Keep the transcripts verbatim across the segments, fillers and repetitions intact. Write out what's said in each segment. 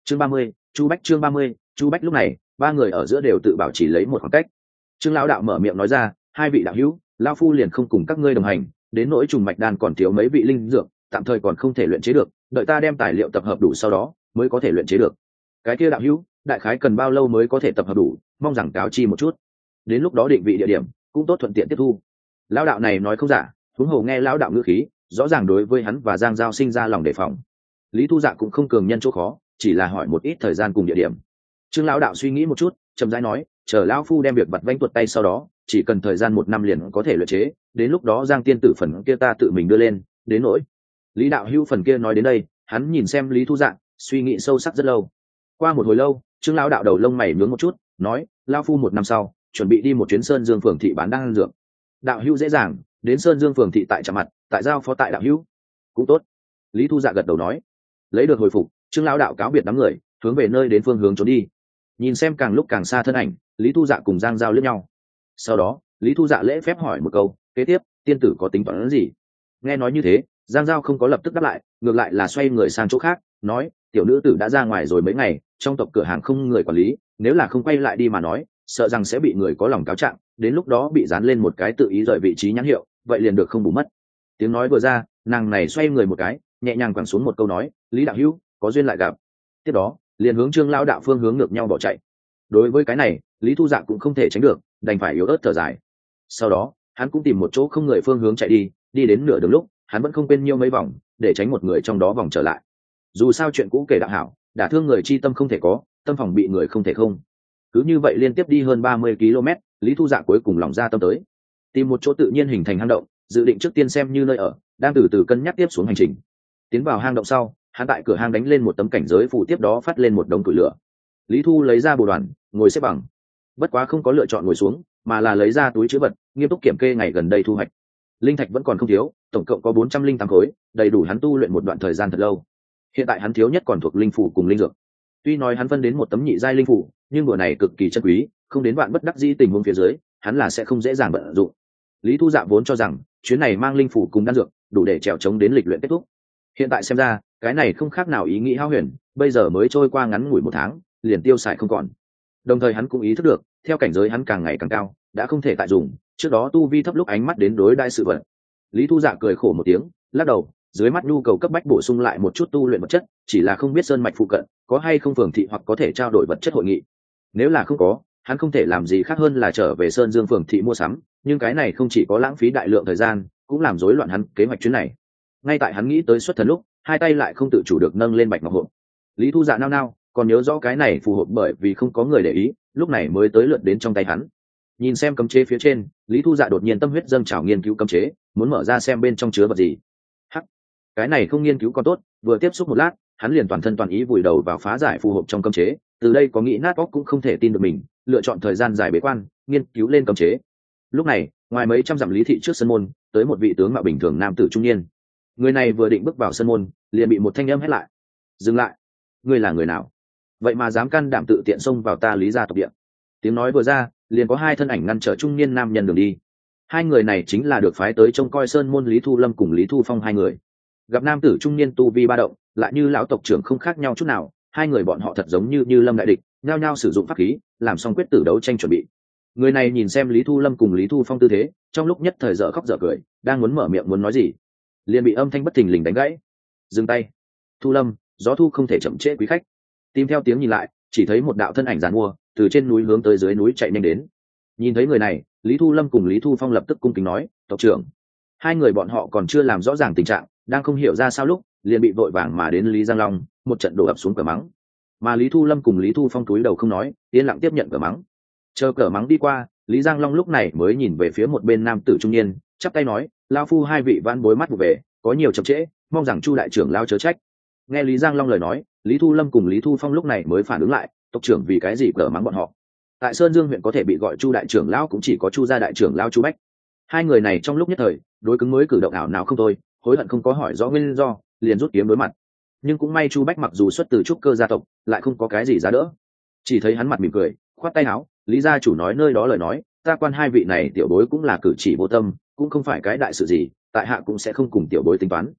chương ba mươi, chu bách chương ba mươi, chu bách lúc này ba người ở giữa đều tự bảo trì lấy một khoảng cách. Trương lão đạo mở miệng nói ra, hai vị đạo hữu, lão phu liền không cùng các ngươi đồng hành, đến nỗi trùng mạch đan còn thiếu mấy vị linh dược, tạm thời còn không thể luyện chế được, đợi ta đem tài liệu tập hợp đủ sau đó mới có thể luyện chế được. Cái kia đạo hữu, đại khái cần bao lâu mới có thể tập hợp đủ, mong rằng cáo chi một chút, đến lúc đó định vị địa điểm cũng tốt thuận tiện tiếp thu. Lão đạo này nói không giả, huống hồ nghe lão đạo ngữ khí, rõ ràng đối với hắn và Giang Giao sinh ra lòng đề phòng. Lý Thu Dạ cũng không cường nhân chỗ khó, chỉ là hỏi một ít thời gian cùng địa điểm. Trương lão đạo suy nghĩ một chút, chậm rãi nói, chờ lão phu đem việc vặt vãnh tuột tay sau đó, chỉ cần thời gian một năm liền có thể luyện chế, đến lúc đó Giang tiên tử phần kia ta tự mình đưa lên, đến nỗi Lý đạo hữu phần kia nói đến đây, hắn nhìn xem Lý Thu Dạ, suy nghĩ sâu sắc rất lâu. Qua một hồi lâu, Trương lão đạo đầu lông mày nhướng một chút, nói, lão phu một năm sau chuẩn bị đi một chuyến Sơn Dương phường thị bán đan dược. Đạo hữu dễ dàng, đến Sơn Dương phường thị tại chạm mặt, tại giao phó tại đạo hữu. Cũng tốt. Lý Thu Dạ gật đầu nói. Lấy được hồi phục, Trương lão đạo cáo biệt đám người, hướng về nơi đến phương hướng trốn đi. Nhìn xem càng lúc càng xa thân ảnh, Lý Thu Dạ cùng Giang Giao liếc nhau. Sau đó, Lý Thu Dạ lễ phép hỏi một câu, kế tiếp, tiên tử có tính toán gì? Nghe nói như thế, Giang Giao không có lập tức đáp lại, ngược lại là xoay người sang chỗ khác, nói, tiểu nữ tử đã ra ngoài rồi mấy ngày, trong tộc cửa hàng không người quản lý, nếu là không quay lại đi mà nói, sợ rằng sẽ bị người có lòng cáo trạng, đến lúc đó bị dán lên một cái tự ý rời vị trí nhãn hiệu, vậy liền được không bù mất. Tiếng nói vừa ra, nàng này xoay người một cái, nhẹ nhàng quẳng xuống một câu nói, Lý đạo hữu, có duyên lại gặp. Tiếp đó, liền hướng Trương lão đạo phương hướng ngược nhau bỏ chạy. Đối với cái này, Lý Thu Dạ cũng không thể tránh được, đành phải yếu ớt thở dài. Sau đó, hắn cũng tìm một chỗ không người phương hướng chạy đi, đi đến nửa đường lúc, hắn vẫn không quên nhiêu mấy vòng, để tránh một người trong đó vòng trở lại. Dù sao chuyện cũ kể đạo hảo, đả thương người chi tâm không thể có, tâm phòng bị người không thể không. Cứ như vậy liên tiếp đi hơn ba mươi ki lô mét, Lý Thu Dạ cuối cùng lòng ra tâm tới, tìm một chỗ tự nhiên hình thành hang động, dự định trước tiên xem như nơi ở, đang từ từ cân nhắc tiếp xuống hành trình. Tiến vào hang động sau, hắn tại cửa hang đánh lên một tấm cảnh giới phù, tiếp đó phát lên một đống củi lửa. Lý Thu lấy ra bồ đoàn, ngồi xếp bằng. Bất quá không có lựa chọn ngồi xuống, mà là lấy ra túi trữ vật, nghiêm túc kiểm kê ngày gần đây thu hoạch. Linh thạch vẫn còn không thiếu, tổng cộng có bốn trăm linh tám khối, đầy đủ hắn tu luyện một đoạn thời gian thật lâu. Hiện tại hắn thiếu nhất còn thuộc linh phủ cùng linh dược. Tuy nói hắn phân đến một tấm nhị giai linh phủ, nhưng bữa này cực kỳ chân quý, không đến bạn bất đắc dĩ tình huống phía dưới, hắn là sẽ không dễ dàng vận dụng. Lý Thu Dạ vốn cho rằng chuyến này mang linh phủ cùng đan dược đủ để trèo chống đến lịch luyện kết thúc. Hiện tại xem ra, cái này không khác nào ý nghĩ hao huyền, bây giờ mới trôi qua ngắn ngủi một tháng, liền tiêu xài không còn. Đồng thời hắn cũng ý thức được, theo cảnh giới hắn càng ngày càng cao, đã không thể tại dùng trước đó tu vi thấp lúc ánh mắt đến đối đại sự vật. Lý Thu Dạ cười khổ một tiếng, lắc đầu, dưới mắt nhu cầu cấp bách bổ sung lại một chút tu luyện vật chất, chỉ là không biết sơn mạch phụ cận có hay không phường thị hoặc có thể trao đổi vật chất hội nghị. Nếu là không có, hắn không thể làm gì khác hơn là trở về Sơn Dương phường thị mua sắm, nhưng cái này không chỉ có lãng phí đại lượng thời gian, cũng làm rối loạn hắn kế hoạch chuyến này. Ngay tại hắn nghĩ tới xuất thần lúc, hai tay lại không tự chủ được nâng lên bạch ngọc hộp. Lý Thu Dạ nao nao, còn nhớ rõ cái này phù hộp bởi vì không có người để ý, lúc này mới tới lượt đến trong tay hắn. Nhìn xem cấm chế phía trên, Lý Thu Dạ đột nhiên tâm huyết dâng trào nghiên cứu cấm chế, muốn mở ra xem bên trong chứa vật gì. Hắc, cái này không nghiên cứu còn tốt, vừa tiếp xúc một lát, hắn liền toàn thân toàn ý vùi đầu vào phá giải phù hộp trong cấm chế, từ đây có nghĩ nát óc cũng không thể tin được mình, lựa chọn thời gian dài bế quan, nghiên cứu lên cấm chế. Lúc này, ngoài mấy trăm dặm lý thị trước sân môn, tới một vị tướng mạo bình thường nam tử trung niên. Người này vừa định bước vào sân môn, liền bị một thanh âm hét lại. Dừng lại, ngươi là người nào? Vậy mà dám can đảm tự tiện xông vào ta Lý gia tộc địa? Tiếng nói vừa ra, liền có hai thân ảnh ngăn trở trung niên nam nhân đường đi. Hai người này chính là được phái tới trông coi sơn môn Lý Thu Lâm cùng Lý Thu Phong hai người. Gặp nam tử trung niên tu vi ba động, lại như lão tộc trưởng không khác nhau chút nào, hai người bọn họ thật giống như như lâm đại địch, nhao nhao sử dụng pháp khí, làm xong quyết tử đấu tranh chuẩn bị. Người này nhìn xem Lý Thu Lâm cùng Lý Thu Phong tư thế, trong lúc nhất thời dở khóc dở cười, đang muốn mở miệng muốn nói gì, liền bị âm thanh bất thình lình đánh gãy. Dừng tay. Thu Lâm, gió thu không thể chậm trễ quý khách. Tìm theo tiếng nhìn lại, chỉ thấy một đạo thân ảnh giàn mua từ trên núi hướng tới dưới núi chạy nhanh đến. Nhìn thấy người này, Lý Thu Lâm cùng Lý Thu Phong lập tức cung kính nói, tộc trưởng. Hai người bọn họ còn chưa làm rõ ràng tình trạng, đang không hiểu ra sao lúc, liền bị vội vàng mà đến Lý Giang Long, một trận đổ ập xuống cửa mắng. Mà Lý Thu Lâm cùng Lý Thu Phong cúi đầu không nói, yên lặng tiếp nhận cửa mắng. Chờ cửa mắng đi qua, Lý Giang Long lúc này mới nhìn về phía một bên nam tử trung niên, chắp tay nói, lao phu hai vị vãn bối mắt vụ về, có nhiều chậm trễ, mong rằng Chu đại trưởng lao chớ trách. Nghe Lý Giang Long lời nói, Lý Thu Lâm cùng Lý Thu Phong lúc này mới phản ứng lại, tộc trưởng vì cái gì cửa mắng bọn họ? Tại Sơn Dương huyện có thể bị gọi Chu đại trưởng lão cũng chỉ có Chu gia đại trưởng lão Chu Bách. Hai người này trong lúc nhất thời, đối cứng mới cử động ảo nào không thôi, hối hận không có hỏi rõ nguyên do, liền rút kiếm đối mặt. Nhưng cũng may Chu Bách mặc dù xuất từ trúc cơ gia tộc, lại không có cái gì giá đỡ. Chỉ thấy hắn mặt mỉm cười, khoát tay áo, Lý gia chủ nói nơi đó lời nói, ta quan hai vị này tiểu bối cũng là cử chỉ vô tâm, cũng không phải cái đại sự gì, tại hạ cũng sẽ không cùng tiểu bối tính toán.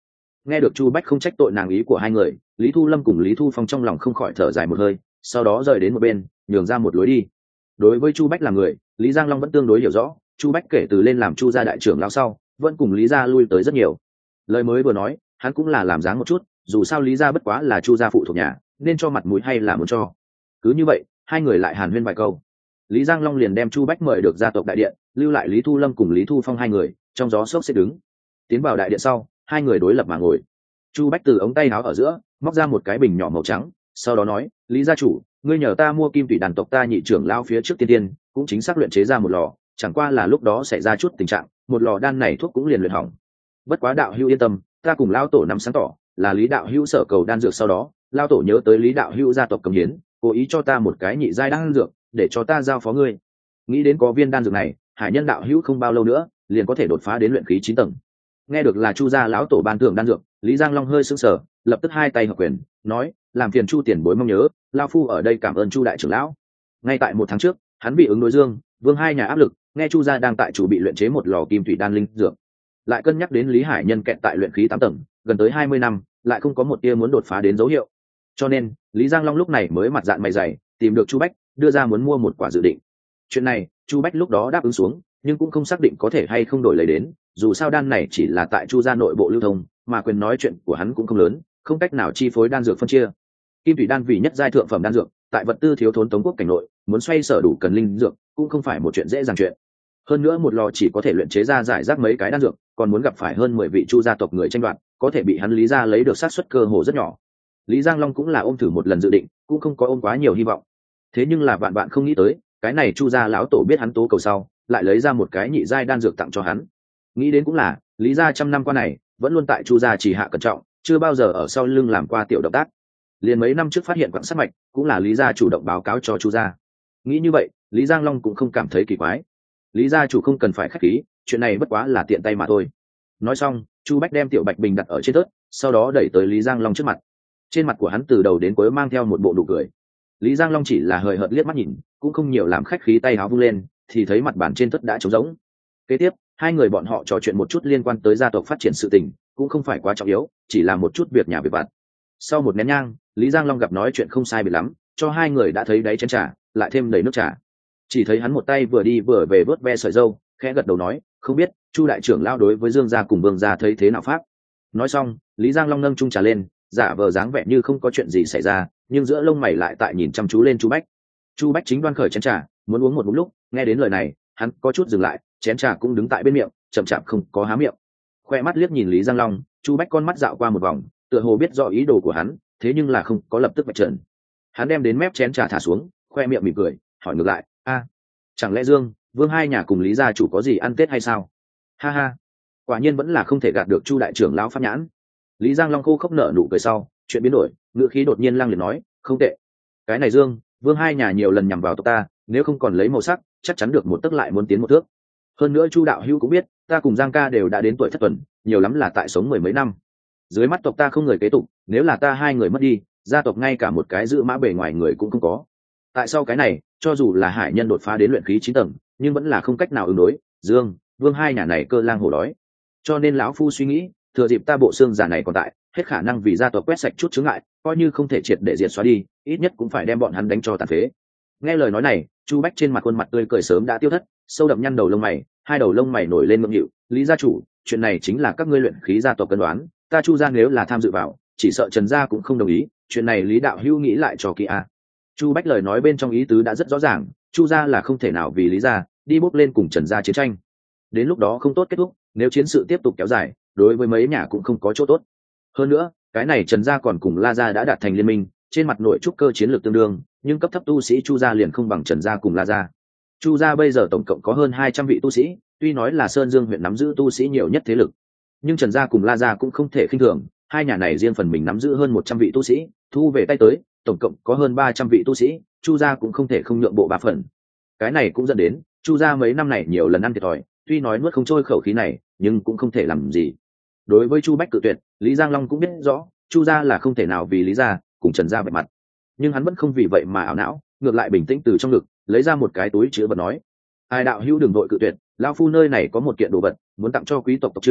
Nghe được chu bách không trách tội nàng ý của hai người, lý thu lâm cùng lý thu phong trong lòng không khỏi thở dài một hơi, sau đó rời đến một bên nhường ra một lối đi. Đối với chu bách là người, lý giang long vẫn tương đối hiểu rõ. Chu bách kể từ lên làm chu gia đại trưởng lão sau vẫn cùng lý gia lui tới rất nhiều. Lời mới vừa nói hắn cũng là làm dáng một chút, dù sao lý gia bất quá là chu gia phụ thuộc nhà, nên cho mặt mũi hay là muốn cho. Cứ như vậy hai người lại hàn huyên vài câu, lý giang long liền đem chu bách mời được gia tộc đại điện, lưu lại lý thu lâm cùng lý thu phong hai người trong gió sốc xếp đứng. Tiến vào đại điện sau, hai người đối lập mà ngồi. Chu bách từ ống tay áo ở giữa móc ra một cái bình nhỏ màu trắng, sau đó nói: lý gia chủ, ngươi nhờ ta mua kim tủy đàn tộc ta nhị trưởng lao phía trước tiên tiên cũng chính xác luyện chế ra một lò, chẳng qua là lúc đó xảy ra chút tình trạng, một lò đan này thuốc cũng liền luyện hỏng. Bất quá đạo hữu yên tâm, ta cùng lao tổ nắm sáng tỏ là lý đạo hữu sở cầu đan dược, sau đó lao tổ nhớ tới lý đạo hữu gia tộc cống hiến, cố ý cho ta một cái nhị giai đan dược để cho ta giao phó ngươi. Nghĩ đến có viên đan dược này, hải nhân đạo hữu không bao lâu nữa liền có thể đột phá đến luyện khí chín tầng. Nghe được là chu gia lão tổ ban thưởng đan dược, lý giang long hơi sững sờ, lập tức hai tay hợp quyền nói: làm phiền chu tiền bối mong nhớ, lao phu ở đây cảm ơn chu đại trưởng lão. Ngay tại một tháng trước, hắn bị ứng đối dương vương hai nhà áp lực, nghe chu gia đang tại chủ bị luyện chế một lò kim thủy đan linh dược, lại cân nhắc đến lý hải nhân kẹt tại luyện khí tám tầng gần tới hai mươi năm, lại không có một tia muốn đột phá đến dấu hiệu, cho nên lý giang long lúc này mới mặt dạng mày dày tìm được chu bách, đưa ra muốn mua một quả dự định. Chuyện này chu bách lúc đó đáp ứng xuống, nhưng cũng không xác định có thể hay không đổi lấy đến, dù sao đan này chỉ là tại chu gia nội bộ lưu thông, mà quyền nói chuyện của hắn cũng không lớn, không cách nào chi phối đan dược phân chia. Kim thủy đan vì nhất giai thượng phẩm đan dược, tại vật tư thiếu thốn Tống quốc cảnh nội, muốn xoay sở đủ cần linh dược cũng không phải một chuyện dễ dàng chuyện. Hơn nữa một lò chỉ có thể luyện chế ra giải rác mấy cái đan dược, còn muốn gặp phải hơn mười vị chu gia tộc người tranh đoạt, có thể bị hắn lý gia lấy được xác suất cơ hồ rất nhỏ. Lý Giang Long cũng là ôm thử một lần dự định, cũng không có ôm quá nhiều hy vọng. Thế nhưng là vạn bạn không nghĩ tới, cái này chu gia lão tổ biết hắn tố cầu sau, lại lấy ra một cái nhị giai đan dược tặng cho hắn. Nghĩ đến cũng là, lý gia trăm năm qua này vẫn luôn tại chu gia chỉ hạ cẩn trọng, chưa bao giờ ở sau lưng làm qua tiểu động tác. Liền mấy năm trước phát hiện quặng sắt mạch, cũng là lý gia chủ động báo cáo cho chu gia. Nghĩ như vậy, lý Giang Long cũng không cảm thấy kỳ quái. Lý gia chủ không cần phải khách khí, chuyện này bất quá là tiện tay mà thôi. Nói xong, chu bách đem tiểu bạch bình đặt ở trên tớt, sau đó đẩy tới lý Giang Long trước mặt. Trên mặt của hắn từ đầu đến cuối mang theo một bộ nụ cười. Lý Giang Long chỉ là hời hợt liếc mắt nhìn, cũng không nhiều làm khách khí, tay áo vung lên thì thấy mặt bàn trên tớt đã trống rỗng. Kế tiếp hai người bọn họ trò chuyện một chút liên quan tới gia tộc phát triển sự tình, cũng không phải quá trọng yếu, chỉ là một chút việc nhà việc vặt. Sau một nén nhang, lý Giang Long gặp nói chuyện không sai biệt lắm, cho hai người đã thấy đáy chén trà, lại thêm đầy nước trà. Chỉ thấy hắn một tay vừa đi vừa về vớt ve sợi râu, khẽ gật đầu nói: không biết chu đại trưởng lao đối với Dương gia cùng Vương gia thấy thế nào pháp. Nói xong, lý Giang Long nâng chung trà lên, giả vờ dáng vẻ như không có chuyện gì xảy ra, nhưng giữa lông mày lại tại nhìn chăm chú lên chu bách. Chu bách chính đoan khởi chén trà, muốn uống một ngụm lúc, nghe đến lời này, hắn có chút dừng lại, chén trà cũng đứng tại bên miệng, chậm chạp không có há miệng. Khoe mắt liếc nhìn lý Giang Long, chu bách con mắt dạo qua một vòng, tựa hồ biết rõ ý đồ của hắn, thế nhưng là không có lập tức vạch trần. Hắn đem đến mép chén trà thả xuống, khoe miệng mỉm cười, hỏi ngược lại: a, chẳng lẽ Dương Vương hai nhà cùng lý gia chủ có gì ăn tết hay sao? Ha ha, quả nhiên vẫn là không thể gạt được chu đại trưởng lão pháp nhãn. Lý Giang Long khô khốc nở nụ cười sau, chuyện biến đổi, ngữ khí đột nhiên lăng liệt nói: không tệ, cái này Dương Vương hai nhà nhiều lần nhằm vào tộc ta, nếu không còn lấy màu sắc, chắc chắn được một tấc lại muốn tiến một thước. Hơn nữa chu đạo hữu cũng biết, ta cùng Giang ca đều đã đến tuổi thất tuần, nhiều lắm là tại sống mười mấy năm. Dưới mắt tộc ta không người kế tục, nếu là ta hai người mất đi, gia tộc ngay cả một cái giữ mã bề ngoài người cũng không có. Tại sao cái này, cho dù là hải nhân đột phá đến luyện khí chín tầng, nhưng vẫn là không cách nào ứng đối. Dương Vương hai nhà này cơ lang hổ đói, cho nên lão phu suy nghĩ, thừa dịp ta bộ xương giả này còn tại, hết khả năng vì gia tộc quét sạch chút chướng ngại, coi như không thể triệt để diệt xóa đi, ít nhất cũng phải đem bọn hắn đánh cho tàn phế. Nghe lời nói này, chu bách trên mặt khuôn mặt tươi cười sớm đã tiêu thất, sâu đậm nhăn đầu lông mày, hai đầu lông mày nổi lên ngượng nghịu. Lý gia chủ, chuyện này chính là các ngươi luyện khí gia tộc cân đoán, ta chu gia nếu là tham dự vào, chỉ sợ Trần gia cũng không đồng ý, chuyện này Lý đạo hữu nghĩ lại cho kỹ a. Chu bách lời nói bên trong ý tứ đã rất rõ ràng, chu gia là không thể nào vì Lý gia đi bốc lên cùng Trần gia chiến tranh, đến lúc đó không tốt kết thúc, nếu chiến sự tiếp tục kéo dài, đối với mấy nhà cũng không có chỗ tốt. Hơn nữa, cái này Trần gia còn cùng La gia đã đạt thành liên minh, trên mặt nội trúc cơ chiến lược tương đương, nhưng cấp thấp tu sĩ chu gia liền không bằng Trần gia cùng La gia. Chu gia bây giờ tổng cộng có hơn hai trăm vị tu sĩ, tuy nói là Sơn Dương huyện nắm giữ tu sĩ nhiều nhất thế lực, nhưng Trần gia cùng La gia cũng không thể khinh thường, hai nhà này riêng phần mình nắm giữ hơn một trăm vị tu sĩ, thu về tay tới, tổng cộng có hơn ba trăm vị tu sĩ, chu gia cũng không thể không nhượng bộ ba phần. Cái này cũng dẫn đến chu gia mấy năm này nhiều lần ăn thiệt thòi, tuy nói nuốt không trôi khẩu khí này, nhưng cũng không thể làm gì. Đối với chu bách cự tuyệt, Lý Giang Long cũng biết rõ, chu gia là không thể nào vì Lý gia cùng Trần gia vạch mặt, nhưng hắn vẫn không vì vậy mà ảo não, ngược lại bình tĩnh từ trong ngực lấy ra một cái túi chứa vật nói: ai đạo hữu đừng vội cự tuyệt, lão phu nơi này có một kiện đồ vật muốn tặng cho quý tộc tộc trưởng,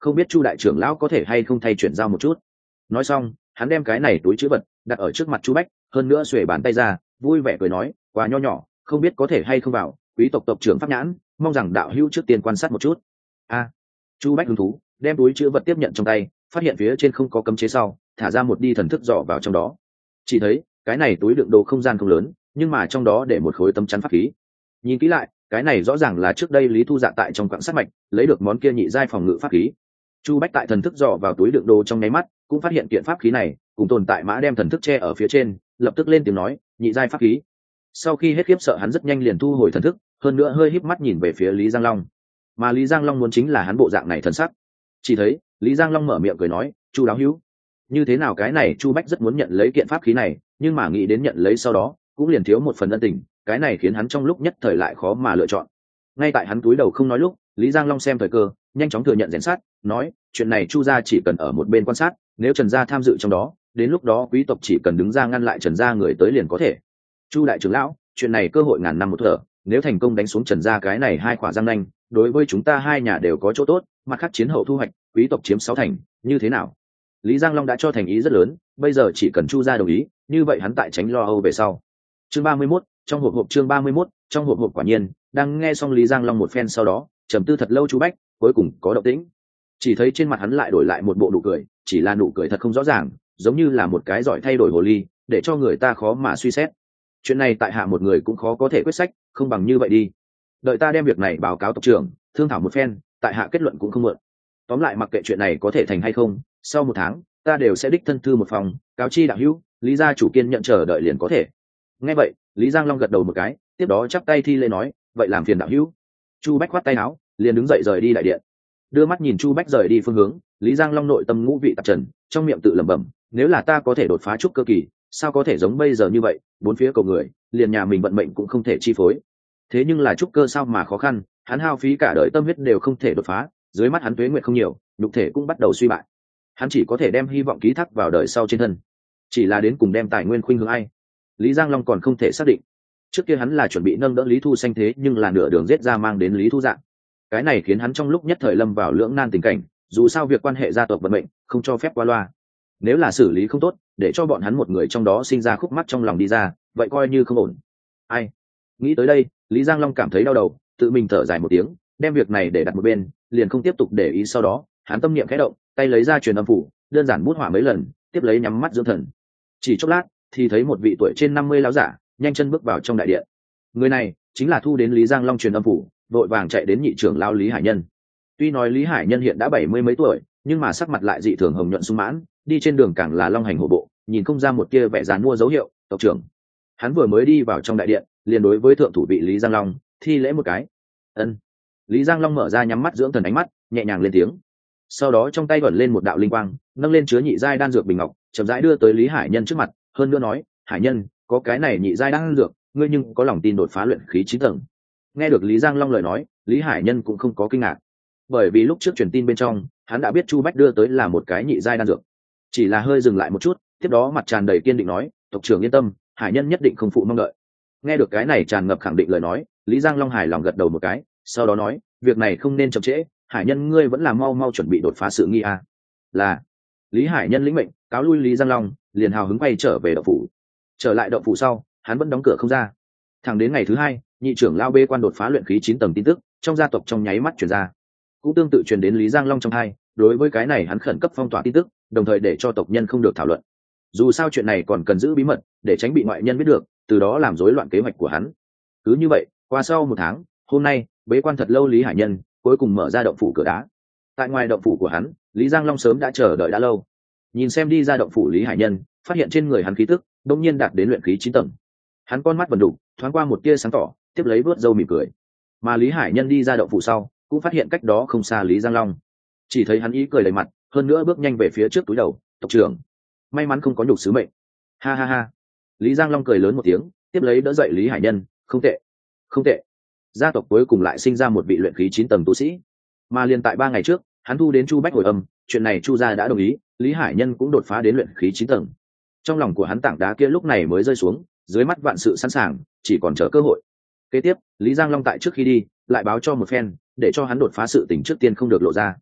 không biết Chu đại trưởng lão có thể hay không thay chuyển giao một chút. Nói xong hắn đem cái này túi chữ vật đặt ở trước mặt Chu Bách, hơn nữa xuề bàn tay ra vui vẻ cười nói, quà nho nhỏ không biết có thể hay không vào, quý tộc tộc trưởng pháp nhãn, mong rằng đạo hữu trước tiên quan sát một chút. A Chu Bách hứng thú đem túi chữ vật tiếp nhận trong tay, phát hiện phía trên không có cấm chế sau thả ra một đi thần thức dò vào trong đó. Chỉ thấy cái này túi đựng đồ không gian không lớn, nhưng mà trong đó để một khối tấm chắn pháp khí. Nhìn kỹ lại cái này rõ ràng là trước đây Lý Thu Dạ tại trong quặng sát mạch lấy được món kia nhị giai phòng ngự pháp khí. Chu Bách tại thần thức dò vào túi đựng đồ trong nháy mắt cũng phát hiện kiện pháp khí này cùng tồn tại mã đem thần thức che ở phía trên, lập tức lên tiếng nói, nhị giai pháp khí. Sau khi hết khiếp sợ hắn rất nhanh liền thu hồi thần thức, hơn nữa hơi híp mắt nhìn về phía Lý Giang Long. Mà Lý Giang Long muốn chính là hắn bộ dạng này thần sắc. Chỉ thấy Lý Giang Long mở miệng cười nói, Chu đạo hữu, như thế nào cái này Chu Bách rất muốn nhận lấy kiện pháp khí này, nhưng mà nghĩ đến nhận lấy sau đó cũng liền thiếu một phần ân tình, cái này khiến hắn trong lúc nhất thời lại khó mà lựa chọn. Ngay tại hắn cúi đầu không nói lúc, Lý Giang Long xem thời cơ nhanh chóng thừa nhận rèn sát, nói, chuyện này Chu gia chỉ cần ở một bên quan sát, nếu Trần gia tham dự trong đó, đến lúc đó quý tộc chỉ cần đứng ra ngăn lại Trần gia người tới liền có thể. Chu đại trưởng lão, chuyện này cơ hội ngàn năm một thở, nếu thành công đánh xuống Trần gia cái này hai khỏa răng nanh, đối với chúng ta hai nhà đều có chỗ tốt, mặt khác chiến hậu thu hoạch quý tộc chiếm sáu thành, như thế nào? Lý Giang Long đã cho thành ý rất lớn, bây giờ chỉ cần Chu gia đồng ý, như vậy hắn tại tránh lo âu về sau. Chương ba mươi mốt, trong hộp hộp chương ba mươi mốt, trong hộp hộp quả nhiên, đang nghe xong Lý Giang Long một phen sau đó, trầm tư thật lâu Chu Bách, cuối cùng có động tĩnh. Chỉ thấy trên mặt hắn lại đổi lại một bộ nụ cười, chỉ là nụ cười thật không rõ ràng, giống như là một cái giỏi thay đổi hồ ly, để cho người ta khó mà suy xét. Chuyện này tại hạ một người cũng khó có thể quyết sách, không bằng như vậy đi. Đợi ta đem việc này báo cáo tộc trưởng, thương thảo một phen, tại hạ kết luận cũng không muộn. Tóm lại mặc kệ chuyện này có thể thành hay không, sau một tháng, ta đều sẽ đích thân thư một phòng, cáo chi đạo hữu, Lý gia chủ kiên nhận chờ đợi liền có thể. Nghe vậy, Lý Giang Long gật đầu một cái, tiếp đó chắp tay thi lễ nói, vậy làm phiền đạo hữu. Chu Bách khoát tay áo, liền đứng dậy rời đi đại điện. Đưa mắt nhìn Chu Bách rời đi phương hướng, Lý Giang Long nội tâm ngũ vị tạp trần, trong miệng tự lẩm bẩm, nếu là ta có thể đột phá trúc cơ kỳ, sao có thể giống bây giờ như vậy, bốn phía cầu người, liền nhà mình vận mệnh cũng không thể chi phối. Thế nhưng là trúc cơ sao mà khó khăn, hắn hao phí cả đời tâm huyết đều không thể đột phá, dưới mắt hắn tuế nguyện không nhiều, nhục thể cũng bắt đầu suy bại. Hắn chỉ có thể đem hy vọng ký thác vào đời sau trên thân. Chỉ là đến cùng đem tài nguyên khuynh hướng ai, Lý Giang Long còn không thể xác định. Trước kia hắn là chuẩn bị nâng đỡ Lý Thu Xanh, thế nhưng là nửa đường giết ra mang đến Lý Thu Dạng. Cái này khiến hắn trong lúc nhất thời lâm vào lưỡng nan tình cảnh, dù sao việc quan hệ gia tộc vận mệnh không cho phép qua loa. Nếu là xử lý không tốt, để cho bọn hắn một người trong đó sinh ra khúc mắc trong lòng đi ra, vậy coi như không ổn. Ai? Nghĩ tới đây, Lý Giang Long cảm thấy đau đầu, tự mình thở dài một tiếng, đem việc này để đặt một bên, liền không tiếp tục để ý. Sau đó, hắn tâm niệm khẽ động, tay lấy ra truyền âm phủ, đơn giản bút họa mấy lần, tiếp lấy nhắm mắt dưỡng thần. Chỉ chốc lát, thì thấy một vị tuổi trên năm mươi lão giả nhanh chân bước vào trong đại điện. Người này chính là thu đến Lý Giang Long truyền âm phủ, vội vàng chạy đến nhị trưởng lão Lý Hải Nhân. Tuy nói Lý Hải Nhân hiện đã bảy mươi mấy tuổi, nhưng mà sắc mặt lại dị thường hồng nhuận sung mãn, đi trên đường càng là long hành hổ bộ, nhìn không ra một kia vẻ dàn mua dấu hiệu. Tộc trưởng. Hắn vừa mới đi vào trong đại điện, liền đối với thượng thủ vị Lý Giang Long thi lễ một cái. Ân. Lý Giang Long mở ra nhắm mắt dưỡng thần ánh mắt, nhẹ nhàng lên tiếng. Sau đó trong tay vẩn lên một đạo linh quang, nâng lên chứa nhị giai đan dược bình ngọc, chậm rãi đưa tới Lý Hải Nhân trước mặt, hơn nữa nói, Hải Nhân, có cái này nhị giai đan dược, ngươi nhưng có lòng tin đột phá luyện khí chín tầng. Nghe được Lý Giang Long lời nói, Lý Hải Nhân cũng không có kinh ngạc, bởi vì lúc trước truyền tin bên trong, hắn đã biết Chu Bách đưa tới là một cái nhị giai đan dược, chỉ là hơi dừng lại một chút, tiếp đó mặt tràn đầy kiên định nói, tộc trưởng yên tâm, Hải Nhân nhất định không phụ mong đợi. Nghe được cái này tràn ngập khẳng định lời nói, Lý Giang Long hài lòng gật đầu một cái, sau đó nói, việc này không nên chậm trễ, Hải Nhân ngươi vẫn là mau mau chuẩn bị đột phá sự nghi a. Là. Lý Hải Nhân lĩnh mệnh, cáo lui Lý Giang Long, liền hào hứng quay trở về động phủ. Trở lại động phủ sau, hắn vẫn đóng cửa không ra. Thẳng đến ngày thứ hai, nhị trưởng lao bê quan đột phá luyện khí chín tầng tin tức trong gia tộc trong nháy mắt truyền ra, cũng tương tự truyền đến Lý Giang Long trong hai. Đối với cái này hắn khẩn cấp phong tỏa tin tức, đồng thời để cho tộc nhân không được thảo luận. Dù sao chuyện này còn cần giữ bí mật, để tránh bị ngoại nhân biết được, từ đó làm rối loạn kế hoạch của hắn. Cứ như vậy, qua sau một tháng, hôm nay bế quan thật lâu Lý Hải Nhân cuối cùng mở ra động phủ cửa đá. Tại ngoài động phủ của hắn, Lý Giang Long sớm đã chờ đợi đã lâu. Nhìn xem đi ra động phủ Lý Hải Nhân, phát hiện trên người hắn khí tức đông nhiên đạt đến luyện khí chín tầng. Hắn con mắt vần đục, thoáng qua một tia sáng tỏ, tiếp lấy vớt râu mỉm cười. Mà Lý Hải Nhân đi ra động phủ sau, cũng phát hiện cách đó không xa Lý Giang Long. Chỉ thấy hắn ý cười đầy mặt, hơn nữa bước nhanh về phía trước túi đầu, tộc trưởng, may mắn không có nhục sứ mệnh. Ha ha ha. Lý Giang Long cười lớn một tiếng, tiếp lấy đỡ dậy Lý Hải Nhân, không tệ, không tệ. Gia tộc cuối cùng lại sinh ra một vị luyện khí chín tầng tu sĩ. Mà liền tại ba ngày trước, hắn thu đến Chu Bách hồi âm, chuyện này Chu gia đã đồng ý, Lý Hải Nhân cũng đột phá đến luyện khí chín tầng. Trong lòng của hắn tảng đá kia lúc này mới rơi xuống, dưới mắt vạn sự sẵn sàng, chỉ còn chờ cơ hội. Kế tiếp, Lý Giang Long tại trước khi đi, lại báo cho một phen, để cho hắn đột phá sự tình trước tiên không được lộ ra.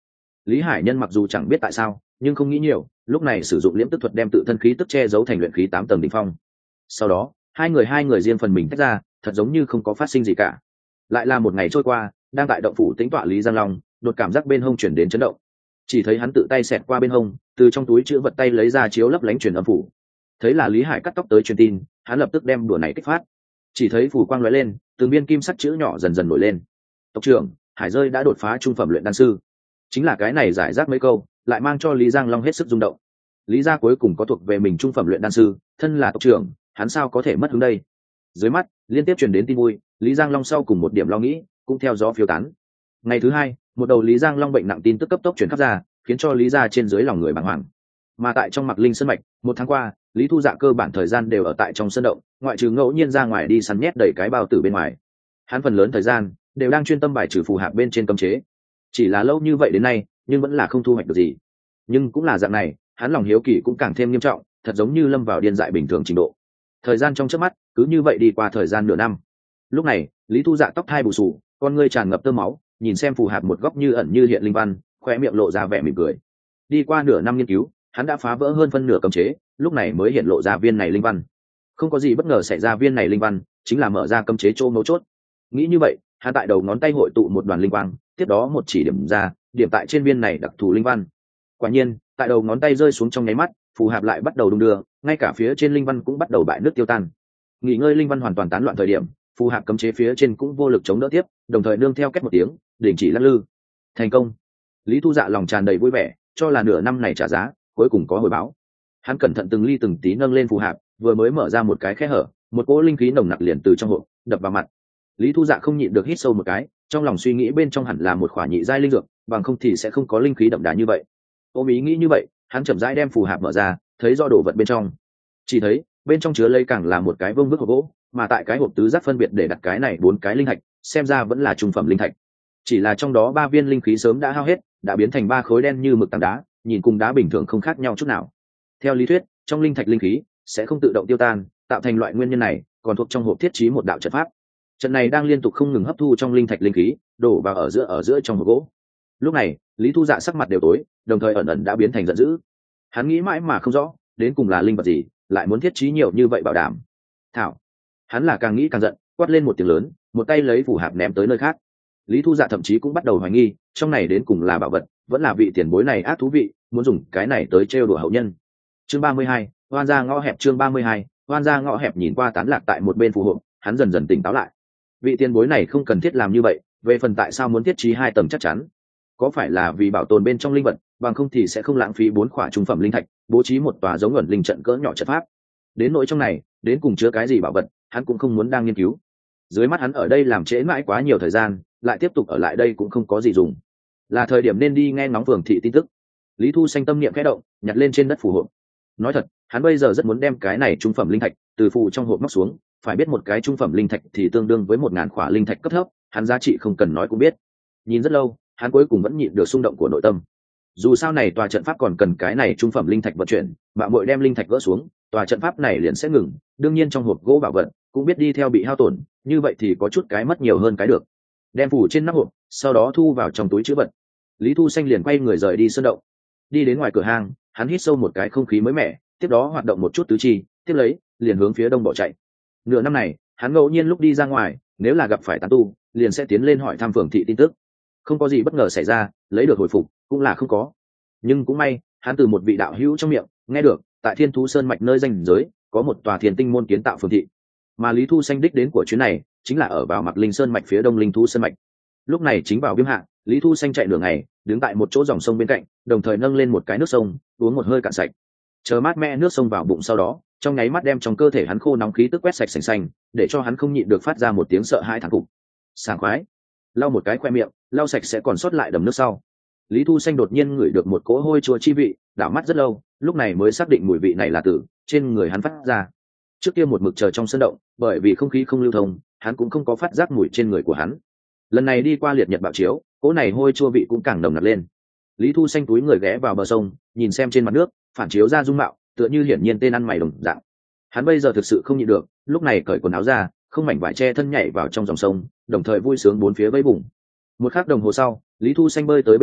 Lý Hải Nhân mặc dù chẳng biết tại sao nhưng không nghĩ nhiều, lúc này sử dụng liễm tức thuật đem tự thân khí tức che giấu thành luyện khí tám tầng đỉnh phong. Sau đó hai người hai người riêng phần mình tách ra, thật giống như không có phát sinh gì cả. Lại là một ngày trôi qua, đang tại động phủ tính tọa Lý Giang Long đột cảm giác bên hông chuyển đến chấn động, chỉ thấy hắn tự tay xẹt qua bên hông, từ trong túi chữ vật tay lấy ra chiếu lấp lánh truyền âm phủ. Thấy là Lý Hải cắt tóc tới truyền tin, hắn lập tức đem đùa này kích phát. Chỉ thấy phủ quang lóe lên, từng viên kim sắc chữ nhỏ dần dần nổi lên. Tộc trưởng, Hải rơi đã đột phá trung phẩm luyện đan sư. Chính là cái này giải rác mấy câu lại mang cho Lý Giang Long hết sức rung động. Lý gia cuối cùng có thuộc về mình trung phẩm luyện đan sư, thân là tộc trưởng hắn sao có thể mất hứng đây. Dưới mắt liên tiếp truyền đến tin vui, Lý Giang Long sau cùng một điểm lo nghĩ cũng theo gió phiêu tán. Ngày thứ hai, một đầu Lý Giang Long bệnh nặng tin tức cấp tốc truyền khắp ra, khiến cho Lý gia trên dưới lòng người bàng hoàng. Mà tại trong Mặc Linh Sơn mạch, một tháng qua Lý Thu Dạ cơ bản thời gian đều ở tại trong sân động, ngoại trừ ngẫu nhiên ra ngoài đi săn nhét đầy cái bao tử bên ngoài, hắn phần lớn thời gian đều đang chuyên tâm bài trừ phù hạp bên trên cấm chế. Chỉ là lâu như vậy đến nay nhưng vẫn là không thu hoạch được gì. Nhưng cũng là dạng này, hắn lòng hiếu kỳ cũng càng thêm nghiêm trọng, thật giống như lâm vào điên dại bình thường trình độ. Thời gian trong chớp mắt cứ như vậy đi qua thời gian nửa năm. Lúc này Lý Thu Dạ tóc thai bù xù, con ngươi tràn ngập tơ máu, nhìn xem phù hạp một góc như ẩn như hiện linh văn, khoe miệng lộ ra vẻ mỉm cười. Đi qua nửa năm nghiên cứu, hắn đã phá vỡ hơn phân nửa cấm chế, lúc này mới hiện lộ ra viên này linh văn. Không có gì bất ngờ xảy ra, viên này linh văn chính là mở ra cấm chế chỗ mấu chốt. Nghĩ như vậy, hắn tại đầu ngón tay hội tụ một đoàn linh quang, tiếp đó một chỉ điểm ra, điểm tại trên viên này đặc thù linh văn. Quả nhiên, tại đầu ngón tay rơi xuống trong nháy mắt, phù hạp lại bắt đầu đung đưa, ngay cả phía trên linh văn cũng bắt đầu bại nước tiêu tan. Nghỉ ngơi linh văn hoàn toàn tán loạn thời điểm, phù hạp cấm chế phía trên cũng vô lực chống đỡ tiếp, đồng thời nương theo két một tiếng, đình chỉ lắc lư. Thành công. Lý Thu Dạ lòng tràn đầy vui vẻ, cho là nửa năm này trả giá cuối cùng có hồi báo. Hắn cẩn thận từng ly từng tí nâng lên phù hạp, vừa mới mở ra một cái khe hở, một cỗ linh khí nồng nặc liền từ trong hộp đập vào mặt. Lý Thu Dạ không nhịn được hít sâu một cái, trong lòng suy nghĩ bên trong hẳn là một khỏa nhị giai linh dược, bằng không thì sẽ không có linh khí đậm đà như vậy. Ôm ý nghĩ như vậy, hắn chậm rãi đem phù hạp mở ra, thấy do đồ vật bên trong. Chỉ thấy bên trong chứa lấy càng là một cái vương vức hộp gỗ, mà tại cái hộp tứ giác phân biệt để đặt cái này bốn cái linh thạch, xem ra vẫn là trung phẩm linh thạch. Chỉ là trong đó ba viên linh khí sớm đã hao hết, đã biến thành ba khối đen như mực tảng đá, nhìn cùng đá bình thường không khác nhau chút nào. Theo lý thuyết, trong linh thạch linh khí sẽ không tự động tiêu tan, tạo thành loại nguyên nhân này, còn thuộc trong hộp thiết trí một đạo trận pháp. Trận này đang liên tục không ngừng hấp thu trong linh thạch linh khí, đổ vào ở giữa ở giữa trong hộp gỗ. Lúc này, Lý Thu Dạ sắc mặt đều tối, đồng thời ẩn ẩn đã biến thành giận dữ. Hắn nghĩ mãi mà không rõ, đến cùng là linh vật gì, lại muốn thiết trí nhiều như vậy bảo đảm. Thảo, hắn là càng nghĩ càng giận, quát lên một tiếng lớn, một tay lấy phù hạp ném tới nơi khác. Lý Thu Dạ thậm chí cũng bắt đầu hoài nghi, trong này đến cùng là bảo vật, vẫn là vị tiền bối này ác thú vị, muốn dùng cái này tới trêu đùa hậu nhân. Chương ba mươi hai, Hoan gia ngõ hẹp. Chương ba mươi hai, Hoan gia ngõ hẹp. Nhìn qua tán lạc tại một bên phù hộp, hắn dần dần tỉnh táo lại. Vị tiền bối này không cần thiết làm như vậy, về phần tại sao muốn thiết trí hai tầng chắc chắn, có phải là vì bảo tồn bên trong linh vật, bằng không thì sẽ không lãng phí bốn khỏa trung phẩm linh thạch, bố trí một tòa giống ẩn linh trận cỡ nhỏ trận pháp. Đến nỗi trong này, đến cùng chứa cái gì bảo vật, hắn cũng không muốn đang nghiên cứu. Dưới mắt hắn ở đây làm trễ mãi quá nhiều thời gian, lại tiếp tục ở lại đây cũng không có gì dùng. Là thời điểm nên đi nghe ngóng phường thị tin tức. Lý Thu Xanh tâm niệm khẽ động, nhặt lên trên đất phù hộp. Nói thật, hắn bây giờ rất muốn đem cái này trung phẩm linh thạch từ phù trong hộp móc xuống, phải biết một cái trung phẩm linh thạch thì tương đương với một ngàn khỏa linh thạch cấp thấp, hắn giá trị không cần nói cũng biết. Nhìn rất lâu, hắn cuối cùng vẫn nhịn được xung động của nội tâm. Dù sao này tòa trận pháp còn cần cái này trung phẩm linh thạch vận chuyển, mạng muội đem linh thạch gỡ xuống, tòa trận pháp này liền sẽ ngừng, đương nhiên trong hộp gỗ bảo vật cũng biết đi theo bị hao tổn, như vậy thì có chút cái mất nhiều hơn cái được. Đem phủ trên nắp hộp, sau đó thu vào trong túi trữ vật. Lý Thu Xanh liền quay người rời đi sơn động. Đi đến ngoài cửa hang, hắn hít sâu một cái không khí mới mẻ, tiếp đó hoạt động một chút tứ chi, tiếp lấy liền hướng phía đông bỏ chạy. Nửa năm này, hắn ngẫu nhiên lúc đi ra ngoài, nếu là gặp phải tán tu, liền sẽ tiến lên hỏi thăm phường thị tin tức. Không có gì bất ngờ xảy ra, lấy được hồi phục cũng là không có. Nhưng cũng may, hắn từ một vị đạo hữu trong miệng nghe được, tại Thiên Thú Sơn mạch nơi danh giới, có một tòa Thiên Tinh môn kiến tạo phường thị. Mà Lý Thu Xanh đích đến của chuyến này, chính là ở vào Mặc Linh Sơn mạch phía đông Linh Thú Sơn mạch. Lúc này chính vào viêm hạ, Lý Thu Xanh chạy nửa ngày, đứng tại một chỗ dòng sông bên cạnh, đồng thời nâng lên một cái nước sông, uống một hơi cạn sạch. Chờ mát mẹ nước sông vào bụng sau đó, trong nháy mắt đem trong cơ thể hắn khô nóng khí tức quét sạch sành xanh, để cho hắn không nhịn được phát ra một tiếng sợ hãi thán phục. Sảng khoái. Lau một cái khoe miệng, lau sạch sẽ còn sót lại đầm nước sau. Lý Thu Xanh đột nhiên ngửi được một cỗ hôi chua chi vị, đảo mắt rất lâu, lúc này mới xác định mùi vị này là tử trên người hắn phát ra. Trước kia một mực chờ trong sân động, bởi vì không khí không lưu thông, hắn cũng không có phát giác mùi trên người của hắn. Lần này đi qua liệt nhật bạo chiếu, cỗ này hôi chua vị cũng càng nồng nặc lên. Lý Thu Xanh túi người ghé vào bờ sông, nhìn xem trên mặt nước phản chiếu ra dung mạo, tựa như hiển nhiên tên ăn mày đồng dạng. Hắn bây giờ thực sự không nhịn được, lúc này cởi quần áo ra, không mảnh vải che thân nhảy vào trong dòng sông, đồng thời vui sướng bốn phía vây vùng. Một khắc đồng hồ sau, Lý Thu Xanh bơi tới bên bờ,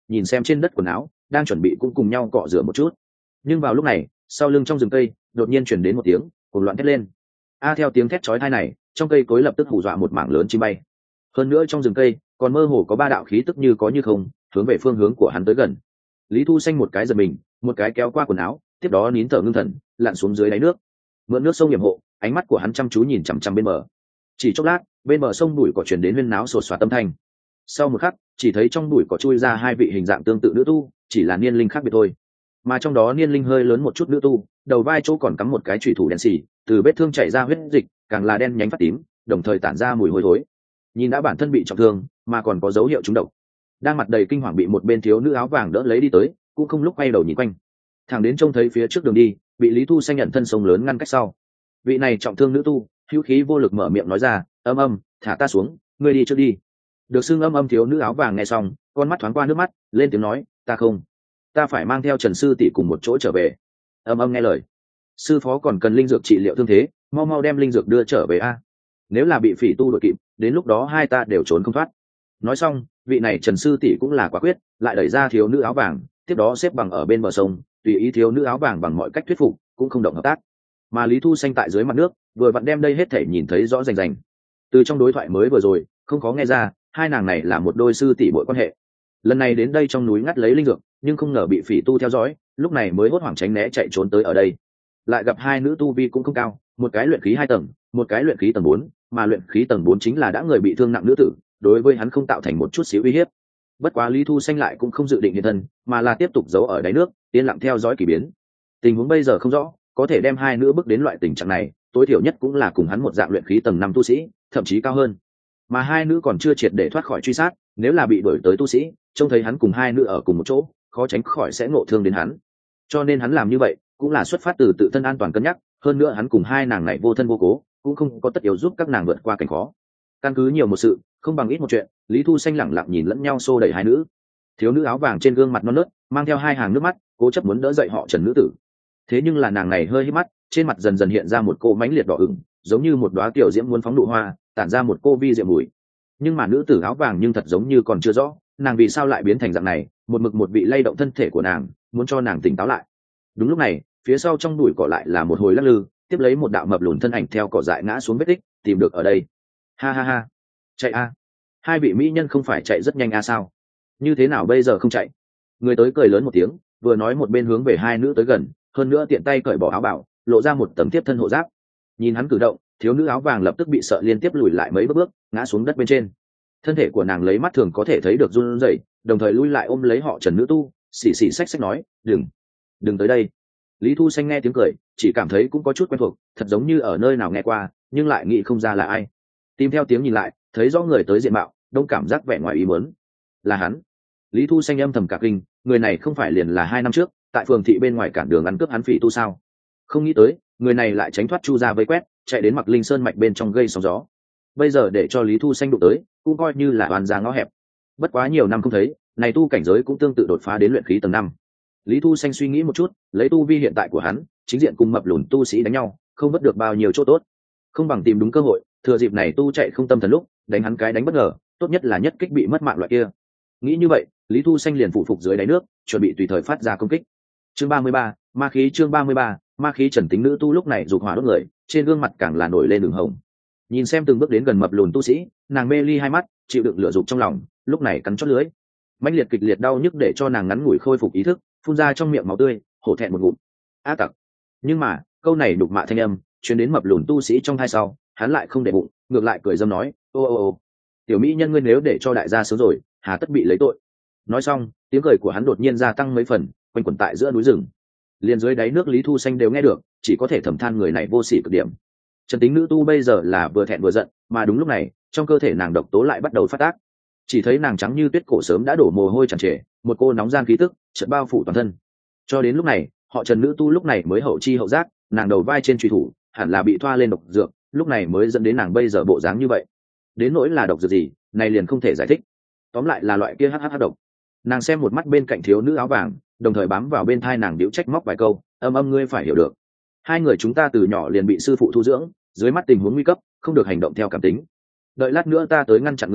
nhìn xem trên đất quần áo đang chuẩn bị cũng cùng nhau cọ rửa một chút. Nhưng vào lúc này sau lưng trong rừng cây đột nhiên chuyển đến một tiếng cuồng loạn thét lên. A theo tiếng thét chói tai này, trong cây cối lập tức hù dọa một mảng lớn chim bay. Hơn nữa trong rừng cây còn mơ hồ có ba đạo khí tức như có như không hướng về phương hướng của hắn tới gần. Lý Thu Xanh một cái giật mình, một cái kéo qua quần áo, tiếp đó nín thở ngưng thần lặn xuống dưới đáy nước. Mượn nước sông hiểm hộ, ánh mắt của hắn chăm chú nhìn chằm chằm bên bờ. Chỉ chốc lát, bên bờ sông bụi cỏ truyền đến huyên náo sột soạt âm thanh. Sau một khắc, chỉ thấy trong bụi cỏ chui ra hai vị hình dạng tương tự nữ tu, chỉ là niên linh khác biệt thôi. Mà trong đó niên linh hơi lớn một chút nữ tu, đầu vai chỗ còn cắm một cái chủy thủ đen xì, từ vết thương chảy ra huyết dịch, càng là đen nhánh phát tím, đồng thời tản ra mùi hôi thối. Nhìn đã bản thân bị trọng thương, mà còn có dấu hiệu trúng độc. Đang mặt đầy kinh hoàng bị một bên thiếu nữ áo vàng đỡ lấy đi tới, cũng không lúc quay đầu nhìn quanh. Thẳng đến trông thấy phía trước đường đi, bị Lý Thu Xanh nhận thân sông lớn ngăn cách sau. Vị này trọng thương nữ tu, hữu khí vô lực mở miệng nói ra, "Âm Âm, thả ta xuống, ngươi đi trước đi." Được xưng Âm Âm thiếu nữ áo vàng nghe xong, con mắt thoáng qua nước mắt, lên tiếng nói, "Ta không, ta phải mang theo Trần sư tỷ cùng một chỗ trở về." Âm Âm nghe lời, "Sư phó còn cần linh dược trị liệu thương thế, mau mau đem linh dược đưa trở về a. Nếu là bị phỉ tu đuổi kịp, đến lúc đó hai ta đều trốn không thoát." Nói xong, vị này Trần sư tỷ cũng là quả quyết, lại đẩy ra thiếu nữ áo vàng, tiếp đó xếp bằng ở bên bờ sông, tùy ý thiếu nữ áo vàng bằng mọi cách thuyết phục, cũng không động hợp tác. Mà Lý Thu Xanh tại dưới mặt nước, vừa vặn đem đây hết thể nhìn thấy rõ rành rành. Từ trong đối thoại mới vừa rồi, không khó nghe ra, hai nàng này là một đôi sư tỷ muội quan hệ. Lần này đến đây trong núi ngắt lấy linh dược, nhưng không ngờ bị phỉ tu theo dõi, lúc này mới hốt hoảng tránh né chạy trốn tới ở đây. Lại gặp hai nữ tu vi cũng không cao, một cái luyện khí hai tầng, một cái luyện khí tầng bốn, mà luyện khí tầng bốn chính là đã người bị thương nặng nữ tử, đối với hắn không tạo thành một chút xíu uy hiếp. Bất quá Lý Thu Xanh lại cũng không dự định hiện thân, mà là tiếp tục giấu ở đáy nước, yên lặng theo dõi kỳ biến. Tình huống bây giờ không rõ, có thể đem hai nữ bước đến loại tình trạng này, tối thiểu nhất cũng là cùng hắn một dạng luyện khí tầng năm tu sĩ, thậm chí cao hơn. Mà hai nữ còn chưa triệt để thoát khỏi truy sát, nếu là bị đuổi tới tu sĩ, trông thấy hắn cùng hai nữ ở cùng một chỗ, khó tránh khỏi sẽ ngộ thương đến hắn. Cho nên hắn làm như vậy, cũng là xuất phát từ tự thân an toàn cân nhắc, hơn nữa hắn cùng hai nàng này vô thân vô cố, cũng không có tất yếu giúp các nàng vượt qua cảnh khó. Căn cứ nhiều một sự, không bằng ít một chuyện, Lý Thu Xanh lẳng lặng nhìn lẫn nhau xô đẩy hai nữ. Thiếu nữ áo vàng trên gương mặt non nớt, mang theo hai hàng nước mắt, cố chấp muốn đỡ dậy họ Trần nữ tử. Thế nhưng là nàng này hơi hít mắt, trên mặt dần dần hiện ra một cô mãnh liệt đỏ ửng, giống như một đóa tiểu diễm muốn phóng nụ hoa, tản ra một cô vi diệm mùi. Nhưng mà nữ tử áo vàng nhưng thật giống như còn chưa rõ, nàng vì sao lại biến thành dạng này, một mực một vị lay động thân thể của nàng, muốn cho nàng tỉnh táo lại. Đúng lúc này, phía sau trong bụi cỏ lại là một hồi lắc lư, tiếp lấy một đạo mập lùn thân ảnh theo cỏ dại ngã xuống vết tích, tìm được ở đây. Ha ha ha, chạy a! Hai vị mỹ nhân không phải chạy rất nhanh a sao? Như thế nào bây giờ không chạy? Người tới cười lớn một tiếng, vừa nói một bên hướng về hai nữ tới gần, hơn nữa tiện tay cởi bỏ áo bảo, lộ ra một tấm tiếp thân hộ giáp. Nhìn hắn cử động, thiếu nữ áo vàng lập tức bị sợ liên tiếp lùi lại mấy bước bước, ngã xuống đất bên trên. Thân thể của nàng lấy mắt thường có thể thấy được run rẩy, đồng thời lui lại ôm lấy họ Trần nữ tu, xì xì xách xách nói, "Đừng, đừng tới đây." Lý Thu Xanh nghe tiếng cười, chỉ cảm thấy cũng có chút quen thuộc, thật giống như ở nơi nào nghe qua, nhưng lại nghĩ không ra là ai. Tìm theo tiếng nhìn lại, thấy rõ người tới diện mạo, đông cảm giác vẻ ngoài ý muốn. Là hắn. Lý Thu Xanh âm thầm cả kinh, người này không phải liền là hai năm trước, tại phường thị bên ngoài cản đường ăn cướp hắn phỉ tu sao? Không nghĩ tới, người này lại tránh thoát Chu gia vây quét, chạy đến Mặc Linh Sơn mạch bên trong gây sóng gió. Bây giờ để cho Lý Thu Xanh đụng tới, cũng coi như là oan ra ngõ hẹp. Bất quá nhiều năm không thấy, này tu cảnh giới cũng tương tự đột phá đến luyện khí tầng năm. Lý Thu Xanh suy nghĩ một chút, lấy tu vi hiện tại của hắn, chính diện cùng mập lùn tu sĩ đánh nhau, không vớt được bao nhiêu chỗ tốt. Không bằng tìm đúng cơ hội, thừa dịp này tu chạy không tâm thần lúc, đánh hắn cái đánh bất ngờ, tốt nhất là nhất kích bị mất mạng loại kia. Nghĩ như vậy, Lý Thu Xanh liền phụ phục dưới đáy nước, chuẩn bị tùy thời phát ra công kích. Chương ba mươi ba, ma khí chương ba mươi ba, ma khí Trần tính nữ tu lúc này dục hỏa đốt người, trên gương mặt càng là nổi lên đường hồng. Nhìn xem từng bước đến gần mập lùn tu sĩ, nàng mê ly hai mắt, chịu đựng lửa dục trong lòng, lúc này cắn chót lưỡi. Mãnh liệt kịch liệt đau nhức để cho nàng ngắn ngủi khôi phục ý thức, phun ra trong miệng máu tươi, hổ thẹn một ngụm. A tặc. Nhưng mà, câu này đục mạ thanh âm, truyền đến mập lùn tu sĩ trong hai sau, hắn lại không để bụng, ngược lại cười dâm nói, ô ô ô, tiểu mỹ nhân ngươi nếu để cho đại gia sớm rồi, hà tất bị lấy tội. Nói xong, tiếng cười của hắn đột nhiên gia tăng mấy phần, quanh quẩn tại giữa núi rừng. Liền dưới đáy nước Lý Thu Xanh đều nghe được, chỉ có thể thầm than người này vô sỉ cực điểm. Trần tính nữ tu bây giờ là vừa thẹn vừa giận, mà đúng lúc này, trong cơ thể nàng độc tố lại bắt đầu phát tác. Chỉ thấy nàng trắng như tuyết cổ sớm đã đổ mồ hôi tràn trề, một cô nóng gian khí tức chợt bao phủ toàn thân. Cho đến lúc này, họ Trần nữ tu lúc này mới hậu chi hậu giác, nàng đầu vai trên truy thủ hẳn là bị thoa lên độc dược, lúc này mới dẫn đến nàng bây giờ bộ dáng như vậy. Đến nỗi là độc dược gì, này liền không thể giải thích. Tóm lại là loại kia hắc hắc độc. Nàng xem một mắt bên cạnh thiếu nữ áo vàng, đồng thời bám vào bên thai nàng điếu trách móc vài câu, âm âm ngươi phải hiểu được, hai người chúng ta từ nhỏ liền bị sư phụ thu dưỡng, dưới mắt tình huống nguy cấp, không được hành động theo cảm tính. Đợi lát nữa ta tới ngăn chặn người này,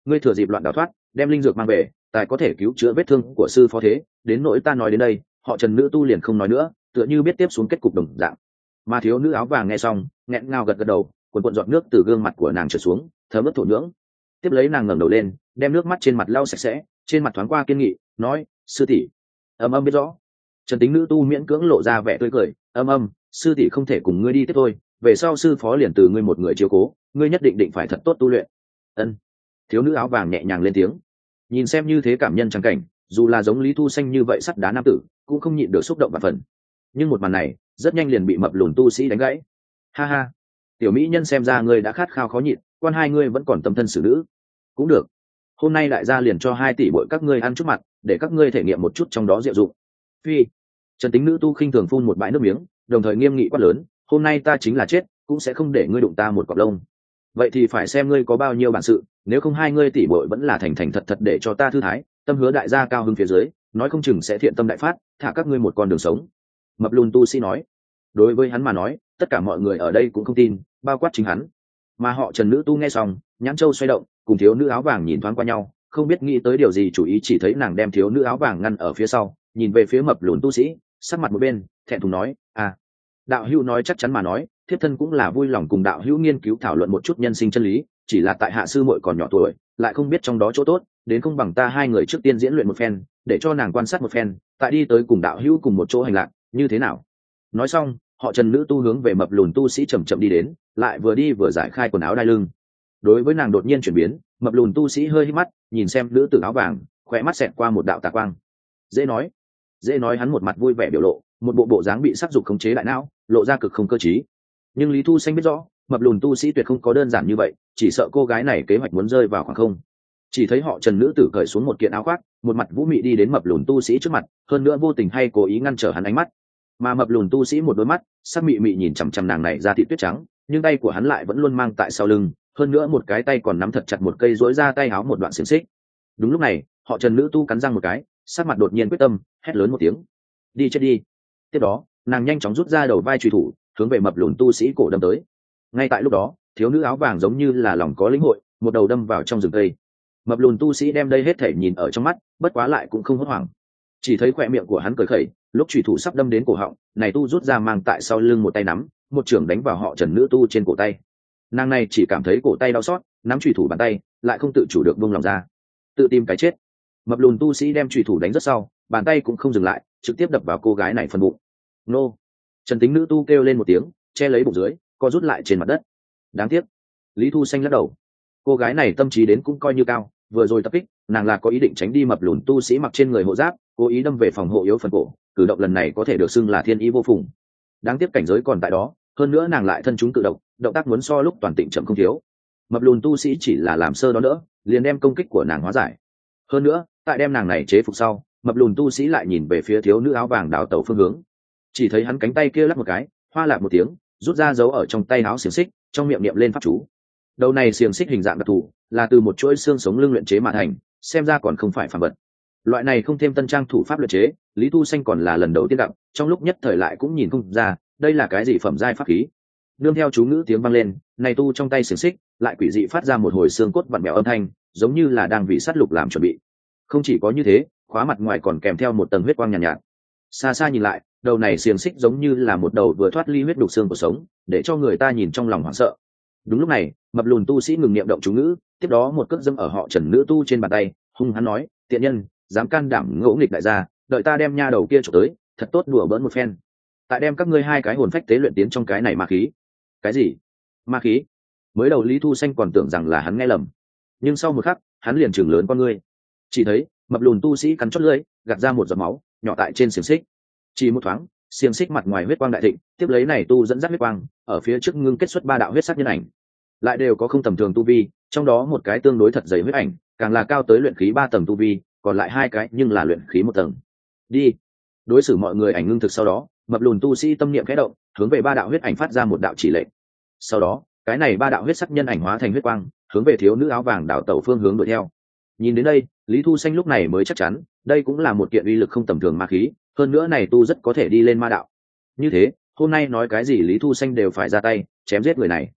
ngươi thừa dịp loạn đào thoát đem linh dược mang về tài có thể cứu chữa vết thương của sư phó thế. Đến nỗi ta nói đến đây, họ Trần nữ tu liền không nói nữa, tựa như biết tiếp xuống kết cục đồng dạng. Mà thiếu nữ áo vàng nghe xong nghẹn ngào gật gật đầu, cuồn cuộn giọt nước từ gương mặt của nàng trượt xuống, thấm ướt thổ nhưỡng. Tiếp lấy nàng ngẩng đầu lên, đem nước mắt trên mặt lau sạch sẽ, trên mặt thoáng qua kiên nghị, nói: sư tỷ. Âm âm biết rõ. Trần tính nữ tu miễn cưỡng lộ ra vẻ tươi cười, âm âm, sư tỷ không thể cùng ngươi đi tiếp thôi, về sau sư phó liền từ ngươi một người chiếu cố, ngươi nhất định định phải thật tốt tu luyện. Ân. Thiếu nữ áo vàng nhẹ nhàng lên tiếng. Nhìn xem như thế cảm nhân chẳng cảnh, dù là giống Lý Thu Xanh như vậy sắt đá nam tử cũng không nhịn được xúc động và phần. Nhưng một màn này rất nhanh liền bị mập lùn tu sĩ đánh gãy. Ha ha, tiểu mỹ nhân xem ra ngươi đã khát khao khó nhịn, quan hai ngươi vẫn còn tâm thân xử nữ. Cũng được, hôm nay đại gia liền cho hai tỷ bội các ngươi ăn chút mặt, để các ngươi thể nghiệm một chút trong đó diệu dụng. Phi. Trần tính nữ tu khinh thường phun một bãi nước miếng, đồng thời nghiêm nghị quát lớn: hôm nay ta chính là chết cũng sẽ không để ngươi đụng ta một cọp lông. Vậy thì phải xem ngươi có bao nhiêu bản sự, nếu không hai ngươi tỷ bội vẫn là thành thành thật thật để cho ta thư thái, tâm hứa đại gia cao hứng phía dưới, nói không chừng sẽ thiện tâm đại phát, thả các ngươi một con đường sống. Mập lùn tu sĩ nói. Đối với hắn mà nói, tất cả mọi người ở đây cũng không tin, bao quát chính hắn. Mà họ Trần nữ tu nghe xong, nhãn châu xoay động, cùng thiếu nữ áo vàng nhìn thoáng qua nhau, không biết nghĩ tới điều gì, chủ ý chỉ thấy nàng đem thiếu nữ áo vàng ngăn ở phía sau, nhìn về phía mập lùn tu sĩ, sắc mặt một bên, thẹn thùng nói: à, đạo hữu nói chắc chắn mà nói, thiếp thân cũng là vui lòng cùng đạo hữu nghiên cứu thảo luận một chút nhân sinh chân lý, chỉ là tại hạ sư muội còn nhỏ tuổi, lại không biết trong đó chỗ tốt, đến không bằng ta hai người trước tiên diễn luyện một phen, để cho nàng quan sát một phen, tại đi tới cùng đạo hữu cùng một chỗ hành lạc, như thế nào? Nói xong, họ Trần nữ tu hướng về mập lùn tu sĩ chậm chậm đi đến, lại vừa đi vừa giải khai quần áo đai lưng. Đối với nàng đột nhiên chuyển biến, mập lùn tu sĩ hơi hít mắt, nhìn xem nữ tử áo vàng, khóe mắt xẹt qua một đạo tà quang. Dễ nói, dễ nói, hắn một mặt vui vẻ biểu lộ, một bộ bộ dáng bị sắc dục khống chế đại não, lộ ra cực không cơ trí. Nhưng Lý Thu Xanh biết rõ, mập lùn tu sĩ tuyệt không có đơn giản như vậy, chỉ sợ cô gái này kế hoạch muốn rơi vào khoảng không. Chỉ thấy họ Trần nữ tử cởi xuống một kiện áo khoác, một mặt vũ mị đi đến mập lùn tu sĩ trước mặt, hơn nữa vô tình hay cố ý ngăn trở hắn ánh mắt. Mà mập lùn tu sĩ một đôi mắt sắc mị mị nhìn chằm chằm nàng này ra thị tuyết trắng, nhưng tay của hắn lại vẫn luôn mang tại sau lưng, hơn nữa một cái tay còn nắm thật chặt một cây rỗi ra tay áo một đoạn xiềng xích. Đúng lúc này, họ Trần nữ tu cắn răng một cái, sắc mặt đột nhiên quyết tâm, hét lớn một tiếng: đi chết đi. Tiếp đó, nàng nhanh chóng rút ra đầu vai truy thủ, hướng về mập lùn tu sĩ cổ đâm tới. Ngay tại lúc đó, thiếu nữ áo vàng giống như là lòng có lĩnh hội, một đầu đâm vào trong rừng cây. Mập lùn tu sĩ đem đây hết thể nhìn ở trong mắt, bất quá lại cũng không hốt hoảng, chỉ thấy khỏe miệng của hắn cười khẩy, lúc truy thủ sắp đâm đến cổ họng, này tu rút ra mang tại sau lưng một tay nắm, một chưởng đánh vào họ Trần nữ tu trên cổ tay. Nàng này chỉ cảm thấy cổ tay đau xót, nắm truy thủ bàn tay lại không tự chủ được buông lòng ra, tự tìm cái chết. Mập lùn tu sĩ đem truy thủ đánh rất sau, bàn tay cũng không dừng lại, trực tiếp đập vào cô gái này phần bụng. Nô! Trần tính nữ tu kêu lên một tiếng, che lấy bụng dưới, co rút lại trên mặt đất. Đáng tiếc. Lý Thu Xanh lắc đầu. Cô gái này tâm trí đến cũng coi như cao, vừa rồi tập kích, nàng là có ý định tránh đi mập lùn tu sĩ mặc trên người hộ giáp, cố ý đâm về phòng hộ yếu phần cổ, cử động lần này có thể được xưng là thiên ý vô phùng. Đáng tiếc cảnh giới còn tại đó, hơn nữa nàng lại thân chúng tự động, động tác muốn so lúc toàn tịnh chậm không thiếu. Mập lùn tu sĩ chỉ là làm sơ đó nữa, liền đem công kích của nàng hóa giải. Hơn nữa, tại đem nàng này chế phục sau, mập lùn tu sĩ lại nhìn về phía thiếu nữ áo vàng đào tẩu phương hướng. Chỉ thấy hắn cánh tay kia lắc một cái, hoa lạc một tiếng, rút ra dấu ở trong tay áo xiềng xích, trong miệng niệm lên pháp chú. Đầu này xiềng xích hình dạng đặc thù, là từ một chuỗi xương sống lưng luyện chế mà thành, xem ra còn không phải phàm vật. Loại này không thêm tân trang thủ pháp luyện chế, Lý Thu Xanh còn là lần đầu tiên gặp, trong lúc nhất thời lại cũng nhìn không ra đây là cái gì phẩm giai pháp khí. Nương theo chú ngữ tiếng vang lên, này tu trong tay xiềng xích lại quỷ dị phát ra một hồi xương cốt vặn vẹo âm thanh, giống như là đang vì sát lục làm chuẩn bị. Không chỉ có như thế, khóa mặt ngoài còn kèm theo một tầng huyết quang nhàn nhạt, nhạt. Xa xa nhìn lại, đầu này xiềng xích giống như là một đầu vừa thoát ly huyết đục xương của sống, để cho người ta nhìn trong lòng hoảng sợ. Đúng lúc này, mập lùn tu sĩ ngừng niệm động chú ngữ, tiếp đó một cước dâm ở họ Trần nữ tu trên bàn tay, hung hắn nói: tiện nhân, dám can đảm ngỗ nghịch đại gia, đợi ta đem nha đầu kia trộm tới, thật tốt đùa bỡn một phen. Tại đem các ngươi hai cái hồn phách tế luyện tiến trong cái này ma khí. Cái gì? Ma khí? Mới đầu Lý Thu Xanh còn tưởng rằng là hắn nghe lầm, nhưng sau một khắc, hắn liền chừng lớn con ngươi. Chỉ thấy mập lùn tu sĩ cắn chót lưỡi, gạt ra một giọt máu nhỏ tại trên xiềng xích. Chỉ một thoáng, xiềng xích mặt ngoài huyết quang đại thịnh, tiếp lấy này tu dẫn dắt huyết quang, ở phía trước ngưng kết xuất ba đạo huyết sắc nhân ảnh, lại đều có không tầm thường tu vi, trong đó một cái tương đối thật dày huyết ảnh, càng là cao tới luyện khí ba tầng tu vi, còn lại hai cái nhưng là luyện khí một tầng. Đi. Đối xử mọi người ảnh ngưng thực sau đó, mập lùn tu sĩ tâm niệm khẽ động, hướng về ba đạo huyết ảnh phát ra một đạo chỉ lệnh. Sau đó, cái này ba đạo huyết sắc nhân ảnh hóa thành huyết quang, hướng về thiếu nữ áo vàng đảo tẩu phương hướng đuổi theo. Nhìn đến đây, Lý Thu Xanh lúc này mới chắc chắn, đây cũng là một kiện uy lực không tầm thường ma khí, hơn nữa này tu rất có thể đi lên ma đạo. Như thế, hôm nay nói cái gì Lý Thu Xanh đều phải ra tay chém giết người này.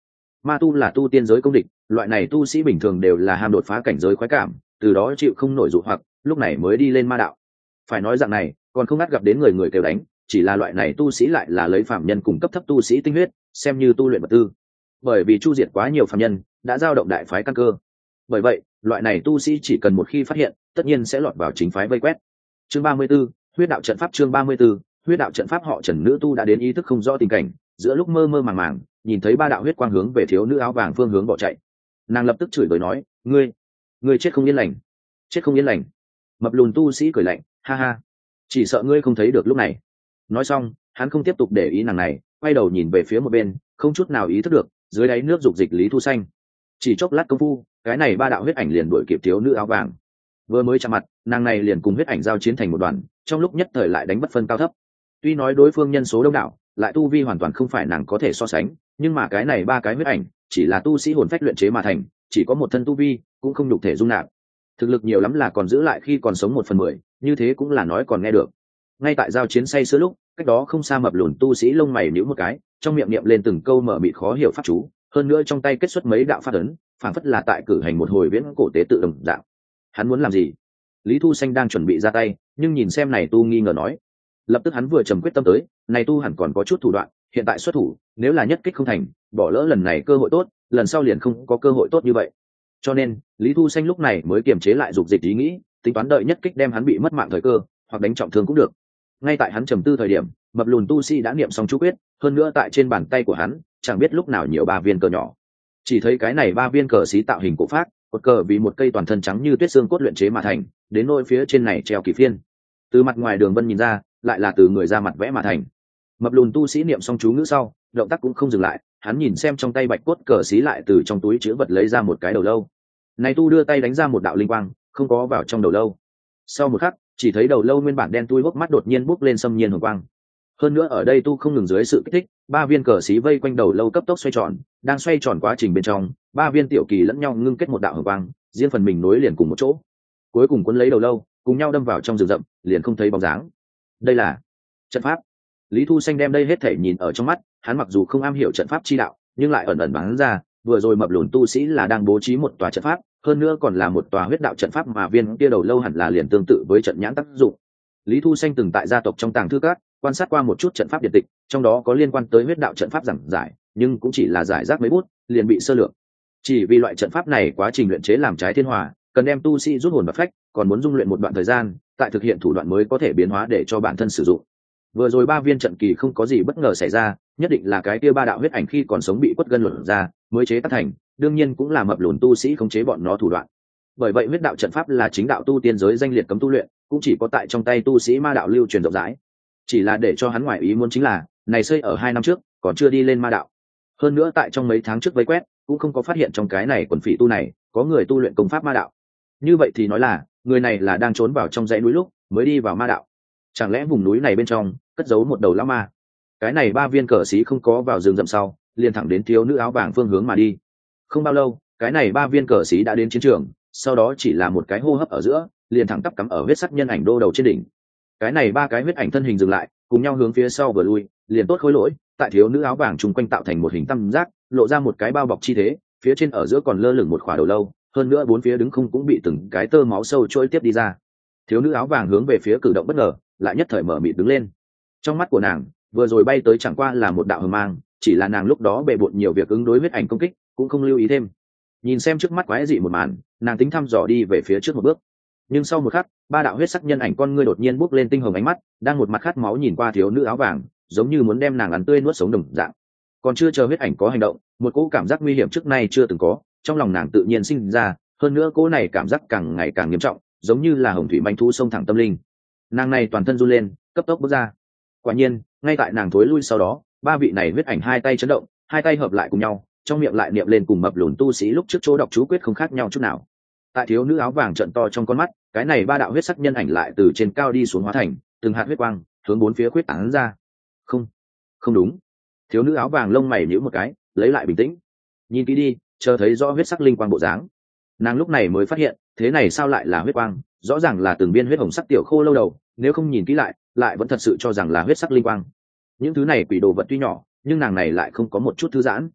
Ma tu là tu tiên giới công địch, loại này tu sĩ bình thường đều là ham đột phá cảnh giới khoái cảm, từ đó chịu không nổi dụ hoặc, lúc này mới đi lên ma đạo. Phải nói dạng này, còn không ngắt gặp đến người người kêu đánh, chỉ là loại này tu sĩ lại là lấy phạm nhân cùng cấp thấp tu sĩ tinh huyết, xem như tu luyện vật tư. Bởi vì chu diệt quá nhiều phạm nhân, đã giao động đại phái căn cơ. Bởi vậy, loại này tu sĩ chỉ cần một khi phát hiện, tất nhiên sẽ lọt vào chính phái vây quét. Chương ba mươi 34, huyết đạo trận pháp chương ba mươi 34, huyết đạo trận pháp họ Trần nữ tu đã đến ý thức không rõ tình cảnh, giữa lúc mơ mơ màng màng, nhìn thấy ba đạo huyết quang hướng về thiếu nữ áo vàng phương hướng bỏ chạy. Nàng lập tức chửi bới nói, "Ngươi, ngươi chết không yên lành, chết không yên lành." Mập lùn tu sĩ cười lạnh, "Ha ha, chỉ sợ ngươi không thấy được lúc này." Nói xong, hắn không tiếp tục để ý nàng này, quay đầu nhìn về phía một bên, không chút nào ý thức được, dưới đáy nước dục dịch Lý Thu Xanh. Chỉ chốc lát công phu, cái này ba đạo huyết ảnh liền đuổi kịp thiếu nữ áo vàng. Vừa mới chạm mặt, nàng này liền cùng huyết ảnh giao chiến thành một đoàn, trong lúc nhất thời lại đánh bất phân cao thấp. Tuy nói đối phương nhân số đông đảo, lại tu vi hoàn toàn không phải nàng có thể so sánh, nhưng mà cái này ba cái huyết ảnh chỉ là tu sĩ hồn phách luyện chế mà thành, chỉ có một thân tu vi, cũng không đủ thể dung nạp. Thực lực nhiều lắm là còn giữ lại khi còn sống một phần mười, như thế cũng là nói còn nghe được. Ngay tại giao chiến say sưa lúc, cách đó không xa mập lùn tu sĩ lông mày nhíu một cái, trong miệng niệm lên từng câu mở mịt khó hiểu pháp chú, hơn nữa trong tay kết xuất mấy đạo pháp ấn, phảng phất là tại cử hành một hồi viễn cổ tế tự đồng dạng. Hắn muốn làm gì? Lý Thu Xanh đang chuẩn bị ra tay, nhưng nhìn xem này tu nghi ngờ nói. Lập tức hắn vừa trầm quyết tâm tới, này tu hẳn còn có chút thủ đoạn, hiện tại xuất thủ, nếu là nhất kích không thành, bỏ lỡ lần này cơ hội tốt, lần sau liền không có cơ hội tốt như vậy. Cho nên, Lý Thu Xanh lúc này mới kiềm chế lại dục dịch ý nghĩ, tính toán đợi nhất kích đem hắn bị mất mạng thời cơ, hoặc đánh trọng thương cũng được. Ngay tại hắn trầm tư thời điểm, mập lùn tu sĩ đã niệm xong chú quyết, hơn nữa tại trên bàn tay của hắn, chẳng biết lúc nào nhiều ba viên cờ nhỏ. Chỉ thấy cái này ba viên cờ xí tạo hình cổ phác, cột cờ vì một cây toàn thân trắng như tuyết xương cốt luyện chế mà thành, đến nôi phía trên này treo kỳ phiên. Từ mặt ngoài đường vân nhìn ra, lại là từ người ra mặt vẽ mà thành. Mập lùn tu sĩ niệm xong chú ngữ sau, động tác cũng không dừng lại, hắn nhìn xem trong tay bạch cốt cờ xí lại từ trong túi chứa vật lấy ra một cái đầu lâu. Này tu đưa tay đánh ra một đạo linh quang, không có vào trong đầu lâu. Sau một khắc, chỉ thấy đầu lâu nguyên bản đen tui hốc mắt đột nhiên bốc lên xâm nhiên hồng quang. Hơn nữa ở đây tu không ngừng dưới sự kích thích, ba viên cờ xí vây quanh đầu lâu cấp tốc xoay tròn, đang xoay tròn quá trình bên trong, ba viên tiểu kỳ lẫn nhau ngưng kết một đạo hồng quang, riêng phần mình nối liền cùng một chỗ. Cuối cùng cuốn lấy đầu lâu, cùng nhau đâm vào trong rừng rậm, liền không thấy bóng dáng. Đây là trận pháp. Lý Thu Xanh đem đây hết thể nhìn ở trong mắt, hắn mặc dù không am hiểu trận pháp chi đạo, nhưng lại ẩn ẩn đoán ra, vừa rồi mập lùn tu sĩ là đang bố trí một tòa trận pháp, hơn nữa còn là một tòa huyết đạo trận pháp mà viên kia đầu lâu hẳn là liền tương tự với trận nhãn tác dụng. Lý Thu Xanh từng tại gia tộc trong tàng thư các quan sát qua một chút trận pháp điện tịch, trong đó có liên quan tới huyết đạo trận pháp giảng giải, nhưng cũng chỉ là giải rác mấy bút, liền bị sơ lược. Chỉ vì loại trận pháp này quá trình luyện chế làm trái thiên hòa, cần đem tu sĩ rút hồn và phách, còn muốn dung luyện một đoạn thời gian, tại thực hiện thủ đoạn mới có thể biến hóa để cho bản thân sử dụng. Vừa rồi ba viên trận kỳ không có gì bất ngờ xảy ra, nhất định là cái kia ba đạo huyết ảnh khi còn sống bị quất gân luận ra, mới chế tác thành, đương nhiên cũng là mập lùn tu sĩ khống chế bọn nó thủ đoạn. Bởi vậy huyết đạo trận pháp là chính đạo tu tiên giới danh liệt cấm tu luyện, cũng chỉ có tại trong tay tu sĩ ma đạo lưu truyền rộng rãi. Chỉ là để cho hắn ngoại ý muốn chính là, này xây ở hai năm trước, còn chưa đi lên ma đạo. Hơn nữa tại trong mấy tháng trước vây quét, cũng không có phát hiện trong cái này quần phỉ tu này có người tu luyện công pháp ma đạo. Như vậy thì nói là, người này là đang trốn vào trong dãy núi lúc mới đi vào ma đạo. Chẳng lẽ vùng núi này bên trong cất giấu một đầu lão ma? Cái này ba viên cờ xí không có vào rừng rậm sau, liền thẳng đến thiếu nữ áo vàng phương hướng mà đi. Không bao lâu, cái này ba viên cờ xí đã đến chiến trường, sau đó chỉ là một cái hô hấp ở giữa, liền thẳng tắp cắm ở huyết sắc nhân ảnh đô đầu trên đỉnh. Cái này ba cái huyết ảnh thân hình dừng lại, cùng nhau hướng phía sau vừa lui, liền tốt khối lỗi, tại thiếu nữ áo vàng trùng quanh tạo thành một hình tam giác, lộ ra một cái bao bọc chi thế, phía trên ở giữa còn lơ lửng một khỏa đầu lâu, hơn nữa bốn phía đứng không cũng bị từng cái tơ máu sâu trôi tiếp đi ra. Thiếu nữ áo vàng hướng về phía cử động bất ngờ, lại nhất thời mở mịt đứng lên. Trong mắt của nàng, vừa rồi bay tới chẳng qua là một đạo hờ mang, chỉ là nàng lúc đó bề bộn nhiều việc ứng đối huyết ảnh công kích, cũng không lưu ý thêm. Nhìn xem trước mắt quái dị một màn, nàng tính thăm dò đi về phía trước một bước. Nhưng sau một khắc, ba đạo huyết sắc nhân ảnh con ngươi đột nhiên bốc lên tinh hồng ánh mắt, đang một mặt khát máu nhìn qua thiếu nữ áo vàng, giống như muốn đem nàng ăn tươi nuốt sống đồng dạng. Còn chưa chờ huyết ảnh có hành động, một cỗ cảm giác nguy hiểm trước nay chưa từng có, trong lòng nàng tự nhiên sinh ra, hơn nữa cỗ này cảm giác càng ngày càng nghiêm trọng, giống như là hồng thủy manh thú xông thẳng tâm linh. Nàng này toàn thân run lên, cấp tốc bước ra. Quả nhiên, ngay tại nàng thối lui sau đó, ba vị này huyết ảnh hai tay chấn động, hai tay hợp lại cùng nhau, trong miệng lại niệm lên cùng mập lùn tu sĩ lúc trước chỗ đọc chú quyết không khác nhau chút nào. Tại thiếu nữ áo vàng trợn to trong con mắt, cái này ba đạo huyết sắc nhân ảnh lại từ trên cao đi xuống hóa thành từng hạt huyết quang, hướng bốn phía khuyết tán ra. Không, không đúng. Thiếu nữ áo vàng lông mày nhíu một cái, lấy lại bình tĩnh. Nhìn kỹ đi, chờ thấy rõ huyết sắc linh quang bộ dáng. Nàng lúc này mới phát hiện, thế này sao lại là huyết quang, rõ ràng là từng viên huyết hồng sắc tiểu khô lâu đầu, nếu không nhìn kỹ lại, lại vẫn thật sự cho rằng là huyết sắc linh quang. Những thứ này quỷ đồ vật tuy nhỏ, nhưng nàng này lại không có một chút thư giãn.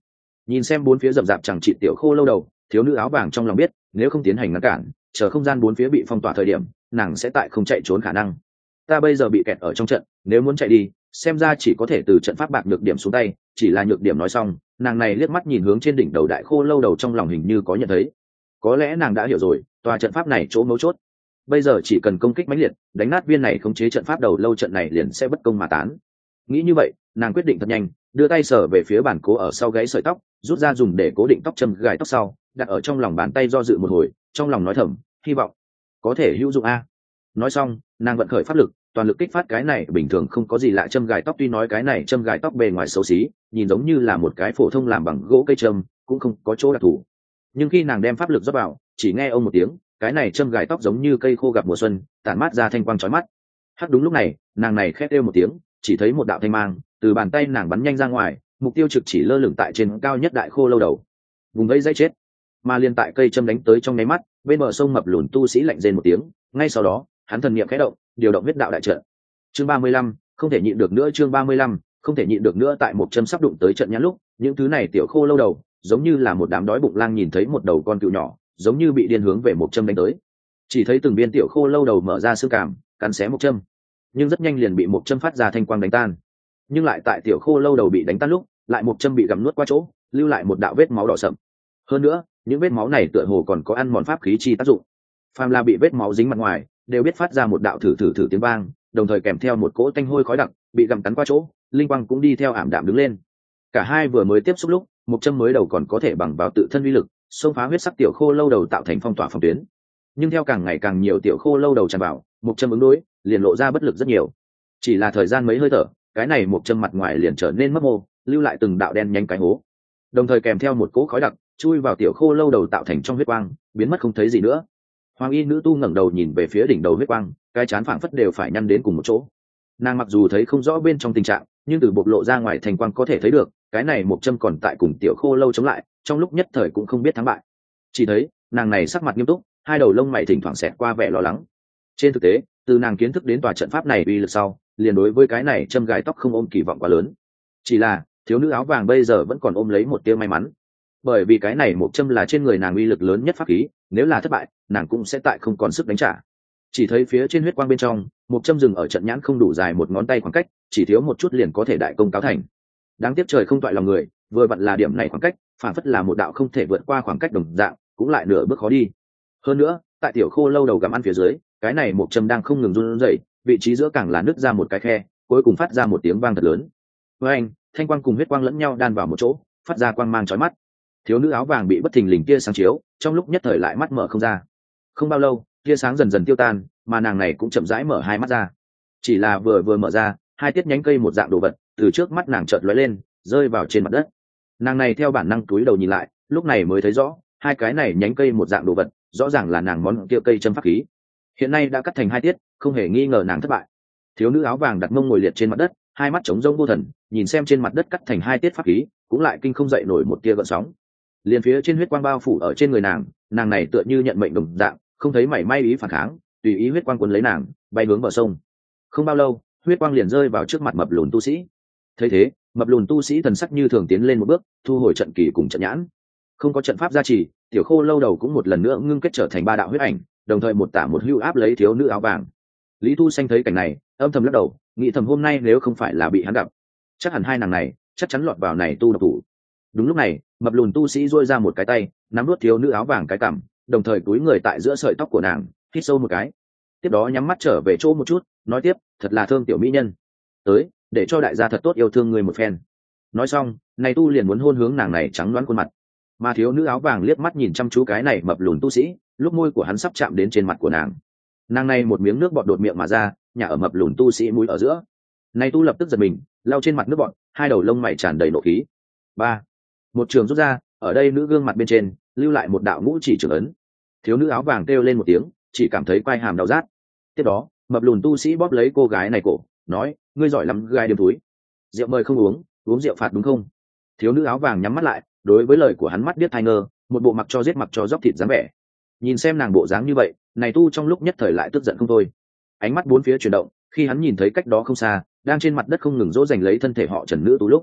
Nhìn xem bốn phía rậm rạp chẳng trị tiểu khô lâu đầu, thiếu nữ áo vàng trong lòng biết nếu không tiến hành ngăn cản, chờ không gian bốn phía bị phong tỏa thời điểm, nàng sẽ tại không chạy trốn khả năng. Ta bây giờ bị kẹt ở trong trận, nếu muốn chạy đi, xem ra chỉ có thể từ trận pháp bạc nhược điểm xuống tay. Chỉ là nhược điểm nói xong, nàng này liếc mắt nhìn hướng trên đỉnh đầu đại khô lâu đầu, trong lòng hình như có nhận thấy. Có lẽ nàng đã hiểu rồi, tòa trận pháp này chỗ mấu chốt. Bây giờ chỉ cần công kích mãnh liệt, đánh nát viên này khống chế trận pháp đầu lâu, trận này liền sẽ bất công mà tán. Nghĩ như vậy, nàng quyết định thật nhanh, đưa tay sờ về phía bàn cố ở sau gáy sợi tóc, rút ra dùng để cố định tóc châm gài tóc sau, đặt ở trong lòng bàn tay, do dự một hồi, trong lòng nói thầm, hy vọng có thể hữu dụng a. Nói xong, nàng vận khởi pháp lực, toàn lực kích phát cái này bình thường không có gì lạ châm gài tóc. Tuy nói cái này châm gài tóc bề ngoài xấu xí, nhìn giống như là một cái phổ thông làm bằng gỗ cây châm, cũng không có chỗ đặc thù. Nhưng khi nàng đem pháp lực rót vào, chỉ nghe ông một tiếng, cái này châm gài tóc giống như cây khô gặp mùa xuân, tản mát ra thanh quang chói mắt. Hắc, đúng lúc này, nàng này khét kêu một tiếng, chỉ thấy một đạo thanh mang từ bàn tay nàng bắn nhanh ra ngoài, mục tiêu trực chỉ lơ lửng tại trên cao nhất đại khô lâu đầu, vùng vẫy dây chết. Mà liên tại cây châm đánh tới trong nháy mắt, bên bờ sông mập lùn tu sĩ lạnh rên một tiếng, ngay sau đó hắn thần niệm khẽ động, điều động huyết đạo đại trận. Chương ba mươi lăm, không thể nhịn được nữa. Chương ba mươi lăm, không thể nhịn được nữa. Tại một châm sắp đụng tới trận nhãn lúc, những thứ này tiểu khô lâu đầu giống như là một đám đói bụng lang nhìn thấy một đầu con cừu nhỏ, giống như bị điên hướng về một châm đánh tới. Chỉ thấy từng viên tiểu khô lâu đầu mở ra xương cảm, cắn xé một châm, nhưng rất nhanh liền bị một châm phát ra thanh quang đánh tan. Nhưng lại tại tiểu khô lâu đầu bị đánh tan lúc, lại một châm bị gặm nuốt qua chỗ, lưu lại một đạo vết máu đỏ sậm. Hơn nữa, những vết máu này tựa hồ còn có ăn mòn pháp khí chi tác dụng. Phàm là bị vết máu dính mặt ngoài, đều biết phát ra một đạo thử thử thử tiếng vang, đồng thời kèm theo một cỗ tanh hôi khói đặc, bị gặm cắn qua chỗ, linh quang cũng đi theo ảm đạm đứng lên. Cả hai vừa mới tiếp xúc lúc, một châm mới đầu còn có thể bằng vào tự thân uy lực, xông phá huyết sắc tiểu khô lâu đầu, tạo thành phong tỏa phòng tuyến. Nhưng theo càng ngày càng nhiều tiểu khô lâu đầu tràn vào, một châm ứng đối liền lộ ra bất lực rất nhiều. Chỉ là thời gian mấy hơi thở, cái này một châm mặt ngoài liền trở nên mấp mô, lưu lại từng đạo đen nhánh cái hố, đồng thời kèm theo một cỗ khói đặc chui vào tiểu khô lâu đầu, tạo thành trong huyết quang, biến mất không thấy gì nữa. Hoàng y nữ tu ngẩng đầu nhìn về phía đỉnh đầu huyết quang, cái chán phảng phất đều phải nhăn đến cùng một chỗ. Nàng mặc dù thấy không rõ bên trong tình trạng, nhưng từ bộc lộ ra ngoài thành quang có thể thấy được, cái này một châm còn tại cùng tiểu khô lâu chống lại, trong lúc nhất thời cũng không biết thắng bại. Chỉ thấy nàng này sắc mặt nghiêm túc, hai đầu lông mày thỉnh thoảng xẹt qua vẻ lo lắng. Trên thực tế, từ nàng kiến thức đến tòa trận pháp này uy lực sau, liền đối với cái này châm gài tóc không ôm kỳ vọng quá lớn. Chỉ là thiếu nữ áo vàng bây giờ vẫn còn ôm lấy một tia may mắn, bởi vì cái này một châm là trên người nàng uy lực lớn nhất pháp khí, nếu là thất bại, nàng cũng sẽ tại không còn sức đánh trả. Chỉ thấy phía trên huyết quang bên trong, một châm dừng ở trận nhãn không đủ dài một ngón tay khoảng cách, chỉ thiếu một chút liền có thể đại công cáo thành. Đáng tiếc trời không toại lòng người, vừa vặn là điểm này khoảng cách, phản phất là một đạo không thể vượt qua khoảng cách đồng dạng, cũng lại nửa bước khó đi. Hơn nữa, tại tiểu khô lâu đầu gặm ăn phía dưới, cái này một châm đang không ngừng run rẩy, vị trí giữa càng là nứt ra một cái khe, cuối cùng phát ra một tiếng vang thật lớn. Với anh, thanh quang cùng huyết quang lẫn nhau đan vào một chỗ, phát ra quang mang chói mắt. Thiếu nữ áo vàng bị bất thình lình tia sáng chiếu, trong lúc nhất thời lại mắt mở không ra. Không bao lâu, tia sáng dần dần tiêu tan, mà nàng này cũng chậm rãi mở hai mắt ra. Chỉ là vừa vừa mở ra, hai tiết nhánh cây một dạng đồ vật từ trước mắt nàng chợt lóe lên, rơi vào trên mặt đất. Nàng này theo bản năng túi đầu nhìn lại, lúc này mới thấy rõ, hai cái này nhánh cây một dạng đồ vật, rõ ràng là nàng món kia cây châm pháp khí. Hiện nay đã cắt thành hai tiết, không hề nghi ngờ nàng thất bại. Thiếu nữ áo vàng đặt mông ngồi liệt trên mặt đất, hai mắt trống rỗng vô thần, nhìn xem trên mặt đất cắt thành hai tiết pháp khí, cũng lại kinh không dậy nổi một tia gợn sóng. Liền phía trên huyết quang bao phủ ở trên người nàng, nàng này tựa như nhận mệnh đồng dạng, không thấy mảy may ý phản kháng, tùy ý huyết quang cuốn lấy nàng, bay hướng bờ sông. Không bao lâu, huyết quang liền rơi vào trước mặt mập lùn tu sĩ. Thấy thế, mập lùn tu sĩ thần sắc như thường tiến lên một bước, thu hồi trận kỳ cùng trận nhãn. Không có trận pháp gia trì, tiểu khô lâu đầu cũng một lần nữa ngưng kết trở thành ba đạo huyết ảnh, đồng thời một tả một hưu áp lấy thiếu nữ áo vàng. Lý Thu Xanh thấy cảnh này, âm thầm lắc đầu, nghĩ thầm hôm nay nếu không phải là bị hắn gặp, chắc hẳn hai nàng này chắc chắn lọt vào này tu độc thủ. Đúng lúc này, mập lùn tu sĩ duỗi ra một cái tay, nắm nuốt thiếu nữ áo vàng cái cằm, đồng thời cúi người tại giữa sợi tóc của nàng, hít sâu một cái. Tiếp đó nhắm mắt trở về chỗ một chút, nói tiếp, thật là thương tiểu mỹ nhân, tới, để cho đại gia thật tốt yêu thương người một phen. Nói xong, này tu liền muốn hôn hướng nàng này trắng đoán khuôn mặt, mà thiếu nữ áo vàng liếc mắt nhìn chăm chú cái này mập lùn tu sĩ, lúc môi của hắn sắp chạm đến trên mặt của nàng, nàng này một miếng nước bọt đột miệng mà ra, nhả ở mập lùn tu sĩ mũi ở giữa. Này tu lập tức giật mình, lau trên mặt nước bọt, hai đầu lông mày tràn đầy nộ khí. Ba, một trường rút ra, ở đây nữ gương mặt bên trên lưu lại một đạo ngũ chỉ trưởng ấn. Thiếu nữ áo vàng kêu lên một tiếng, chỉ cảm thấy quai hàm đau rát. Tiếp đó, mập lùn tu sĩ bóp lấy cô gái này cổ, nói, ngươi giỏi lắm gai đêm túi, rượu mời không uống, uống rượu phạt đúng không? Thiếu nữ áo vàng nhắm mắt lại, đối với lời của hắn mắt điếc tai ngơ, một bộ mặc cho giết mặc cho dốc thịt dáng vẻ. Nhìn xem nàng bộ dáng như vậy, này tu trong lúc nhất thời lại tức giận không thôi. Ánh mắt bốn phía chuyển động, khi hắn nhìn thấy cách đó không xa, đang trên mặt đất không ngừng dỗ dành lấy thân thể họ Trần nữ tu lúc,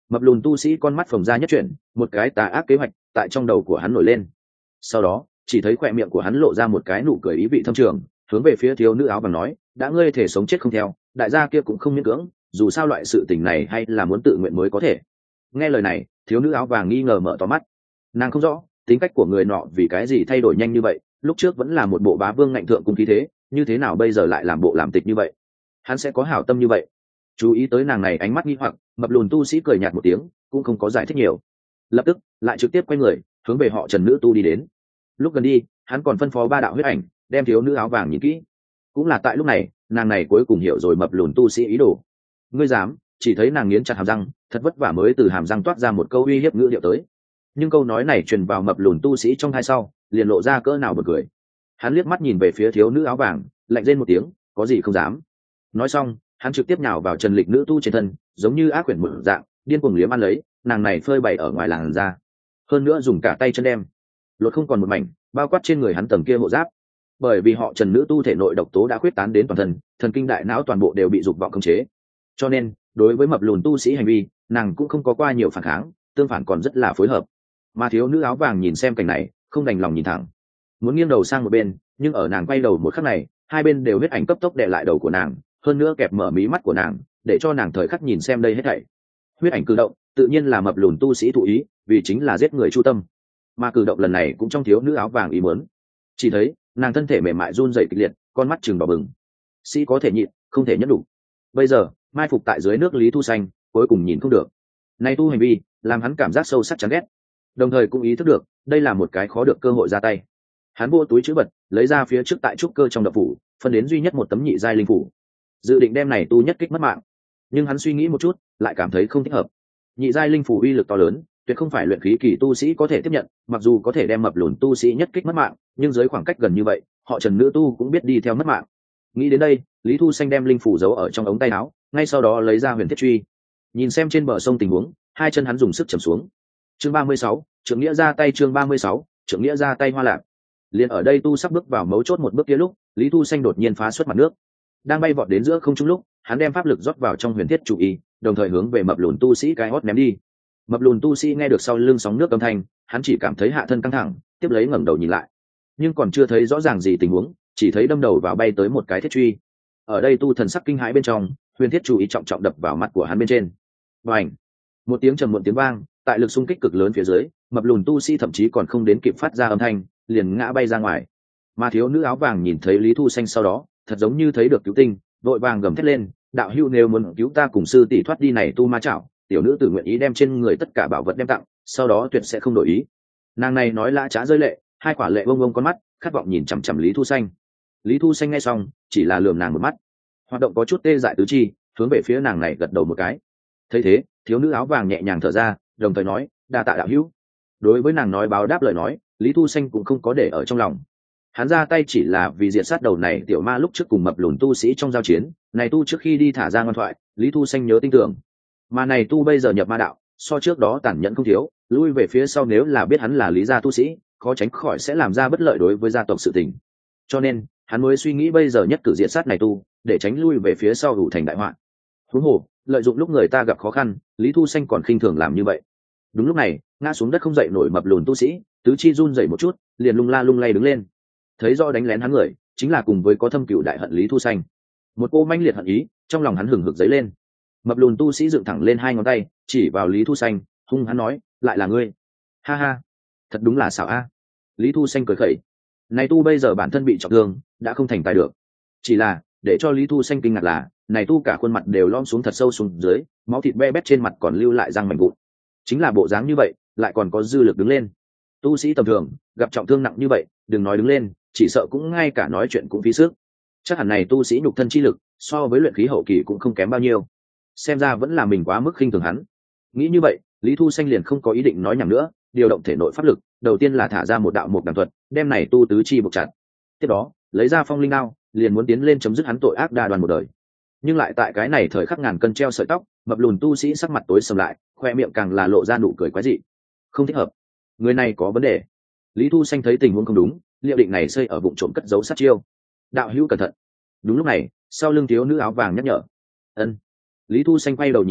Mập lùn tu sĩ con mắt phồng ra nhất chuyển, một cái tà ác kế hoạch tại trong đầu của hắn nổi lên. Sau đó chỉ thấy khỏe miệng của hắn lộ ra một cái nụ cười ý vị thâm trường, hướng về phía thiếu nữ áo vàng nói, đã ngươi thể sống chết không theo, đại gia kia cũng không miễn cưỡng, dù sao loại sự tình này hay là muốn tự nguyện mới có thể. Nghe lời này, thiếu nữ áo vàng nghi ngờ mở to mắt. Nàng không rõ tính cách của người nọ vì cái gì thay đổi nhanh như vậy, lúc trước vẫn là một bộ bá vương ngạnh thượng cung khí thế, như thế nào bây giờ lại làm bộ làm tịch như vậy? Hắn sẽ có hảo tâm như vậy? Chú ý tới nàng này ánh mắt nghi hoặc, mập lùn tu sĩ cười nhạt một tiếng, cũng không có giải thích nhiều, lập tức lại trực tiếp quay người hướng về họ Trần nữ tu đi đến. Lúc gần đi, hắn còn phân phó ba đạo huyết ảnh đem thiếu nữ áo vàng nhìn kỹ. Cũng là tại lúc này, nàng này cuối cùng hiểu rồi mập lùn tu sĩ ý đồ. Ngươi dám? Chỉ thấy nàng nghiến chặt hàm răng, thật vất vả mới từ hàm răng toát ra một câu uy hiếp ngữ điệu tới. Nhưng câu nói này truyền vào mập lùn tu sĩ trong tai sau, liền lộ ra cỡ nào bật cười. Hắn liếc mắt nhìn về phía thiếu nữ áo vàng, lạnh rên một tiếng, có gì không dám. Nói xong, hắn trực tiếp nhào vào Trần Lịch nữ tu trên thân, giống như ác quyển một dạng, điên cuồng liếm ăn lấy nàng này phơi bày ở ngoài làn da, hơn nữa dùng cả tay chân đem lột không còn một mảnh, bao quát trên người hắn tầng kia hộ giáp. Bởi vì họ Trần nữ tu thể nội độc tố đã khuyết tán đến toàn thân, thần kinh đại não toàn bộ đều bị dục vọng khống chế, cho nên đối với mập lùn tu sĩ hành vi, nàng cũng không có qua nhiều phản kháng, tương phản còn rất là phối hợp. Mà thiếu nữ áo vàng nhìn xem cảnh này, không đành lòng nhìn thẳng, muốn nghiêng đầu sang một bên, nhưng ở nàng quay đầu một khắc này, hai bên đều huyết ảnh cấp tốc đè lại đầu của nàng, hơn nữa kẹp mở mí mắt của nàng, để cho nàng thời khắc nhìn xem đây hết thảy. Huyết ảnh cử động tự nhiên là mập lùn tu sĩ thụ ý, vì chính là giết người chu tâm. Mà cử động lần này cũng trong thiếu nữ áo vàng ý muốn. Chỉ thấy nàng thân thể mềm mại run rẩy kịch liệt, con mắt trừng đỏ bừng. Sĩ có thể nhịn, không thể nhẫn đủ. Bây giờ mai phục tại dưới nước Lý Thu Xanh cuối cùng nhìn không được, nay tu hành vi làm hắn cảm giác sâu sắc chán ghét, đồng thời cũng ý thức được đây là một cái khó được cơ hội ra tay. Hắn vô túi chữ vật lấy ra phía trước tại trúc cơ trong đậu phủ, phân đến duy nhất một tấm nhị giai linh phủ, dự định đem này tu nhất kích mất mạng. Nhưng hắn suy nghĩ một chút, lại cảm thấy không thích hợp. Nhị giai linh phủ uy lực to lớn, tuyệt không phải luyện khí kỳ tu sĩ có thể tiếp nhận, mặc dù có thể đem mập lùn tu sĩ nhất kích mất mạng, nhưng dưới khoảng cách gần như vậy, họ Trần nữ tu cũng biết đi theo mất mạng. Nghĩ đến đây, Lý Thu Xanh đem linh phủ giấu ở trong ống tay áo, ngay sau đó lấy ra huyền thiết truy, nhìn xem trên bờ sông tình huống, hai chân hắn dùng sức chầm xuống. Chương ba mươi sáu, Trượng Nghĩa ra tay. Chương ba mươi sáu, Trượng Nghĩa ra tay. Hoa lạc. Liền ở đây tu sắp bước vào mấu chốt một bước kia lúc, Lý Thu Xanh đột nhiên phá xuất mặt nước, đang bay vọt đến giữa không trung lúc, hắn đem pháp lực rót vào trong huyền thiết chủ y, đồng thời hướng về mập lùn tu sĩ cái hót ném đi. Mập lùn tu sĩ nghe được sau lưng sóng nước âm thanh, hắn chỉ cảm thấy hạ thân căng thẳng, tiếp lấy ngẩng đầu nhìn lại, nhưng còn chưa thấy rõ ràng gì tình huống, chỉ thấy đâm đầu vào bay tới một cái thiết truy. Ở đây tu thần sắc kinh hãi bên trong, huyền thiết chủ y trọng trọng đập vào mặt của hắn bên trên. Bành! Một tiếng trầm muộn tiếng vang, tại lực xung kích cực lớn phía dưới, mập lùn tu sĩ thậm chí còn không đến kịp phát ra âm thanh, liền ngã bay ra ngoài. Mà thiếu nữ áo vàng nhìn thấy Lý Thu Xanh sau đó, thật giống như thấy được cứu tinh, vội vàng gầm thét lên, đạo hữu nếu muốn cứu ta cùng sư tỷ thoát đi này tu ma chảo, tiểu nữ tử nguyện ý đem trên người tất cả bảo vật đem tặng, sau đó tuyệt sẽ không đổi ý. Nàng này nói lã trá rơi lệ, hai quả lệ bông bông con mắt khát vọng nhìn chằm chằm Lý Thu Xanh. Lý Thu Xanh nghe xong chỉ là lườm nàng một mắt, hoạt động có chút tê dại tứ chi, hướng về phía nàng này gật đầu một cái. Thấy thế, thiếu nữ áo vàng nhẹ nhàng thở ra, đồng thời nói, đa tạ đạo hữu. Đối với nàng nói báo đáp lời nói, Lý Thu Xanh cũng không có để ở trong lòng. Hắn ra tay chỉ là vì diệt sát đầu này tiểu ma lúc trước cùng mập lùn tu sĩ trong giao chiến, này tu trước khi đi thả ra ngoan thoại, Lý Thu Xanh nhớ tin tưởng. Mà này tu bây giờ nhập ma đạo, so trước đó tàn nhẫn không thiếu, lui về phía sau nếu là biết hắn là Lý gia tu sĩ, khó tránh khỏi sẽ làm ra bất lợi đối với gia tộc sự tình. Cho nên, hắn mới suy nghĩ bây giờ nhất cử diệt sát này tu, để tránh lui về phía sau hữu thành đại họa. Huống hồ, lợi dụng lúc người ta gặp khó khăn, Lý Thu Xanh còn khinh thường làm như vậy. Đúng lúc này, ngã xuống đất không dậy nổi mập lùn tu sĩ, tứ chi run rẩy một chút, liền lung la lung lay đứng lên. Thấy rõ đánh lén hắn người, chính là cùng với có thâm cửu đại hận Lý Thu Xanh. Một cô manh liệt hận ý, trong lòng hắn hừng hực dấy lên. Mập lùn tu sĩ dựng thẳng lên hai ngón tay, chỉ vào Lý Thu Xanh, hung hắn nói, lại là ngươi. Ha ha, thật đúng là xảo a. Lý Thu Xanh cười khẩy. Này tu bây giờ bản thân bị trọng thương, đã không thành tài được. Chỉ là, để cho Lý Thu Xanh kinh ngạc là, này tu cả khuôn mặt đều lom xuống thật sâu xuống dưới, máu thịt be bét trên mặt còn lưu lại răng mảnh vụn. Chính là bộ dáng như vậy, lại còn có dư lực đứng lên. Tu sĩ tầm thường, gặp trọng thương nặng như vậy, đừng nói đứng lên, chỉ sợ cũng ngay cả nói chuyện cũng phí sức. Chắc hẳn này tu sĩ nhục thân chi lực, so với luyện khí hậu kỳ cũng không kém bao nhiêu. Xem ra vẫn là mình quá mức khinh thường hắn. Nghĩ như vậy, Lý Thu Xanh liền không có ý định nói nhảm nữa, điều động thể nội pháp lực, đầu tiên là thả ra một đạo mục đằng thuật, đem này tu tứ chi buộc chặt. Tiếp đó, lấy ra phong linh đao, liền muốn tiến lên chấm dứt hắn tội ác đa đoan một đời. Nhưng lại tại cái này thời khắc ngàn cân treo sợi tóc, mập lùn tu sĩ sắc mặt tối sầm lại, khoe miệng càng là lộ ra nụ cười quái dị. Không thích hợp, người này có vấn đề. Lý Thu Xanh thấy tình huống không đúng, liệu định này xây ở vụng trộm cất giấu sát chiêu. Đạo hữu cẩn thận. Đúng lúc này, sau lưng thiếu nữ áo vàng nhắc nhở. Ân. Lý Thu Xanh quay đầu nhìn lại,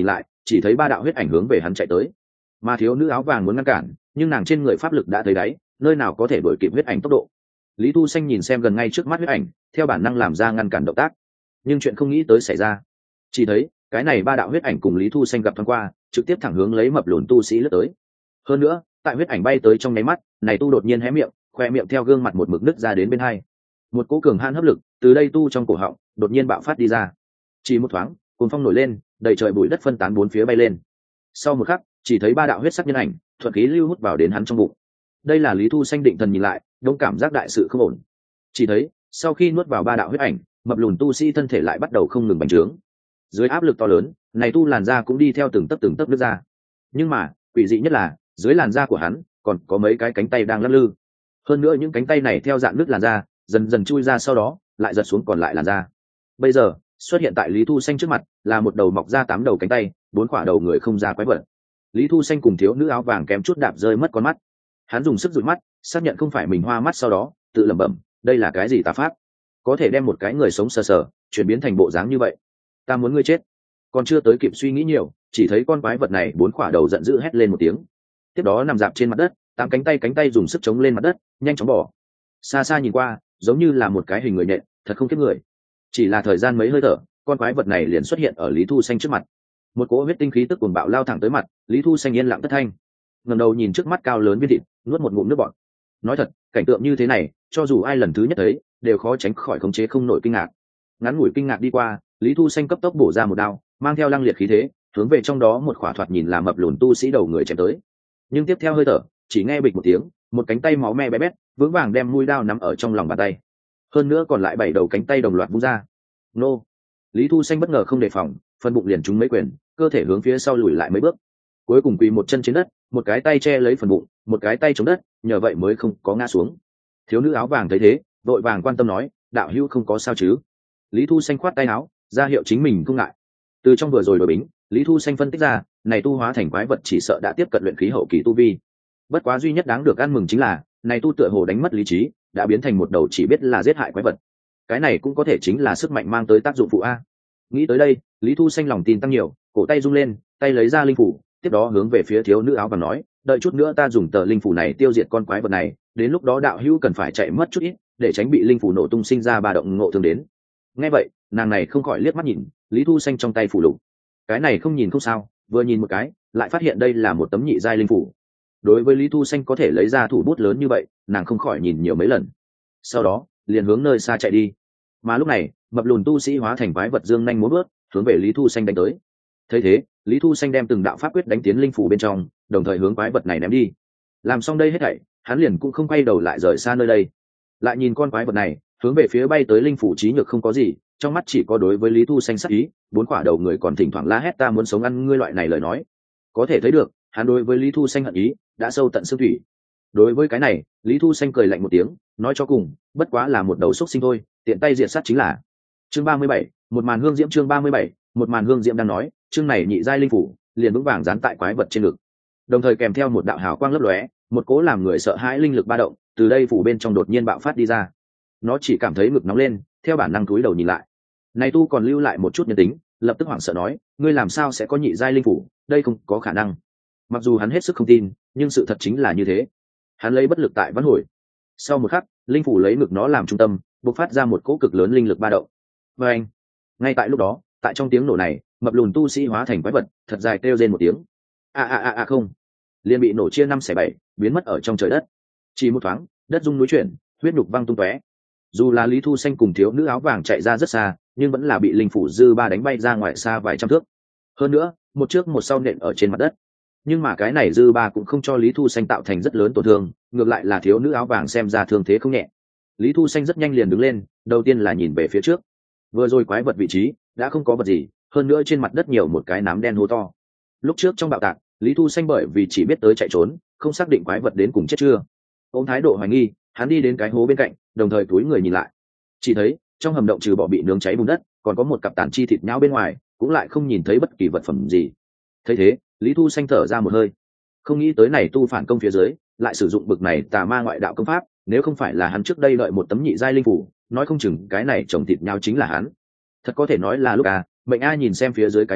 chỉ thấy ba đạo huyết ảnh hướng về hắn chạy tới, mà thiếu nữ áo vàng muốn ngăn cản, nhưng nàng trên người pháp lực đã thấy đáy, nơi nào có thể đuổi kịp huyết ảnh tốc độ. Lý Thu Xanh nhìn xem gần ngay trước mắt huyết ảnh, theo bản năng làm ra ngăn cản động tác, nhưng chuyện không nghĩ tới xảy ra. Chỉ thấy cái này ba đạo huyết ảnh cùng Lý Thu Xanh gặp thoáng qua, trực tiếp thẳng hướng lấy mập lùn tu sĩ lướt tới. Hơn nữa, tại huyết ảnh bay tới trong nháy mắt, này tu đột nhiên hé miệng, khoe miệng theo gương mặt một mực nứt ra đến bên hai. Một cỗ cường hãn hấp lực từ đây tu trong cổ họng đột nhiên bạo phát đi ra. Chỉ một thoáng, cuồng phong nổi lên, đầy trời bụi đất phân tán bốn phía bay lên. Sau một khắc, chỉ thấy ba đạo huyết sắc nhân ảnh thuận khí lưu hút vào đến hắn trong bụng. Đây là Lý Thu Xanh định thần nhìn lại, đông cảm giác đại sự không ổn. Chỉ thấy sau khi nuốt vào ba đạo huyết ảnh, mập lùn tu sĩ thân thể lại bắt đầu không ngừng bành trướng. Dưới áp lực to lớn, này tu làn da cũng đi theo từng tấc từng tấc nứt ra. Nhưng mà quỷ dị nhất là dưới làn da của hắn còn có mấy cái cánh tay đang lắc lư. Hơn nữa những cánh tay này theo dạng nứt làn da dần dần chui ra, sau đó lại giật xuống còn lại làn da. Bây giờ xuất hiện tại Lý Thu Xanh trước mặt là một đầu mọc ra tám đầu cánh tay, bốn quả đầu người không ra quái vật. Lý Thu Xanh cùng thiếu nữ áo vàng kém chút đạp rơi mất con mắt. Hắn dùng sức dụi mắt, xác nhận không phải mình hoa mắt, sau đó tự lẩm bẩm, đây là cái gì tà pháp, có thể đem một cái người sống sờ sờ chuyển biến thành bộ dáng như vậy? Ta muốn ngươi chết. Còn chưa tới kịp suy nghĩ nhiều, chỉ thấy con quái vật này bốn quả đầu giận dữ hét lên một tiếng, tiếp đó nằm dạp trên mặt đất, tám cánh tay cánh tay dùng sức chống lên mặt đất, nhanh chóng bỏ. Xa xa nhìn qua giống như là một cái hình người nhện, thật không kiếp người. Chỉ là thời gian mấy hơi thở, con quái vật này liền xuất hiện ở Lý Thu Xanh trước mặt. Một cỗ huyết tinh khí tức cuồng bạo lao thẳng tới mặt, Lý Thu Xanh yên lặng thất thanh, ngẩng đầu nhìn trước mắt cao lớn viên thịt, nuốt một ngụm nước bọt. Nói thật, cảnh tượng như thế này cho dù ai lần thứ nhất thấy đều khó tránh khỏi khống chế không nổi kinh ngạc. Ngắn ngủi kinh ngạc đi qua, Lý Thu Xanh cấp tốc bổ ra một đao, mang theo lăng liệt khí thế hướng về trong đó một khỏa thoạt nhìn là mập lùn tu sĩ đầu người chém tới. Nhưng tiếp theo hơi thở, chỉ nghe bịch một tiếng, một cánh tay máu me bé bét vững vàng đem mũi đao nắm ở trong lòng bàn tay. Hơn nữa còn lại bảy đầu cánh tay đồng loạt vung ra. Nô! Lý Thu Xanh bất ngờ không đề phòng, phần bụng liền trúng mấy quyền, cơ thể hướng phía sau lùi lại mấy bước, cuối cùng quỳ một chân trên đất, một cái tay che lấy phần bụng, một cái tay chống đất, nhờ vậy mới không có ngã xuống. Thiếu nữ áo vàng thấy thế, vội vàng quan tâm nói, đạo hữu không có sao chứ? Lý Thu Xanh khoát tay áo, ra hiệu chính mình không ngại. Từ trong vừa rồi đổi bính, Lý Thu Xanh phân tích ra, này tu hóa thành quái vật chỉ sợ đã tiếp cận luyện khí hậu kỳ tu vi. Bất quá duy nhất đáng được ăn mừng chính là, này tu tựa hồ đánh mất lý trí, đã biến thành một đầu chỉ biết là giết hại quái vật. Cái này cũng có thể chính là sức mạnh mang tới tác dụng phụ a. Nghĩ tới đây, Lý Thu Xanh lòng tin tăng nhiều, cổ tay rung lên, tay lấy ra linh phủ, tiếp đó hướng về phía thiếu nữ áo vàng nói, đợi chút nữa ta dùng tờ linh phủ này tiêu diệt con quái vật này, đến lúc đó đạo hữu cần phải chạy mất chút ít, để tránh bị linh phủ nổ tung sinh ra ba động ngộ thương đến. Nghe vậy, nàng này không khỏi liếc mắt nhìn Lý Thu Xanh trong tay phủ lục. Cái này không nhìn không sao, vừa nhìn một cái lại phát hiện đây là một tấm nhị giai linh phủ. Đối với Lý Thu Xanh có thể lấy ra thủ bút lớn như vậy, nàng không khỏi nhìn nhiều mấy lần, sau đó liền hướng nơi xa chạy đi. Mà lúc này mập lùn tu sĩ hóa thành quái vật dương nhanh múa bước hướng về Lý Thu Xanh đánh tới. Thấy thế, Lý Thu Xanh đem từng đạo pháp quyết đánh tiến linh phủ bên trong, đồng thời hướng quái vật này ném đi. Làm xong đây hết thảy, hắn liền cũng không quay đầu lại rời xa nơi đây. Lại nhìn con quái vật này hướng về phía bay tới linh phủ trí nhược không có gì, trong mắt chỉ có đối với Lý Thu Xanh sắc ý, bốn quả đầu người còn thỉnh thoảng la hét ta muốn sống ăn ngươi loại này lời nói. Có thể thấy được, hắn đối với Lý Thu Xanh hận ý đã sâu tận xương thủy. Đối với cái này, Lý Thu Xanh cười lạnh một tiếng, nói cho cùng, bất quá là một đầu xúc sinh thôi, tiện tay diệt sát chính là. Chương ba mươi bảy, một màn hương diễm chương ba mươi bảy, một màn hương diễm đang nói, chương này nhị giai linh phủ, liền vững vàng dán tại quái vật trên ngực. Đồng thời kèm theo một đạo hào quang lấp lóe, một cỗ làm người sợ hãi linh lực ba động, từ đây phủ bên trong đột nhiên bạo phát đi ra. Nó chỉ cảm thấy ngực nóng lên, theo bản năng cúi đầu nhìn lại. Này tu còn lưu lại một chút nhân tính, lập tức hoảng sợ nói, ngươi làm sao sẽ có nhị giai linh phủ, đây không có khả năng. Mặc dù hắn hết sức không tin, nhưng sự thật chính là như thế. Hắn lấy bất lực tại vãn hồi. Sau một khắc, linh phủ lấy ngực nó làm trung tâm, bộc phát ra một cỗ cực lớn linh lực ba động. Và anh, ngay tại lúc đó, tại trong tiếng nổ này, mập lùn tu sĩ hóa thành quái vật, thật dài kêu rên một tiếng. A a a a không, liền bị nổ chia năm xẻ bảy, biến mất ở trong trời đất. Chỉ một thoáng, đất rung núi chuyển, huyết nhục văng tung tóe. Dù là Lý Thu Xanh cùng thiếu nữ áo vàng chạy ra rất xa, nhưng vẫn là bị linh phủ dư ba đánh bay ra ngoài xa vài trăm thước. Hơn nữa, một trước một sau nện ở trên mặt đất. Nhưng mà cái này dư ba cũng không cho Lý Thu Xanh tạo thành rất lớn tổn thương, ngược lại là thiếu nữ áo vàng xem ra thương thế không nhẹ. Lý Thu Xanh rất nhanh liền đứng lên, đầu tiên là nhìn về phía trước. Vừa rồi quái vật vị trí đã không có vật gì, hơn nữa trên mặt đất nhiều một cái nám đen hố to. Lúc trước trong bạo tạc, Lý Thu Xanh bởi vì chỉ biết tới chạy trốn, không xác định quái vật đến cùng chết chưa. Ôm thái độ hoài nghi, hắn đi đến cái hố bên cạnh, đồng thời túi người nhìn lại. Chỉ thấy trong hầm động trừ bỏ bị nướng cháy bùn đất, còn có một cặp tàn chi thịt nhão bên ngoài, cũng lại không nhìn thấy bất kỳ vật phẩm gì. Thấy thế, Lý Thu Xanh thở ra một hơi. Không nghĩ tới này tu phản công phía dưới lại sử dụng bực này tà ma ngoại đạo công pháp, nếu không phải là hắn trước đây đợi một tấm nhị giai linh phủ, nói không chừng cái này trồng thịt nhau chính là hắn. Thật có thể nói là lúc à, Mệnh A nhìn xem phía dưới cái hố,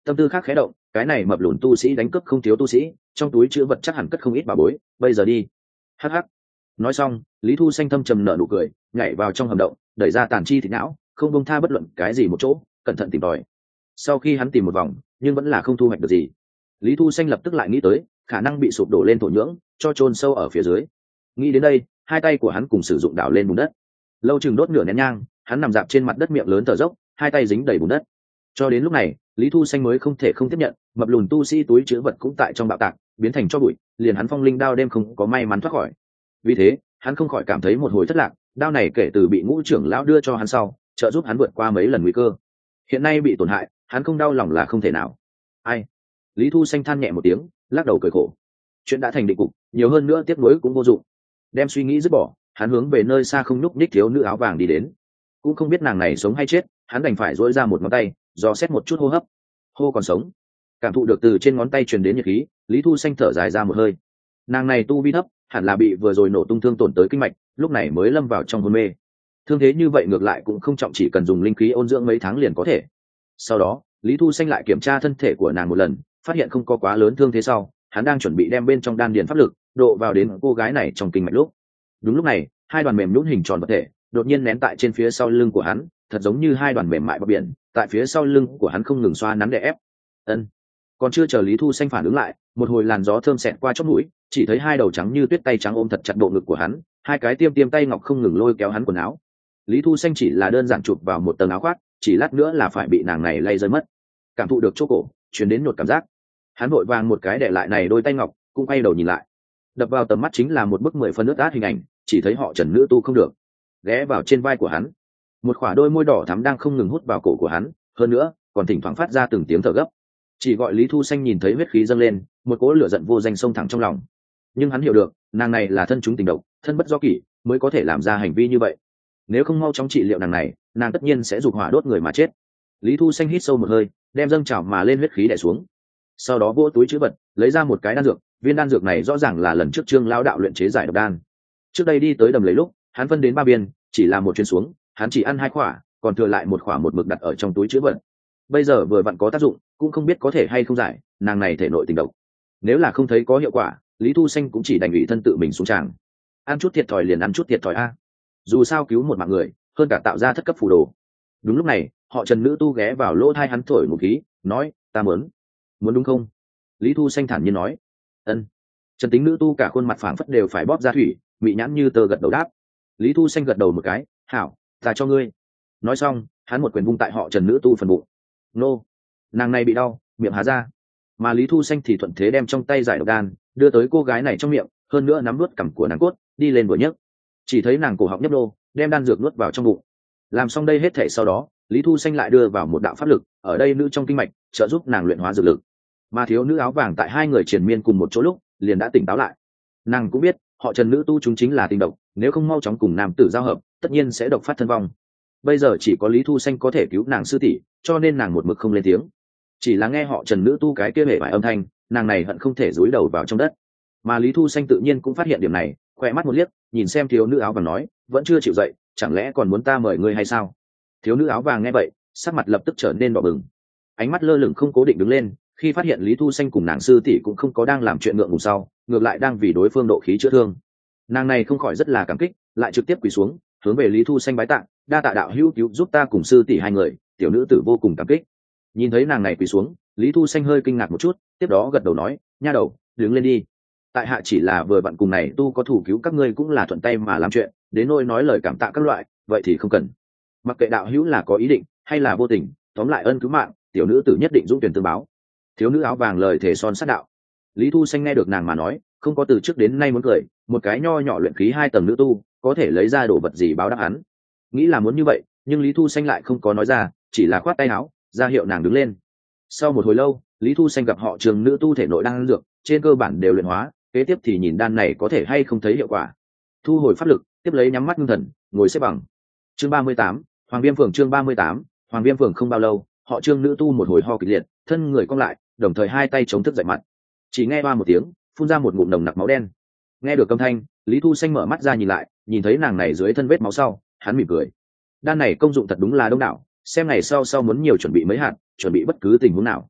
tâm tư khác khé động, cái này mập lùn tu sĩ đánh cướp không thiếu tu sĩ, trong túi chứa vật chắc hẳn cất không ít bảo bối, bây giờ đi. Hắc hắc. Nói xong, Lý Thu Xanh thâm trầm nở nụ cười, nhảy vào trong hầm động, đẩy ra tàn chi thịt não, không buông tha bất luận cái gì một chỗ, cẩn thận tìm tòi. Sau khi hắn tìm một vòng, nhưng vẫn là không thu hoạch được gì. Lý Thu Xanh lập tức lại nghĩ tới khả năng bị sụp đổ lên thổ nhưỡng, cho chôn sâu ở phía dưới. Nghĩ đến đây, hai tay của hắn cùng sử dụng đào lên bùn đất. Lâu chừng đốt nửa nén nhang, hắn nằm dạp trên mặt đất miệng lớn thở dốc, hai tay dính đầy bùn đất. Cho đến lúc này, Lý Thu Xanh mới không thể không tiếp nhận, mập lùn tu sĩ túi chứa vật cũng tại trong bạo tạc, biến thành cho bụi, liền hắn phong linh đao đêm không có may mắn thoát khỏi. Vì thế, hắn không khỏi cảm thấy một hồi thất lạc, đao này kể từ bị ngũ trưởng lão đưa cho hắn sau, trợ giúp hắn vượt qua mấy lần nguy cơ. Hiện nay bị tổn hại, hắn không đau lòng là không thể nào. Ai? Lý Thu Xanh than nhẹ một tiếng, lắc đầu cười khổ. Chuyện đã thành định cục, nhiều hơn nữa tiếc nuối cũng vô dụng. Đem suy nghĩ dứt bỏ, hắn hướng về nơi xa không nhúc nhích thiếu nữ áo vàng đi đến. Cũng không biết nàng này sống hay chết, hắn đành phải duỗi ra một ngón tay, dò xét một chút hô hấp. Hô còn sống. Cảm thụ được từ trên ngón tay truyền đến nhiệt khí, Lý Thu Xanh thở dài ra một hơi. Nàng này tu vi thấp, hẳn là bị vừa rồi nổ tung thương tổn tới kinh mạch, lúc này mới lâm vào trong hôn mê. Thương thế như vậy ngược lại cũng không trọng, chỉ cần dùng linh khí ôn dưỡng mấy tháng liền có thể. Sau đó, Lý Thu Xanh lại kiểm tra thân thể của nàng một lần, phát hiện không có quá lớn thương thế sau, hắn đang chuẩn bị đem bên trong đan điền pháp lực độ vào đến cô gái này trong kinh mạch lúc. Đúng lúc này, hai đoàn mềm nhũn hình tròn vật thể đột nhiên nén tại trên phía sau lưng của hắn, thật giống như hai đoàn mềm mại bờ biển, tại phía sau lưng của hắn không ngừng xoa nắn đè ép. Ân. Còn chưa chờ Lý Thu Xanh phản ứng lại, một hồi làn gió thơm xẹt qua chóp mũi, chỉ thấy hai đầu trắng như tuyết tay trắng ôm thật chặt bộ ngực của hắn, hai cái tiêm tiêm tay ngọc không ngừng lôi kéo hắn quần áo. Lý Thu Xanh chỉ là đơn giản chụp vào một tầng áo khoác, chỉ lát nữa là phải bị nàng này lay rơi mất. Cảm thụ được chỗ cổ truyền đến nhột cảm giác, hắn vội vàng một cái để lại này đôi tay ngọc, cũng quay đầu nhìn lại. Đập vào tầm mắt chính là một bức mười phân nước át hình ảnh, chỉ thấy họ Trần nữ tu không được ghé vào trên vai của hắn, một khỏa đôi môi đỏ thắm đang không ngừng hút vào cổ của hắn, hơn nữa còn thỉnh thoảng phát ra từng tiếng thở gấp. Chỉ gọi Lý Thu Xanh nhìn thấy huyết khí dâng lên, một cỗ lửa giận vô danh xông thẳng trong lòng. Nhưng hắn hiểu được, nàng này là thân chúng tình độc, thân bất do kỷ, mới có thể làm ra hành vi như vậy. Nếu không mau chóng trị liệu nàng này, nàng tất nhiên sẽ dục hỏa đốt người mà chết. Lý Thu Xanh hít sâu một hơi, đem dâng trào mà lên huyết khí đè xuống. Sau đó vỗ túi trữ vật, lấy ra một cái đan dược, viên đan dược này rõ ràng là lần trước Trương lão đạo luyện chế giải độc đan. Trước đây đi tới đầm lấy lúc, hắn phân đến ba biên, chỉ là một chuyến xuống, hắn chỉ ăn hai khỏa, còn thừa lại một khỏa một mực đặt ở trong túi trữ vật. Bây giờ vừa vặn có tác dụng, cũng không biết có thể hay không giải, nàng này thể nội tình độc. Nếu là không thấy có hiệu quả, Lý Thu Xanh cũng chỉ đành ủy thân tự mình xuống tràng. Ăn chút thiệt thòi liền ăn chút thiệt thòi a. Dù sao cứu một mạng người, hơn cả tạo ra thất cấp phù đồ. Đúng lúc này, họ Trần nữ tu ghé vào lỗ tai hắn thổi một khí, nói, ta muốn. Muốn đúng không? Lý Thu Xanh thản nhiên nói. Ân. Trần tính nữ tu cả khuôn mặt phảng phất đều phải bóp ra thủy, mị nhãn như tơ gật đầu đáp. Lý Thu Xanh gật đầu một cái, hảo, ta cho ngươi. Nói xong, hắn một quyền vung tại họ Trần nữ tu phần bụng. Nô. Nàng này bị đau, miệng há ra. Mà Lý Thu Xanh thì thuận thế đem trong tay giải độc đan đưa tới cô gái này trong miệng, hơn nữa nắm nuốt cằm của nàng cốt, đi lên vừa nhấc. Chỉ thấy nàng cổ họng nhấp nô, đem đan dược nuốt vào trong bụng. Làm xong đây hết thể sau đó, Lý Thu Xanh lại đưa vào một đạo pháp lực, ở đây nữ trong kinh mạch, trợ giúp nàng luyện hóa dược lực. Mà thiếu nữ áo vàng tại hai người triền miên cùng một chỗ lúc, liền đã tỉnh táo lại. Nàng cũng biết, họ Trần nữ tu chúng chính là tình độc, nếu không mau chóng cùng nam tử giao hợp, tất nhiên sẽ độc phát thân vong. Bây giờ chỉ có Lý Thu Xanh có thể cứu nàng sư tỷ, cho nên nàng một mực không lên tiếng. Chỉ là nghe họ Trần nữ tu cái kia hề bại âm thanh, nàng này hận không thể dúi đầu vào trong đất. Mà Lý Thu Xanh tự nhiên cũng phát hiện điểm này, khỏe mắt một liếc, nhìn xem thiếu nữ áo vàng nói, vẫn chưa chịu dậy, chẳng lẽ còn muốn ta mời ngươi hay sao? Thiếu nữ áo vàng nghe vậy, sắc mặt lập tức trở nên đỏ bừng, ánh mắt lơ lửng không cố định đứng lên, khi phát hiện Lý Thu Xanh cùng nàng sư tỷ cũng không có đang làm chuyện ngượng ngùng sau, ngược lại đang vì đối phương độ khí chữa thương. Nàng này không khỏi rất là cảm kích, lại trực tiếp quỳ xuống, hướng về Lý Thu Xanh bái tạ, đa tạ đạo hữu cứu giúp ta cùng sư tỷ hai người, tiểu nữ tử vô cùng cảm kích. Nhìn thấy nàng này quỳ xuống, Lý Thu Xanh hơi kinh ngạc một chút, tiếp đó gật đầu nói, nha đầu, đứng lên đi. Tại hạ chỉ là vừa vặn cùng này tu có thủ cứu các ngươi cũng là thuận tay mà làm chuyện, đến nỗi nói lời cảm tạ các loại, vậy thì không cần. Mặc kệ đạo hữu là có ý định hay là vô tình, tóm lại ân cứu mạng, tiểu nữ tử nhất định dũng tuyển tương báo. Thiếu nữ áo vàng lời thể son sát đạo. Lý Thu Xanh nghe được nàng mà nói, không có từ trước đến nay muốn cười, một cái nho nhỏ luyện khí hai tầng nữ tu, có thể lấy ra đồ vật gì báo đáp hắn. Nghĩ là muốn như vậy, nhưng Lý Thu Xanh lại không có nói ra, chỉ là khoát tay áo, ra hiệu nàng đứng lên. Sau một hồi lâu, Lý Thu Xanh gặp họ Trường nữ tu thể nội đang ăn dược, trên cơ bản đều luyện hóa, kế tiếp thì nhìn đan này có thể hay không thấy hiệu quả. Thu hồi pháp lực, tiếp lấy nhắm mắt ngưng thần, ngồi xếp bằng. Chương ba mươi tám, Hoàng Viêm Phường. Chương ba mươi tám, Hoàng Viêm Phường. Không bao lâu, họ Trương nữ tu một hồi ho kịch liệt, thân người cong lại, đồng thời hai tay chống thức dậy mặt. Chỉ nghe ba một tiếng, phun ra một ngụm nồng nặc máu đen. Nghe được âm thanh, Lý Thu Xanh mở mắt ra nhìn lại, nhìn thấy nàng này dưới thân vết máu sau, hắn mỉm cười. Đan này công dụng thật đúng là đông đảo, xem ngày sau sau muốn nhiều chuẩn bị mấy hạt, chuẩn bị bất cứ tình huống nào.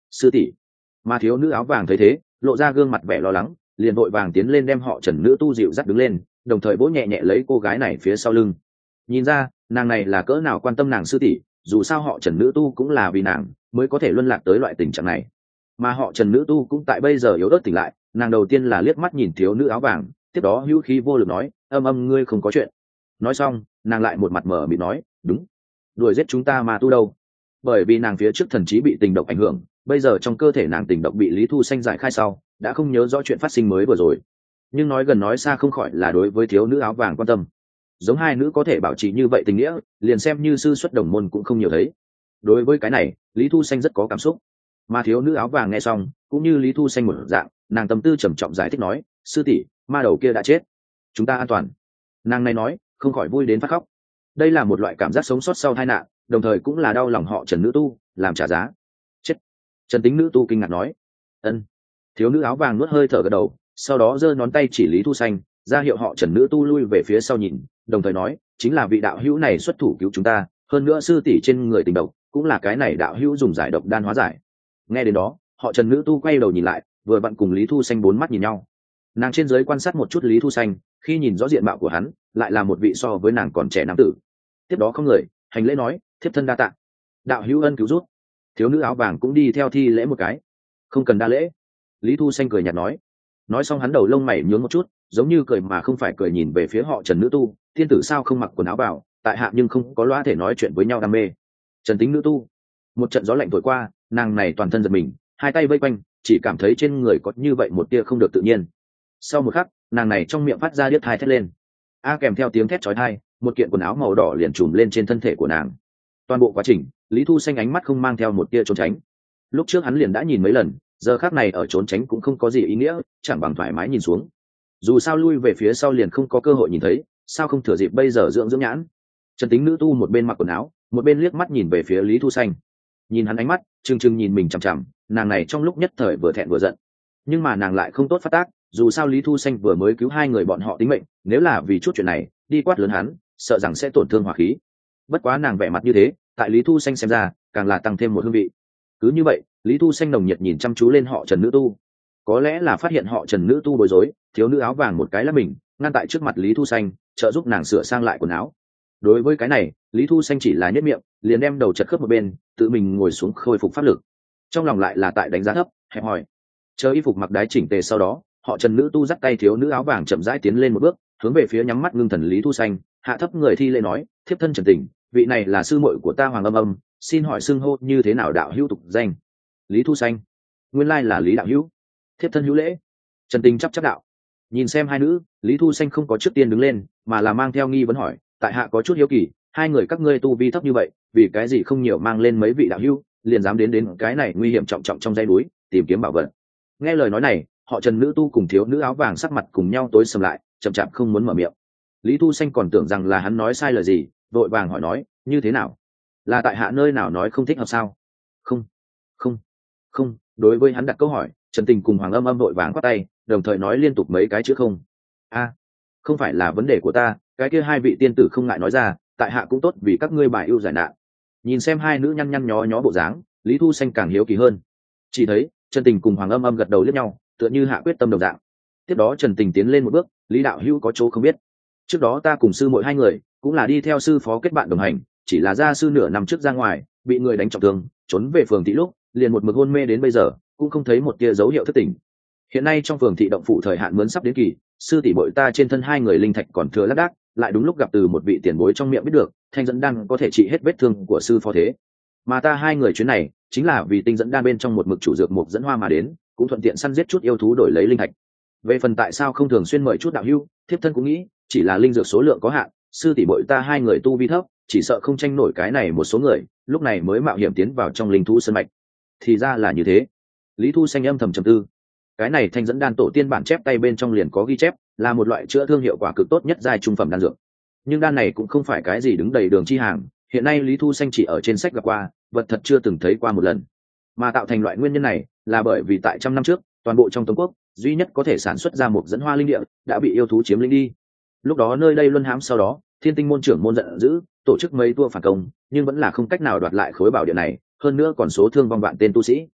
sư tỷ. Mà thiếu nữ áo vàng thấy thế, lộ ra gương mặt vẻ lo lắng, liền vội vàng tiến lên đem họ Trần nữ tu dịu dắt đứng lên, đồng thời vỗ nhẹ nhẹ lấy cô gái này phía sau lưng. Nhìn ra nàng này là cỡ nào quan tâm nàng sư tỷ, dù sao họ Trần nữ tu cũng là vì nàng mới có thể luân lạc tới loại tình trạng này. Mà họ Trần nữ tu cũng tại bây giờ yếu ớt tỉnh lại, nàng đầu tiên là liếc mắt nhìn thiếu nữ áo vàng, tiếp đó hữu khí vô lực nói, âm âm ngươi không có chuyện. Nói xong nàng lại một mặt mở mịt nói, đúng, đuổi giết chúng ta mà tu đâu. Bởi vì nàng phía trước thần trí bị tình độc ảnh hưởng, bây giờ trong cơ thể nàng tình độc bị Lý Thu Xanh giải khai sau đã không nhớ rõ chuyện phát sinh mới vừa rồi, nhưng nói gần nói xa không khỏi là đối với thiếu nữ áo vàng quan tâm. Giống hai nữ có thể bảo trì như vậy tình nghĩa, liền xem như sư xuất đồng môn cũng không nhiều thấy. Đối với cái này Lý Thu Xanh rất có cảm xúc, mà thiếu nữ áo vàng nghe xong cũng như Lý Thu Xanh một dạng, nàng tâm tư trầm trọng giải thích nói, sư tỷ, ma đầu kia đã chết, chúng ta an toàn. Nàng này nói không khỏi vui đến phát khóc. Đây là một loại cảm giác sống sót sau tai nạn, đồng thời cũng là đau lòng họ Trần nữ tu làm trả giá. Chết. Trần tính nữ tu kinh ngạc nói. Ân. Thiếu nữ áo vàng nuốt hơi thở gật đầu, sau đó giơ ngón tay chỉ Lý Thu Xanh, ra hiệu họ Trần nữ tu lui về phía sau nhìn, đồng thời nói, chính là vị đạo hữu này xuất thủ cứu chúng ta, hơn nữa sư tỷ trên người tình độc cũng là cái này đạo hữu dùng giải độc đan hóa giải. Nghe đến đó họ Trần nữ tu quay đầu nhìn lại, vừa vặn cùng Lý Thu Xanh bốn mắt nhìn nhau. Nàng trên dưới quan sát một chút Lý Thu Xanh, khi nhìn rõ diện mạo của hắn lại là một vị so với nàng còn trẻ nam tử. Tiếp đó không người hành lễ nói, thiếp thân đa tạ, đạo hữu ân cứu rút. Thiếu nữ áo vàng cũng đi theo thi lễ một cái. Không cần đa lễ. Lý Thu Xanh cười nhạt nói. Nói xong hắn đầu lông mày nhướng một chút, giống như cười mà không phải cười, nhìn về phía họ Trần nữ tu, thiên tử sao không mặc quần áo vào, tại hạ nhưng không có loa thể nói chuyện với nhau đam mê. Trần tính nữ tu. Một trận gió lạnh thổi qua, nàng này toàn thân giật mình, hai tay vây quanh, chỉ cảm thấy trên người có như vậy một tia không được tự nhiên. Sau một khắc nàng này trong miệng phát ra điếc thai thét lên, a kèm theo tiếng thét chói tai, một kiện quần áo màu đỏ liền trùm lên trên thân thể của nàng. Toàn bộ quá trình Lý Thu Xanh ánh mắt không mang theo một tia trốn tránh. Lúc trước hắn liền đã nhìn mấy lần, giờ khác này ở trốn tránh cũng không có gì ý nghĩa, chẳng bằng thoải mái nhìn xuống. Dù sao lui về phía sau liền không có cơ hội nhìn thấy, sao không thừa dịp bây giờ dưỡng dưỡng nhãn. Trần tính nữ tu một bên mặc quần áo, một bên liếc mắt nhìn về phía Lý Thu Xanh. Nhìn hắn ánh mắt trừng trừng nhìn mình chằm chằm, nàng này trong lúc nhất thời vừa thẹn vừa giận, nhưng mà nàng lại không tốt phát tác. Dù sao Lý Thu Xanh vừa mới cứu hai người bọn họ tính mệnh, nếu là vì chút chuyện này đi quát lớn hắn, sợ rằng sẽ tổn thương hỏa khí. Bất quá nàng vẻ mặt như thế, tại Lý Thu Xanh xem ra càng là tăng thêm một hương vị. Cứ như vậy Lý Thu Xanh nồng nhiệt nhìn chăm chú lên họ Trần nữ tu. Có lẽ là phát hiện họ Trần nữ tu bối rối, thiếu nữ áo vàng một cái là mình ngăn tại trước mặt Lý Thu Xanh, trợ giúp nàng sửa sang lại quần áo. Đối với cái này Lý Thu Xanh chỉ là nhếch miệng, liền đem đầu chật khớp một bên, tự mình ngồi xuống khôi phục pháp lực. Trong lòng lại là tại đánh giá thấp, hẹp hòi. Chờ y phục mặc đái chỉnh tề sau đó, họ Trần nữ tu dắt tay thiếu nữ áo vàng chậm rãi tiến lên một bước, hướng về phía nhắm mắt ngưng thần Lý Thu Xanh, hạ thấp người thi lễ nói, thiếp thân Trần Tình, vị này là sư muội của ta Hoàng Âm Âm, xin hỏi xưng hô như thế nào đạo hữu tục danh? Lý Thu Xanh. Nguyên lai là Lý đạo hữu. Thiếp thân hữu lễ. Trần Tình chắp chắp đạo. Nhìn xem hai nữ, Lý Thu Xanh không có trước tiên đứng lên, mà là mang theo nghi vấn hỏi, tại hạ có chút hiếu kỳ, hai người các ngươi tu vi thấp như vậy, vì cái gì không nhiều mang lên mấy vị đạo hữu, liền dám đến đến cái này nguy hiểm trọng trọng trong dãy núi tìm kiếm bảo vật? Nghe lời nói này, họ Trần nữ tu cùng thiếu nữ áo vàng sắc mặt cùng nhau tối sầm lại, chậm chạp không muốn mở miệng. Lý Thu Xanh còn tưởng rằng là hắn nói sai lời gì, vội vàng hỏi nói, như thế nào, là tại hạ nơi nào nói không thích hợp sao? Không không không. Đối với hắn đặt câu hỏi, Trần Tình cùng Hoàng Âm Âm vội vàng quát tay, đồng thời nói liên tục mấy cái chữ không. A, không phải là vấn đề của ta, cái kia hai vị tiên tử không ngại nói ra, tại hạ cũng tốt vì các ngươi bài ưu giải nạn. Nhìn xem hai nữ nhăn nhăn nhó nhó bộ dáng, Lý Thu Xanh càng hiếu kỳ hơn. Chỉ thấy Trần Tình cùng Hoàng Âm Âm gật đầu liếc nhau, tựa như hạ quyết tâm đồng dạng. Tiếp đó Trần Tình tiến lên một bước, Lý đạo hữu có chỗ không biết, trước đó ta cùng sư mỗi hai người cũng là đi theo sư phó kết bạn đồng hành, chỉ là gia sư nửa năm trước ra ngoài bị người đánh trọng thương, trốn về phường thị lúc liền một mực hôn mê đến bây giờ, cũng không thấy một tia dấu hiệu thất tỉnh. Hiện nay trong phường thị động phủ thời hạn mướn sắp đến kỳ, sư tỷ bội ta trên thân hai người linh thạch còn thừa lác đác, lại đúng lúc gặp từ một vị tiền bối trong miệng biết được thanh dẫn đan có thể trị hết vết thương của sư phó thế, mà ta hai người chuyến này chính là vì tinh dẫn đan bên trong một mực chủ dược mục dẫn hoa mà đến, cũng thuận tiện săn giết chút yêu thú đổi lấy linh thạch. Về phần tại sao không thường xuyên mời chút đạo hữu, thiếp thân cũng nghĩ chỉ là linh dược số lượng có hạn, sư tỷ bội ta hai người tu vi thấp, chỉ sợ không tranh nổi cái này một số người, lúc này mới mạo hiểm tiến vào trong linh thú sơn mạch. Thì ra là như thế. Lý Thu Xanh âm thầm trầm tư. Cái này thanh dẫn đan tổ tiên bản chép tay bên trong liền có ghi chép, là một loại chữa thương hiệu quả cực tốt nhất giai trung phẩm đan dược. Nhưng đan này cũng không phải cái gì đứng đầy đường chi hàng, hiện nay Lý Thu Xanh chỉ ở trên sách gặp qua, vật thật chưa từng thấy qua một lần. Mà tạo thành loại nguyên nhân này là bởi vì tại trăm năm trước, toàn bộ trong Tống quốc duy nhất có thể sản xuất ra một dẫn hoa linh địa đã bị yêu thú chiếm lĩnh đi. Lúc đó nơi đây luân hãm, sau đó Thiên Tinh môn trưởng môn giận dữ, tổ chức mấy tour phản công, nhưng vẫn là không cách nào đoạt lại khối bảo địa này, hơn nữa còn số thương vong vạn tên tu sĩ.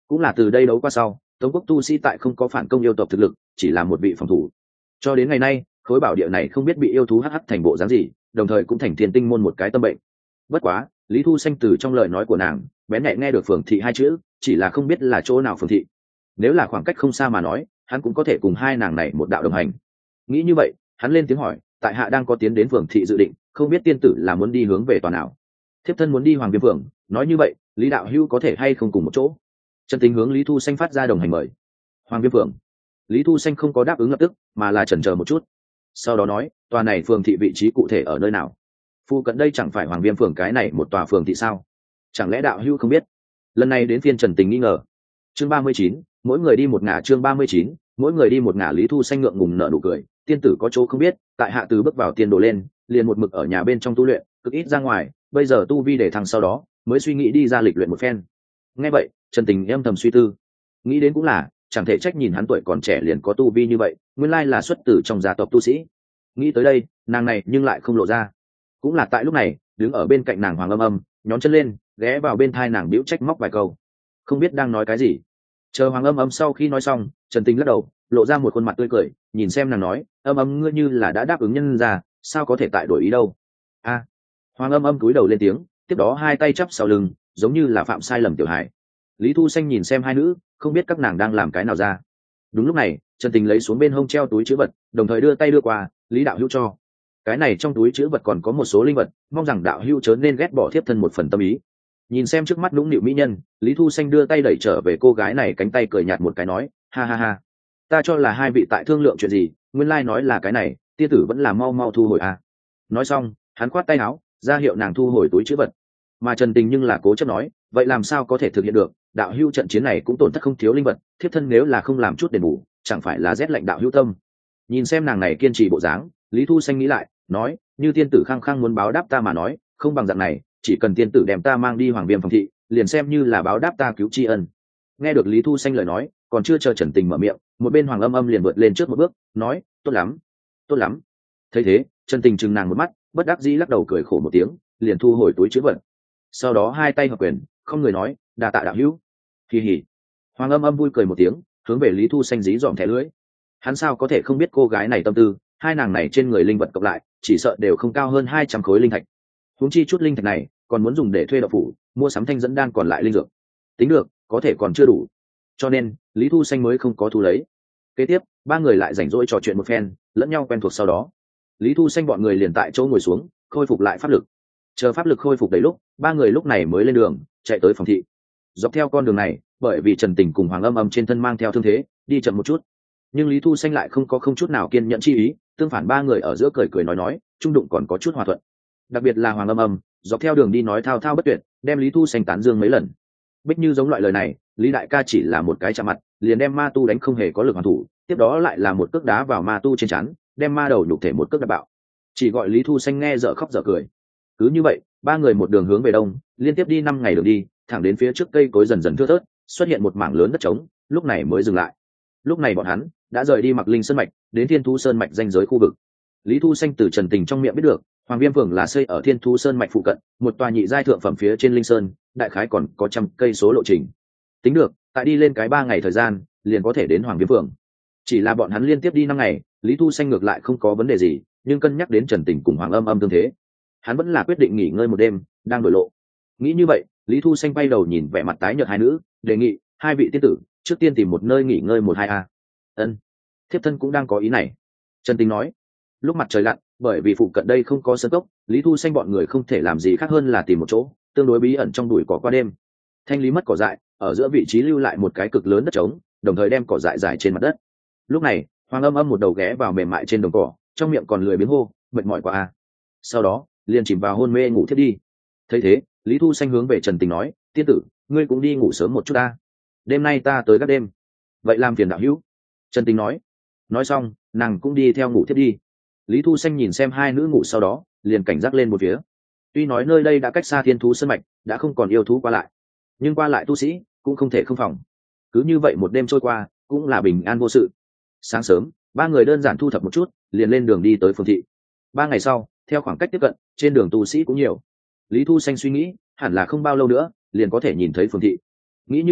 cũng là từ đây đấu qua sau, tống quốc tu sĩ tại không có phản công yêu tộc thực lực, chỉ là một vị phòng thủ. Cho đến ngày nay, khối bảo địa này không biết bị yêu thú hắc hắc thành bộ dáng gì, đồng thời cũng thành thiên tinh môn một cái tâm bệnh. Bất quá, Lý Thu Xanh từ trong lời nói của nàng bén nhạy nghe được phường thị hai chữ, chỉ là không biết là chỗ nào phường thị. Nếu là khoảng cách không xa mà nói, hắn cũng có thể cùng hai nàng này một đạo đồng hành. Nghĩ như vậy, hắn lên tiếng hỏi, tại hạ đang có tiến đến phường thị dự định, không biết tiên tử là muốn đi hướng về tòa nào? Thiếp thân muốn đi Hoàng Viêm phường. Nói như vậy, Lý đạo hữu có thể hay không cùng một chỗ? Trần Tình hướng Lý Thu Xanh phát ra đồng hành mời. Hoàng Viêm phường. Lý Thu Xanh không có đáp ứng lập tức, mà là chần chờ một chút. Sau đó nói, tòa này phường thị vị trí cụ thể ở nơi nào? Phu cận đây chẳng phải Hoàng Viêm phường cái này một tòa phường thị sao? Chẳng lẽ đạo hữu không biết? Lần này đến phiên Trần Tình nghi ngờ. Chương ba mươi chín, mỗi người đi một ngả. Chương ba mươi chín, mỗi người đi một ngả. Lý Thu Xanh ngượng ngùng nở nụ cười, tiên tử có chỗ không biết, tại hạ từ bước vào tiên đồ lên, liền một mực ở nhà bên trong tu luyện, cực ít ra ngoài, bây giờ tu vi để thăng sau đó, mới suy nghĩ đi ra lịch luyện một phen. Nghe vậy, Trần Tình em thầm suy tư, nghĩ đến cũng là, chẳng thể trách nhìn hắn tuổi còn trẻ liền có tu vi như vậy, nguyên lai là xuất tử trong gia tộc tu sĩ. Nghĩ tới đây, nàng này nhưng lại không lộ ra. Cũng là tại lúc này, đứng ở bên cạnh nàng Hoàng Âm Âm, nhón chân lên, ghé vào bên thai nàng bĩu trách móc vài câu, không biết đang nói cái gì. Chờ Hoàng Âm Âm sau khi nói xong, Trần Tình lắc đầu, lộ ra một khuôn mặt tươi cười, nhìn xem nàng nói, Âm Âm ngươi như là đã đáp ứng nhân ra, sao có thể tại đổi ý đâu? A. À, Hoàng Âm Âm cúi đầu lên tiếng, tiếp đó hai tay chắp sau lưng, giống như là phạm sai lầm tiểu hải. Lý Thu Xanh nhìn xem hai nữ, không biết các nàng đang làm cái nào ra. Đúng lúc này, Trần Tình lấy xuống bên hông treo túi chữ vật, đồng thời đưa tay đưa qua, Lý đạo hữu cho. Cái này trong túi chữ vật còn có một số linh vật, mong rằng đạo hữu chớ nên ghét bỏ thiếp thân một phần tâm ý. Nhìn xem trước mắt nũng nịu mỹ nhân, Lý Thu Xanh đưa tay đẩy trở về cô gái này, cánh tay cười nhạt một cái nói, ha ha ha, ta cho là hai vị tại thương lượng chuyện gì, nguyên lai nói là cái này, tiên tử vẫn là mau mau thu hồi à. Nói xong, hắn khoát tay áo, ra hiệu nàng thu hồi túi chữ vật. Mà Trần Tình nhưng là cố chấp nói, vậy làm sao có thể thực hiện được, đạo hữu trận chiến này cũng tổn thất không thiếu linh vật, thiếp thân nếu là không làm chút đền bù, chẳng phải là rét lạnh đạo hữu tâm. Nhìn xem nàng này kiên trì bộ dáng, Lý Thu Xanh nghĩ lại, nói, như tiên tử khăng khăng muốn báo đáp ta mà nói, không bằng dạng này, chỉ cần tiên tử đem ta mang đi Hoàng Viêm phòng thị, liền xem như là báo đáp ta cứu tri ân. Nghe được Lý Thu Xanh lời nói, còn chưa chờ Trần Tình mở miệng, một bên Hoàng Âm Âm liền vượt lên trước một bước, nói, tốt lắm, tốt lắm. Thấy thế, Trần Tình chừng nàng một mắt, bất đắc dĩ lắc đầu cười khổ một tiếng, liền thu hồi túi chữ vật. Sau đó hai tay hợp quyền, không người nói, đà tạ đạo hữu. Kỳ hỉ. Hoàng Âm Âm vui cười một tiếng, hướng về Lý Thu Xanh dí dỏm thẻ lưỡi. Hắn sao có thể không biết cô gái này tâm tư, hai nàng này trên người linh vật cộng lại, chỉ sợ đều không cao hơn hai trăm khối linh thạch. Huống chi chút linh thạch này, còn muốn dùng để thuê đậu phủ, mua sắm thanh dẫn đan còn lại linh dược. Tính được, có thể còn chưa đủ. Cho nên, Lý Thu Xanh mới không có thu lấy. Kế tiếp, ba người lại rảnh rỗi trò chuyện một phen, lẫn nhau quen thuộc sau đó. Lý Thu Xanh bọn người liền tại chỗ ngồi xuống, khôi phục lại pháp lực. Chờ pháp lực khôi phục đầy lúc, ba người lúc này mới lên đường, chạy tới phòng thị. Dọc theo con đường này, bởi vì Trần Tình cùng Hoàng Âm Âm trên thân mang theo thương thế, đi chậm một chút. Nhưng Lý Thu Xanh lại không có không chút nào kiên nhẫn chi ý, tương phản ba người ở giữa cười cười nói nói, trung đụng còn có chút hòa thuận. Đặc biệt là Hoàng Âm Âm, dọc theo đường đi nói thao thao bất tuyệt, đem Lý Thu Xanh tán dương mấy lần. Bích như giống loại lời này, Lý đại ca chỉ là một cái chạm mặt, liền đem ma tu đánh không hề có lực hoàn thủ, tiếp đó lại là một cước đá vào ma tu trên trán, đem ma đầu nhục thể một cước đạp bạo. Chỉ gọi Lý Thu Xanh nghe dở khóc dở cười. Cứ như vậy, ba người một đường hướng về đông, liên tiếp đi năm ngày đường đi, thẳng đến phía trước cây cối dần dần thưa thớt, xuất hiện một mảng lớn đất trống, lúc này mới dừng lại. Lúc này bọn hắn đã rời đi Mặc Linh Sơn mạch, đến Thiên Thú Sơn mạch danh giới khu vực. Lý Thu Xanh từ Trần Tình trong miệng biết được, Hoàng Viêm phường là xây ở Thiên Thú Sơn mạch phụ cận, một tòa nhị giai thượng phẩm phía trên Linh Sơn, đại khái còn có trăm cây số lộ trình. Tính được, tại đi lên cái ba ngày thời gian, liền có thể đến Hoàng Viêm phường. Chỉ là bọn hắn liên tiếp đi năm ngày, Lý Thu Xanh ngược lại không có vấn đề gì, nhưng cân nhắc đến Trần Tình cùng Hoàng Âm Âm tương thế, hắn vẫn là quyết định nghỉ ngơi một đêm, đang đổi lộ. Nghĩ như vậy, Lý Thu Xanh bay đầu nhìn vẻ mặt tái nhợt hai nữ, đề nghị, hai vị tiên tử, trước tiên tìm một nơi nghỉ ngơi một hai a. Ân, thiếp thân cũng đang có ý này. Trần Tình nói. Lúc mặt trời lặn, bởi vì phụ cận đây không có sơn cốc, Lý Thu Xanh bọn người không thể làm gì khác hơn là tìm một chỗ tương đối bí ẩn trong bụi cỏ qua đêm. Thanh lý mất cỏ dại, ở giữa vị trí lưu lại một cái cực lớn đất trống, đồng thời đem cỏ dại rải trên mặt đất. Lúc này, Hoàng Âm Âm một đầu ghé vào mềm mại trên đồng cỏ, trong miệng còn lười biếng hô, mệt mỏi quá a. Sau đó, liền chìm vào hôn mê ngủ thiếp đi. Thấy thế, Lý Thu Xanh hướng về Trần Tình nói, tiên tử, ngươi cũng đi ngủ sớm một chút ta. Đêm nay ta tới các đêm. Vậy làm phiền đạo hữu. Trần Tình nói. Nói xong, nàng cũng đi theo ngủ thiếp đi. Lý Thu Xanh nhìn xem hai nữ ngủ sau đó, liền cảnh giác lên một phía. Tuy nói nơi đây đã cách xa Thiên Thú Sơn mạch, đã không còn yêu thú qua lại, nhưng qua lại tu sĩ cũng không thể không phòng. Cứ như vậy một đêm trôi qua, cũng là bình an vô sự. Sáng sớm, ba người đơn giản thu thập một chút, liền lên đường đi tới phường thị. Ba ngày sau, theo khoảng cách tiếp cận, trên đường tu sĩ cũng nhiều. Lý Thu Xanh suy nghĩ, hẳn là không bao lâu nữa, liền có thể nhìn thấy phường thị. Nghĩ như vậy,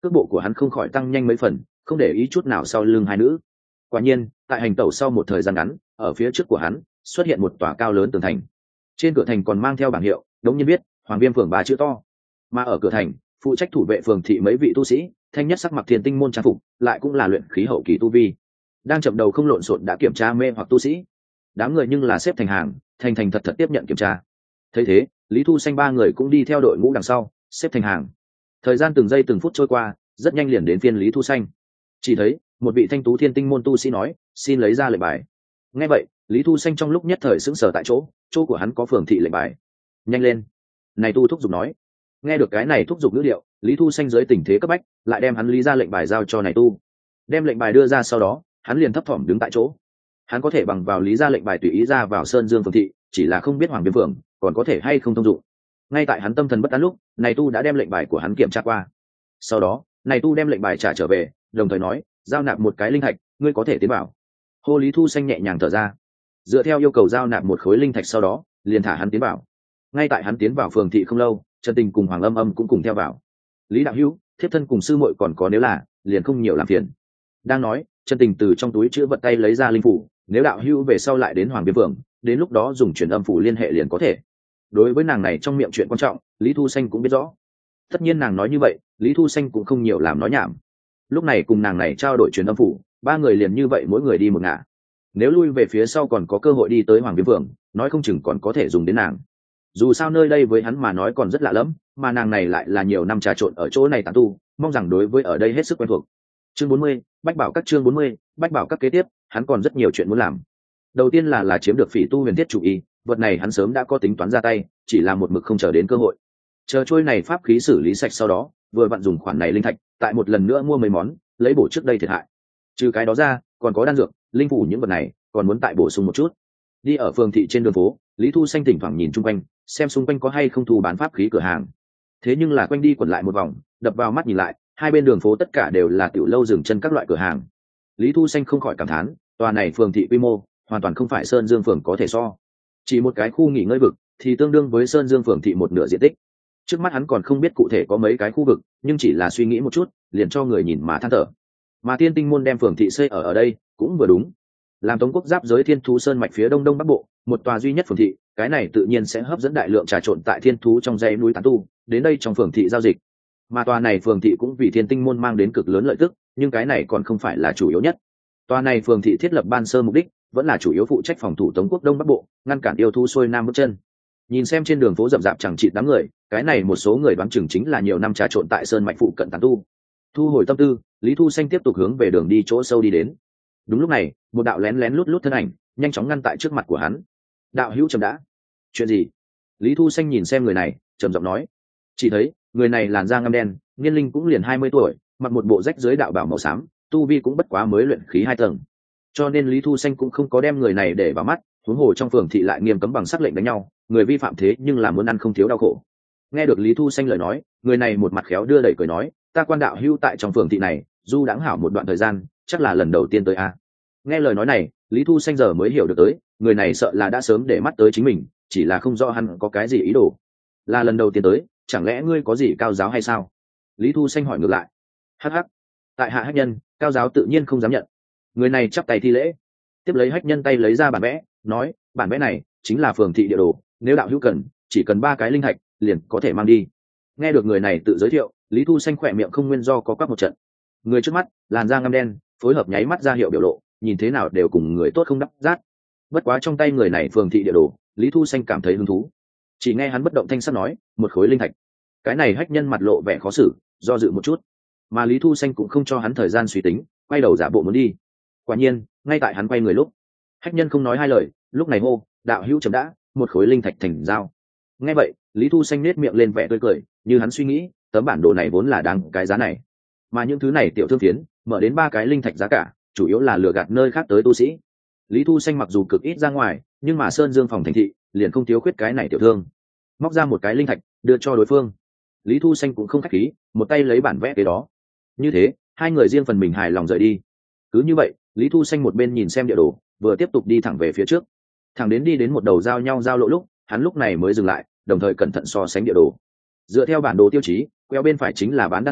cước bộ của hắn không khỏi tăng nhanh mấy phần, không để ý chút nào sau lưng hai nữ. Quả nhiên tại hành tẩu sau một thời gian ngắn, ở phía trước của hắn xuất hiện một tòa cao lớn tường thành, trên cửa thành còn mang theo bảng hiệu đống nhiên biết Hoàng Viêm phường ba chữ to. Mà ở cửa thành phụ trách thủ vệ phường thị mấy vị tu sĩ, thanh nhất sắc mặc Thiên Tinh môn trang phục, lại cũng là luyện khí hậu kỳ tu vi, đang chậm đầu không lộn xộn đã kiểm tra mê hoặc tu sĩ. Đám người nhưng là xếp thành hàng, thành thành thật thật tiếp nhận kiểm tra. Thấy thế, Lý Thu Xanh ba người cũng đi theo đội ngũ đằng sau, xếp thành hàng. Thời gian từng giây từng phút trôi qua, rất nhanh liền đến phiên Lý Thu Xanh. Chỉ thấy một vị thanh tú Thiên Tinh môn tu sĩ nói, xin lấy ra lệnh bài. Nghe vậy, Lý Thu Xanh trong lúc nhất thời sững sờ tại chỗ, chỗ của hắn có phường thị lệnh bài. Nhanh lên! Này tu thúc giục nói. Nghe được cái này thúc giục ngữ điệu, Lý Thu Xanh dưới tình thế cấp bách, lại đem hắn lý ra lệnh bài giao cho này tu. Đem lệnh bài đưa ra sau đó, hắn liền thấp thỏm đứng tại chỗ. Hắn có thể bằng vào lý ra lệnh bài tùy ý ra vào Sơn Dương phường thị, chỉ là không biết Hoàng Viêm phường còn có thể hay không thông dụng. Ngay tại hắn tâm thần bất an lúc, này tu đã đem lệnh bài của hắn kiểm tra qua. Sau đó, này tu đem lệnh bài trả trở về, đồng thời nói, giao nạp một cái linh thạch, ngươi có thể tiến vào. Hồ Lý Thu Xanh nhẹ nhàng thở ra, dựa theo yêu cầu giao nạp một khối linh thạch, sau đó liền thả hắn tiến vào. Ngay tại hắn tiến vào phường thị không lâu, Trần Tình cùng Hoàng Âm Âm cũng cùng theo vào. Lý đạo hữu, thiếp thân cùng sư muội còn có, nếu là liền không nhiều làm phiền. Đang nói, Trần Tình từ trong túi chữ vật tay lấy ra linh phủ, nếu đạo hữu về sau lại đến Hoàng Viêm phường, đến lúc đó dùng truyền âm phủ liên hệ liền có thể. Đối với nàng này trong miệng chuyện quan trọng, Lý Thu Xanh cũng biết rõ. Tất nhiên nàng nói như vậy, Lý Thu Xanh cũng không nhiều làm nói nhảm. Lúc này cùng nàng này trao đổi truyền âm phủ, ba người liền như vậy mỗi người đi một ngả. Nếu lui về phía sau còn có cơ hội đi tới Hoàng Viêm phường, nói không chừng còn có thể dùng đến nàng. Dù sao nơi đây với hắn mà nói còn rất lạ lẫm, mà nàng này lại là nhiều năm trà trộn ở chỗ này tán tu, mong rằng đối với ở đây hết sức quen thuộc. Chương bốn mươi, Bách Bảo các. Chương bốn mươi, Bách Bảo các. Kế tiếp, hắn còn rất nhiều chuyện muốn làm. Đầu tiên là là chiếm được Phỉ Tu Huyền Thiết chủ y, vật này hắn sớm đã có tính toán ra tay, chỉ là một mực không chờ đến cơ hội. Chờ trôi này pháp khí xử lý sạch sau đó, vừa vặn dùng khoản này linh thạch, tại một lần nữa mua mấy món, lấy bổ trước đây thiệt hại. Trừ cái đó ra, còn có đan dược, linh phủ, những vật này còn muốn tại bổ sung một chút. Đi ở phường thị trên đường phố, Lý Thu Xanh thỉnh thoảng nhìn chung quanh, xem xung quanh có hay không thu bán pháp khí cửa hàng. Thế nhưng là quanh đi quẩn lại một vòng, đập vào mắt nhìn lại, hai bên đường phố tất cả đều là tiểu lâu dừng chân các loại cửa hàng. Lý Thu Xanh không khỏi cảm thán, tòa này phường thị quy mô hoàn toàn không phải Sơn Dương phường có thể so. Chỉ một cái khu nghỉ ngơi vực thì tương đương với Sơn Dương phường thị một nửa diện tích. Trước mắt hắn còn không biết cụ thể có mấy cái khu vực, nhưng chỉ là suy nghĩ một chút, liền cho người nhìn mà than thở. Mà Thiên Tinh môn đem phường thị xây ở ở đây, cũng vừa đúng. Làm Tống quốc giáp giới Thiên Thú Sơn mạch phía đông đông bắc bộ, một tòa duy nhất phường thị, cái này tự nhiên sẽ hấp dẫn đại lượng trà trộn tại Thiên Thú trong dãy núi tán tu, đến đây trong phường thị giao dịch. Mà tòa này phường thị cũng vì Thiên Tinh môn mang đến cực lớn lợi tức, nhưng cái này còn không phải là chủ yếu nhất. Tòa này phường thị thiết lập ban sơ mục đích vẫn là chủ yếu phụ trách phòng thủ Tống quốc đông bắc bộ, ngăn cản yêu thú xuôi nam bước chân. Nhìn xem trên đường phố rậm rạp chẳng chịt đám người, cái này một số người đoán chừng chính là nhiều năm trà trộn tại sơn mạch phụ cận tán tu. Thu hồi tâm tư, Lý Thu Xanh tiếp tục hướng về đường đi chỗ sâu đi đến. Đúng lúc này, một đạo lén lén lút lút thân ảnh nhanh chóng ngăn tại trước mặt của hắn. Đạo hữu trầm đã. Chuyện gì? Lý Thu Xanh nhìn xem người này, trầm giọng nói. Chỉ thấy người này làn da ngăm đen, niên linh cũng liền hai mươi tuổi, mặc một bộ rách dưới đạo bào màu xám, tu vi cũng bất quá mới luyện khí hai tầng. Cho nên Lý Thu Xanh cũng không có đem người này để vào mắt, huống hồ trong phường thị lại nghiêm cấm bằng sắc lệnh đánh nhau, người vi phạm thế nhưng là muốn ăn không thiếu đau khổ. Nghe được Lý Thu Xanh lời nói, người này một mặt khéo đưa đẩy cười nói, ta quan đạo hưu tại trong phường thị này, du đãng hảo một đoạn thời gian, chắc là lần đầu tiên tới a. Nghe lời nói này, Lý Thu Xanh giờ mới hiểu được tới, người này sợ là đã sớm để mắt tới chính mình, chỉ là không rõ hắn có cái gì ý đồ. Là lần đầu tiên tới, chẳng lẽ ngươi có gì cao giáo hay sao? Lý Thu Xanh hỏi ngược lại. Hắc hắc, tại hạ hách nhân, cao giáo tự nhiên không dám nhận. Người này chắp tay thi lễ, tiếp lấy hách nhân tay lấy ra bản vẽ, nói, bản vẽ này chính là phường thị địa đồ, nếu đạo hữu cần, chỉ cần ba cái linh thạch liền có thể mang đi. Nghe được người này tự giới thiệu, Lý Thu Xanh khỏe miệng không nguyên do có quắc một trận. Người trước mắt làn da ngăm đen, phối hợp nháy mắt ra hiệu biểu lộ, nhìn thế nào đều cùng người tốt không đắp rát. Bất quá trong tay người này phường thị địa đồ, Lý Thu Xanh cảm thấy hứng thú. Chỉ nghe hắn bất động thanh sắc nói, một khối linh thạch. Cái này hách nhân mặt lộ vẻ khó xử, do dự một chút, mà Lý Thu Xanh cũng không cho hắn thời gian suy tính, quay đầu giả bộ muốn đi. Quả nhiên, ngay tại hắn quay người lúc, hách nhân không nói hai lời, lúc này hô, đạo hữu chấm đã, một khối linh thạch thành giao. Nghe vậy, Lý Thu Xanh nết miệng lên vẻ tươi cười, như hắn suy nghĩ, tấm bản đồ này vốn là đáng cái giá này, mà những thứ này tiểu thương phiến mở đến ba cái linh thạch giá cả, chủ yếu là lừa gạt nơi khác tới tu sĩ. Lý Thu Xanh mặc dù cực ít ra ngoài, nhưng mà Sơn Dương phòng thành thị liền không thiếu khuyết cái này tiểu thương. Móc ra một cái linh thạch đưa cho đối phương, Lý Thu Xanh cũng không khách khí, một tay lấy bản vẽ cái đó. Như thế, hai người riêng phần mình hài lòng rời đi. Cứ như vậy, Lý Thu Xanh một bên nhìn xem địa đồ, vừa tiếp tục đi thẳng về phía trước. Thẳng đến đi đến một đầu giao nhau giao lộ lúc, hắn lúc này mới dừng lại, đồng thời cẩn thận so sánh địa đồ. Dựa theo bản đồ tiêu chí, queo bên phải chính là bán đan dược,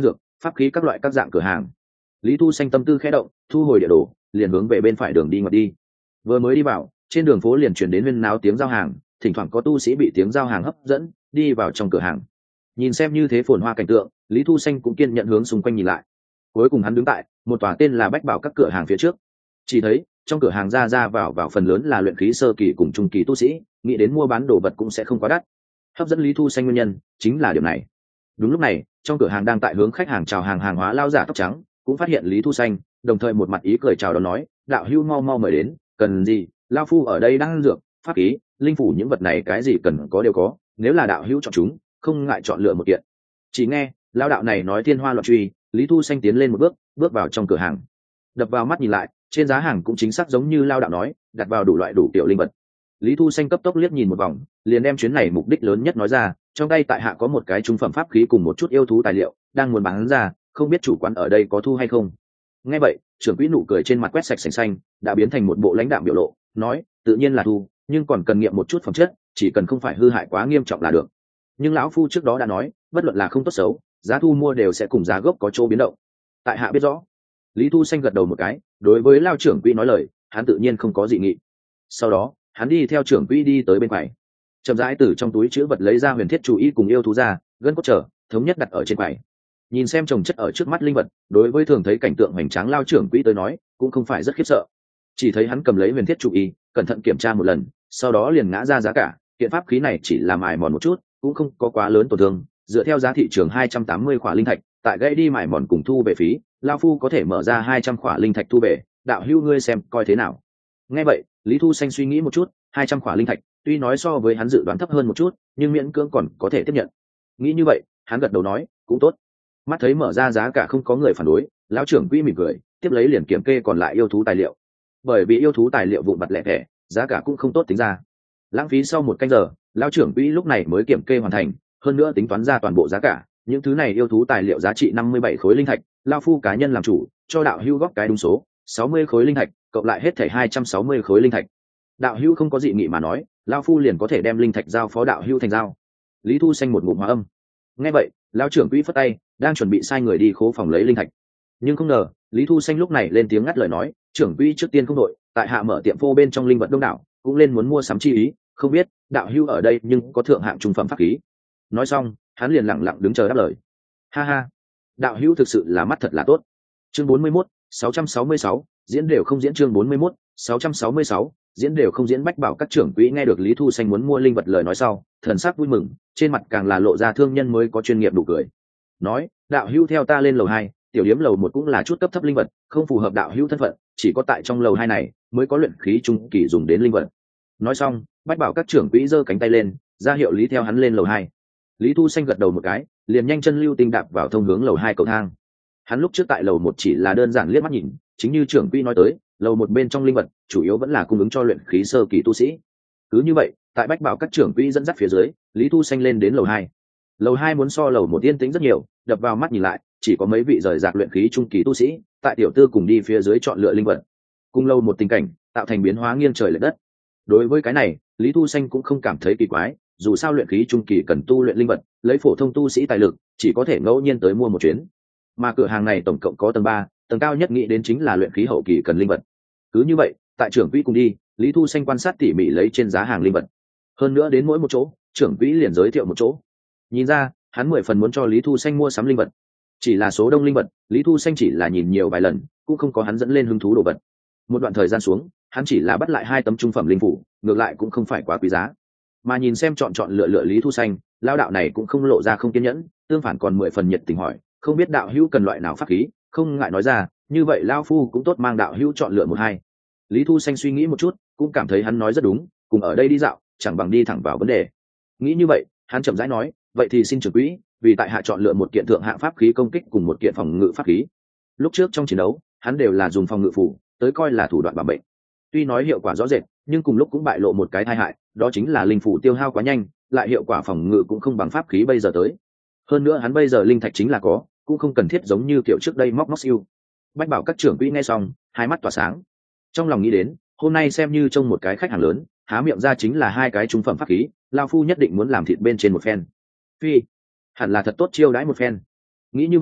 pháp khí các loại các dạng cửa hàng. Lý Thu Xanh tâm tư khẽ động, thu hồi địa đồ, liền hướng về bên phải đường đi ngoặt đi. Vừa mới đi vào, trên đường phố liền chuyển đến huyên náo tiếng giao hàng, thỉnh thoảng có tu sĩ bị tiếng giao hàng hấp dẫn, đi vào trong cửa hàng. Nhìn xem như thế phồn hoa cảnh tượng, Lý Thu Xanh cũng kiên nhận hướng xung quanh nhìn lại. Cuối cùng hắn đứng tại một tòa tên là Bách Bảo các cửa hàng phía trước. Chỉ thấy trong cửa hàng ra ra vào vào phần lớn là luyện khí sơ kỳ cùng trung kỳ tu sĩ, nghĩ đến mua bán đồ vật cũng sẽ không quá đắt. Hấp dẫn Lý Thu Xanh nguyên nhân chính là điều này. Đúng lúc này, trong cửa hàng đang tại hướng khách hàng chào hàng hàng hóa lao giả tóc trắng, cũng phát hiện Lý Thu Xanh, đồng thời một mặt ý cười chào đón nói, đạo hữu mau mau mời đến, cần gì, lao phu ở đây đang ăn dược, pháp khí, linh phủ những vật này cái gì cần có đều có, nếu là đạo hữu chọn chúng, không ngại chọn lựa một kiện. Chỉ nghe lao đạo này nói thiên hoa loạn truy, Lý Thu Xanh tiến lên một bước, bước vào trong cửa hàng. Đập vào mắt nhìn lại, trên giá hàng cũng chính xác giống như lao đạo nói, đặt vào đủ loại đủ kiểu linh vật. Lý Thu Xanh cấp tốc liếc nhìn một vòng, liền đem chuyến này mục đích lớn nhất nói ra, trong tay tại hạ có một cái trung phẩm pháp khí cùng một chút yêu thú tài liệu, đang muốn bán ra, không biết chủ quán ở đây có thu hay không. Nghe vậy, trưởng quỹ nụ cười trên mặt quét sạch sành xanh, đã biến thành một bộ lãnh đạm biểu lộ, nói, tự nhiên là thu, nhưng còn cần nghiệm một chút phẩm chất, chỉ cần không phải hư hại quá nghiêm trọng là được. Nhưng lão phu trước đó đã nói, bất luận là không tốt xấu, giá thu mua đều sẽ cùng giá gốc có chỗ biến động. Tại hạ biết rõ. Lý Thu Xanh gật đầu một cái, đối với lao trưởng quỹ nói lời, hắn tự nhiên không có dị nghị. Sau đó, hắn đi theo trưởng quỹ đi tới bên quầy, chậm rãi từ trong túi chữ vật lấy ra huyền thiết chủ y cùng yêu thú ra, gân cốt trở, thống nhất đặt ở trên quầy. Nhìn xem chồng chất ở trước mắt linh vật, đối với thường thấy cảnh tượng hoành tráng lao trưởng quỹ tới nói, cũng không phải rất khiếp sợ. Chỉ thấy hắn cầm lấy huyền thiết chủ y, cẩn thận kiểm tra một lần, sau đó liền ngã ra giá cả. Kiện pháp khí này chỉ làm mài mòn một chút, cũng không có quá lớn tổn thương. Dựa theo giá thị trường hai trăm tám mươi khỏa linh thạch, tại gãy đi mài mòn cùng thu về phí, lao phu có thể mở ra hai trăm khỏa linh thạch thu về. Đạo hữu ngươi xem coi thế nào. Nghe vậy, Lý Thu Xanh suy nghĩ một chút, hai trăm khỏa linh thạch, tuy nói so với hắn dự đoán thấp hơn một chút, nhưng miễn cưỡng còn có thể tiếp nhận. Nghĩ như vậy, hắn gật đầu nói, cũng tốt. Mắt thấy mở ra giá cả không có người phản đối, lão trưởng quỹ mỉm cười, tiếp lấy liền kiểm kê còn lại yêu thú tài liệu. Bởi vì yêu thú tài liệu vụn vặt lẻ tẻ, giá cả cũng không tốt tính ra. Lãng phí sau một canh giờ, lão trưởng quỹ lúc này mới kiểm kê hoàn thành, hơn nữa tính toán ra toàn bộ giá cả. Những thứ này yêu thú tài liệu giá trị năm mươi bảy khối linh thạch, lão phu cá nhân làm chủ, cho đạo hữu góp cái đúng số, sáu mươi khối linh thạch, cộng lại hết thảy hai trăm sáu mươi khối linh thạch. Đạo hữu không có dị nghị mà nói, lão phu liền có thể đem linh thạch giao phó đạo hữu thành giao. Lý Thu Xanh một ngụm hóa âm. Nghe vậy, lão trưởng quỹ phất tay, đang chuẩn bị sai người đi khố phòng lấy linh thạch. Nhưng không ngờ, Lý Thu Xanh lúc này lên tiếng ngắt lời nói, trưởng quỹ trước tiên không đội, tại hạ mở tiệm phô bên trong linh vật đông đảo, cũng lên muốn mua sắm chi ý, không biết đạo hữu ở đây nhưng có thượng hạng trung phẩm pháp khí. Nói xong, hắn liền lặng lặng đứng chờ đáp lời. Ha ha, đạo hữu thực sự là mắt thật là tốt. Chương bốn mươi mốt, sáu trăm sáu mươi sáu, diễn đều không diễn chương bốn mươi mốt, sáu trăm sáu mươi sáu, diễn đều không diễn Bách Bảo các trưởng quỹ nghe được Lý Thu Xanh muốn mua linh vật lời nói sau, thần sắc vui mừng, trên mặt càng là lộ ra thương nhân mới có chuyên nghiệp nụ cười. Nói, đạo hữu theo ta lên lầu hai, tiểu điếm lầu một cũng là chút cấp thấp linh vật, không phù hợp đạo hữu thân phận, chỉ có tại trong lầu hai này mới có luyện khí trung kỳ dùng đến linh vật. Nói xong, Bách Bảo các trưởng quỹ giơ cánh tay lên, ra hiệu Lý theo hắn lên lầu hai. Lý Thu Xanh gật đầu một cái, liền nhanh chân lưu tinh đạp vào thông hướng lầu hai cầu thang. Hắn lúc trước tại lầu một chỉ là đơn giản liếc mắt nhìn, chính như trưởng quỹ nói tới, lầu một bên trong linh vật chủ yếu vẫn là cung ứng cho luyện khí sơ kỳ tu sĩ. Cứ như vậy, tại Bách Bảo các trưởng quỹ dẫn dắt phía dưới, Lý Thu Xanh lên đến lầu hai. Lầu hai muốn so lầu một yên tĩnh rất nhiều, đập vào mắt nhìn lại, chỉ có mấy vị rời rạc luyện khí trung kỳ tu sĩ, tại tiểu tư cùng đi phía dưới chọn lựa linh vật. Cùng lầu một tình cảnh, tạo thành biến hóa nghiêng trời lệch đất. Đối với cái này, Lý Thu Xanh cũng không cảm thấy kỳ quái, dù sao luyện khí trung kỳ cần tu luyện linh vật, lấy phổ thông tu sĩ tài lực, chỉ có thể ngẫu nhiên tới mua một chuyến. Mà cửa hàng này tổng cộng có tầng ba, tầng cao nhất nghĩ đến chính là luyện khí hậu kỳ cần linh vật. Cứ như vậy, tại trưởng quỹ cùng đi, Lý Thu Xanh quan sát tỉ mỉ lấy trên giá hàng linh vật. Hơn nữa đến mỗi một chỗ, trưởng quỹ liền giới thiệu một chỗ. Nhìn ra, hắn mười phần muốn cho Lý Thu Xanh mua sắm linh vật. Chỉ là số đông linh vật, Lý Thu Xanh chỉ là nhìn nhiều vài lần, cũng không có hắn dẫn lên hứng thú đồ vật. Một đoạn thời gian xuống, hắn chỉ là bắt lại hai tấm trung phẩm linh phủ, ngược lại cũng không phải quá quý giá. Mà nhìn xem chọn chọn lựa lựa Lý Thu Xanh, lao đạo này cũng không lộ ra không kiên nhẫn, tương phản còn mười phần nhiệt tình hỏi, không biết đạo hữu cần loại nào pháp khí, không ngại nói ra, như vậy lao phu cũng tốt mang đạo hữu chọn lựa một hai. Lý Thu Xanh suy nghĩ một chút, cũng cảm thấy hắn nói rất đúng, cùng ở đây đi dạo, chẳng bằng đi thẳng vào vấn đề. Nghĩ như vậy, hắn chậm rãi nói, vậy thì xin trưởng quỹ, vì tại hạ chọn lựa một kiện thượng hạng pháp khí công kích cùng một kiện phòng ngự pháp khí. Lúc trước trong chiến đấu, hắn đều là dùng phòng ngự phủ, tới coi là thủ đoạn bảo mệnh. Tuy nói hiệu quả rõ rệt, nhưng cùng lúc cũng bại lộ một cái tai hại, đó chính là linh phủ tiêu hao quá nhanh, lại hiệu quả phòng ngự cũng không bằng pháp khí bây giờ tới. Hơn nữa hắn bây giờ linh thạch chính là có, cũng không cần thiết giống như kiểu trước đây móc móc siêu. Bách Bảo các trưởng quỹ nghe xong, hai mắt tỏa sáng. Trong lòng nghĩ đến, hôm nay xem như trông một cái khách hàng lớn, há miệng ra chính là hai cái trung phẩm pháp khí, lao phu nhất định muốn làm thịt bên trên một phen. Phi, hẳn là thật tốt chiêu đãi một phen. Nghĩ như vậy,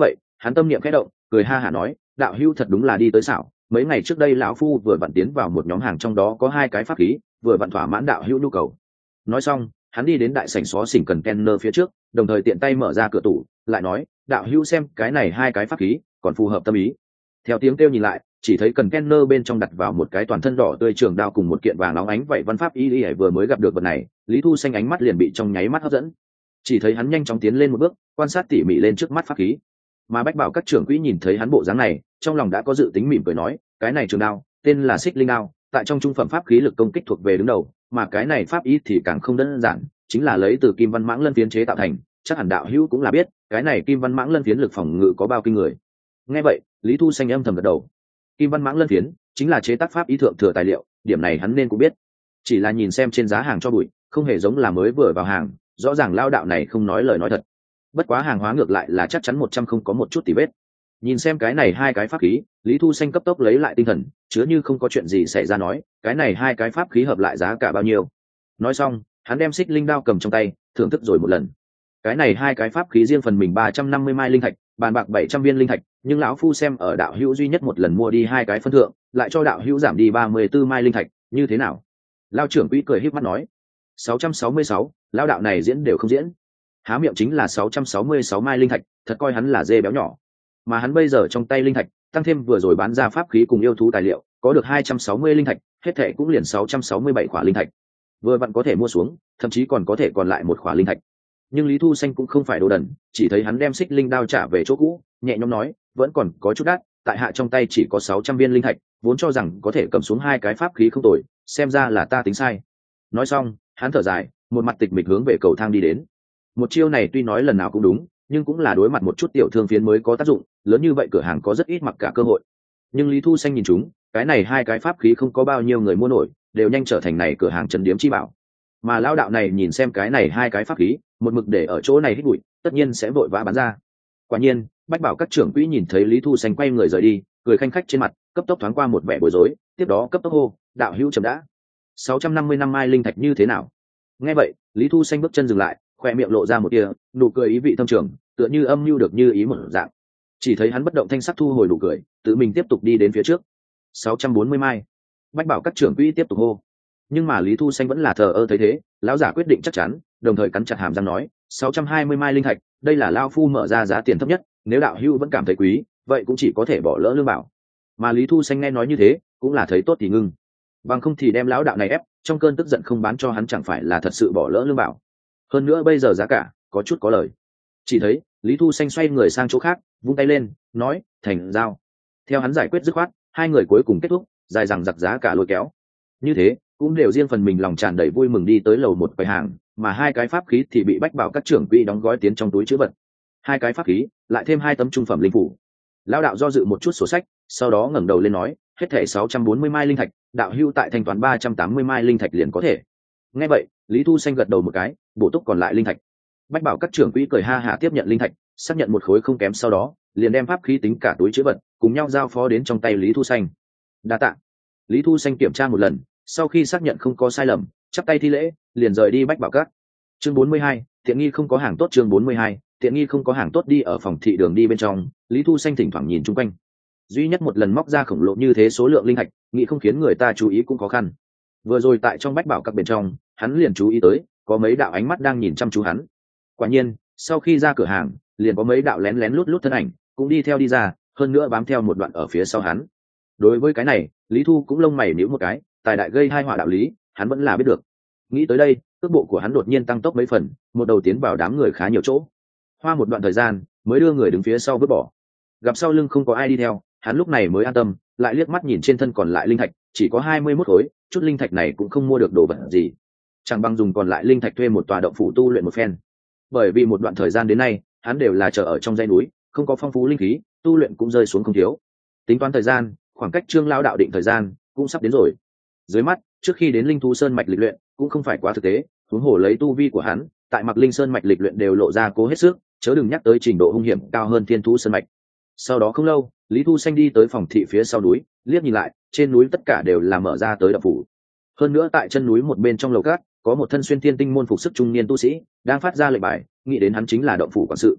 Hắn tâm niệm khẽ động, cười ha hả nói, đạo hữu thật đúng là đi tới xảo, mấy ngày trước đây lão phu vừa vặn tiến vào một nhóm hàng, trong đó có hai cái pháp khí, vừa vặn thỏa mãn đạo hữu nhu cầu. Nói xong, hắn đi đến đại sảnh xó xỉnh cần kenner phía trước, đồng thời tiện tay mở ra cửa tủ, lại nói, đạo hữu xem cái này hai cái pháp khí còn phù hợp tâm ý. Theo tiếng kêu nhìn lại, chỉ thấy cần kenner bên trong đặt vào một cái toàn thân đỏ tươi trường đao cùng một kiện vàng óng ánh vậy văn pháp y y vừa mới gặp được vật này, Lý Thu Xanh ánh mắt liền bị trong nháy mắt hấp dẫn. Chỉ thấy hắn nhanh chóng tiến lên một bước, quan sát tỉ mỉ lên trước mắt pháp khí. Mà Bách Bảo các trưởng quỹ nhìn thấy hắn bộ dáng này, trong lòng đã có dự tính, mỉm cười nói, cái này trường đao tên là Xích Linh đao, tại trong trung phẩm pháp khí lực công kích thuộc về đứng đầu, mà cái này pháp ý thì càng không đơn giản, chính là lấy từ kim văn mãng lân phiến chế tạo thành, chắc hẳn đạo hữu cũng là biết, cái này kim văn mãng lân phiến lực phòng ngự có bao kinh người. Nghe vậy, Lý Thu Xanh âm thầm gật đầu. Kim văn mãng lân phiến chính là chế tác pháp ý thượng thừa tài liệu, điểm này hắn nên cũng biết. Chỉ là nhìn xem trên giá hàng cho bụi, không hề giống là mới vừa vào hàng, rõ ràng lao đạo này không nói lời nói thật. Bất quá hàng hóa ngược lại là chắc chắn một trăm không có một chút tì vết. Nhìn xem cái này hai cái pháp khí, Lý Thu Xanh cấp tốc lấy lại tinh thần, chứa như không có chuyện gì xảy ra nói, cái này hai cái pháp khí hợp lại giá cả bao nhiêu. Nói xong, hắn đem Xích Linh đao cầm trong tay, thưởng thức rồi một lần. Cái này hai cái pháp khí riêng phần mình ba trăm năm mươi mai linh thạch, bàn bạc bảy trăm viên linh thạch, nhưng lão phu xem ở đạo hữu duy nhất một lần mua đi hai cái phân thượng, lại cho đạo hữu giảm đi ba mươi tư mai linh thạch, như thế nào? Lao trưởng quỹ cười híp mắt nói. sáu trăm sáu mươi sáu, lao đạo này diễn đều không diễn. Há miệng chính là sáu trăm sáu mươi sáu mai linh thạch, thật coi hắn là dê béo nhỏ. Mà hắn bây giờ trong tay linh thạch, tăng thêm vừa rồi bán ra pháp khí cùng yêu thú tài liệu, có được hai trăm sáu mươi linh thạch, hết thệ cũng liền sáu trăm sáu mươi bảy khỏa linh thạch. Vừa vặn có thể mua xuống, thậm chí còn có thể còn lại một khỏa linh thạch. Nhưng Lý Thu Xanh cũng không phải đồ đần, chỉ thấy hắn đem Xích Linh đao trả về chỗ cũ, nhẹ nhõm nói, vẫn còn có chút đắt, tại hạ trong tay chỉ có sáu trăm viên linh thạch, vốn cho rằng có thể cầm xuống hai cái pháp khí không tồi, xem ra là ta tính sai. Nói xong, hắn thở dài, một mặt tịch mịch hướng về cầu thang đi đến. Một chiêu này tuy nói lần nào cũng đúng, nhưng cũng là đối mặt một chút tiểu thương phiến mới có tác dụng, lớn như vậy cửa hàng có rất ít mặc cả cơ hội. Nhưng Lý Thu Xanh nhìn chúng, cái này hai cái pháp khí không có bao nhiêu người mua nổi, đều nhanh trở thành này cửa hàng trấn điếm chi bảo. Mà lão đạo này nhìn xem cái này hai cái pháp khí, một mực để ở chỗ này hít bụi, tất nhiên sẽ vội vã bán ra. Quả nhiên, Bách Bảo các trưởng quỹ nhìn thấy Lý Thu Xanh quay người rời đi, cười khanh khách trên mặt, cấp tốc thoáng qua một vẻ bối rối, tiếp đó cấp tốc hô, đạo hữu chậm đã. sáu trăm năm mươi năm mai linh thạch như thế nào? Nghe vậy, Lý Thu Xanh bước chân dừng lại, khoe miệng lộ ra một tia nụ cười ý vị thâm trường, tựa như âm mưu được như ý một dạng. Chỉ thấy hắn bất động thanh sắc thu hồi nụ cười, tự mình tiếp tục đi đến phía trước. sáu trăm bốn mươi mai. Bách Bảo các trưởng quỹ tiếp tục hô. Nhưng mà Lý Thu Xanh vẫn là thờ ơ thấy thế, lão giả quyết định chắc chắn, đồng thời cắn chặt hàm răng nói, sáu trăm hai mươi mai linh thạch, đây là lao phu mở ra giá tiền thấp nhất, nếu đạo hữu vẫn cảm thấy quý, vậy cũng chỉ có thể bỏ lỡ lương bảo. Mà Lý Thu Xanh nghe nói như thế, cũng là thấy tốt thì ngưng. Bằng không thì đem lão đạo này ép, trong cơn tức giận không bán cho hắn chẳng phải là thật sự bỏ lỡ lương bảo. Hơn nữa bây giờ giá cả có chút có lời. Chỉ thấy Lý Thu Xanh xoay người sang chỗ khác, vung tay lên, nói, thành giao. Theo hắn giải quyết dứt khoát, hai người cuối cùng kết thúc, dài dằng dặc giá cả lôi kéo. Như thế, cũng đều riêng phần mình lòng tràn đầy vui mừng đi tới lầu một quầy hàng, mà hai cái pháp khí thì bị Bách Bảo các trưởng quỹ đóng gói tiến trong túi trữ vật. Hai cái pháp khí, lại thêm hai tấm trung phẩm linh phủ. Lão đạo do dự một chút sổ sách, sau đó ngẩng đầu lên nói, hết thảy sáu trăm bốn mươi mai linh thạch, đạo hữu tại thanh toán ba trăm tám mươi mai linh thạch liền có thể. Nghe vậy, Lý Thu Xanh gật đầu một cái, bổ túc còn lại linh thạch. Bách Bảo các trưởng quỹ cười ha hả tiếp nhận linh thạch, xác nhận một khối không kém, sau đó liền đem pháp khí tính cả túi trữ vật cùng nhau giao phó đến trong tay Lý Thu Xanh. Đa tạ. Lý Thu Xanh kiểm tra một lần, sau khi xác nhận không có sai lầm, chắp tay thi lễ, liền rời đi Bách Bảo các. Chương bốn mươi hai, tiện nghi không có hàng tốt. Chương bốn mươi hai, tiện nghi không có hàng tốt. Đi ở phòng thị đường đi bên trong, Lý Thu Xanh thỉnh thoảng nhìn chung quanh. Duy nhất một lần móc ra khổng lồ như thế số lượng linh thạch, nghĩ không khiến người ta chú ý cũng khó khăn. Vừa rồi tại trong Bách Bảo các bên trong, hắn liền chú ý tới, có mấy đạo ánh mắt đang nhìn chăm chú hắn. Quả nhiên, sau khi ra cửa hàng, liền có mấy đạo lén lén lút lút thân ảnh, cũng đi theo đi ra, hơn nữa bám theo một đoạn ở phía sau hắn. Đối với cái này, Lý Thu cũng lông mày nhíu một cái, tài đại gây hai họa đạo lý, hắn vẫn là biết được. Nghĩ tới đây, cước bộ của hắn đột nhiên tăng tốc mấy phần, một đầu tiến vào đám người khá nhiều chỗ. Hoa một đoạn thời gian, mới đưa người đứng phía sau vứt bỏ. Gặp sau lưng không có ai đi theo, hắn lúc này mới an tâm, lại liếc mắt nhìn trên thân còn lại linh thạch, chỉ có hai mươi mốt khối, chút linh thạch này cũng không mua được đồ vật gì. Chẳng bằng dùng còn lại linh thạch thuê một tòa động phủ tu luyện một phen. Bởi vì một đoạn thời gian đến nay, hắn đều là chờ ở trong dãy núi, không có phong phú linh khí, tu luyện cũng rơi xuống không thiếu. Tính toán thời gian, khoảng cách Trương lão đạo định thời gian cũng sắp đến rồi. Dưới mắt, trước khi đến Linh Thú Sơn mạch lịch luyện, cũng không phải quá thực tế, huống hồ lấy tu vi của hắn, tại Mặc Linh Sơn mạch lịch luyện đều lộ ra cố hết sức, chớ đừng nhắc tới trình độ hung hiểm cao hơn Thiên Thú Sơn mạch. Sau đó không lâu, Lý Thu Xanh đi tới phòng thị phía sau núi, liếc nhìn lại, trên núi tất cả đều là mở ra tới động phủ. Hơn nữa tại chân núi một bên trong lầu cát, có một thân xuyên thiên tinh môn phục sức trung niên tu sĩ, đang phát ra lệnh bài, nghĩ đến hắn chính là động phủ quản sự.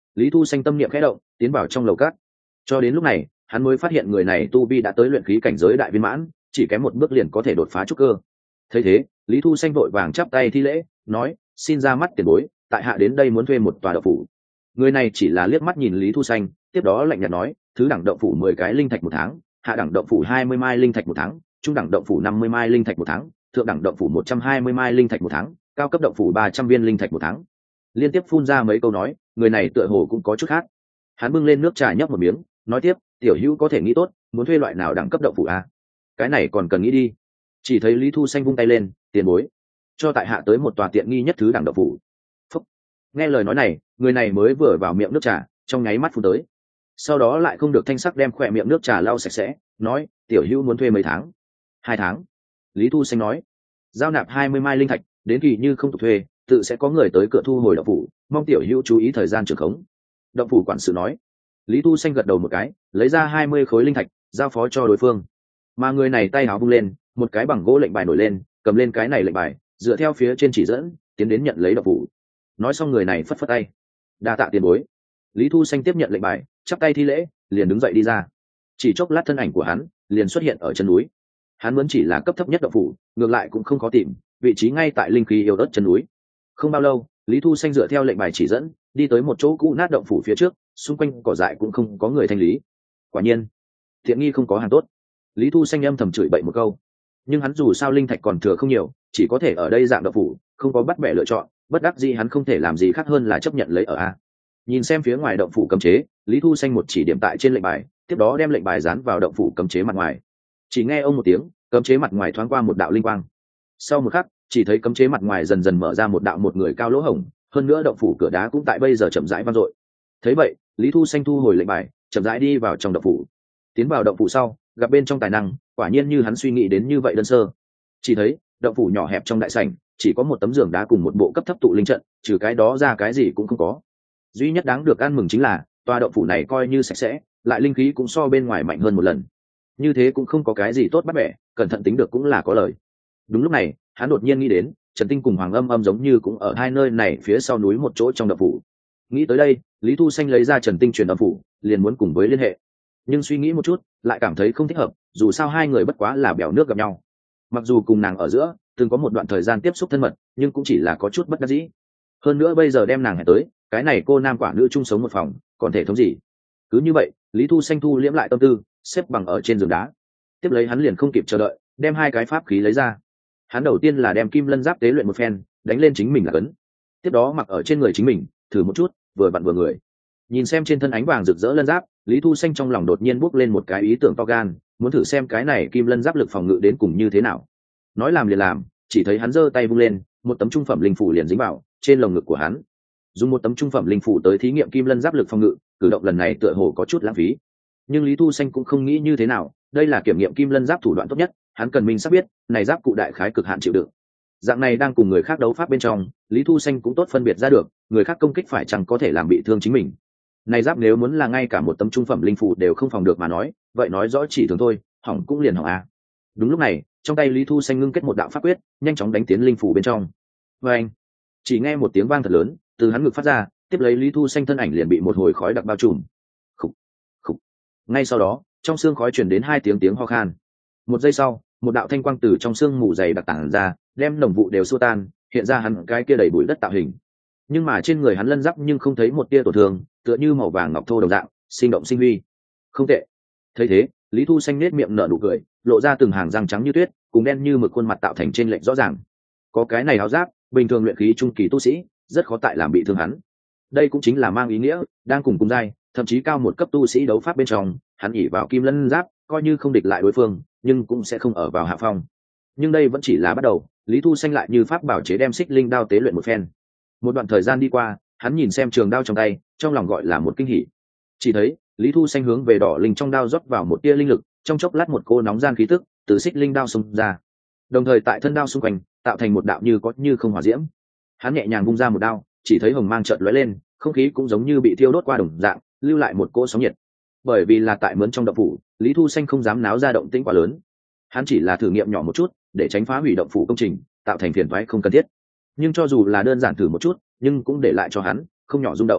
Lý Thu Xanh tâm niệm khẽ động, tiến vào trong lầu cát. Cho đến lúc này, hắn mới phát hiện người này tu vi đã tới luyện khí cảnh giới đại viên mãn, chỉ kém một bước liền có thể đột phá trúc cơ. Thấy thế, Lý Thu Xanh vội vàng chắp tay thi lễ, nói: "Xin ra mắt tiền bối, tại hạ đến đây muốn thuê một tòa động phủ." Người này chỉ là liếc mắt nhìn Lý Thu Xanh, tiếp đó lạnh nhạt nói: "Thứ đẳng động phủ mười cái linh thạch một tháng, hạ đẳng động phủ hai mươi mai linh thạch một tháng, trung đẳng động phủ năm mươi mai linh thạch một tháng, thượng đẳng động phủ một trăm hai mươi mai linh thạch một tháng, cao cấp động phủ ba trăm viên linh thạch một tháng." Liên tiếp phun ra mấy câu nói, người này tựa hồ cũng có chút khác. Hắn bưng lên nước trà nhấp một miếng, nói tiếp: "Tiểu hữu có thể nghĩ tốt, muốn thuê loại nào đẳng cấp động phủ a? Cái này còn cần nghĩ đi." Chỉ thấy Lý Thu Xanh vung tay lên: "Tiền bối, cho tại hạ tới một tòa tiện nghi nhất thứ đẳng động phủ." Phúc. Nghe lời nói này, người này mới vừa vào miệng nước trà, trong nháy mắt phun tới. Sau đó lại không được thanh sắc đem khỏe miệng nước trà lau sạch sẽ, nói: "Tiểu hữu muốn thuê mấy tháng?" "Hai tháng." Lý Thu Xanh nói. "Giao nạp hai mươi mai linh thạch, đến kỳ như không tục thuê, tự sẽ có người tới cửa thu hồi động phủ, mong tiểu hữu chú ý thời gian trường khống." Động phủ quản sự nói. Lý Thu Xanh gật đầu một cái, lấy ra hai mươi khối linh thạch, giao phó cho đối phương. Mà người này tay áo vung lên, một cái bằng gỗ lệnh bài nổi lên, cầm lên cái này lệnh bài, dựa theo phía trên chỉ dẫn, tiến đến nhận lấy động phủ. Nói xong người này phất phất tay: "Đa tạ tiền bối." Lý Thu Xanh tiếp nhận lệnh bài, chắp tay thi lễ, liền đứng dậy đi ra. Chỉ chốc lát thân ảnh của hắn liền xuất hiện ở chân núi. Hắn muốn chỉ là cấp thấp nhất động phủ, ngược lại cũng không khó tìm, vị trí ngay tại linh khí yêu đất chân núi. Không bao lâu, Lý Thu Xanh dựa theo lệnh bài chỉ dẫn, đi tới một chỗ cũ nát động phủ phía trước, xung quanh cỏ dại cũng không có người thanh lý. Quả nhiên, thiện nghi không có hàng tốt. Lý Thu Xanh âm thầm chửi bậy một câu. Nhưng hắn dù sao linh thạch còn thừa không nhiều, chỉ có thể ở đây dạng động phủ, không có bắt bẻ lựa chọn, bất đắc dĩ hắn không thể làm gì khác hơn là chấp nhận lấy ở a. Nhìn xem phía ngoài động phủ cấm chế, Lý Thu Xanh một chỉ điểm tại trên lệnh bài, tiếp đó đem lệnh bài dán vào động phủ cấm chế mặt ngoài. Chỉ nghe ông một tiếng, cấm chế mặt ngoài thoáng qua một đạo linh quang. Sau một khắc, chỉ thấy cấm chế mặt ngoài dần dần mở ra một đạo một người cao lỗ hổng, hơn nữa động phủ cửa đá cũng tại bây giờ chậm rãi vang dội. Thấy vậy, Lý Thu Xanh thu hồi lệnh bài, chậm rãi đi vào trong động phủ. Tiến vào động phủ sau, gặp bên trong tài năng, quả nhiên như hắn suy nghĩ đến như vậy đơn sơ. Chỉ thấy, động phủ nhỏ hẹp trong đại sảnh, chỉ có một tấm giường đá cùng một bộ cấp thấp tụ linh trận, trừ cái đó ra cái gì cũng không có. Duy nhất đáng được ăn mừng chính là, tòa động phủ này coi như sạch sẽ, lại linh khí cũng so bên ngoài mạnh hơn một lần. Như thế cũng không có cái gì tốt bắt bẻ, cẩn thận tính được cũng là có lời. Đúng lúc này, hắn đột nhiên nghĩ đến, Trần Tinh cùng Hoàng Âm Âm giống như cũng ở hai nơi này phía sau núi một chỗ trong động phủ. Nghĩ tới đây, Lý Thu Xanh lấy ra Trần Tinh truyền âm phủ, liền muốn cùng với liên hệ. Nhưng suy nghĩ một chút, lại cảm thấy không thích hợp, dù sao hai người bất quá là bèo nước gặp nhau. Mặc dù cùng nàng ở giữa từng có một đoạn thời gian tiếp xúc thân mật, nhưng cũng chỉ là có chút bất đắc dĩ. Hơn nữa bây giờ đem nàng hẹn tới, cái này cô nam quả nữ chung sống một phòng, còn thể thống gì? Cứ như vậy, Lý Thu Xanh thu liễm lại tâm tư, xếp bằng ở trên giường đá. Tiếp lấy hắn liền không kịp chờ đợi, đem hai cái pháp khí lấy ra. Hắn đầu tiên là đem kim lân giáp tế luyện một phen, đánh lên chính mình là cấn. Tiếp đó mặc ở trên người chính mình, thử một chút, vừa vặn vừa người. Nhìn xem trên thân ánh vàng rực rỡ lân giáp, Lý Thu Xanh trong lòng đột nhiên bốc lên một cái ý tưởng to gan, muốn thử xem cái này kim lân giáp lực phòng ngự đến cùng như thế nào. Nói làm liền làm, chỉ thấy hắn giơ tay vung lên, một tấm trung phẩm linh phủ liền dính vào trên lồng ngực của hắn. Dùng một tấm trung phẩm linh phủ tới thí nghiệm kim lân giáp lực phòng ngự, cử động lần này tựa hồ có chút lãng phí. Nhưng Lý Thu Xanh cũng không nghĩ như thế nào, đây là kiểm nghiệm kim lân giáp thủ đoạn tốt nhất, hắn cần minh xác biết, này giáp cụ đại khái cực hạn chịu đựng. Dạng này đang cùng người khác đấu pháp bên trong, Lý Thu Xanh cũng tốt phân biệt ra được, người khác công kích phải chăng có thể làm bị thương chính mình. Này giáp nếu muốn là ngay cả một tấm trung phẩm linh phủ đều không phòng được mà nói, vậy nói rõ chỉ thường thôi, hỏng cũng liền hỏng a. Đúng lúc này, trong tay Lý Thu Xanh ngưng kết một đạo pháp quyết, nhanh chóng đánh tiến linh phủ bên trong. Và anh, chỉ nghe một tiếng vang thật lớn, từ hắn ngực phát ra, tiếp lấy Lý Thu Xanh thân ảnh liền bị một hồi khói đặc bao trùm. Khục, khục. Ngay sau đó, trong xương khói truyền đến hai tiếng tiếng ho khan. Một giây sau, một đạo thanh quang từ trong xương mù dày đặc tản ra, đem nồng vụ đều xua tan, hiện ra hắn cái kia đầy bụi đất tạo hình. Nhưng mà trên người hắn lân giáp nhưng không thấy một tia tổn thương, tựa như màu vàng ngọc thô đồng dạng, sinh động sinh huy. Không tệ. Thấy thế, Lý Thu Xanh nết miệng nở nụ cười, lộ ra từng hàng răng trắng như tuyết, cùng đen như mực khuôn mặt tạo thành trên lệnh rõ ràng. Có cái này áo giáp, bình thường luyện khí trung kỳ tu sĩ rất khó tại làm bị thương hắn. Đây cũng chính là mang ý nghĩa, đang cùng cùng giai, thậm chí cao một cấp tu sĩ đấu pháp bên trong, hắn ỷ vào kim lân giáp, coi như không địch lại đối phương, nhưng cũng sẽ không ở vào hạ phong. Nhưng đây vẫn chỉ là bắt đầu, Lý Thu Xanh lại như pháp bảo chế đem xích linh đao tế luyện một phen. Một đoạn thời gian đi qua, hắn nhìn xem trường đao trong tay, trong lòng gọi là một kinh hỉ. Chỉ thấy, Lý Thu Xanh hướng về đỏ linh trong đao rót vào một tia linh lực, trong chốc lát một cô nóng gian khí tức từ xích linh đao xung ra. Đồng thời tại thân đao xung quanh, tạo thành một đạo như có như không hỏa diễm. Hắn nhẹ nhàng vung ra một đao, chỉ thấy hồng mang chợt lóe lên, không khí cũng giống như bị thiêu đốt qua đồng dạng, lưu lại một cỗ sóng nhiệt. Bởi vì là tại mướn trong động phủ, Lý Thu Xanh không dám náo ra động tĩnh quá lớn. Hắn chỉ là thử nghiệm nhỏ một chút, để tránh phá hủy động phủ công trình, tạo thành phiền toái không cần thiết. Nhưng cho dù là đơn giản thử một chút, nhưng cũng để lại cho hắn không nhỏ rung động.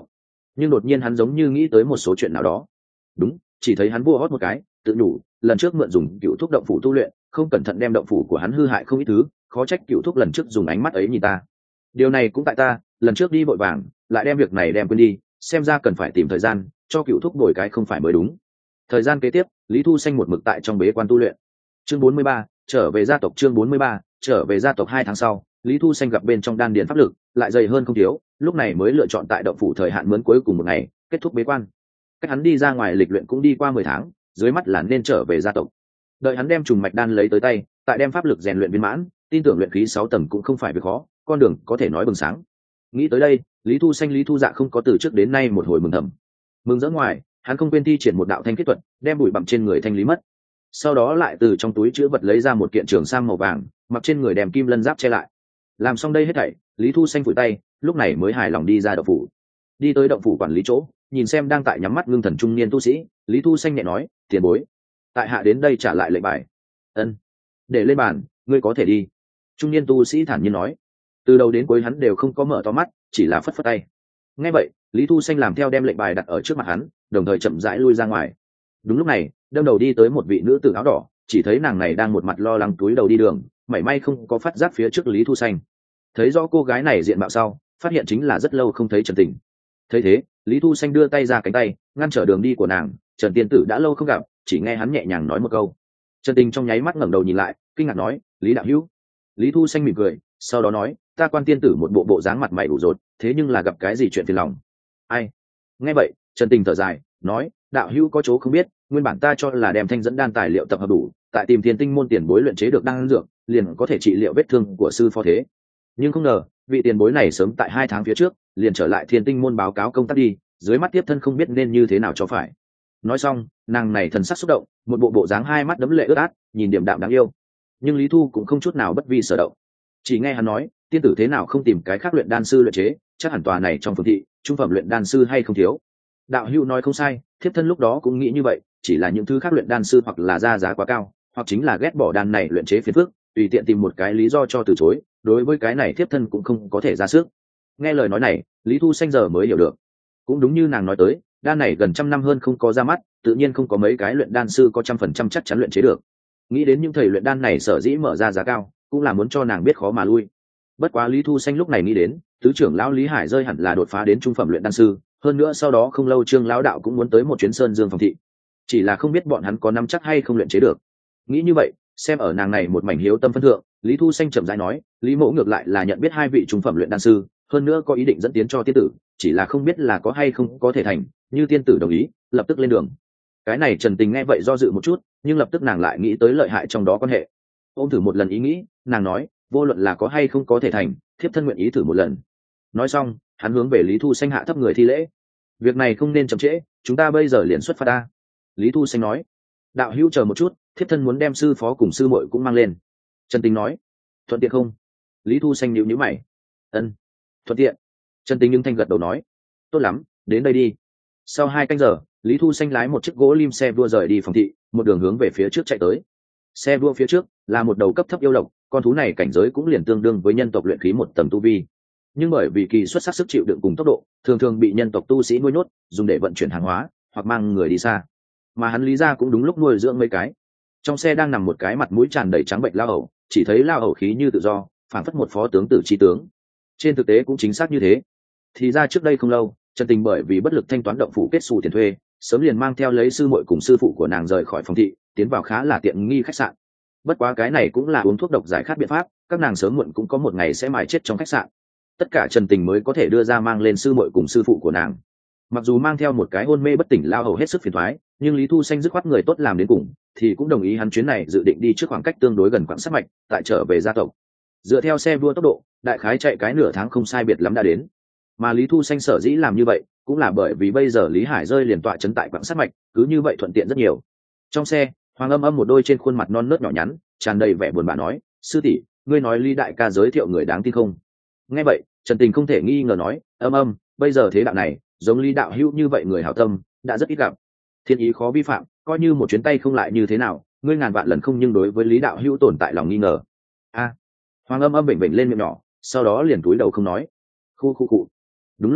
nhưng đột nhiên hắn giống như nghĩ tới một số chuyện nào đó. Đúng, chỉ thấy hắn vua hót một cái, tự nhủ, lần trước mượn dùng cựu thúc động phủ tu luyện, không cẩn thận đem động phủ của hắn hư hại không ít thứ, khó trách cựu thúc lần trước dùng ánh mắt ấy nhìn ta. Điều này cũng tại ta, lần trước đi vội vàng, lại đem việc này đem quên đi, xem ra cần phải tìm thời gian cho cựu thúc đổi cái không phải mới đúng. Thời gian kế tiếp, Lý Thu Xanh một mực tại trong bế quan tu luyện. Chương bốn mươi ba, trở về gia tộc. Chương bốn mươi ba, trở về gia tộc. Hai tháng sau, Lý Thu Xanh gặp bên trong đan điền pháp lực lại dày hơn không thiếu, lúc này mới lựa chọn tại động phủ thời hạn mướn cuối cùng một ngày kết thúc bế quan. Cách hắn đi ra ngoài lịch luyện cũng đi qua mười tháng, dưới mắt là nên trở về gia tộc. Đợi hắn đem trùng mạch đan lấy tới tay, tại đem pháp lực rèn luyện viên mãn, tin tưởng luyện khí sáu tầng cũng không phải việc khó, con đường có thể nói bừng sáng. Nghĩ tới đây, Lý Thu Xanh Lý Thu Dạ không có từ trước đến nay một hồi mừng thầm. Mừng rỡ ngoài, hắn không quên thi triển một đạo thanh kết thuật, đem bụi bặm trên người thanh lý mất. Sau đó lại từ trong túi chứa vật lấy ra một kiện trường sam màu vàng, mặc trên người đem kim lân giáp che lại. Làm xong đây hết thảy, Lý Thu Xanh phủi tay, lúc này mới hài lòng đi ra động phủ. Đi tới động phủ quản lý chỗ, nhìn xem đang tại nhắm mắt ngưng thần trung niên tu sĩ, Lý Thu Xanh nhẹ nói, tiền bối, tại hạ đến đây trả lại lệnh bài. Ân, để lên bàn, ngươi có thể đi. Trung niên tu sĩ thản nhiên nói. Từ đầu đến cuối hắn đều không có mở to mắt, chỉ là phất phất tay. Nghe vậy, Lý Thu Xanh làm theo đem lệnh bài đặt ở trước mặt hắn, đồng thời chậm rãi lui ra ngoài. Đúng lúc này, đâm đầu đi tới một vị nữ tử áo đỏ, chỉ thấy nàng này đang một mặt lo lắng túi đầu đi đường, mảy may không có phát giác phía trước Lý Thu Xanh. Thấy rõ cô gái này diện mạo sau, phát hiện chính là rất lâu không thấy Trần Tình. Thấy thế, Lý Thu Xanh đưa tay ra cánh tay, ngăn trở đường đi của nàng. Trần tiên tử đã lâu không gặp, chỉ nghe hắn nhẹ nhàng nói một câu. Trần Tình trong nháy mắt ngẩng đầu nhìn lại, kinh ngạc nói, Lý đạo hữu. Lý Thu Xanh mỉm cười, sau đó nói, ta quan tiên tử một bộ bộ dáng mặt mày ủ rột, thế nhưng là gặp cái gì chuyện phiền lòng? Ai? Nghe vậy, Trần Tình thở dài, nói, đạo hữu có chỗ không biết, nguyên bản ta cho là đem thanh dẫn đan tài liệu tập hợp đủ, tại tìm thiên tinh môn tiền bối luyện chế được đan dược, liền có thể trị liệu vết thương của sư phó thế. Nhưng không ngờ, vị tiền bối này sớm tại hai tháng phía trước, liền trở lại thiên tinh môn báo cáo công tác đi, dưới mắt tiếp thân không biết nên như thế nào cho phải. Nói xong, nàng này thần sắc xúc động, một bộ bộ dáng hai mắt đấm lệ ướt át, nhìn điềm đạm đáng yêu. Nhưng Lý Thu cũng không chút nào bất vi sở động. Chỉ nghe hắn nói, tiên tử thế nào không tìm cái khác luyện đan sư luyện chế, chắc hẳn tòa này trong phường thị, trung phẩm luyện đan sư hay không thiếu. Đạo hữu nói không sai, thiếp thân lúc đó cũng nghĩ như vậy, chỉ là những thứ khác luyện đan sư hoặc là ra giá quá cao, hoặc chính là ghét bỏ đan này luyện chế phiền phức, tùy tiện tìm một cái lý do cho từ chối, đối với cái này thiếp thân cũng không có thể ra sức. Nghe lời nói này, Lý Thu Xanh giờ mới hiểu được. Cũng đúng như nàng nói tới, đan này gần trăm năm hơn không có ra mắt, tự nhiên không có mấy cái luyện đan sư có trăm phần trăm chắc chắn luyện chế được. Nghĩ đến những thầy luyện đan này sở dĩ mở ra giá cao, cũng là muốn cho nàng biết khó mà lui. Bất quá Lý Thu Xanh lúc này nghĩ đến, tứ trưởng lão Lý Hải rơi hẳn là đột phá đến trung phẩm luyện đan sư, hơn nữa sau đó không lâu Trương lão đạo cũng muốn tới một chuyến Sơn Dương phòng thị, chỉ là không biết bọn hắn có nắm chắc hay không luyện chế được. Nghĩ như vậy, xem ở nàng này một mảnh hiếu tâm phân thượng, Lý Thu Xanh chậm rãi nói, Lý Mỗ ngược lại là nhận biết hai vị trung phẩm luyện đan sư, hơn nữa có ý định dẫn tiến cho tiên tử, chỉ là không biết là có hay không có thể thành, như tiên tử đồng ý, lập tức lên đường. Cái này Trần Tình nghe vậy do dự một chút, nhưng lập tức nàng lại nghĩ tới lợi hại trong đó quan hệ. Ôm thử một lần ý nghĩ, nàng nói, vô luận là có hay không có thể thành, thiếp thân nguyện ý thử một lần. Nói xong, hắn hướng về Lý Thu Xanh hạ thấp người thi lễ. Việc này không nên chậm trễ, chúng ta bây giờ liền xuất phát ta. Lý Thu Xanh nói, đạo hữu chờ một chút, thiếp thân muốn đem sư phó cùng sư muội cũng mang lên. Trần Tình nói, thuận tiện không? Lý Thu Xanh nhíu nhíu mày. Ân, thuận tiện. Trần Tình nhưng thanh gật đầu nói, tốt lắm, đến đây đi. Sau hai canh giờ, Lý Thu Xanh lái một chiếc gỗ lim xe đua rời đi phòng thị, một đường hướng về phía trước chạy tới. Xe đua phía trước là một đầu cấp thấp yêu độc, con thú này cảnh giới cũng liền tương đương với nhân tộc luyện khí một tầng tu vi, nhưng bởi vì kỳ xuất sắc sức chịu đựng cùng tốc độ, thường thường bị nhân tộc tu sĩ nuôi nhốt, dùng để vận chuyển hàng hóa hoặc mang người đi xa. Mà hắn Lý gia cũng đúng lúc nuôi dưỡng mấy cái. Trong xe đang nằm một cái mặt mũi tràn đầy trắng bệnh lao hầu, chỉ thấy lao hầu khí như tự do, phảng phất một phó tướng tử chi tướng. Trên thực tế cũng chính xác như thế. Thì ra trước đây không lâu, Trần Tình bởi vì bất lực thanh toán động phủ kết xù tiền thuê, sớm liền mang theo lấy sư muội cùng sư phụ của nàng rời khỏi phòng thị, tiến vào khá là tiện nghi khách sạn. Bất quá cái này cũng là uống thuốc độc giải khát biện pháp, các nàng sớm muộn cũng có một ngày sẽ mài chết trong khách sạn. Tất cả Trần Tình mới có thể đưa ra mang lên sư muội cùng sư phụ của nàng. Mặc dù mang theo một cái hôn mê bất tỉnh lao hầu hết sức phiền toái, nhưng Lý Thu Xanh dứt khoát người tốt làm đến cùng, thì cũng đồng ý hắn chuyến này dự định đi trước khoảng cách tương đối gần quãng sát mạch, tại trở về gia tộc. Dựa theo xe đua tốc độ, đại khái chạy cái nửa tháng không sai biệt lắm đã đến. Mà Lý Thu Xanh sở dĩ làm như vậy, cũng là bởi vì bây giờ Lý Hải rơi liền tọa trấn tại quãng sát mạch, cứ như vậy thuận tiện rất nhiều. Trong xe, Hoàng Âm Âm một đôi trên khuôn mặt non nớt nhỏ nhắn, tràn đầy vẻ buồn bã nói, sư tỷ, ngươi nói Lý đại ca giới thiệu người đáng tin không? Nghe vậy, Trần Tình không thể nghi ngờ nói, Âm Âm, bây giờ thế đạo này, giống Lý đạo hữu như vậy người hảo tâm đã rất ít gặp, thiên ý khó vi phạm, coi như một chuyến tay không lại như thế nào, ngươi ngàn vạn lần không, nhưng đối với Lý đạo hữu tồn tại lòng nghi ngờ. A. Hoàng Âm Âm bệnh bệnh lên miệng nhỏ, sau đó liền cúi đầu không nói. Khu khu cụ. Đúng lúc này,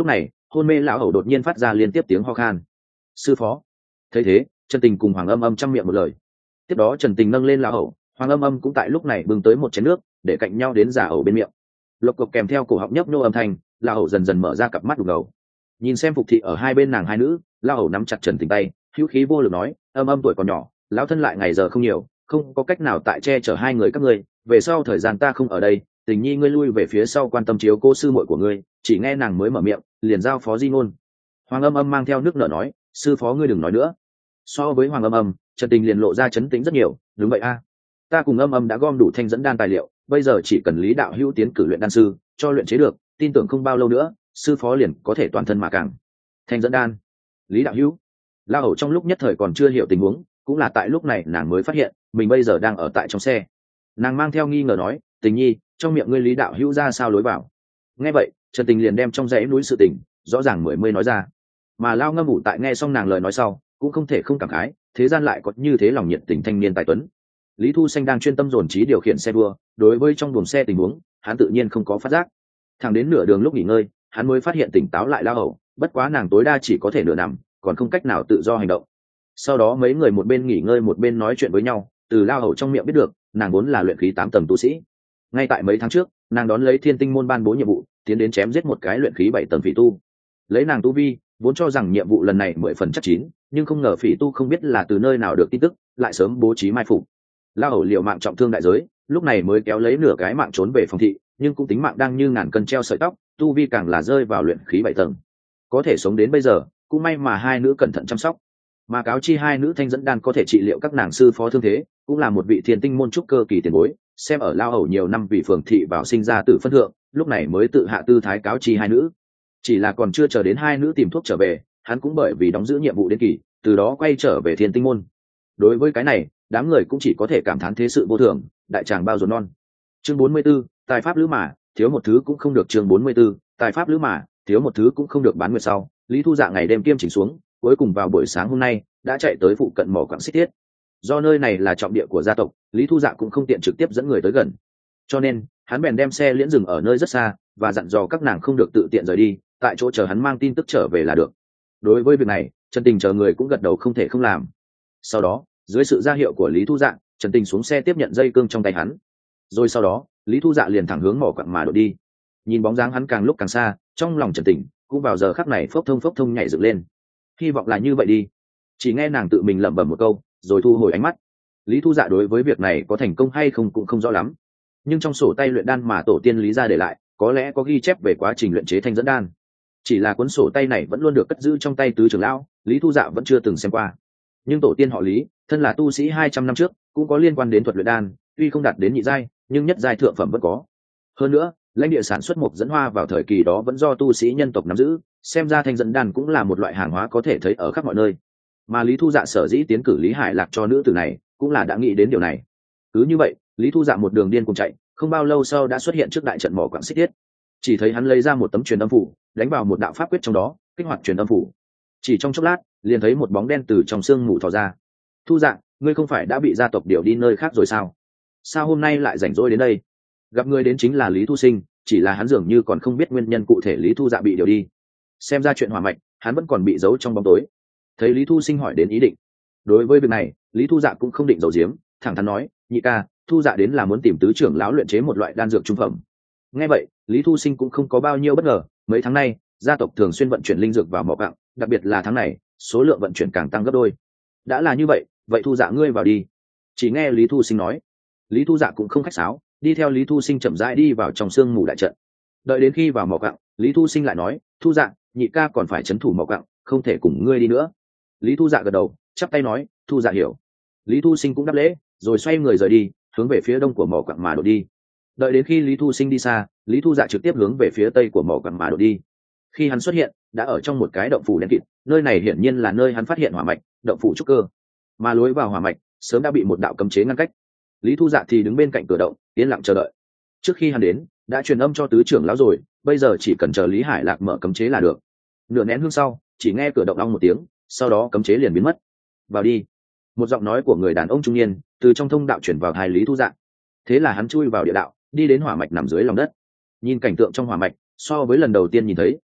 hôn mê lão hầu đột nhiên phát ra liên tiếp tiếng ho khan. Sư phó. Thấy thế, Trần Tình cùng Hoàng Âm Âm chăm miệng một lời. Tiếp đó Trần Tình nâng lên lão hầu, Hoàng Âm Âm cũng tại lúc này bưng tới một chén nước để cạnh nhau đến giả hầu bên miệng. Lộc cộc kèm theo cổ họng nhấp nhô âm thanh, lão hầu dần dần mở ra cặp mắt đục ngầu. Nhìn xem Phục thị ở hai bên nàng hai nữ, lão hầu nắm chặt Trần Tình tay, hữu khí vô lực nói, Âm Âm tuổi còn nhỏ, lão thân lại ngày giờ không nhiều, không có cách nào tại che chở hai người các ngươi, về sau thời gian ta không ở đây, Tình nhi ngươi lui về phía sau quan tâm chiếu cô sư muội của ngươi. Chỉ nghe nàng mới mở miệng, liền giao phó di ngôn. Hoàng Âm Âm mang theo nước nở nói, sư phó ngươi đừng nói nữa. So với Hoàng Âm Âm, Trần Tình liền lộ ra chấn tĩnh rất nhiều. Đúng vậy a, ta cùng Âm Âm đã gom đủ thanh dẫn đan tài liệu, bây giờ chỉ cần Lý đạo hữu tiến cử luyện đan sư cho luyện chế được, tin tưởng không bao lâu nữa sư phó liền có thể toàn thân mà càng. Thanh dẫn đan, Lý đạo hữu. La Hầu trong lúc nhất thời còn chưa hiểu tình huống, cũng là tại lúc này nàng mới phát hiện mình bây giờ đang ở tại trong xe. Nàng mang theo nghi ngờ nói, Tình nhi, trong miệng ngươi Lý đạo hữu ra sao lối vào? Nghe vậy, Trần Tình liền đem trong dãy núi sự tình rõ ràng mười mươi nói ra. Mà Lao Ngâm Ủ tại nghe xong nàng lời nói sau, cũng không thể không cảm khái, thế gian lại có như thế lòng nhiệt tình thanh niên tài tuấn. Lý Thu Xanh đang chuyên tâm dồn trí điều khiển xe đua, đối với trong buồng xe tình huống, hắn tự nhiên không có phát giác. Thẳng đến nửa đường lúc nghỉ ngơi, hắn mới phát hiện tỉnh táo lại Lao Hầu, bất quá nàng tối đa chỉ có thể nửa nằm, còn không cách nào tự do hành động. Sau đó mấy người một bên nghỉ ngơi một bên nói chuyện với nhau, từ Lao Hầu trong miệng biết được, nàng vốn là luyện khí tám tầng tu sĩ. Ngay tại mấy tháng trước, nàng đón lấy Thiên Tinh môn ban bố nhiệm vụ, tiến đến chém giết một cái luyện khí bảy tầng phỉ tu. Lấy nàng tu vi, vốn cho rằng nhiệm vụ lần này mười phần chắc chín, nhưng không ngờ phỉ tu không biết là từ nơi nào được tin tức, lại sớm bố trí mai phục. Lao Hầu liều mạng trọng thương đại giới, lúc này mới kéo lấy nửa cái mạng trốn về phòng thị, nhưng cũng tính mạng đang như ngàn cân treo sợi tóc, tu vi càng là rơi vào luyện khí bảy tầng. Có thể sống đến bây giờ, cũng may mà hai nữ cẩn thận chăm sóc. Mà cáo chi hai nữ thanh dẫn đan có thể trị liệu các nàng sư phó thương thế, cũng là một vị Thiên Tinh môn trúc cơ kỳ tiền bối, xem ở Lao Hầu nhiều năm vì phường thị vào sinh ra tử phân thượng, lúc này mới tự hạ tư thái cáo chi hai nữ. Chỉ là còn chưa chờ đến hai nữ tìm thuốc trở về, hắn cũng bởi vì đóng giữ nhiệm vụ đến kỳ, từ đó quay trở về Thiên Tinh môn. Đối với cái này, đám người cũng chỉ có thể cảm thán thế sự vô thường, đại tràng bao ruột non. Chương bốn mươi 44, tài pháp lữ mà, thiếu một thứ cũng không được. Chương bốn mươi 44, tài pháp lữ mà, thiếu một thứ cũng không được. Bán nguyệt sau, Lý Thu Dạ ngày đêm kiêm chỉnh xuống, cuối cùng vào buổi sáng hôm nay đã chạy tới phụ cận mỏ quặng xích thiết. Do nơi này là trọng địa của gia tộc, Lý Thu Dạ cũng không tiện trực tiếp dẫn người tới gần, cho nên hắn bèn đem xe liễn dừng ở nơi rất xa và dặn dò các nàng không được tự tiện rời đi, tại chỗ chờ hắn mang tin tức trở về là được. Đối với việc này, Trần Tình chờ người cũng gật đầu không thể không làm. Sau đó, dưới sự ra hiệu của Lý Thu Dạ, Trần Tình xuống xe tiếp nhận dây cương trong tay hắn. Rồi sau đó, Lý Thu Dạ liền thẳng hướng mỏ quặng mà đổ đi. Nhìn bóng dáng hắn càng lúc càng xa, trong lòng Trần Tình cũng vào giờ khắc này phốc thông phốc thông nhảy dựng lên. Hy vọng là như vậy đi. Chỉ nghe nàng tự mình lẩm bẩm một câu, rồi thu hồi ánh mắt. Lý Thu Dạ đối với việc này có thành công hay không cũng không rõ lắm, nhưng trong sổ tay luyện đan mà tổ tiên Lý gia để lại, có lẽ có ghi chép về quá trình luyện chế thanh dẫn đan. Chỉ là cuốn sổ tay này vẫn luôn được cất giữ trong tay tứ trưởng lão, Lý Thu Dạ vẫn chưa từng xem qua. Nhưng tổ tiên họ Lý, thân là tu sĩ hai trăm năm trước, cũng có liên quan đến thuật luyện đan, tuy không đạt đến nhị giai, nhưng nhất giai thượng phẩm vẫn có. Hơn nữa, lãnh địa sản xuất mộc dẫn hoa vào thời kỳ đó vẫn do tu sĩ nhân tộc nắm giữ, xem ra thanh dẫn đan cũng là một loại hàng hóa có thể thấy ở khắp mọi nơi. Mà Lý Thu Dạ sở dĩ tiến cử Lý Hải Lạc cho nữ tử này, cũng là đã nghĩ đến điều này. Cứ như vậy, Lý Thu Dạ một đường điên cùng chạy, không bao lâu sau đã xuất hiện trước đại trận mỏ quặng xích thiết. Chỉ thấy hắn lấy ra một tấm truyền âm phủ, đánh vào một đạo pháp quyết trong đó, kích hoạt truyền âm phủ. Chỉ trong chốc lát, liền thấy một bóng đen từ trong xương mù thò ra. Thu Dạ, ngươi không phải đã bị gia tộc điều đi nơi khác rồi sao? Sao hôm nay lại rảnh rỗi đến đây? Gặp người đến chính là Lý Thu Sinh, chỉ là hắn dường như còn không biết nguyên nhân cụ thể Lý Thu Dạ bị điều đi. Xem ra chuyện hỏa mạch, hắn vẫn còn bị giấu trong bóng tối. Thấy Lý Thu Sinh hỏi đến ý định, đối với việc này, Lý Thu Dạ cũng không định giấu giếm, thẳng thắn nói, nhị ca, Thu Dạ đến là muốn tìm tứ trưởng lão luyện chế một loại đan dược trung phẩm. Nghe vậy, Lý Thu Sinh cũng không có bao nhiêu bất ngờ, mấy tháng nay, gia tộc thường xuyên vận chuyển linh dược vào mỏ quặng, đặc biệt là tháng này, số lượng vận chuyển càng tăng gấp đôi. Đã là như vậy, vậy Thu Dạ ngươi vào đi. Chỉ nghe Lý Thu Sinh nói. Lý Thu Dạ cũng không khách sáo, đi theo Lý Thu Sinh chậm rãi đi vào trong sương mù đại trận. Đợi đến khi vào mỏ quặng, Lý Thu Sinh lại nói, Thu Dạ, nhị ca còn phải trấn thủ mỏ quặng, không thể cùng ngươi đi nữa. Lý Thu Dạ gật đầu, chắp tay nói, Thu Dạ hiểu. Lý Thu Sinh cũng đáp lễ, rồi xoay người rời đi, hướng về phía đông của mỏ quặng mà đổ đi. Đợi đến khi Lý Thu Sinh đi xa, Lý Thu Dạ trực tiếp hướng về phía tây của mỏ quặng mà đổ đi. Khi hắn xuất hiện, đã ở trong một cái động phủ đen kịt, nơi này hiển nhiên là nơi hắn phát hiện hỏa mạch, động phủ trúc cơ. Mà lối vào hỏa mạch sớm đã bị một đạo cấm chế ngăn cách. Lý Thu Dạ thì đứng bên cạnh cửa động, yên lặng chờ đợi. Trước khi hắn đến, đã truyền âm cho tứ trưởng lão rồi, bây giờ chỉ cần chờ Lý Hải Lạc mở cấm chế là được. Nửa nén hương sau, chỉ nghe cửa động ong một tiếng, sau đó cấm chế liền biến mất. Vào đi. Một giọng nói của người đàn ông trung niên từ trong thông đạo chuyển vào tai Lý Thu Dạ. Thế là hắn chui vào địa đạo, đi đến hỏa mạch nằm dưới lòng đất. Nhìn cảnh tượng trong hỏa mạch, so với lần đầu tiên nhìn thấy,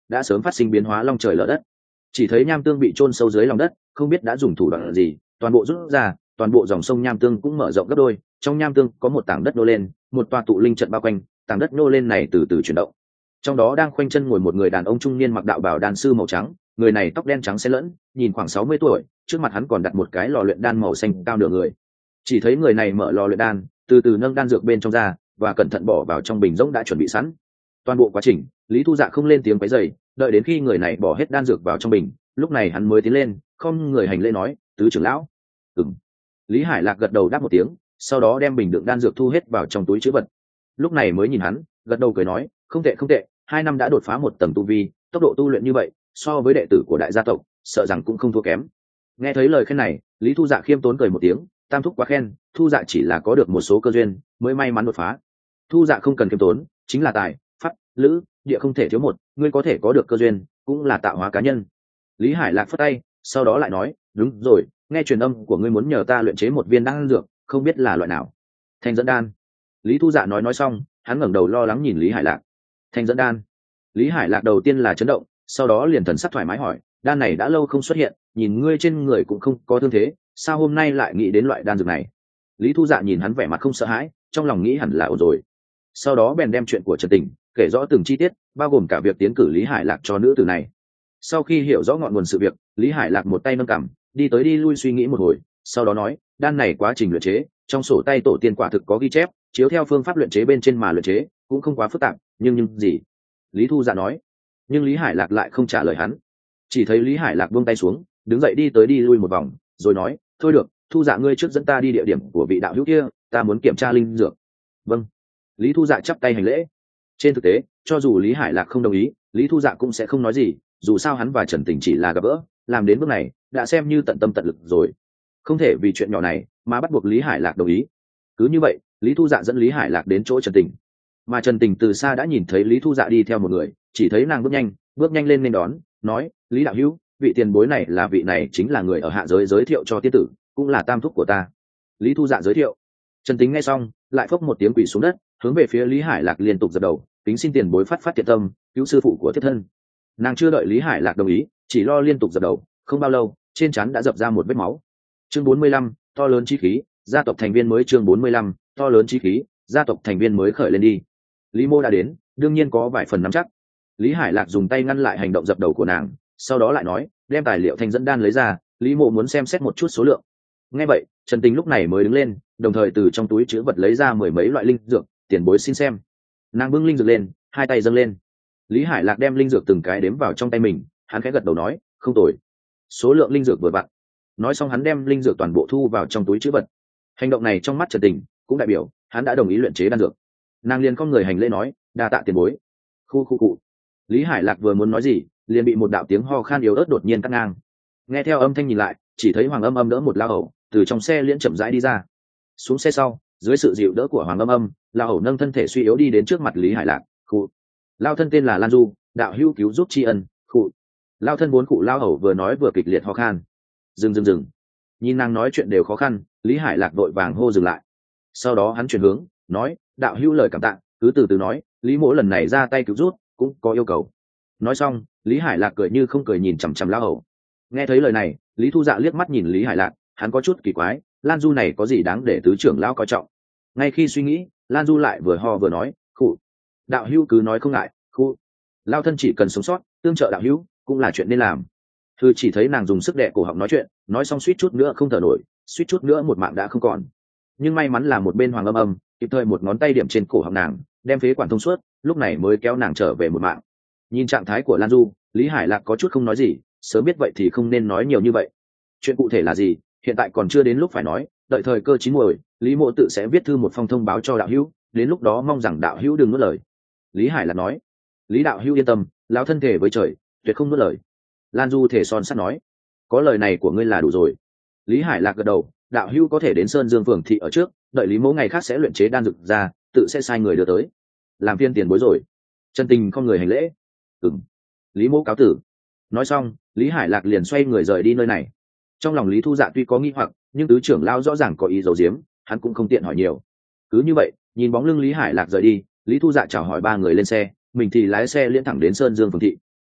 đã sớm phát sinh biến hóa long trời lở đất. Chỉ thấy nham tương bị chôn sâu dưới lòng đất, không biết đã dùng thủ đoạn gì, toàn bộ rút ra, toàn bộ dòng sông nham tương cũng mở rộng gấp đôi. Trong nham tương có một tảng đất nô lên, một tòa tụ linh trận bao quanh, tảng đất nô lên này từ từ chuyển động. Trong đó đang khoanh chân ngồi một người đàn ông trung niên mặc đạo bào đan sư màu trắng, người này tóc đen trắng xen lẫn, nhìn khoảng sáu mươi tuổi, trước mặt hắn còn đặt một cái lò luyện đan màu xanh cao nửa người. Chỉ thấy người này mở lò luyện đan, từ từ nâng đan dược bên trong ra và cẩn thận bỏ vào trong bình rỗng đã chuẩn bị sẵn. Toàn bộ quá trình, Lý Thu Dạ không lên tiếng quấy rầy, đợi đến khi người này bỏ hết đan dược vào trong bình, lúc này hắn mới tiến lên, không người hành lễ nói, tứ trưởng lão. Ừm. Lý Hải Lạc gật đầu đáp một tiếng, sau đó đem bình đựng đan dược thu hết vào trong túi trữ vật. Lúc này mới nhìn hắn, gật đầu cười nói, không tệ không tệ, hai năm đã đột phá một tầng tu vi, tốc độ tu luyện như vậy, so với đệ tử của đại gia tộc, sợ rằng cũng không thua kém. Nghe thấy lời khen này, Lý Thu Dạ khiêm tốn cười một tiếng, tam thúc quá khen, Thu Dạ chỉ là có được một số cơ duyên, mới may mắn đột phá. Thu Dạ không cần khiêm tốn, chính là tài, pháp, lữ, địa không thể thiếu một, ngươi có thể có được cơ duyên, cũng là tạo hóa cá nhân. Lý Hải Lạc phất tay, sau đó lại nói, đúng rồi, nghe truyền âm của ngươi muốn nhờ ta luyện chế một viên đan dược, không biết là loại nào. Thanh dẫn đan. Lý Thu Dạ nói nói xong, hắn ngẩng đầu lo lắng nhìn Lý Hải Lạc. Thanh dẫn đan. Lý Hải Lạc đầu tiên là chấn động, sau đó liền thần sắc thoải mái hỏi, đan này đã lâu không xuất hiện, nhìn ngươi trên người cũng không có thương thế, sao hôm nay lại nghĩ đến loại đan dược này? Lý Thu Dạ nhìn hắn vẻ mặt không sợ hãi, trong lòng nghĩ hẳn là ổn rồi. Sau đó bèn đem chuyện của Trần Tình kể rõ từng chi tiết, bao gồm cả việc tiến cử Lý Hải Lạc cho nữ tử này. Sau khi hiểu rõ ngọn nguồn sự việc, Lý Hải Lạc một tay nâng cằm, đi tới đi lui suy nghĩ một hồi, sau đó nói, đan này quá trình luyện chế, trong sổ tay tổ tiên quả thực có ghi chép, chiếu theo phương pháp luyện chế bên trên mà luyện chế, cũng không quá phức tạp, nhưng nhưng gì? Lý Thu Dạ nói. Nhưng Lý Hải Lạc lại không trả lời hắn, chỉ thấy Lý Hải Lạc buông tay xuống, đứng dậy đi tới đi lui một vòng, rồi nói, thôi được, Thu Dạ ngươi trước dẫn ta đi địa điểm của vị đạo hữu kia, ta muốn kiểm tra linh dược. Vâng. Lý Thu Dạ chắp tay hành lễ. Trên thực tế, cho dù Lý Hải Lạc không đồng ý, Lý Thu Dạ cũng sẽ không nói gì, dù sao hắn và Trần Tình chỉ là gặp gỡ, làm đến bước này đã xem như tận tâm tận lực rồi, không thể vì chuyện nhỏ này mà bắt buộc Lý Hải Lạc đồng ý. Cứ như vậy, Lý Thu Dạ dẫn Lý Hải Lạc đến chỗ Trần Tình, mà Trần Tình từ xa đã nhìn thấy Lý Thu Dạ đi theo một người, chỉ thấy nàng bước nhanh bước nhanh lên nên đón, nói, Lý đạo hữu, vị tiền bối này là vị này chính là người ở hạ giới giới thiệu cho tiên tử, cũng là tam thúc của ta. Lý Thu Dạ giới thiệu. Trần Tính nghe xong, lại phốc một tiếng quỳ xuống đất, hướng về phía Lý Hải Lạc liên tục dập đầu, kính xin tiền bối phát phát thiện tâm, cứu sư phụ của thiết thân. Nàng chưa đợi Lý Hải Lạc đồng ý, chỉ lo liên tục dập đầu, không bao lâu, trên trán đã dập ra một vết máu. Chương bốn mươi lăm, to lớn chí khí, gia tộc thành viên mới. Chương bốn mươi lăm, to lớn chí khí, gia tộc thành viên mới khởi lên đi. Lý Mô đã đến, đương nhiên có vài phần nắm chắc. Lý Hải Lạc dùng tay ngăn lại hành động dập đầu của nàng, sau đó lại nói, đem tài liệu thanh dẫn đan lấy ra, Lý Mộ muốn xem xét một chút số lượng. Nghe vậy, Trần Tình lúc này mới đứng lên, đồng thời từ trong túi chứa vật lấy ra mười mấy loại linh dược, tiền bối xin xem. Nàng bưng linh dược lên, hai tay dâng lên. Lý Hải Lạc đem linh dược từng cái đếm vào trong tay mình, hắn khẽ gật đầu nói, không tồi. Số lượng linh dược vừa vặn. Nói xong hắn đem linh dược toàn bộ thu vào trong túi chứa vật. Hành động này trong mắt Trần Tình cũng đại biểu hắn đã đồng ý luyện chế đan dược. Nàng liền không người hành lễ nói, đa tạ tiền bối. Khu khu cụ. Lý Hải Lạc vừa muốn nói gì, liền bị một đạo tiếng ho khan yếu ớt đột nhiên cắt ngang. Nghe theo âm thanh nhìn lại, chỉ thấy Hoàng Âm Âm đỡ một lao hầu từ trong xe liễn chậm rãi đi ra. Xuống xe sau, dưới sự dịu đỡ của Hoàng Âm Âm, lao hầu nâng thân thể suy yếu đi đến trước mặt Lý Hải Lạc. Khu. Lao thân tên là Lan Du, đạo hữu cứu giúp tri ân. Khu. Lao thân bốn cụ lao hầu vừa nói vừa kịch liệt ho khan. Dừng dừng dừng. Nhìn nàng nói chuyện đều khó khăn, Lý Hải Lạc vội vàng hô dừng lại. Sau đó hắn chuyển hướng, nói, đạo hữu lời cảm tạ, cứ từ từ nói, Lý Mỗ lần này ra tay cứu rút cũng có yêu cầu. Nói xong, Lý Hải Lạc cười như không cười nhìn chằm chằm lao hầu. Nghe thấy lời này, Lý Thu Dạ liếc mắt nhìn Lý Hải Lạc, hắn có chút kỳ quái, Lan Du này có gì đáng để tứ trưởng lão coi trọng. Ngay khi suy nghĩ, Lan Du lại vừa ho vừa nói, khụ, đạo hữu cứ nói không ngại, khụ, lao thân chỉ cần sống sót, tương trợ đạo hữu cũng là chuyện nên làm. Thư chỉ thấy nàng dùng sức đè cổ họng nói chuyện, nói xong suýt chút nữa không thở nổi, suýt chút nữa một mạng đã không còn. Nhưng may mắn là một bên Hoàng Âm Âm kịp thời một ngón tay điểm trên cổ họng nàng, đem phế quản thông suốt, lúc này mới kéo nàng trở về một mạng. Nhìn trạng thái của Lan Du, Lý Hải Lạc có chút không nói gì, sớm biết vậy thì không nên nói nhiều như vậy. Chuyện cụ thể là gì, hiện tại còn chưa đến lúc phải nói, đợi thời cơ chín muồi, Lý Mộ tự sẽ viết thư một phong thông báo cho đạo hữu, đến lúc đó mong rằng đạo hữu đừng nuốt lời. Lý Hải Lạc nói. Lý đạo hữu yên tâm, lão thân thể với trời, tuyệt không nuốt lời. Lan Du thể son sắt nói. Có lời này của ngươi là đủ rồi. Lý Hải Lạc gật đầu, đạo hữu có thể đến Sơn Dương phường thị ở trước, đợi Lý Mộ ngày khác sẽ luyện chế đan dược ra, tự sẽ sai người đưa tới. Làm phiên tiền bối rồi. Chân tình không người hành lễ. Ừm. Lý Mộ cáo tử. Nói xong, Lý Hải Lạc liền xoay người rời đi nơi này. Trong lòng Lý Thu Dạ tuy có nghi hoặc, nhưng tứ trưởng lao rõ ràng có ý giấu giếm, hắn cũng không tiện hỏi nhiều. Cứ như vậy, nhìn bóng lưng Lý Hải Lạc rời đi, Lý Thu Dạ chào hỏi ba người lên xe, mình thì lái xe liễn thẳng đến Sơn Dương phường thị.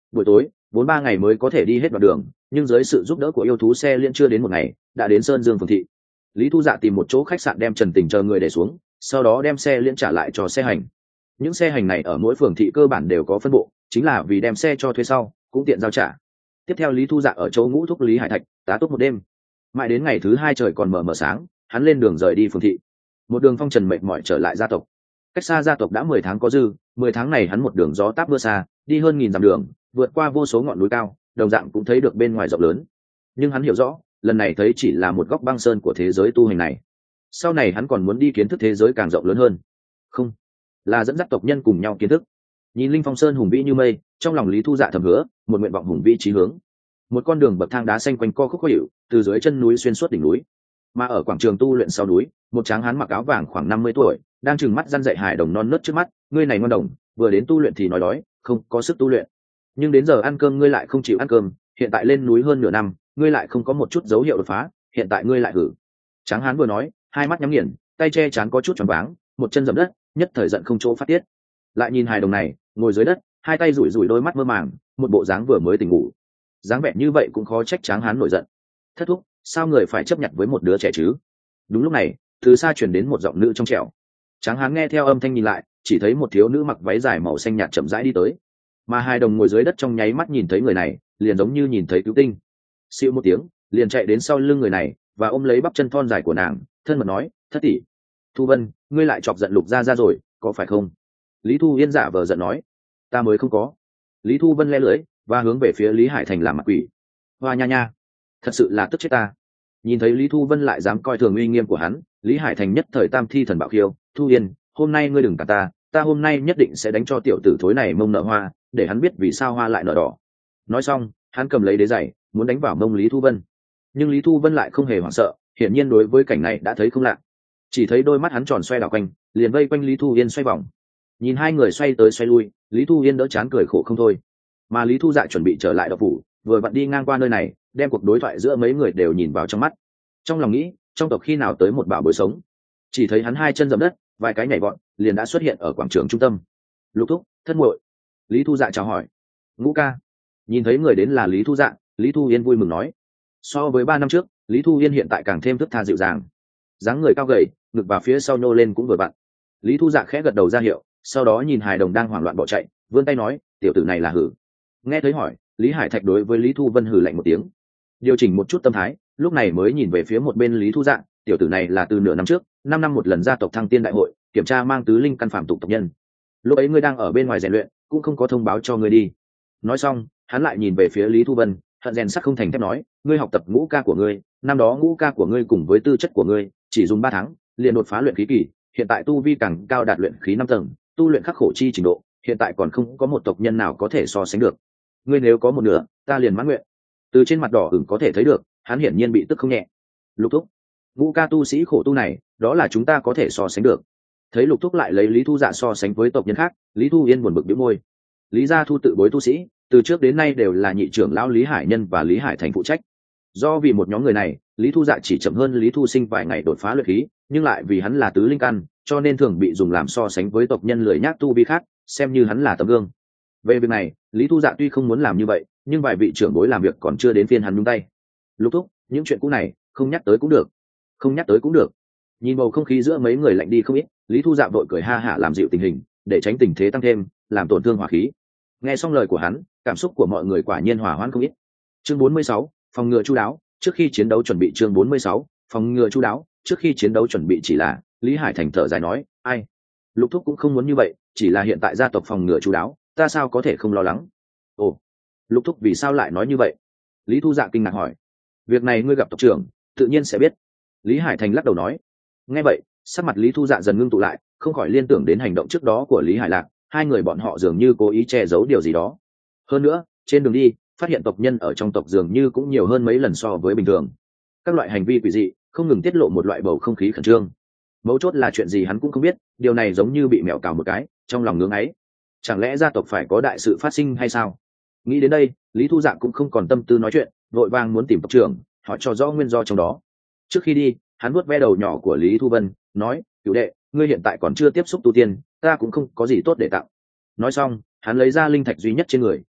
Buổi tối bốn ba ngày mới có thể đi hết đoạn đường, nhưng dưới sự giúp đỡ của yêu thú xe liên chưa đến một ngày đã đến Sơn Dương phường thị. Lý Thu Dạ tìm một chỗ khách sạn đem Trần Tình chờ người để xuống, sau đó đem xe liên trả lại cho xe hành. Những xe hành này ở mỗi phường thị cơ bản đều có phân bộ, chính là vì đem xe cho thuê sau cũng tiện giao trả. Tiếp theo Lý Thu Dạ ở chỗ Ngũ Thúc Lý Hải Thạch tá túc một đêm, mãi đến ngày thứ hai trời còn mờ mờ sáng, hắn lên đường rời đi phường thị. Một đường phong trần mệt mỏi trở lại gia tộc. Cách xa gia tộc đã mười tháng có dư, mười tháng này hắn một đường gió táp mưa xa, đi hơn nghìn dặm đường, vượt qua vô số ngọn núi cao, đồng dạng cũng thấy được bên ngoài rộng lớn. Nhưng hắn hiểu rõ, lần này thấy chỉ là một góc băng sơn của thế giới tu hành này. Sau này hắn còn muốn đi kiến thức thế giới càng rộng lớn hơn, không là dẫn dắt tộc nhân cùng nhau kiến thức. Nhìn Linh Phong Sơn hùng vĩ như mây, trong lòng Lý Thu Dạ thầm hứa, một nguyện vọng hùng vĩ chí hướng. Một con đường bậc thang đá xanh quanh co khúc khó hiểu, từ dưới chân núi xuyên suốt đỉnh núi. Mà ở quảng trường tu luyện sau núi, một tráng hán mặc áo vàng khoảng năm mươi tuổi, đang trừng mắt răn dạy hài đồng non nớt trước mắt, ngươi này ngon đồng, vừa đến tu luyện thì nói đói, không có sức tu luyện. Nhưng đến giờ ăn cơm ngươi lại không chịu ăn cơm, hiện tại lên núi hơn nửa năm, ngươi lại không có một chút dấu hiệu đột phá, hiện tại ngươi lại hử. Tráng hán vừa nói, hai mắt nhắm nghiền, tay che chán có chút choáng váng, một chân dậm đất, nhất thời giận không chỗ phát tiết. Lại nhìn hài đồng này, ngồi dưới đất, hai tay rủi rủi đôi mắt mơ màng, một bộ dáng vừa mới tỉnh ngủ. Dáng vẻ như vậy cũng khó trách Tráng hán nổi giận. Thất thúc, sao người phải chấp nhận với một đứa trẻ chứ? Đúng lúc này, từ xa truyền đến một giọng nữ trong trẻo. Tráng hán nghe theo âm thanh nhìn lại, chỉ thấy một thiếu nữ mặc váy dài màu xanh nhạt chậm rãi đi tới. Mà hai đồng ngồi dưới đất trong nháy mắt nhìn thấy người này, liền giống như nhìn thấy cứu tinh. Xịu một tiếng, liền chạy đến sau lưng người này và ôm lấy bắp chân thon dài của nàng, thân mật nói, thất tỷ, Thu Vân, ngươi lại chọc giận Lục gia gia rồi, có phải không? Lý Thu Yên giả vờ giận nói, ta mới không có. Lý Thu Vân le lưỡi và hướng về phía Lý Hải Thành làm mặt quỷ. Hoa nha nha, thật sự là tức chết ta. Nhìn thấy Lý Thu Vân lại dám coi thường uy nghiêm của hắn, Lý Hải Thành nhất thời tam thi thần bạo khiêu, Thu Yên, hôm nay ngươi đừng cả ta, ta hôm nay nhất định sẽ đánh cho tiểu tử thối này mông nợ hoa, để hắn biết vì sao hoa lại nở đỏ. Nói xong, hắn cầm lấy đế giày, muốn đánh vào mông Lý Thu Vân. Nhưng Lý Thu Vân lại không hề hoảng sợ, hiển nhiên đối với cảnh này đã thấy không lạ. Chỉ thấy đôi mắt hắn tròn xoay đảo quanh, liền vây quanh Lý Thu Yên xoay vòng. Nhìn hai người xoay tới xoay lui, Lý Thu Yên đỡ chán cười khổ không thôi. Mà Lý Thu Dạ chuẩn bị trở lại đậu phủ, vừa vặn đi ngang qua nơi này, đem cuộc đối thoại giữa mấy người đều nhìn vào trong mắt. Trong lòng nghĩ, trong tộc khi nào tới một bảo bối sống. Chỉ thấy hắn hai chân dậm đất, vài cái nhảy vọt, liền đã xuất hiện ở quảng trường trung tâm. Lục thúc, thất muội. Lý Thu Dạ chào hỏi. Ngũ ca. Nhìn thấy người đến là Lý Thu Dạ, Lý Thu Yên vui mừng nói. So với ba năm trước, Lý Thu Yên hiện tại càng thêm thức tha dịu dàng. Dáng người cao gầy, ngực vào phía sau nhô lên cũng vừa vặn. Lý Thu Dạ khẽ gật đầu ra hiệu, sau đó nhìn hài đồng đang hoảng loạn bỏ chạy, vươn tay nói, tiểu tử này là hử. Nghe thấy hỏi, Lý Hải Thạch đối với Lý Thu Vân hử lạnh một tiếng, điều chỉnh một chút tâm thái, lúc này mới nhìn về phía một bên Lý Thu Dạ, tiểu tử này là từ nửa năm trước, năm năm một lần gia tộc thăng tiên đại hội, kiểm tra mang tứ linh căn phạm tục tộc nhân. Lúc ấy ngươi đang ở bên ngoài rèn luyện, cũng không có thông báo cho ngươi đi. Nói xong, hắn lại nhìn về phía Lý Thu Vân, hận rèn sắt không thành thép nói, ngươi học tập ngũ ca của ngươi, năm đó ngũ ca của ngươi cùng với tư chất của ngươi, chỉ dùng ba tháng, liền đột phá luyện khí kỳ, hiện tại tu vi càng cao đạt luyện khí năm tầng, tu luyện khắc khổ chi trình độ, hiện tại còn không có một tộc nhân nào có thể so sánh được. Ngươi nếu có một nửa, ta liền mãn nguyện. Từ trên mặt đỏ ửng có thể thấy được, hắn hiển nhiên bị tức không nhẹ. Lục thúc, ngũ ca tu sĩ khổ tu này, đó là chúng ta có thể so sánh được. Thấy Lục thúc lại lấy Lý Thu Dạ so sánh với tộc nhân khác, Lý Thu Yên buồn bực bĩu môi. Lý gia thu tự bối tu sĩ, từ trước đến nay đều là nhị trưởng lão Lý Hải Nhân và Lý Hải Thành phụ trách. Do vì một nhóm người này, Lý Thu Dạ chỉ chậm hơn Lý Thu Sinh vài ngày đột phá luyện khí, nhưng lại vì hắn là tứ linh căn, cho nên thường bị dùng làm so sánh với tộc nhân lười nhác tu vi khác, xem như hắn là tấm gương. Về việc này, Lý Thu Dạ tuy không muốn làm như vậy, nhưng vài vị trưởng bối làm việc còn chưa đến phiên hắn nhúng tay. Lục thúc, những chuyện cũ này không nhắc tới cũng được, không nhắc tới cũng được. Nhìn bầu không khí giữa mấy người lạnh đi không ít, Lý Thu Dạ vội cười ha hả làm dịu tình hình, để tránh tình thế tăng thêm, làm tổn thương hỏa khí. Nghe xong lời của hắn, cảm xúc của mọi người quả nhiên hòa hoãn không ít. Chương bốn mươi sáu, phòng ngừa chu đáo, trước khi chiến đấu chuẩn bị. Chương bốn mươi sáu, phòng ngừa chu đáo, trước khi chiến đấu chuẩn bị. Chỉ là Lý Hải Thành thở dài nói, ai, Lục thúc cũng không muốn như vậy, chỉ là hiện tại gia tộc phòng ngừa chu đáo, ta sao có thể không lo lắng. Ồ, Lục thúc vì sao lại nói như vậy? Lý Thu Dạ kinh ngạc hỏi. Việc này ngươi gặp tộc trưởng, tự nhiên sẽ biết. Lý Hải Thành lắc đầu nói. Nghe vậy, sắc mặt Lý Thu Dạ dần ngưng tụ lại, không khỏi liên tưởng đến hành động trước đó của Lý Hải Lạc, hai người bọn họ dường như cố ý che giấu điều gì đó. Hơn nữa, trên đường đi, phát hiện tộc nhân ở trong tộc dường như cũng nhiều hơn mấy lần so với bình thường. Các loại hành vi quỷ dị không ngừng tiết lộ một loại bầu không khí khẩn trương. Mấu chốt là chuyện gì hắn cũng không biết, điều này giống như bị mèo cào một cái, trong lòng ngưỡng ấy. Chẳng lẽ gia tộc phải có đại sự phát sinh hay sao? Nghĩ đến đây, Lý Thu Dạ cũng không còn tâm tư nói chuyện, vội vàng muốn tìm tộc trưởng, hỏi cho rõ nguyên do trong đó. Trước khi đi, hắn vuốt ve đầu nhỏ của Lý Thu Vân, nói, cửu đệ, ngươi hiện tại còn chưa tiếp xúc tu tiên, ta cũng không có gì tốt để tặng. Nói xong, hắn lấy ra linh thạch duy nhất trên người,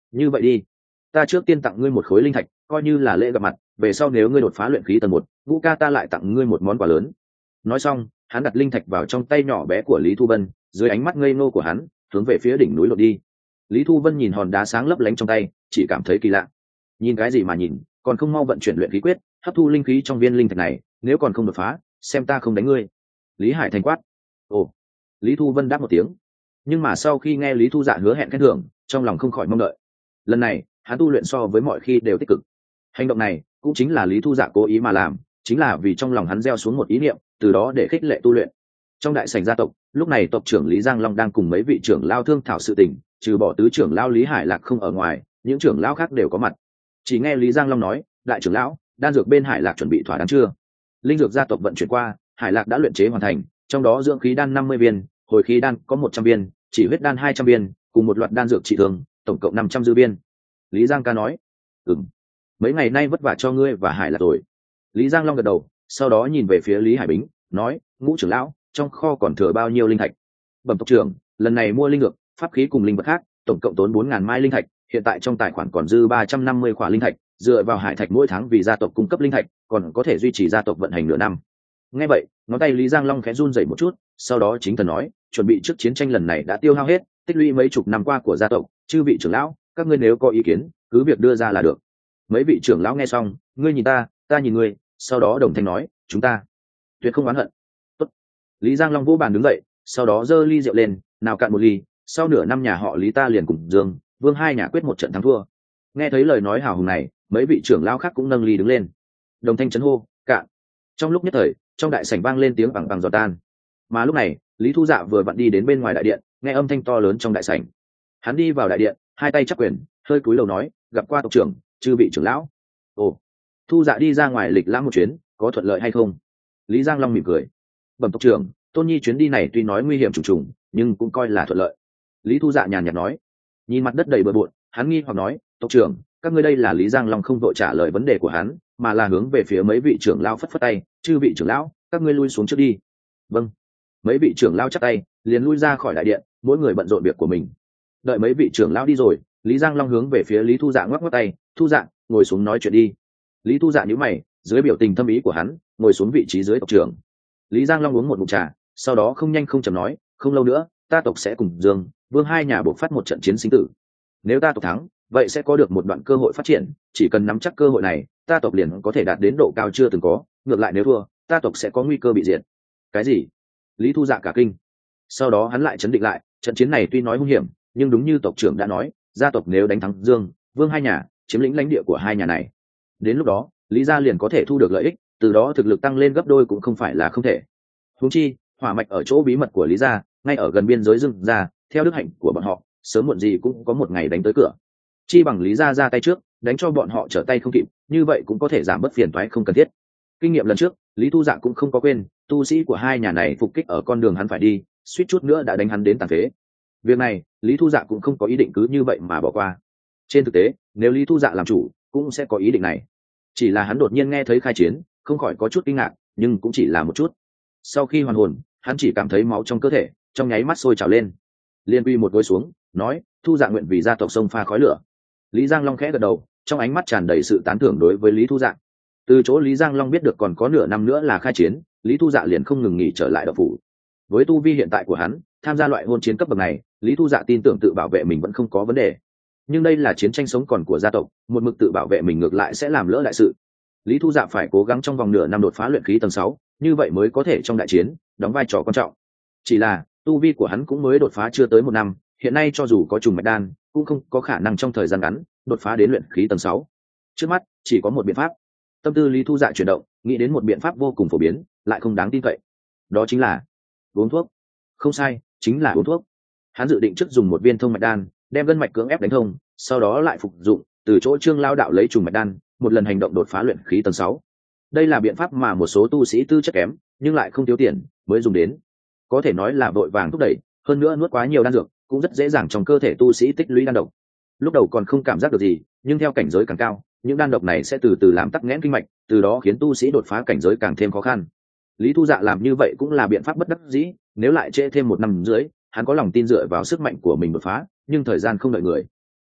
như vậy đi, ta trước tiên tặng ngươi một khối linh thạch coi như là lễ gặp mặt, về sau nếu ngươi đột phá luyện khí tầng một, Vũ ca ta lại tặng ngươi một món quà lớn. Nói xong hắn đặt linh thạch vào trong tay nhỏ bé của Lý Thu Vân, dưới ánh mắt ngây ngô của hắn hướng về phía đỉnh núi lột đi. Lý Thu Vân nhìn hòn đá sáng lấp lánh trong tay, chỉ cảm thấy kỳ lạ. Nhìn cái gì mà nhìn, còn không mau vận chuyển luyện khí quyết, hấp thu linh khí trong viên linh thạch này, nếu còn không đột phá, xem ta không đánh ngươi. Lý Hải Thành quát. Ồ. Lý Thu Vân đáp một tiếng. Nhưng mà sau khi nghe Lý Thu Dạ hứa hẹn khen thưởng, trong lòng không khỏi mong đợi. Lần này hắn tu luyện so với mọi khi đều tích cực. Hành động này cũng chính là Lý Thu Dạ cố ý mà làm, chính là vì trong lòng hắn gieo xuống một ý niệm, từ đó để khích lệ tu luyện. Trong đại sảnh gia tộc, lúc này tộc trưởng Lý Giang Long đang cùng mấy vị trưởng lao thương thảo sự tình, trừ bỏ tứ trưởng lao Lý Hải Lạc không ở ngoài, những trưởng lao khác đều có mặt. Chỉ nghe Lý Giang Long nói, đại trưởng lão, đan dược bên Hải Lạc chuẩn bị thỏa đáng chưa? Linh dược gia tộc vận chuyển qua, Hải Lạc đã luyện chế hoàn thành, trong đó dưỡng khí đan năm mươi viên, hồi khí đan có một trăm viên, chỉ huyết đan hai trăm viên, cùng một loạt đan dược trị thương, tổng cộng năm trăm dư viên. Lý Giang ca nói, ừm, mấy ngày nay vất vả cho ngươi và Hải Lạc rồi. Lý Giang Long gật đầu, sau đó nhìn về phía Lý Hải Bính, nói, ngũ trưởng lão, trong kho còn thừa bao nhiêu linh thạch? Bẩm tộc trưởng, lần này mua linh dược, pháp khí cùng linh vật khác, tổng cộng tốn bốn ngàn mai linh thạch, hiện tại trong tài khoản còn dư ba trăm năm mươi khỏa linh thạch, dựa vào hải thạch mỗi tháng vì gia tộc cung cấp linh thạch, còn có thể duy trì gia tộc vận hành nửa năm. Nghe vậy, ngón tay Lý Giang Long khẽ run rẩy một chút, sau đó chính thần nói, chuẩn bị trước chiến tranh lần này đã tiêu hao hết, tích lũy mấy chục năm qua của gia tộc, chư vị trưởng lão, các ngươi nếu có ý kiến, cứ việc đưa ra là được. Mấy vị trưởng lão nghe xong, ngươi nhìn ta, ta nhìn ngươi, sau đó đồng thanh nói, chúng ta tuyệt không oán hận. Tốt. Lý Giang Long vỗ bàn đứng dậy, sau đó giơ ly rượu lên, nào cạn một ly, sau nửa năm nhà họ Lý ta liền cùng Dương, Vương hai nhà quyết một trận thắng thua. Nghe thấy lời nói hào hùng này, mấy vị trưởng lão khác cũng nâng ly đứng lên. Đồng thanh chấn hô, cạn. Trong lúc nhất thời, trong đại sảnh vang lên tiếng bằng bằng giò tan. Mà lúc này, Lý Thu Dạ vừa vặn đi đến bên ngoài đại điện, nghe âm thanh to lớn trong đại sảnh. Hắn đi vào đại điện, hai tay chắp quyền, hơi cúi đầu nói, gặp qua tộc trưởng, chư vị trưởng lão. Ồ. Thu Dạ đi ra ngoài lịch lãm một chuyến, có thuận lợi hay không? Lý Giang Long mỉm cười. Bẩm tộc trưởng, Tôn Nhi chuyến đi này tuy nói nguy hiểm trùng trùng, nhưng cũng coi là thuận lợi. Lý Thu Dạ nhàn nhạt nói. Nhìn mặt đất đầy bừa bộn, hắn nghi hoặc nói, tộc trưởng, các ngươi đây là? Lý Giang Long không vội trả lời vấn đề của hắn, mà là hướng về phía mấy vị trưởng lão phất phất tay, chư vị trưởng lão, các ngươi lui xuống trước đi. Vâng. Mấy vị trưởng lão chắp tay, liền lui ra khỏi đại điện, mỗi người bận rộn việc của mình. Đợi mấy vị trưởng lão đi rồi, Lý Giang Long hướng về phía Lý Thu Dạ ngoắc ngoắc tay, Thu Dạ, ngồi xuống nói chuyện đi. Lý Thu Dạ nhíu mày, dưới biểu tình thâm ý của hắn, ngồi xuống vị trí dưới tộc trưởng. Lý Giang Long uống một ngụm trà, sau đó không nhanh không chậm nói, không lâu nữa, ta tộc sẽ cùng Dương, Vương hai nhà buộc phát một trận chiến sinh tử. Nếu ta tộc thắng, vậy sẽ có được một đoạn cơ hội phát triển, chỉ cần nắm chắc cơ hội này, ta tộc liền có thể đạt đến độ cao chưa từng có, ngược lại nếu thua, ta tộc sẽ có nguy cơ bị diệt. Cái gì? Lý Thu Dạ cả kinh. Sau đó hắn lại chấn định lại, trận chiến này tuy nói hung hiểm, nhưng đúng như tộc trưởng đã nói, gia tộc nếu đánh thắng Dương, Vương hai nhà, chiếm lĩnh lãnh địa của hai nhà này, đến lúc đó, Lý gia liền có thể thu được lợi ích, từ đó thực lực tăng lên gấp đôi cũng không phải là không thể. Huống chi, hỏa mạch ở chỗ bí mật của Lý gia, ngay ở gần biên giới Dương gia, theo đức hạnh của bọn họ, sớm muộn gì cũng có một ngày đánh tới cửa. Chi bằng Lý gia ra tay trước, đánh cho bọn họ trở tay không kịp, như vậy cũng có thể giảm bớt phiền toái không cần thiết. Kinh nghiệm lần trước, Lý Thu Dạ cũng không có quên, tu sĩ của hai nhà này phục kích ở con đường hắn phải đi, suýt chút nữa đã đánh hắn đến tàn phế. Việc này, Lý Thu Dạ cũng không có ý định cứ như vậy mà bỏ qua. Trên thực tế, nếu Lý Thu Dạ làm chủ, cũng sẽ có ý định này. Chỉ là hắn đột nhiên nghe thấy khai chiến, không khỏi có chút kinh ngạc, nhưng cũng chỉ là một chút. Sau khi hoàn hồn, hắn chỉ cảm thấy máu trong cơ thể trong nháy mắt sôi trào lên, liên quy một gối xuống, nói, Thu Dạ nguyện vì gia tộc sông pha khói lửa. Lý Giang Long khẽ gật đầu, trong ánh mắt tràn đầy sự tán thưởng đối với Lý Thu Dạ. Từ chỗ Lý Giang Long biết được còn có nửa năm nữa là khai chiến, Lý Thu Dạ liền không ngừng nghỉ trở lại đậu phủ. Với tu vi hiện tại của hắn, tham gia loại hôn chiến cấp bậc này, Lý Thu Dạ tin tưởng tự bảo vệ mình vẫn không có vấn đề. Nhưng đây là chiến tranh sống còn của gia tộc, một mực tự bảo vệ mình ngược lại sẽ làm lỡ đại sự. Lý Thu Dạ phải cố gắng trong vòng nửa năm đột phá luyện khí tầng sáu, như vậy mới có thể trong đại chiến đóng vai trò quan trọng. Chỉ là tu vi của hắn cũng mới đột phá chưa tới một năm, hiện nay cho dù có trùng mạch đan, cũng không có khả năng trong thời gian ngắn đột phá đến luyện khí tầng sáu. Trước mắt chỉ có một biện pháp. Tâm tư Lý Thu Dạ chuyển động, nghĩ đến một biện pháp vô cùng phổ biến, lại không đáng tin cậy. Đó chính là uống thuốc. Không sai, chính là uống thuốc. Hắn dự định trước dùng một viên thông mạch đan, đem gân mạch cưỡng ép đánh thông, sau đó lại phục dụng từ chỗ Trương Lao đạo lấy trùng mạch đan, một lần hành động đột phá luyện khí tầng sáu. Đây là biện pháp mà một số tu sĩ tư chất kém, nhưng lại không thiếu tiền, mới dùng đến. Có thể nói là vội vàng thúc đẩy, hơn nữa nuốt quá nhiều đan dược, cũng rất dễ dàng trong cơ thể tu sĩ tích lũy đan độc. Lúc đầu còn không cảm giác được gì, nhưng theo cảnh giới càng cao, những đan độc này sẽ từ từ làm tắc nghẽn kinh mạch, từ đó khiến tu sĩ đột phá cảnh giới càng thêm khó khăn. Lý Thu Dạ làm như vậy cũng là biện pháp bất đắc dĩ, nếu lại trễ thêm một năm dưới, hắn có lòng tin dựa vào sức mạnh của mình đột phá, nhưng thời gian không đợi người.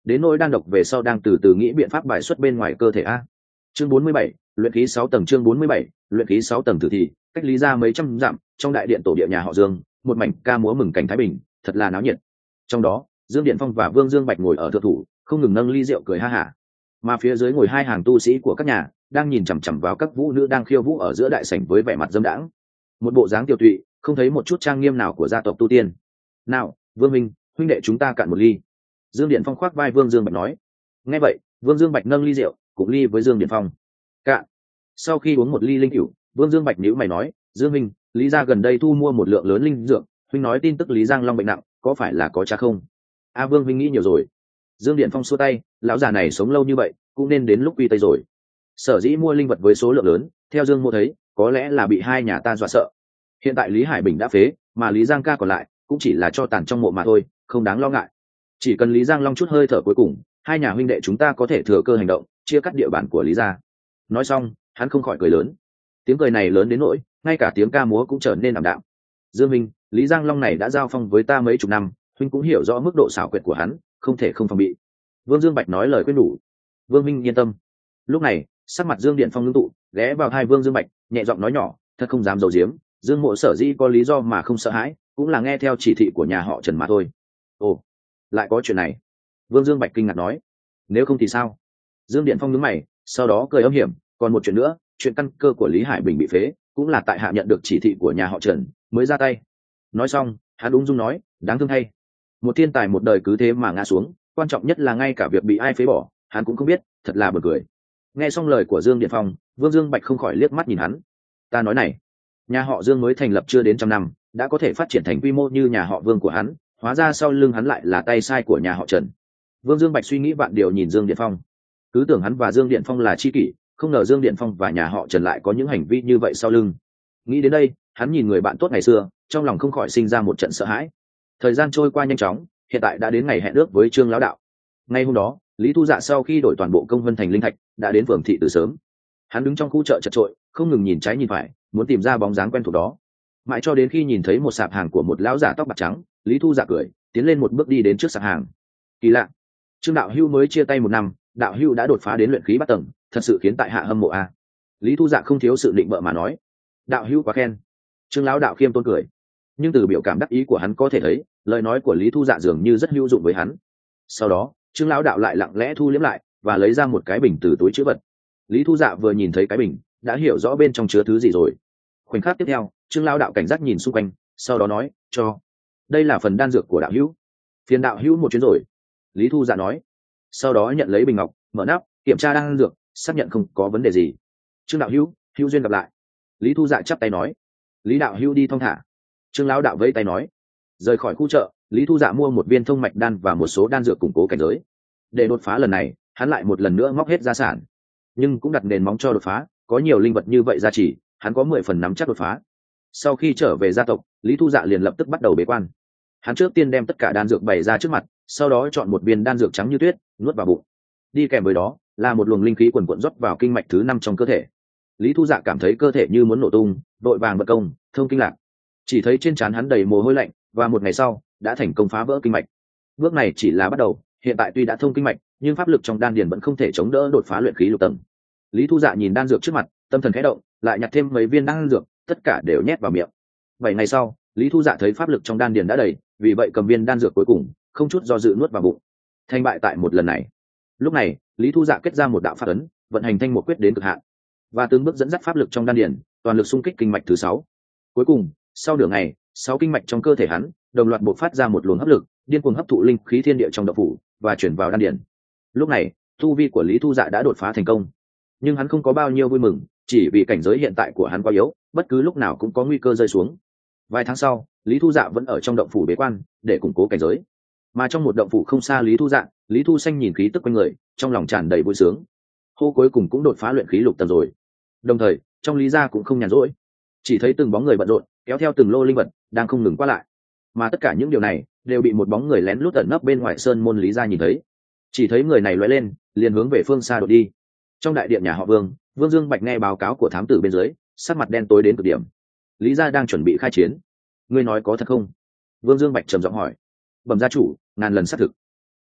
đến nỗi đan độc về sau đang từ từ nghĩ biện pháp bài xuất bên ngoài cơ thể a. Chương bốn mươi bảy, luyện khí sáu tầng. Chương bốn mươi bảy, luyện khí sáu tầng. Tử thì cách Lý ra mấy trăm dặm, trong đại điện tổ địa nhà họ Dương, một mảnh ca múa mừng cảnh thái bình, thật là náo nhiệt. Trong đó, Dương Điện Phong và Vương Dương Bạch ngồi ở thượng thủ, không ngừng nâng ly rượu cười ha hả. Mà phía dưới ngồi hai hàng tu sĩ của các nhà, đang nhìn chằm chằm vào các vũ nữ đang khiêu vũ ở giữa đại sảnh với vẻ mặt dâm đãng. Một bộ dáng tiểu tụy, không thấy một chút trang nghiêm nào của gia tộc tu tiên. "Nào, Vương minh, huynh đệ chúng ta cạn một ly." Dương Điện Phong khoác vai Vương Dương Bạch nói. Nghe vậy, Vương Dương Bạch nâng ly rượu, cũng ly với Dương Điện Phong. Cạn. Sau khi uống một ly linh cửu, Vương Dương Bạch nhíu mày nói, "Dương minh, Lý gia gần đây thu mua một lượng lớn linh dược, huynh nói tin tức Lý Giang Long bệnh nặng, có phải là có cha không?" "A Vương huynh nghĩ nhiều rồi." Dương Điện Phong xua tay, "Lão già này sống lâu như vậy, cũng nên đến lúc quy tây rồi. Sở dĩ mua linh vật với số lượng lớn, theo Dương Mộ thấy, có lẽ là bị hai nhà ta dọa sợ. Hiện tại Lý Hải Bình đã phế, mà Lý Giang ca còn lại, cũng chỉ là cho tàn trong mộ mà thôi, không đáng lo ngại. Chỉ cần Lý Giang Long chút hơi thở cuối cùng, hai nhà huynh đệ chúng ta có thể thừa cơ hành động, chia cắt địa bàn của Lý gia." Nói xong, hắn không khỏi cười lớn. Tiếng cười này lớn đến nỗi ngay cả tiếng ca múa cũng trở nên ảm đạm. "Dương minh, Lý Giang Long này đã giao phong với ta mấy chục năm, huynh cũng hiểu rõ mức độ xảo quyệt của hắn, không thể không phòng bị." Vương Dương Bạch nói lời khuyên nhủ. "Vương minh yên tâm." Lúc này, sắc mặt Dương Điện Phong ngưng tụ, ghé vào hai Vương Dương Bạch, nhẹ giọng nói nhỏ, thật không dám giấu giếm, Dương Mộ sở dĩ có lý do mà không sợ hãi, cũng là nghe theo chỉ thị của nhà họ Trần mà thôi. "Ồ, lại có chuyện này?" Vương Dương Bạch kinh ngạc nói. "Nếu không thì sao?" Dương Điện Phong nhướng mày, sau đó cười âm hiểm, "Còn một chuyện nữa, chuyện căn cơ của Lý Hải Bình bị phế, cũng là tại hạ nhận được chỉ thị của nhà họ Trần mới ra tay." Nói xong, hắn ung dung nói, "Đáng thương thay, một thiên tài một đời cứ thế mà ngã xuống, quan trọng nhất là ngay cả việc bị ai phế bỏ, hắn cũng không biết, thật là buồn cười." Nghe xong lời của Dương Điện Phong, Vương Dương Bạch không khỏi liếc mắt nhìn hắn. "Ta nói này, nhà họ Dương mới thành lập chưa đến trăm năm, đã có thể phát triển thành quy mô như nhà họ Vương của hắn, hóa ra sau lưng hắn lại là tay sai của nhà họ Trần." Vương Dương Bạch suy nghĩ vạn điều nhìn Dương Điện Phong, cứ tưởng hắn và Dương Điện Phong là tri kỷ, không ngờ Dương Điện Phong và nhà họ Trần lại có những hành vi như vậy sau lưng. Nghĩ đến đây, hắn nhìn người bạn tốt ngày xưa, trong lòng không khỏi sinh ra một trận sợ hãi. Thời gian trôi qua nhanh chóng, hiện tại đã đến ngày hẹn ước với Trương lão đạo. Ngay hôm đó, Lý Thu Dạ sau khi đổi toàn bộ công vân thành linh thạch, đã đến phường thị từ sớm. Hắn đứng trong khu chợ chật chội, không ngừng nhìn trái nhìn phải, muốn tìm ra bóng dáng quen thuộc đó. Mãi cho đến khi nhìn thấy một sạp hàng của một lão giả tóc bạc trắng, Lý Thu Dạ cười, tiến lên một bước đi đến trước sạp hàng. Kỳ lạ, Trương đạo hưu mới chia tay một năm, đạo hưu đã đột phá đến luyện khí bát tầng, thật sự khiến tại hạ hâm mộ a. Lý Thu Dạ không thiếu sự định bợ mà nói. "Đạo hưu quá khen." Trương lão đạo khiêm tôn cười, nhưng từ biểu cảm đắc ý của hắn có thể thấy, lời nói của Lý Thu Dạ dường như rất hữu dụng với hắn. Sau đó, Trương lão đạo lại lặng lẽ thu liếm lại và lấy ra một cái bình từ túi trữ vật. Lý Thu Dạ vừa nhìn thấy cái bình, đã hiểu rõ bên trong chứa thứ gì rồi. Khoảnh khắc tiếp theo, Trương lão đạo cảnh giác nhìn xung quanh, sau đó nói, "Cho, đây là phần đan dược của đạo hữu, phiền đạo hữu một chuyến rồi." Lý Thu Dạ nói. Sau đó nhận lấy bình ngọc, mở nắp, kiểm tra đan dược, xác nhận không có vấn đề gì. "Trương đạo hữu, hữu duyên gặp lại." Lý Thu Dạ chắp tay nói. "Lý đạo hữu đi thong thả." Trương lão đạo vẫy tay nói. Rời khỏi khu chợ, Lý Thu Dạ mua một viên thông mạch đan và một số đan dược củng cố cảnh giới. Để đột phá lần này, hắn lại một lần nữa móc hết gia sản, nhưng cũng đặt nền móng cho đột phá, có nhiều linh vật như vậy gia trì, hắn có mười phần nắm chắc đột phá. Sau khi trở về gia tộc, Lý Thu Dạ liền lập tức bắt đầu bế quan. Hắn trước tiên đem tất cả đan dược bày ra trước mặt, sau đó chọn một viên đan dược trắng như tuyết, nuốt vào bụng. Đi kèm với đó là một luồng linh khí quần quận rót vào kinh mạch thứ năm trong cơ thể. Lý Thu Dạ cảm thấy cơ thể như muốn nổ tung, đội vàng bật công, thông kinh lạc. Chỉ thấy trên trán hắn đầy mồ hôi lạnh, và một ngày sau đã thành công phá vỡ kinh mạch. Bước này chỉ là bắt đầu, hiện tại tuy đã thông kinh mạch, nhưng pháp lực trong đan điền vẫn không thể chống đỡ đột phá luyện khí lục tầng. Lý Thu Dạ nhìn đan dược trước mặt, tâm thần khẽ động, lại nhặt thêm mấy viên đan dược, tất cả đều nhét vào miệng. Bảy ngày sau, Lý Thu Dạ thấy pháp lực trong đan điền đã đầy, vì vậy cầm viên đan dược cuối cùng, không chút do dự nuốt vào bụng. Thành bại tại một lần này. Lúc này, Lý Thu Dạ kết ra một đạo pháp ấn, vận hành thanh một quyết đến cực hạn, và từng bước dẫn dắt pháp lực trong đan điền, toàn lực xung kích kinh mạch thứ sáu. Cuối cùng, sau nửa ngày, sáu kinh mạch trong cơ thể hắn đồng loạt bộc phát ra một luồng hấp lực, điên cuồng hấp thụ linh khí thiên địa trong động phủ và chuyển vào đan điền. Lúc này, tu vi của Lý Thu Dạ đã đột phá thành công, nhưng hắn không có bao nhiêu vui mừng, chỉ vì cảnh giới hiện tại của hắn quá yếu, bất cứ lúc nào cũng có nguy cơ rơi xuống. Vài tháng sau, Lý Thu Dạ vẫn ở trong động phủ bế quan để củng cố cảnh giới, mà trong một động phủ không xa Lý Thu Dạ, Lý Thu Xanh nhìn khí tức quanh người, trong lòng tràn đầy vui sướng. Hô, cuối cùng cũng đột phá luyện khí lục tầng rồi. Đồng thời, trong Lý gia cũng không nhàn rỗi, chỉ thấy từng bóng người bận rộn, kéo theo từng lô linh vật đang không ngừng qua lại, mà tất cả những điều này đều bị một bóng người lén lút ẩn nấp bên ngoài sơn môn Lý gia nhìn thấy. Chỉ thấy người này lóe lên, liền hướng về phương xa đột đi. Trong đại điện nhà họ Vương, Vương Dương Bạch nghe báo cáo của thám tử bên dưới, sắc mặt đen tối đến cực điểm. Lý gia đang chuẩn bị khai chiến, ngươi nói có thật không? Vương Dương Bạch trầm giọng hỏi. Bẩm gia chủ, ngàn lần xác thực.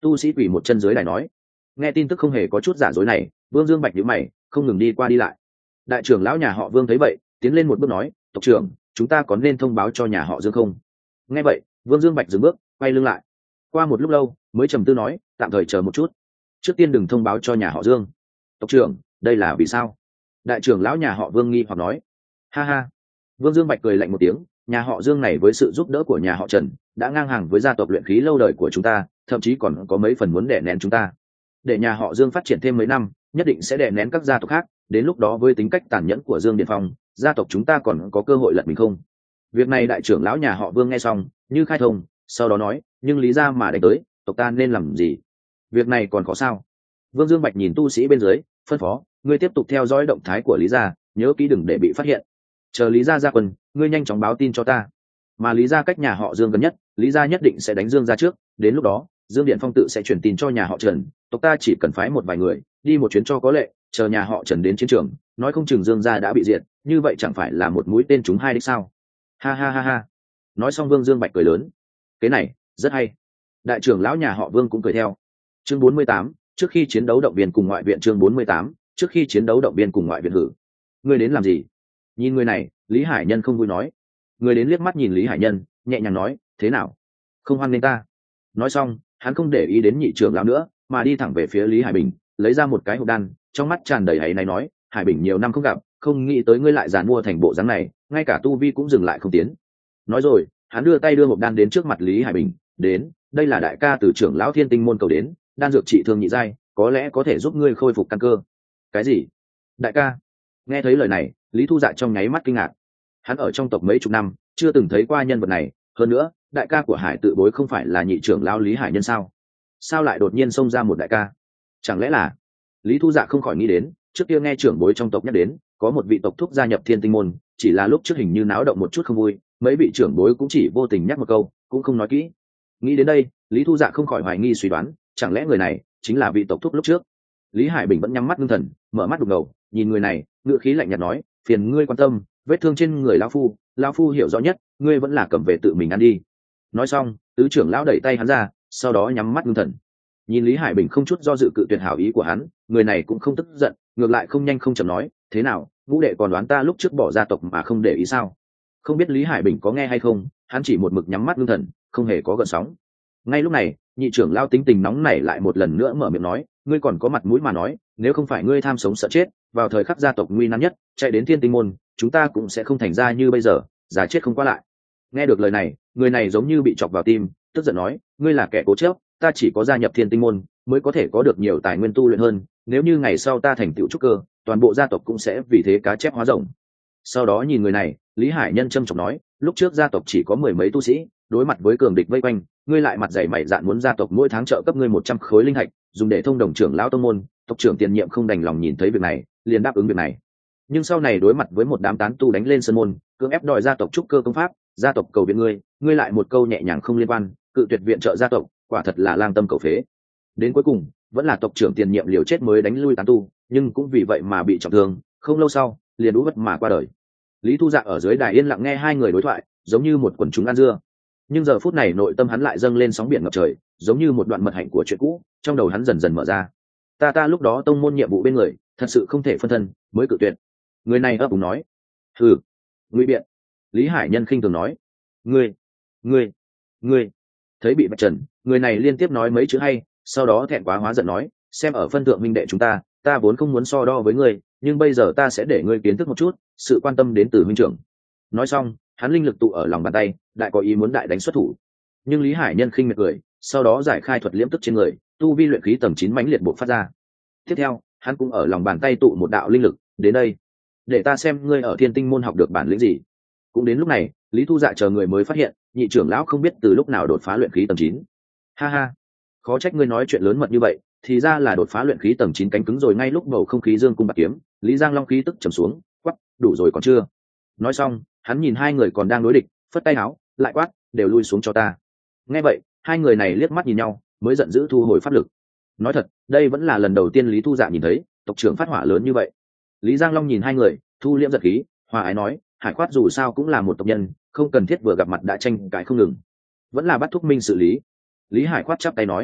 Tu sĩ quỳ một chân dưới đài nói. Nghe tin tức không hề có chút giả dối này, Vương Dương Bạch nhíu mày, không ngừng đi qua đi lại. Đại trưởng lão nhà họ Vương thấy vậy, tiến lên một bước nói, tộc trưởng, chúng ta có nên thông báo cho nhà họ Dương không? Nghe vậy, Vương Dương Bạch dừng bước, quay lưng lại. Qua một lúc lâu, mới trầm tư nói, tạm thời chờ một chút, trước tiên đừng thông báo cho nhà họ Dương. Tộc trưởng, đây là vì sao? Đại trưởng lão nhà họ Vương nghi hoặc nói. Ha ha. Vương Dương Bạch cười lạnh một tiếng, nhà họ Dương này với sự giúp đỡ của nhà họ Trần đã ngang hàng với gia tộc luyện khí lâu đời của chúng ta, thậm chí còn có mấy phần muốn đè nén chúng ta. Để nhà họ Dương phát triển thêm mấy năm, nhất định sẽ đè nén các gia tộc khác, đến lúc đó với tính cách tàn nhẫn của Dương Điện Phong, gia tộc chúng ta còn có cơ hội lật mình không? Việc này đại trưởng lão nhà họ Vương nghe xong, như khai thông, sau đó nói, nhưng lý ra mà đánh tới, tộc ta nên làm gì? Việc này còn có sao? Vương Dương Bạch nhìn tu sĩ bên dưới, phân phó, ngươi tiếp tục theo dõi động thái của lý gia, nhớ kỹ đừng để bị phát hiện. Chờ lý gia ra quân, ngươi nhanh chóng báo tin cho ta. Mà lý gia cách nhà họ Dương gần nhất, lý gia nhất định sẽ đánh Dương gia trước, đến lúc đó, Dương Điện Phong tự sẽ chuyển tin cho nhà họ Trần, tộc ta chỉ cần phái một vài người đi một chuyến cho có lệ, chờ nhà họ Trần đến chiến trường, nói không chừng Dương gia đã bị diệt, như vậy chẳng phải là một mũi tên trúng hai đích sao? Ha ha ha ha. Nói xong Vương Dương Bạch cười lớn. Cái này, rất hay. Đại trưởng lão nhà họ Vương cũng cười theo. Chương bốn mươi tám, trước khi chiến đấu động viên cùng ngoại viện. Chương bốn mươi tám, trước khi chiến đấu động viên cùng ngoại viện. Hử? Ngươi đến làm gì? Nhìn người này, Lý Hải Nhân không vui nói. Người đến liếc mắt nhìn Lý Hải Nhân, nhẹ nhàng nói, thế nào? Không hoan nghênh ta? Nói xong, hắn không để ý đến nhị trưởng lão nữa, mà đi thẳng về phía Lý Hải Bình, lấy ra một cái hộp đan, trong mắt tràn đầy áy náy nói, Hải Bình nhiều năm không gặp, không nghĩ tới ngươi lại giàn mua thành bộ dáng này, ngay cả tu vi cũng dừng lại không tiến. Nói rồi, hắn đưa tay đưa hộp đan đến trước mặt Lý Hải Bình, đến, đây là đại ca từ trưởng lão Thiên Tinh môn cầu đến, đan dược trị thương nhị giai, có lẽ có thể giúp ngươi khôi phục căn cơ. Cái gì? Đại ca? Nghe thấy lời này, Lý Thu Dạ trong nháy mắt kinh ngạc. Hắn ở trong tộc mấy chục năm, chưa từng thấy qua nhân vật này, hơn nữa, đại ca của Hải Tự Bối không phải là nhị trưởng lão Lý Hải Nhân sao? Sao lại đột nhiên xông ra một đại ca? Chẳng lẽ là... Lý Thu Dạ không khỏi nghĩ đến, trước kia nghe trưởng bối trong tộc nhắc đến, có một vị tộc thúc gia nhập Thiên Tinh môn, chỉ là lúc trước hình như náo động một chút không vui, mấy vị trưởng bối cũng chỉ vô tình nhắc một câu, cũng không nói kỹ. Nghĩ đến đây, Lý Thu Dạ không khỏi hoài nghi suy đoán, chẳng lẽ người này chính là vị tộc thúc lúc trước? Lý Hải Bình vẫn nhắm mắt ngưng thần, mở mắt đục ngầu, nhìn người này, ngựa khí lạnh nhạt nói, phiền ngươi quan tâm, vết thương trên người lão phu, lão phu hiểu rõ nhất, ngươi vẫn là cầm về tự mình ăn đi. Nói xong, tứ trưởng lão đẩy tay hắn ra, sau đó nhắm mắt ngưng thần. Nhìn Lý Hải Bình không chút do dự cự tuyệt hảo ý của hắn, người này cũng không tức giận, ngược lại không nhanh không chậm nói, thế nào, ngũ đệ còn đoán ta lúc trước bỏ gia tộc mà không để ý sao? Không biết Lý Hải Bình có nghe hay không, hắn chỉ một mực nhắm mắt ngưng thần, không hề có gợn sóng. Ngay lúc này, nhị trưởng lão tính tình nóng nảy lại một lần nữa mở miệng nói, ngươi còn có mặt mũi mà nói, nếu không phải ngươi tham sống sợ chết, vào thời khắc gia tộc nguy nan nhất, chạy đến Thiên Tinh môn, chúng ta cũng sẽ không thành ra như bây giờ, già chết không qua lại. Nghe được lời này, người này giống như bị chọc vào tim, tức giận nói, ngươi là kẻ cố chấp, ta chỉ có gia nhập Thiên Tinh môn mới có thể có được nhiều tài nguyên tu luyện hơn, nếu như ngày sau ta thành tựu trúc cơ, toàn bộ gia tộc cũng sẽ vì thế cá chép hóa rồng. Sau đó nhìn người này, Lý Hải Nhân trầm trọng nói, lúc trước gia tộc chỉ có mười mấy tu sĩ, đối mặt với cường địch vây quanh, ngươi lại mặt dày mày dạn muốn gia tộc mỗi tháng trợ cấp ngươi một trăm khối linh hạch, dùng để thông đồng trưởng lão tông môn, tộc trưởng tiền nhiệm không đành lòng nhìn thấy việc này, liền đáp ứng việc này. Nhưng sau này đối mặt với một đám tán tu đánh lên sân môn, cưỡng ép đòi gia tộc trúc cơ công pháp, gia tộc cầu viện ngươi, ngươi lại một câu nhẹ nhàng không liên quan, cự tuyệt viện trợ gia tộc, quả thật là lang tâm cầu phế. Đến cuối cùng, vẫn là tộc trưởng tiền nhiệm liều chết mới đánh lui tán tu, nhưng cũng vì vậy mà bị trọng thương, không lâu sau, liền ú bất mà qua đời. Lý Thu Dạ ở dưới đài yên lặng nghe hai người đối thoại, giống như một quần chúng ăn dưa. Nhưng giờ phút này nội tâm hắn lại dâng lên sóng biển ngập trời, giống như một đoạn mật hạnh của chuyện cũ, trong đầu hắn dần dần mở ra. Ta ta lúc đó tông môn nhiệm vụ bên người, thật sự không thể phân thân, mới cự tuyệt. Người này ấp úng nói. Hừ, ngụy biện. Lý Hải Nhân khinh thường nói. Ngươi, ngươi, ngươi. Thấy bị vạch trần, người này liên tiếp nói mấy chữ hay, sau đó thẹn quá hóa giận nói, xem ở phân thượng minh đệ chúng ta, ta vốn không muốn so đo với ngươi, nhưng bây giờ ta sẽ để ngươi kiến thức một chút, sự quan tâm đến từ huynh trưởng. Nói xong, hắn linh lực tụ ở lòng bàn tay, đại có ý muốn đại đánh xuất thủ. Nhưng Lý Hải Nhân khinh miệt cười, sau đó giải khai thuật liễm tức trên người, tu vi luyện khí tầng chín mãnh liệt bộc phát ra. Tiếp theo, hắn cũng ở lòng bàn tay tụ một đạo linh lực, đến đây, để ta xem ngươi ở Thiên Tinh môn học được bản lĩnh gì. Cũng đến lúc này, Lý Thu Dạ chờ người mới phát hiện, nhị trưởng lão không biết từ lúc nào đột phá luyện khí tầng chín. Ha ha, khó trách ngươi nói chuyện lớn mật như vậy, thì ra là đột phá luyện khí tầng chín cánh cứng rồi. Ngay lúc bầu không khí dương cung bạc kiếm, Lý Giang Long khí tức trầm xuống, quắc, đủ rồi còn chưa? Nói xong, hắn nhìn hai người còn đang đối địch, phất tay áo, lại quát, đều lui xuống cho ta. Nghe vậy, hai người này liếc mắt nhìn nhau, mới giận dữ thu hồi pháp lực. Nói thật, đây vẫn là lần đầu tiên Lý Thu Dạ nhìn thấy tộc trưởng phát hỏa lớn như vậy. Lý Giang Long nhìn hai người, thu liễm giật khí, hòa ái nói, Hải Khoát dù sao cũng là một tộc nhân, không cần thiết vừa gặp mặt đã tranh cãi không ngừng, vẫn là bắt thúc minh xử lý. Lý Hải Khoát chắp tay nói,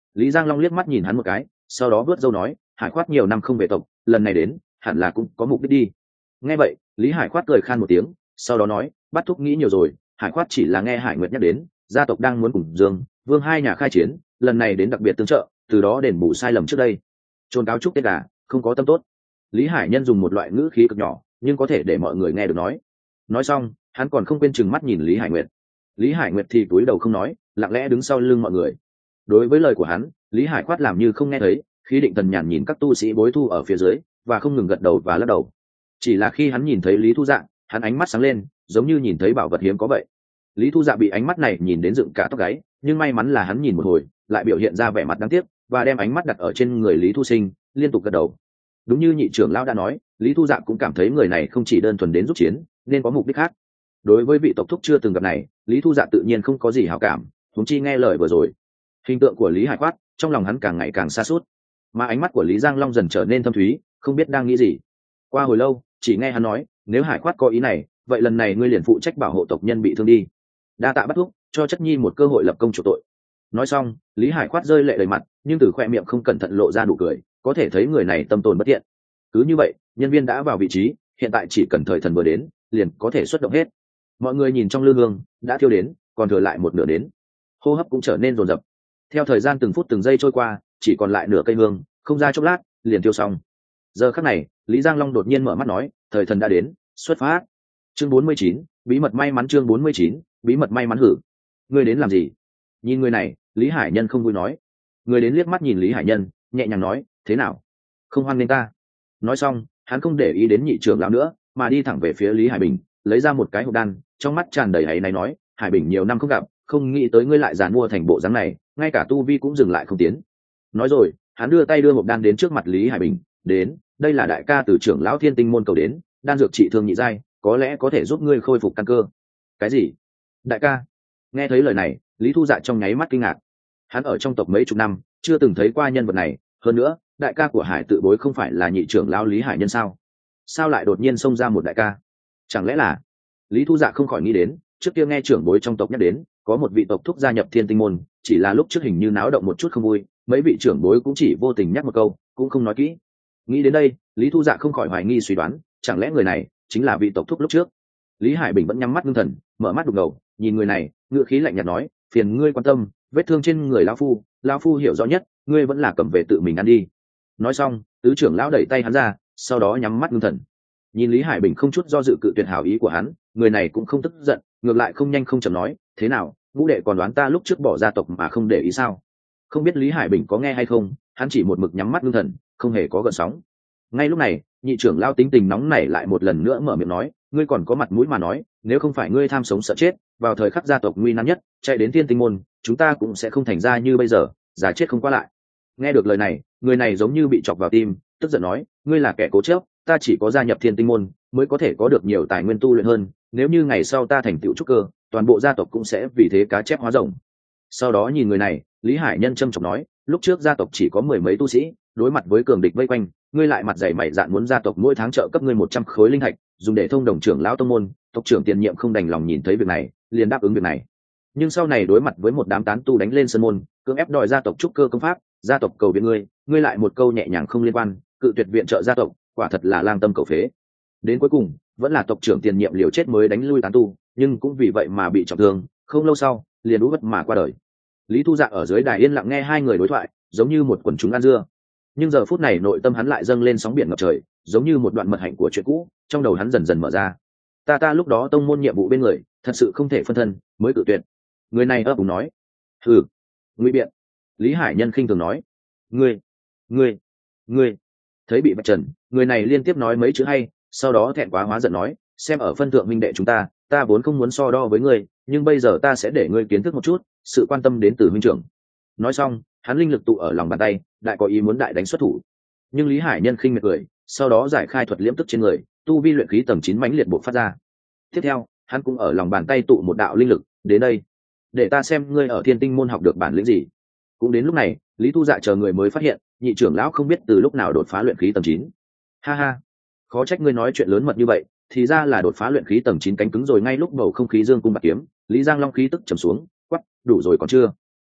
Lý Giang Long liếc mắt nhìn hắn một cái, sau đó vớt râu nói, Hải Khoát nhiều năm không về tộc, lần này đến hẳn là cũng có mục đích đi. Nghe vậy, Lý Hải Khoát cười khan một tiếng, sau đó nói, bắt thúc nghĩ nhiều rồi, Hải Khoát chỉ là nghe Hải Nguyệt nhắc đến gia tộc đang muốn cùng Dương Vương hai nhà khai chiến, lần này đến đặc biệt tương trợ, từ đó đền bù sai lầm trước đây. Trôn cáo chúc tết gà, không có tâm tốt. Lý Hải Nhân dùng một loại ngữ khí cực nhỏ, nhưng có thể để mọi người nghe được nói. Nói xong, hắn còn không quên chừng mắt nhìn Lý Hải Nguyệt. Lý Hải Nguyệt thì cúi đầu không nói, lặng lẽ đứng sau lưng mọi người. Đối với lời của hắn, Lý Hải Khoát làm như không nghe thấy, khí định thần nhàn nhìn các tu sĩ bối thu ở phía dưới, và không ngừng gật đầu và lắc đầu. Chỉ là khi hắn nhìn thấy Lý Thu Dạ, hắn ánh mắt sáng lên, giống như nhìn thấy bảo vật hiếm có vậy. Lý Thu Dạ bị ánh mắt này nhìn đến dựng cả tóc gáy, nhưng may mắn là hắn nhìn một hồi, lại biểu hiện ra vẻ mặt đáng tiếc, và đem ánh mắt đặt ở trên người Lý Thu Sinh, liên tục gật đầu. Đúng như nhị trưởng lão đã nói, Lý Thu Dạ cũng cảm thấy người này không chỉ đơn thuần đến giúp chiến, nên có mục đích khác. Đối với vị tộc thúc chưa từng gặp này, Lý Thu Dạ tự nhiên không có gì hảo cảm, huống chi nghe lời vừa rồi. Hình tượng của Lý Hải Khoát, trong lòng hắn càng ngày càng xa suốt, mà ánh mắt của Lý Giang Long dần trở nên thâm thúy, không biết đang nghĩ gì. Qua hồi lâu, chỉ nghe hắn nói, nếu Hải Khoát có ý này, vậy lần này ngươi liền phụ trách bảo hộ tộc nhân bị thương đi. Đa tạ bắt thúc, cho chất nhi một cơ hội lập công chủ tội. Nói xong, Lý Hải Khoát rơi lệ đầy mặt, nhưng từ khoe miệng không cẩn thận lộ ra nụ cười, có thể thấy người này tâm tồn bất thiện. Cứ như vậy, nhân viên đã vào vị trí, hiện tại chỉ cần thời thần vừa đến, liền có thể xuất động hết. Mọi người nhìn trong lư hương, đã thiêu đến, còn thừa lại một nửa đến. Hô hấp cũng trở nên rồn rập. Theo thời gian từng phút từng giây trôi qua, chỉ còn lại nửa cây hương, không ra chốc lát, liền tiêu xong. Giờ khắc này, Lý Giang Long đột nhiên mở mắt nói, thời thần đã đến, xuất phát. Chương bốn mươi chín, bí mật may mắn chương bốn mươi chín, bí mật may mắn hử. Ngươi đến làm gì? Nhìn người này, Lý Hải Nhân không vui nói. Người đến liếc mắt nhìn Lý Hải Nhân, nhẹ nhàng nói, thế nào? Không hoan nghênh ta. Nói xong, hắn không để ý đến nhị trưởng lão nữa, mà đi thẳng về phía Lý Hải Bình, lấy ra một cái hộp đan, trong mắt tràn đầy áy náy nói, Hải Bình nhiều năm không gặp, không nghĩ tới ngươi lại giàn mua thành bộ dáng này, ngay cả tu vi cũng dừng lại không tiến. Nói rồi, hắn đưa tay đưa hộp đan đến trước mặt Lý Hải Bình, đến, đây là đại ca từ trưởng lão Thiên Tinh môn cầu đến, đan dược trị thương nhị giai, có lẽ có thể giúp ngươi khôi phục căn cơ. Cái gì? Đại ca? Nghe thấy lời này, Lý Thu Dạ trong nháy mắt kinh ngạc. Hắn ở trong tộc mấy chục năm, chưa từng thấy qua nhân vật này, hơn nữa, đại ca của Hải Tự Bối không phải là nhị trưởng lão Lý Hải Nhân sao? Sao lại đột nhiên xông ra một đại ca? Chẳng lẽ là... Lý Thu Dạ không khỏi nghĩ đến, trước kia nghe trưởng bối trong tộc nhắc đến, có một vị tộc thúc gia nhập Thiên Tinh môn, chỉ là lúc trước hình như náo động một chút không vui, mấy vị trưởng bối cũng chỉ vô tình nhắc một câu, cũng không nói kỹ. Nghĩ đến đây, Lý Thu Dạ không khỏi hoài nghi suy đoán, chẳng lẽ người này chính là vị tộc thúc lúc trước? Lý Hải Bình vẫn nhắm mắt ngưng thần, mở mắt đục ngầu, nhìn người này, ngựa khí lạnh nhạt nói, phiền ngươi quan tâm, vết thương trên người lão phu, lão phu hiểu rõ nhất, ngươi vẫn là cầm về tự mình ăn đi. Nói xong, tứ trưởng lão đẩy tay hắn ra, sau đó nhắm mắt ngưng thần. Nhìn Lý Hải Bình không chút do dự cự tuyệt hảo ý của hắn, người này cũng không tức giận, ngược lại không nhanh không chậm nói, thế nào, ngũ đệ còn đoán ta lúc trước bỏ gia tộc mà không để ý sao? Không biết Lý Hải Bình có nghe hay không, hắn chỉ một mực nhắm mắt ngưng thần, không hề có gợn sóng. Ngay lúc này, nhị trưởng lão tính tình nóng nảy lại một lần nữa mở miệng nói, ngươi còn có mặt mũi mà nói, nếu không phải ngươi tham sống sợ chết, vào thời khắc gia tộc nguy nan nhất, chạy đến Thiên Tinh môn, chúng ta cũng sẽ không thành ra như bây giờ, già chết không qua lại. Nghe được lời này, người này giống như bị chọc vào tim, tức giận nói, ngươi là kẻ cố chấp, ta chỉ có gia nhập Thiên Tinh môn mới có thể có được nhiều tài nguyên tu luyện hơn, nếu như ngày sau ta thành tựu trúc cơ, toàn bộ gia tộc cũng sẽ vì thế cá chép hóa rồng. Sau đó nhìn người này, Lý Hải Nhân trầm trọng nói, lúc trước gia tộc chỉ có mười mấy tu sĩ, đối mặt với cường địch vây quanh, ngươi lại mặt dày mày dạn muốn gia tộc mỗi tháng trợ cấp ngươi một trăm khối linh thạch, dùng để thông đồng trưởng lão tông môn, tộc trưởng tiền nhiệm không đành lòng nhìn thấy việc này, liền đáp ứng việc này. Nhưng sau này đối mặt với một đám tán tu đánh lên sân môn, cưỡng ép đòi gia tộc trúc cơ công pháp, gia tộc cầu viện ngươi, ngươi lại một câu nhẹ nhàng không liên quan, cự tuyệt viện trợ gia tộc, quả thật là lang tâm cầu phế. Đến cuối cùng, vẫn là tộc trưởng tiền nhiệm liều chết mới đánh lui tán tu, nhưng cũng vì vậy mà bị trọng thương, không lâu sau, liền ú bất mà qua đời. Lý Thu Dạ ở dưới đài yên lặng nghe hai người đối thoại, giống như một quần chúng ăn dưa. Nhưng giờ phút này nội tâm hắn lại dâng lên sóng biển ngập trời, giống như một đoạn mật hạnh của chuyện cũ, trong đầu hắn dần dần mở ra. Ta ta lúc đó tông môn nhiệm vụ bên người, thật sự không thể phân thân, mới cự tuyệt. Người này ấp úng nói, hừ, ngụy biện. Lý Hải Nhân khinh thường nói, ngươi, ngươi, ngươi. Thấy bị vạch trần, người này liên tiếp nói mấy chữ hay, sau đó thẹn quá hóa giận nói, xem ở phân thượng minh đệ chúng ta, ta vốn không muốn so đo với ngươi, nhưng bây giờ ta sẽ để ngươi kiến thức một chút, sự quan tâm đến từ huynh trưởng. Nói xong, hắn linh lực tụ ở lòng bàn tay, đại có ý muốn đại đánh xuất thủ. Nhưng Lý Hải Nhân khinh miệt cười, sau đó giải khai thuật liễm tức trên người, tu vi luyện khí tầng chín mãnh liệt bộc phát ra. Tiếp theo, hắn cũng ở lòng bàn tay tụ một đạo linh lực, đến đây, để ta xem ngươi ở Thiên Tinh môn học được bản lĩnh gì. Cũng đến lúc này, Lý Thu Dạ chờ người mới phát hiện, nhị trưởng lão không biết từ lúc nào đột phá luyện khí tầng chín. Ha ha, khó trách ngươi nói chuyện lớn mật như vậy, thì ra là đột phá luyện khí tầng chín cánh cứng rồi. Ngay lúc bầu không khí dương cung bạc kiếm, Lý Giang Long khí tức trầm xuống, quắc, đủ rồi còn chưa?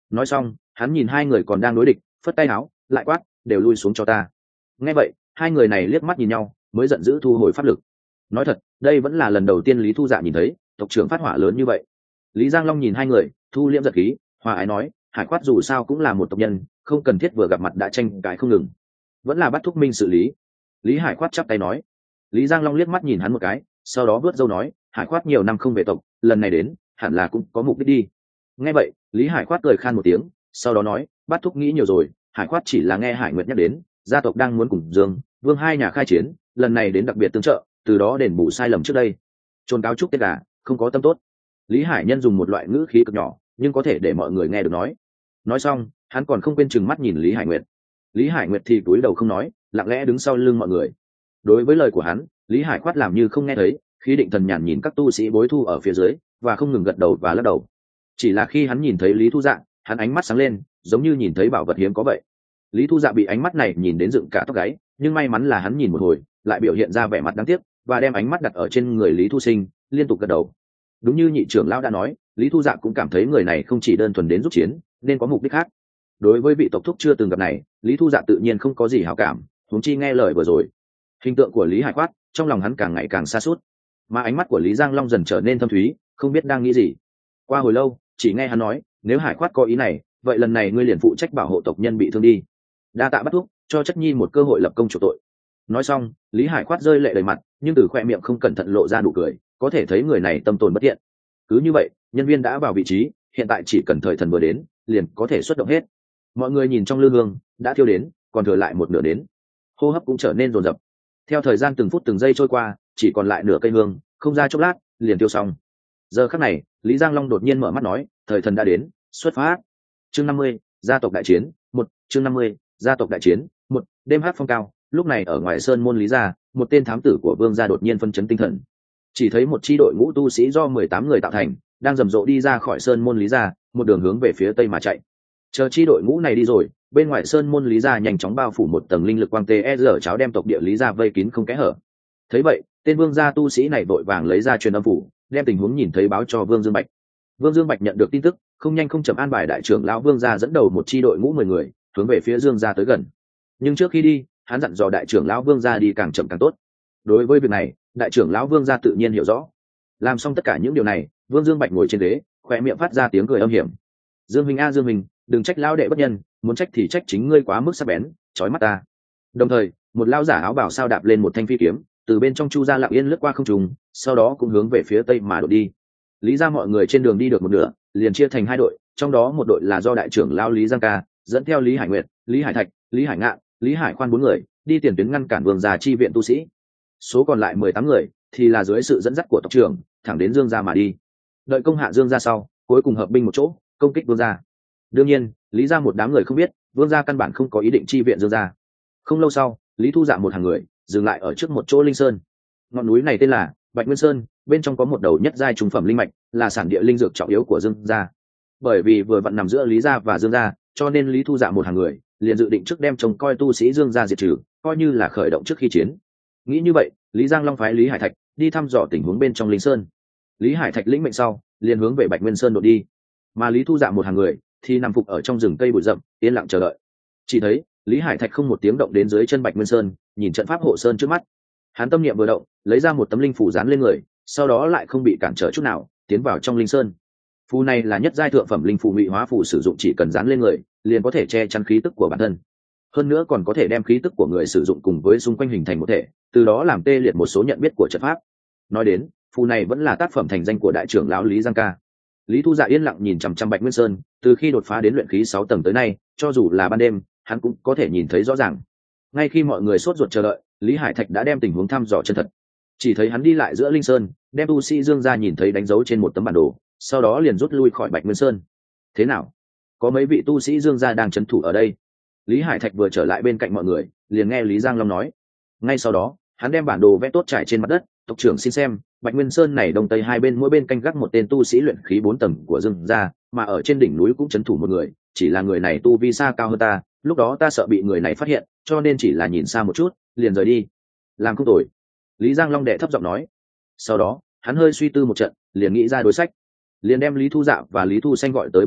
Nói xong hắn nhìn hai người còn đang đối địch, phất tay áo lại quát, đều lui xuống cho ta. Nghe vậy hai người này liếc mắt nhìn nhau mới giận dữ thu hồi pháp lực. Nói thật đây vẫn là lần đầu tiên Lý Thu Dạ nhìn thấy tộc trưởng phát hỏa lớn như vậy. Lý Giang Long nhìn hai người thu liễm giật khí, hòa ái nói, Hải Quát dù sao cũng là một tộc nhân, không cần thiết vừa gặp mặt đã tranh cãi không ngừng, vẫn là bắt thúc minh xử lý. Lý Hải Quát chắp tay nói. Lý Giang Long liếc mắt nhìn hắn một cái, sau đó vớt râu nói, Hải Quát nhiều năm không về tộc, lần này đến hẳn là cũng có mục đích đi. Nghe vậy Lý Hải Quát cười khan một tiếng, sau đó nói, bắt thúc nghĩ nhiều rồi, Hải Quát chỉ là nghe Hải Nguyệt nhắc đến gia tộc đang muốn cùng Dương Vương hai nhà khai chiến, lần này đến đặc biệt tương trợ, từ đó đền bù sai lầm trước đây. Trôn cáo chúc tết gà không có tâm tốt. Lý Hải Nhân dùng một loại ngữ khí cực nhỏ nhưng có thể để mọi người nghe được nói. Nói xong hắn còn không quên chừng mắt nhìn Lý Hải Nguyệt. Lý Hải Nguyệt thì cúi đầu không nói, lặng lẽ đứng sau lưng mọi người. Đối với lời của hắn Lý Hải Quát làm như không nghe thấy, khí định thần nhàn nhìn các tu sĩ bối thu ở phía dưới và không ngừng gật đầu và lắc đầu. Chỉ là khi hắn nhìn thấy Lý Thu Dạ, hắn ánh mắt sáng lên giống như nhìn thấy bảo vật hiếm có vậy. Lý Thu Dạ bị ánh mắt này nhìn đến dựng cả tóc gáy, nhưng may mắn là hắn nhìn một hồi lại biểu hiện ra vẻ mặt đáng tiếc và đem ánh mắt đặt ở trên người Lý Thu Sinh, liên tục gật đầu. Đúng như nhị trưởng lão đã nói, Lý Thu Dạ cũng cảm thấy người này không chỉ đơn thuần đến giúp chiến nên có mục đích khác. Đối với vị tộc thúc chưa từng gặp này Lý Thu Dạ tự nhiên không có gì hảo cảm, huống chi nghe lời vừa rồi hình tượng của Lý Hải Quát trong lòng hắn càng ngày càng xa suốt, mà ánh mắt của Lý Giang Long dần trở nên thâm thúy, không biết đang nghĩ gì. Qua hồi lâu chỉ nghe hắn nói, nếu Hải Quát có ý này vậy lần này ngươi liền phụ trách bảo hộ tộc nhân bị thương đi, đa tạ bắt thúc cho chất nhi một cơ hội lập công chuộc tội. Nói xong Lý Hải Quát rơi lệ đầy mặt, nhưng từ khoe miệng không cẩn thận lộ ra nụ cười, có thể thấy người này tâm tồn bất thiện. Cứ như vậy nhân viên đã vào vị trí, hiện tại chỉ cần thời thần vừa đến liền có thể xuất động hết. Mọi người nhìn trong lư hương đã thiêu đến, còn thừa lại một nửa đến, hô hấp cũng trở nên rồn rập. Theo thời gian từng phút từng giây trôi qua chỉ còn lại nửa cây hương, không ra chốc lát liền tiêu xong. Giờ khắc này Lý Giang Long đột nhiên mở mắt nói, thời thần đã đến, xuất phát. Chương năm mươi, gia tộc đại chiến một. Chương năm mươi, gia tộc đại chiến một. Đêm hát phong cao, lúc này ở ngoài sơn môn Lý gia, một tên thám tử của Vương gia đột nhiên phân chấn tinh thần. Chỉ thấy một chi đội ngũ tu sĩ do mười tám người tạo thành đang rầm rộ đi ra khỏi sơn môn Lý gia, một đường hướng về phía tây mà chạy. Chờ chi đội ngũ này đi rồi, bên ngoài sơn môn Lý gia nhanh chóng bao phủ một tầng linh lực quang tê r cháo đem tộc địa Lý gia vây kín không kẽ hở. Thấy vậy tên Vương gia tu sĩ này vội vàng lấy ra truyền âm phủ, đem tình huống nhìn thấy báo cho Vương Dương Bạch. Vương Dương Bạch nhận được tin tức không nhanh không chậm an bài đại trưởng lão Vương gia dẫn đầu một chi đội ngũ mười người hướng về phía Dương gia tới gần. Nhưng trước khi đi hắn dặn dò đại trưởng lão Vương gia đi càng chậm càng tốt. Đối với việc này đại trưởng lão Vương gia tự nhiên hiểu rõ. Làm xong tất cả những điều này, Vương Dương Bạch ngồi trên ghế khỏe miệng phát ra tiếng cười âm hiểm. Dương Minh a Dương Minh, đừng trách lão đệ bất nhân, muốn trách thì trách chính ngươi quá mức sắc bén chói mắt ta. Đồng thời một lão giả áo bào sao đạp lên một thanh phi kiếm, từ bên trong chu gia lặng yên lướt qua không trung, sau đó cũng hướng về phía tây mà đột đi. Lý gia mọi người trên đường đi được một nửa liền chia thành hai đội, trong đó một đội là do đại trưởng lão Lý Giang Ca dẫn theo Lý Hải Nguyệt, Lý Hải Thạch, Lý Hải Ngạn, Lý Hải Khoan bốn người đi tiền tuyến ngăn cản Vương gia chi viện tu sĩ. Số còn lại mười tám người thì là dưới sự dẫn dắt của tộc trưởng thẳng đến Dương gia mà đi. Đợi công hạ Dương gia sau, cuối cùng hợp binh một chỗ công kích Vương gia. Đương nhiên Lý gia một đám người không biết Vương gia căn bản không có ý định chi viện Dương gia. Không lâu sau Lý Thu Dạ một hàng người dừng lại ở trước một chỗ linh sơn. Ngọn núi này tên là Bạch Nguyên Sơn, bên trong có một đầu nhất giai trung phẩm linh mạch, là sản địa linh dược trọng yếu của Dương gia. Bởi vì vừa vặn nằm giữa Lý gia và Dương gia, cho nên Lý Thu Dạ một hàng người liền dự định trước đem trông coi tu sĩ Dương gia diệt trừ, coi như là khởi động trước khi chiến. Nghĩ như vậy, Lý Giang Long phái Lý Hải Thạch đi thăm dò tình huống bên trong linh sơn. Lý Hải Thạch lĩnh mệnh sau, liền hướng về Bạch Nguyên Sơn đột đi, mà Lý Thu Dạ một hàng người thì nằm phục ở trong rừng cây bụi rậm, yên lặng chờ đợi. Chỉ thấy Lý Hải Thạch không một tiếng động đến dưới chân Bạch Nguyên Sơn, nhìn trận pháp hộ sơn trước mắt. Hắn tâm niệm vừa động, lấy ra một tấm linh phủ dán lên người, sau đó lại không bị cản trở chút nào tiến vào trong linh sơn. Phù này là nhất giai thượng phẩm linh phù ngụy hóa phù, sử dụng chỉ cần dán lên người liền có thể che chắn khí tức của bản thân, hơn nữa còn có thể đem khí tức của người sử dụng cùng với xung quanh hình thành một thể, từ đó làm tê liệt một số nhận biết của trận pháp. Nói đến phù này vẫn là tác phẩm thành danh của đại trưởng lão Lý Giang Ca. Lý Thu Dạ yên lặng nhìn chằm chằm Bạch Nguyên Sơn, từ khi đột phá đến luyện khí sáu tầng tới nay, cho dù là ban đêm hắn cũng có thể nhìn thấy rõ ràng. Ngay khi mọi người sốt ruột chờ đợi, Lý Hải Thạch đã đem tình huống thăm dò chân thật. Chỉ thấy hắn đi lại giữa linh sơn, đem tu sĩ Dương gia nhìn thấy đánh dấu trên một tấm bản đồ, sau đó liền rút lui khỏi Bạch Nguyên Sơn. Thế nào, có mấy vị tu sĩ Dương gia đang trấn thủ ở đây? Lý Hải Thạch vừa trở lại bên cạnh mọi người, liền nghe Lý Giang Long nói. Ngay sau đó hắn đem bản đồ vẽ tốt trải trên mặt đất, tộc trưởng xin xem, Bạch Nguyên Sơn này đông tây hai bên mỗi bên canh gác một tên tu sĩ luyện khí bốn tầng của Dương gia, mà ở trên đỉnh núi cũng trấn thủ một người, chỉ là người này tu vi xa cao hơn ta, lúc đó ta sợ bị người này phát hiện, cho nên chỉ là nhìn xa một chút liền rời đi. Làm không tồi. Lý Giang Long đệ thấp giọng nói. Sau đó hắn hơi suy tư một trận, liền nghĩ ra đối sách, liền đem Lý Thu Dạ và Lý Thu Xanh gọi tới bên cạnh,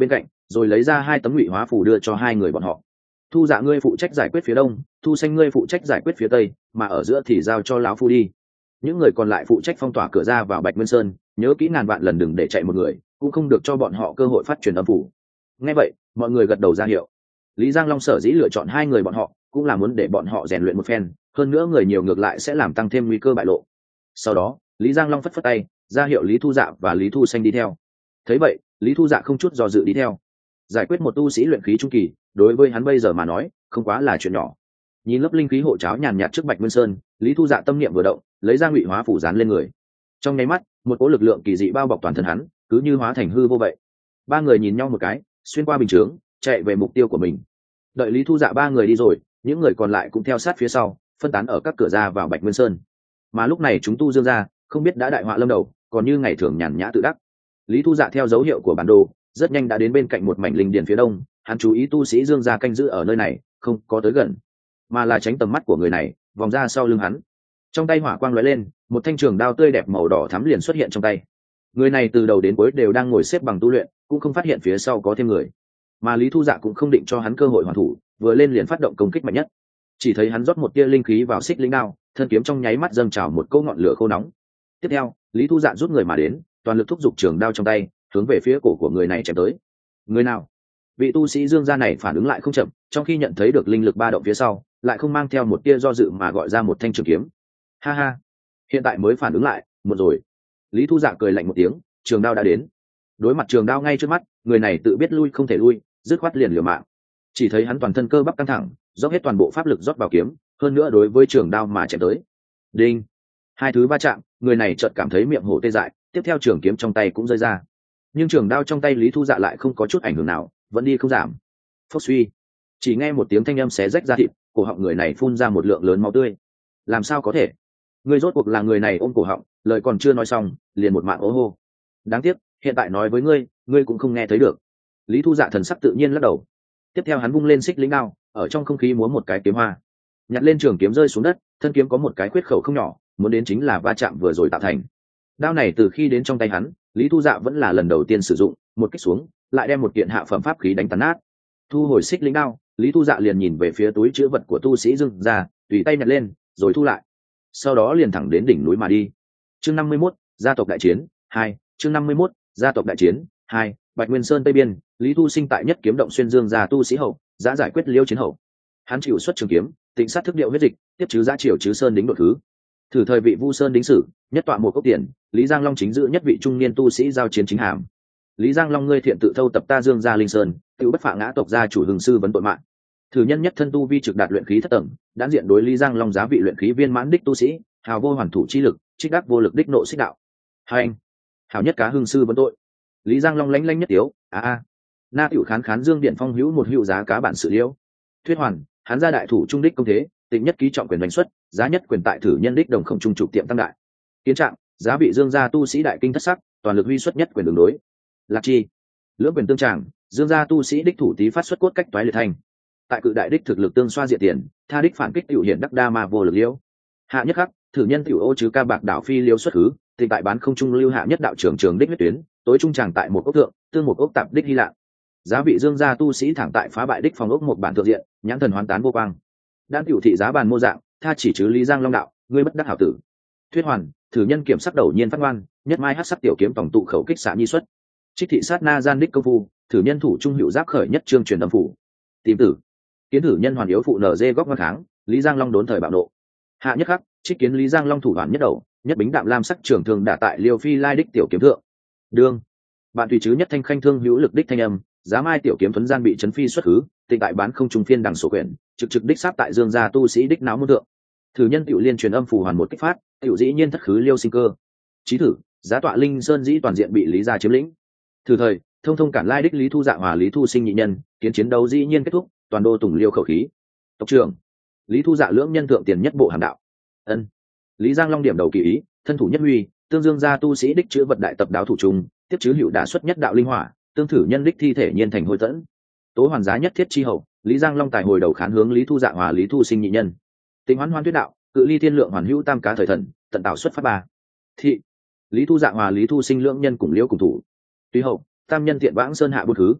rồi lấy ra hai tấm ngụy hóa phù đưa cho hai người bọn họ. Thu Dạ ngươi phụ trách giải quyết phía đông, Thu Xanh ngươi phụ trách giải quyết phía tây, mà ở giữa thì giao cho lão phu đi. Những người còn lại phụ trách phong tỏa cửa ra vào Bạch Nguyên Sơn, nhớ kỹ ngàn vạn lần đừng để chạy một người, cũng không được cho bọn họ cơ hội phát truyền âm phủ. Nghe vậy, mọi người gật đầu ra hiệu. Lý Giang Long sở dĩ lựa chọn hai người bọn họ, cũng là muốn để bọn họ rèn luyện một phen, hơn nữa người nhiều ngược lại sẽ làm tăng thêm nguy cơ bại lộ. Sau đó, Lý Giang Long phất phất tay, ra hiệu Lý Thu Dạ và Lý Thu Xanh đi theo. Thấy vậy, Lý Thu Dạ không chút do dự đi theo. Giải quyết một tu sĩ luyện khí trung kỳ, đối với hắn bây giờ mà nói, không quá là chuyện nhỏ. Nhìn lớp linh khí hộ cháo nhàn nhạt trước Bạch Nguyên Sơn, Lý Thu Dạ tâm niệm vừa động, lấy ra ngụy hóa phủ dán lên người. Trong nháy mắt, một cỗ lực lượng kỳ dị bao bọc toàn thân hắn, cứ như hóa thành hư vô vậy. Ba người nhìn nhau một cái, xuyên qua bình chướng, chạy về mục tiêu của mình. Đợi Lý Thu Dạ ba người đi rồi, những người còn lại cũng theo sát phía sau, phân tán ở các cửa ra vào Bạch Nguyên Sơn. Mà lúc này chúng tu dương ra, không biết đã đại họa lâm đầu, còn như ngày thường nhàn nhã tự đắc. Lý Thu Dạ theo dấu hiệu của bản đồ, rất nhanh đã đến bên cạnh một mảnh linh điền phía đông. Hắn chú ý tu sĩ dương gia canh giữ ở nơi này, không có tới gần, mà là tránh tầm mắt của người này, vòng ra sau lưng hắn. Trong tay hỏa quang lóe lên, một thanh trường đao tươi đẹp màu đỏ thắm liền xuất hiện trong tay. Người này từ đầu đến cuối đều đang ngồi xếp bằng tu luyện, cũng không phát hiện phía sau có thêm người. Mà Lý Thu Dạ cũng không định cho hắn cơ hội hoàn thủ, vừa lên liền phát động công kích mạnh nhất. Chỉ thấy hắn rót một tia linh khí vào xích linh đao, thân kiếm trong nháy mắt dâng trào một cỗ ngọn lửa khô nóng. Tiếp theo, Lý Thu Dạ rút người mà đến, toàn lực thúc giục trường đao trong tay, hướng về phía cổ của người này chém tới. Người nào? Vị tu sĩ dương gia này phản ứng lại không chậm, trong khi nhận thấy được linh lực ba động phía sau, lại không mang theo một tia do dự mà gọi ra một thanh trường kiếm. Ha ha, hiện tại mới phản ứng lại, một rồi. Lý Thu Dạ cười lạnh một tiếng, trường đao đã đến. Đối mặt trường đao ngay trước mắt, người này tự biết lui không thể lui, dứt khoát liền liều mạng. Chỉ thấy hắn toàn thân cơ bắp căng thẳng, dốc hết toàn bộ pháp lực rót vào kiếm, hơn nữa đối với trường đao mà chém tới. Đinh, hai thứ va chạm, người này chợt cảm thấy miệng hổ tê dại, tiếp theo trường kiếm trong tay cũng rơi ra. Nhưng trường đao trong tay Lý Thu Dạ lại không có chút ảnh hưởng nào, vẫn đi không giảm. Phốc suy, chỉ nghe một tiếng thanh âm xé rách ra thịt, cổ họng người này phun ra một lượng lớn máu tươi. Làm sao có thể? Người rốt cuộc là người này ôm cổ họng, lời còn chưa nói xong, liền một mạng ố hô. Đáng tiếc, hiện tại nói với ngươi, ngươi cũng không nghe thấy được. Lý Thu Dạ thần sắc tự nhiên lắc đầu. Tiếp theo hắn vung lên xích lĩnh đao, ở trong không khí múa một cái kiếm hoa, nhặt lên trường kiếm rơi xuống đất, thân kiếm có một cái khuyết khẩu không nhỏ, muốn đến chính là va chạm vừa rồi tạo thành. Đao này từ khi đến trong tay hắn, Lý Thu Dạ vẫn là lần đầu tiên sử dụng, một kích xuống, lại đem một kiện hạ phẩm pháp khí đánh tàn nát. Thu hồi xích lĩnh đao, Lý Thu Dạ liền nhìn về phía túi chứa vật của tu sĩ Dương gia, tùy tay nhặt lên, rồi thu lại. Sau đó liền thẳng đến đỉnh núi mà đi. Chương năm mươi mốt, gia tộc đại chiến hai. Chương năm mươi mốt, gia tộc đại chiến hai. Bạch Nguyên Sơn tây biên, Lý Thu Sinh tại nhất kiếm động xuyên Dương gia tu sĩ hậu, đã giải quyết liêu chiến hậu. Hắn chịu xuất trường kiếm, tịnh sát thức điệu huyết dịch, tiếp chứ giá triều chứ sơn đính đột thứ. Thử thời vị Vu Sơn đính sử, nhất tọa một cốc tiền, Lý Giang Long chính giữ nhất vị trung niên tu sĩ giao chiến chính hàm. Lý Giang Long ngươi thiện tự thâu tập ta Dương gia linh sơn, tự bất phạ ngã tộc gia chủ hưng sư vấn tội mạng. Thử nhân nhất thân tu vi trực đạt luyện khí thất tầng, đã diện đối Lý Giang Long giá vị luyện khí viên mãn đích tu sĩ, hào vô hoàn thủ chi lực, trích đắc vô lực đích nộ xích đạo. Hai anh, hào nhất cá hưng sư vấn tội. Lý Giang Long lánh lánh nhất tiếu, a a. Na tiểu khán khán Dương Điện Phong hữu một hữu giá cá bản sự liễu. Thuyết hoàn, hắn gia đại thủ trung đích công thế, tịnh nhất ký trọng quyền đánh xuất, giá nhất quyền tại thử nhân đích đồng không trung trục tiệm tăng đại. Kiến trạng, giá vị Dương gia tu sĩ đại kinh thất sắc, toàn lực huy xuất nhất quyền đường đối. Lạc chi, lưỡng quyền tương tràng, Dương gia tu sĩ đích thủ tí phát xuất cốt cách toái liệt thành. Tại cự đại đích thực lực tương xoa diện tiền, tha đích phản kích tiểu hiển đắc đa mà vô lực liễu. Hạ nhất khắc, thử nhân tiểu ô chứ ca bạc đảo phi liễu xuất hứ, tịnh tại bán không trung lưu hạ nhất đạo trưởng trường đích huyết tuyến, tối trung tràng tại một ốc thượng, tương một ốc tạp đích hy lạ. Giá vị Dương gia tu sĩ thẳng tại phá bại đích phòng ốc một bản thượng diện, nhãn thần hoàn tán vô quang. Đan tiểu thị giá bàn mô dạng, tha chỉ chứ Lý Giang Long đạo, ngươi bất đắc hảo tử. Thuyết hoàn, thử nhân kiểm sắc đầu nhiên phát ngoan, nhất mai hắc sắc tiểu kiếm tổng tụ khẩu kích xạ nhi xuất. Trích thị sát na gian đích công phu, thử nhân thủ trung hữu giáp khởi nhất trương truyền âm phủ. Tìm tử. Kiến thử nhân hoàn yếu phụ nở dê góc ngang kháng, Lý Giang Long đốn thời bạo nộ. Hạ nhất khắc, trích kiến Lý Giang Long thủ hoàn nhất đầu, nhất bính đạm lam sắc trường thường đả tại Liêu Phi Lai đích tiểu kiếm thượng. Đương. Bạn tùy chứ nhất thanh khanh thương hữu lực đích thanh âm, giá mai tiểu kiếm thuấn gian bị chấn phi xuất hứ, tịnh tại bán không trung phiên đằng sổ quyển, trực trực đích sáp tại Dương gia tu sĩ đích náo môn thượng. Thử nhân tiểu liên truyền âm phù hoàn một kích phát, tiểu dĩ nhiên thất khứ liêu sinh cơ. Chí thử, giá tọa linh sơn dĩ toàn diện bị Lý gia chiếm lĩnh. Thử thời, thông thông cản lai đích Lý Thu Dạ hòa Lý Thu Sinh nhị nhân, kiến chiến đấu dĩ nhiên kết thúc, toàn đô tùng liêu khẩu khí. Tộc trưởng, Lý Thu Dạ lưỡng nhân thượng tiền nhất bộ hàm đạo. Ân. Lý Giang Long điểm đầu kỳ ý, thân thủ nhất huy, tương Dương gia tu sĩ đích chữa vật đại tập đáo thủ trung, tiếp chứ hữu đã xuất nhất đạo linh hỏa, tương thử nhân đích thi thể nhiên thành hồi tẫn. Tố hoàn giá nhất thiết chi hậu, Lý Giang Long tài hồi đầu khán hướng Lý Thu Dạ hòa Lý Thu Sinh nhị nhân. Tình hoán hoan tuyết đạo, cự ly thiên lượng hoàn hữu tam cá thời thần, tận tạo xuất phát ba. Thị, Lý Thu Dạ hòa Lý Thu Sinh lưỡng nhân cùng liễu cùng thủ. Tuy hậu, tam nhân tiện vãng sơn hạ bút thứ.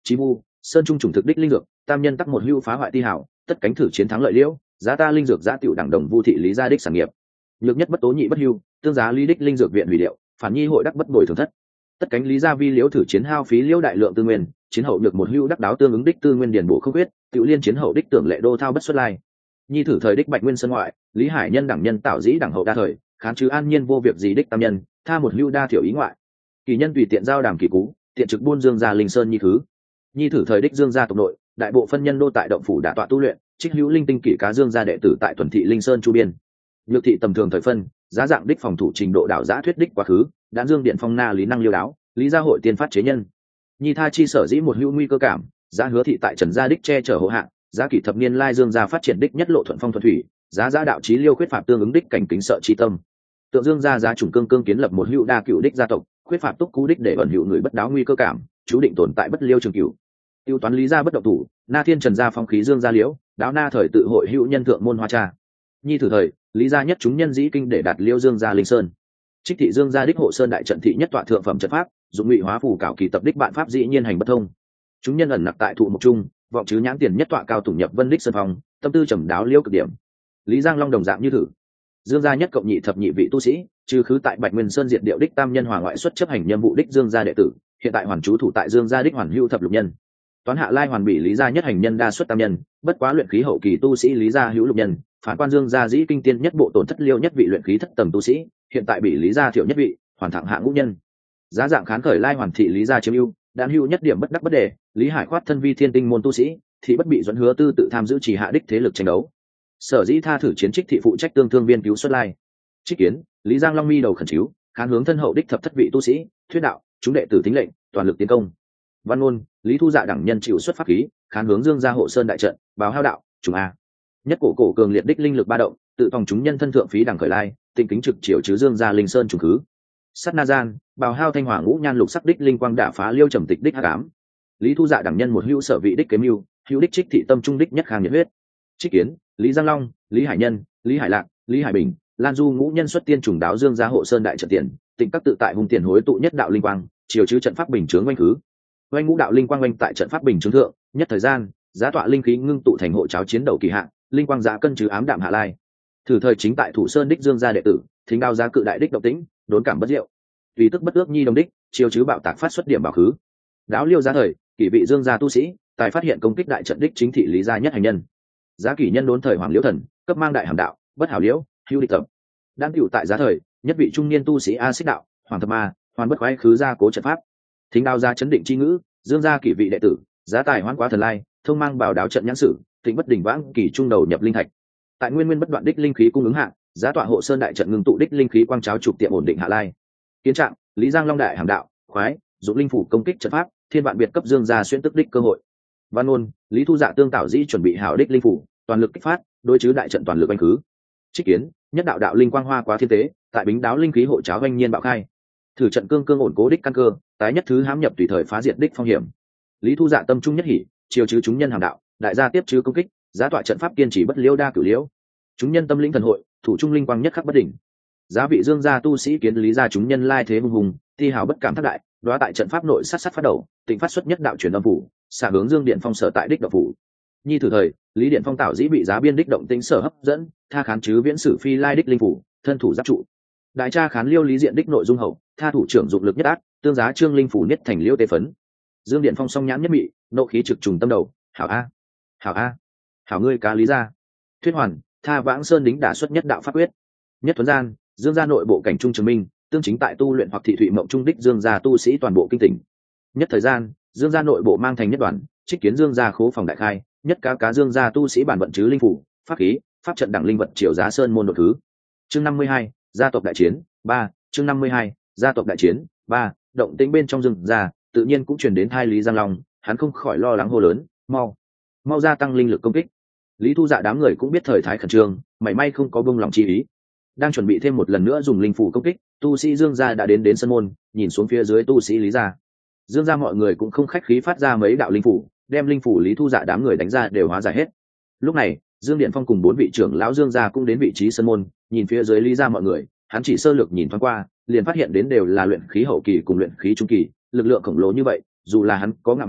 chí vu sơn trung chủng thực đích linh dược, tam nhân tắc một hưu phá hoại ti hảo, tất cánh thử chiến thắng lợi liễu, giá ta linh dược giá tiểu đẳng đồng vu thị lý gia đích sản nghiệp. Nhược nhất bất tố nhị bất hưu, tương giá lý đích linh dược viện hủy điệu, phản nhi hội đắc bất bồi thường thất. Tất cánh lý gia vi liễu thử chiến hao phí liễu đại lượng tư nguyên, chiến hậu được một hưu đắc đáo tương ứng đích tư nguyên điển bổ không quyết, tiểu liên chiến hậu đích tưởng lệ đô thao bất xuất lai. Nhi thử thời đích bạch nguyên sân ngoại, lý hải nhân đẳng nhân tạo dĩ đẳng hậu đa thời, khán chứ an nhiên vô việc gì đích tam nhân, tha một hưu đa thiểu ý ngoại. Kỳ nhân tùy tiện giao đàm kỳ cú, tiện trực buôn dương gia linh sơn nhi thứ. Nhi thử thời đích dương gia tộc nội, đại bộ phân nhân đô tại động phủ đả tọa tu luyện, trích hữu linh tinh kỷ cá dương gia đệ tử tại tuần thị linh sơn chu biên. Nhược thị tầm thường thời phân, giá dạng đích phòng thủ trình độ đảo giã thuyết đích quá khứ, đạn dương điện phong na lý năng liêu đáo, lý gia hội tiên phát chế nhân. Nhi tha chi sở dĩ một hữu nguy cơ cảm, giá hứa thị tại trần gia đích che chở hộ hạng, giá kỷ thập niên lai dương gia phát triển đích nhất lộ thuận phong thuận thủy, giá giá đạo chí liêu khuyết phạm tương ứng đích cảnh kính sợ chi tâm. Tượng dương gia giá chủng cương cương kiến lập một hữu đa cựu đích gia tộc, khuyết phạm túc cú đích để ẩn hữu người bất đáo nguy cơ cảm, chú định tồn tại bất liêu trường cửu. Tiêu toán lý gia bất động thủ, na thiên trần gia phong khí dương gia liễu, đáo na thời tự hội hữu nhân thượng môn hoa cha. Nhi thử thời, lý gia nhất chúng nhân dĩ kinh để đạt liêu dương gia linh sơn. Trích thị dương gia đích hộ sơn đại trận thị nhất tọa thượng phẩm trận pháp, dụng ngụy hóa phù cảo kỳ tập đích bạn pháp dĩ nhiên hành bất thông. Chúng nhân ẩn nặc tại thụ mục trung, vọng chứ nhãn tiền nhất tọa cao tủng nhập vân đích sơn phong, tâm tư trầm đáo liêu cực điểm. Lý Giang Long đồng dạng như thử. Dương gia nhất cộng nhị thập nhị vị tu sĩ, trừ khứ tại Bạch Nguyên Sơn diệt điệu đích tam nhân hòa ngoại xuất chấp hành nhiệm vụ đích Dương gia đệ tử, hiện tại hoàn trú thủ tại Dương gia đích hoàn hữu thập lục nhân. Toán hạ lai hoàn bị Lý gia nhất hành nhân đa xuất tam nhân, bất quá luyện khí hậu kỳ tu sĩ Lý gia hữu lục nhân, phản quan Dương gia dĩ kinh tiên nhất bộ tổn thất liêu nhất vị luyện khí thất tầng tu sĩ, hiện tại bị Lý gia thiểu nhất vị, hoàn thẳng hạ ngũ nhân. Giá dạng khán khởi lai hoàn thị Lý gia chiếm ưu, đan hữu nhất điểm bất đắc bất đề, Lý Hải khoát thân vi thiên tinh môn tu sĩ, thì bất bị dẫn hứa tư tự tham giữ chỉ hạ đích thế lực tranh đấu. Sở dĩ tha thử chiến trích thị phụ trách tương thương viên cứu xuất lai. Trích kiến, Lý Giang Long mi đầu khẩn chiếu, khán hướng thân hậu đích thập thất vị tu sĩ, thuyết đạo, chúng đệ tử tính lệnh, toàn lực tiến công. Văn ngôn, Lý Thu Dạ đẳng nhân chịu xuất pháp khí, khán hướng Dương gia hộ sơn đại trận, báo hao đạo, chúng a. Nhất cổ cổ cường liệt đích linh lực ba động, tự phòng chúng nhân thân thượng phí đẳng khởi lai, tinh kính trực chiều chứ Dương gia linh sơn trùng khứ. Sát na gian, bào hao thanh hỏa ngũ nhan lục sắc đích linh quang đả phá liêu trầm tịch đích hắc ám. Lý Thu Dạ đẳng nhân một hữu sở vị đích kế mưu, hữu đích trích thị tâm trung đích nhất khang nhiệt huyết. Trích kiến, Lý Giang Long, Lý Hải Nhân, Lý Hải Lạc, Lý Hải Bình, Lan Du ngũ nhân xuất tiên trùng đáo Dương gia hộ sơn đại trận tiền, tịnh các tự tại hùng tiền hối tụ nhất đạo linh quang, chiều chứ trận pháp bình chướng oanh khứ. Oanh ngũ đạo linh quang oanh tại trận pháp bình chướng thượng, nhất thời gian, giá tọa linh khí ngưng tụ thành hộ cháo chiến đầu kỳ hạn, linh quang giá cân chứ ám đạm hạ lai. Thử thời chính tại thủ sơn đích Dương gia đệ tử, thính đao giá cự đại đích động tĩnh, đốn cảm bất diệu. Tùy tức bất ước nhi đồng đích, chiều chứ bạo tạc phát xuất điểm bảo khứ. Đáo liêu giá thời, kỷ vị Dương gia tu sĩ, tài phát hiện công kích đại trận đích chính thị Lý gia nhất hành nhân. Giá kỷ nhân đốn thời hoàng liễu thần, cấp mang đại hàm đạo, bất hảo liễu, hữu địch tập. Đang cựu tại giá thời, nhất vị trung niên tu sĩ a xích đạo, hoàng thập ma, hoàn bất khoái khứ gia cố trận pháp. Thính đao gia chấn định chi ngữ, Dương gia kỷ vị đệ tử, giá tài hoán quá thần lai, thông mang bảo đáo trận nhãn sử, tịnh bất đỉnh vãng kỳ trung đầu nhập linh thạch. Tại nguyên nguyên bất đoạn đích linh khí cung ứng hạ, giá tọa hộ sơn đại trận ngưng tụ đích linh khí quang cháo trục tiệm ổn định hạ lai. Kiến trạng, Lý Giang Long đại hàm đạo, khoái, dụng linh phủ công kích trận pháp, thiên vạn biệt cấp Dương gia xuyên tức đích cơ hội. Văn ôn, Lý Thu Dạ tương tạo dĩ chuẩn bị hảo đích linh phủ, toàn lực kích phát, đối chứ đại trận toàn lực anh khứ. Trích kiến, nhất đạo đạo linh quang hoa quá thiên tế, tại bính đáo linh khí hộ cháo oanh nhiên bạo khai. Thử trận cương cương ổn cố đích căn cơ, tái nhất thứ hãm nhập tùy thời phá diệt đích phong hiểm. Lý Thu Dạ tâm trung nhất hỉ, chiều chứ chúng nhân hàm đạo, đại gia tiếp chứ công kích, giá tọa trận pháp kiên trì bất liễu đa cửu liễu. Chúng nhân tâm linh thần hội, thủ trung linh quang nhất khắc bất đỉnh. Giá vị Dương gia tu sĩ kiến Lý gia chúng nhân lai thế hùng hùng, thi hào bất cảm thất đại, đoá tại trận pháp nội sát sát phát đầu, tịnh phát xuất nhất đạo truyền âm phủ, xả hướng Dương Điện Phong sở tại đích đạo phủ. Nhi thử thời, Lý Điện Phong tạo dĩ bị giá biên đích động tính sở hấp dẫn, tha khán chứ viễn sử phi lai đích linh phủ, thân thủ giáp trụ. Đại tra khán liêu lý diện đích nội dung hậu, tha thủ trưởng dụng lực nhất ác, tương giá trương linh phủ nhất thành liêu tê phấn. Dương Điện Phong song nhãn nhất mị, nộ khí trực trùng tâm đầu, hảo a, hảo a, hảo ngươi cá lý gia. Thuyết hoàn, tha vãng sơn đính đả xuất nhất đạo pháp quyết. Nhất thuấn gian, Dương gia nội bộ cảnh trung chứng minh, tương chính tại tu luyện hoặc thị thụy mộng trung đích Dương gia tu sĩ toàn bộ kinh tỉnh. Nhất thời gian, Dương gia nội bộ mang thành nhất đoàn, trích kiến Dương gia khố phòng đại khai, nhất cá cá Dương gia tu sĩ bản vận chứ linh phủ, pháp khí, pháp trận đẳng linh vật triều giá sơn môn đột thứ. Chương năm mươi hai, gia tộc đại chiến, ba, chương năm mươi hai, gia tộc đại chiến, ba, động tĩnh bên trong Dương gia, tự nhiên cũng truyền đến thai Lý Giang Long, hắn không khỏi lo lắng hô lớn, mau, mau gia tăng linh lực công kích. Lý Thu Dạ đám người cũng biết thời thái khẩn trương, mảy may không có bông lòng chi ý. Đang chuẩn bị thêm một lần nữa dùng linh phủ công kích, tu sĩ Dương gia đã đến đến sân môn, nhìn xuống phía dưới tu sĩ Lý gia. Dương gia mọi người cũng không khách khí phát ra mấy đạo linh phủ, đem linh phủ Lý Thu Dạ đám người đánh ra đều hóa giải hết. Lúc này, Dương Điện Phong cùng bốn vị trưởng lão Dương gia cũng đến vị trí sân môn, nhìn phía dưới Lý gia mọi người, hắn chỉ sơ lược nhìn thoáng qua, liền phát hiện đến đều là luyện khí hậu kỳ cùng luyện khí trung kỳ, lực lượng khổng lồ như vậy, dù là hắn có ngạo mạn,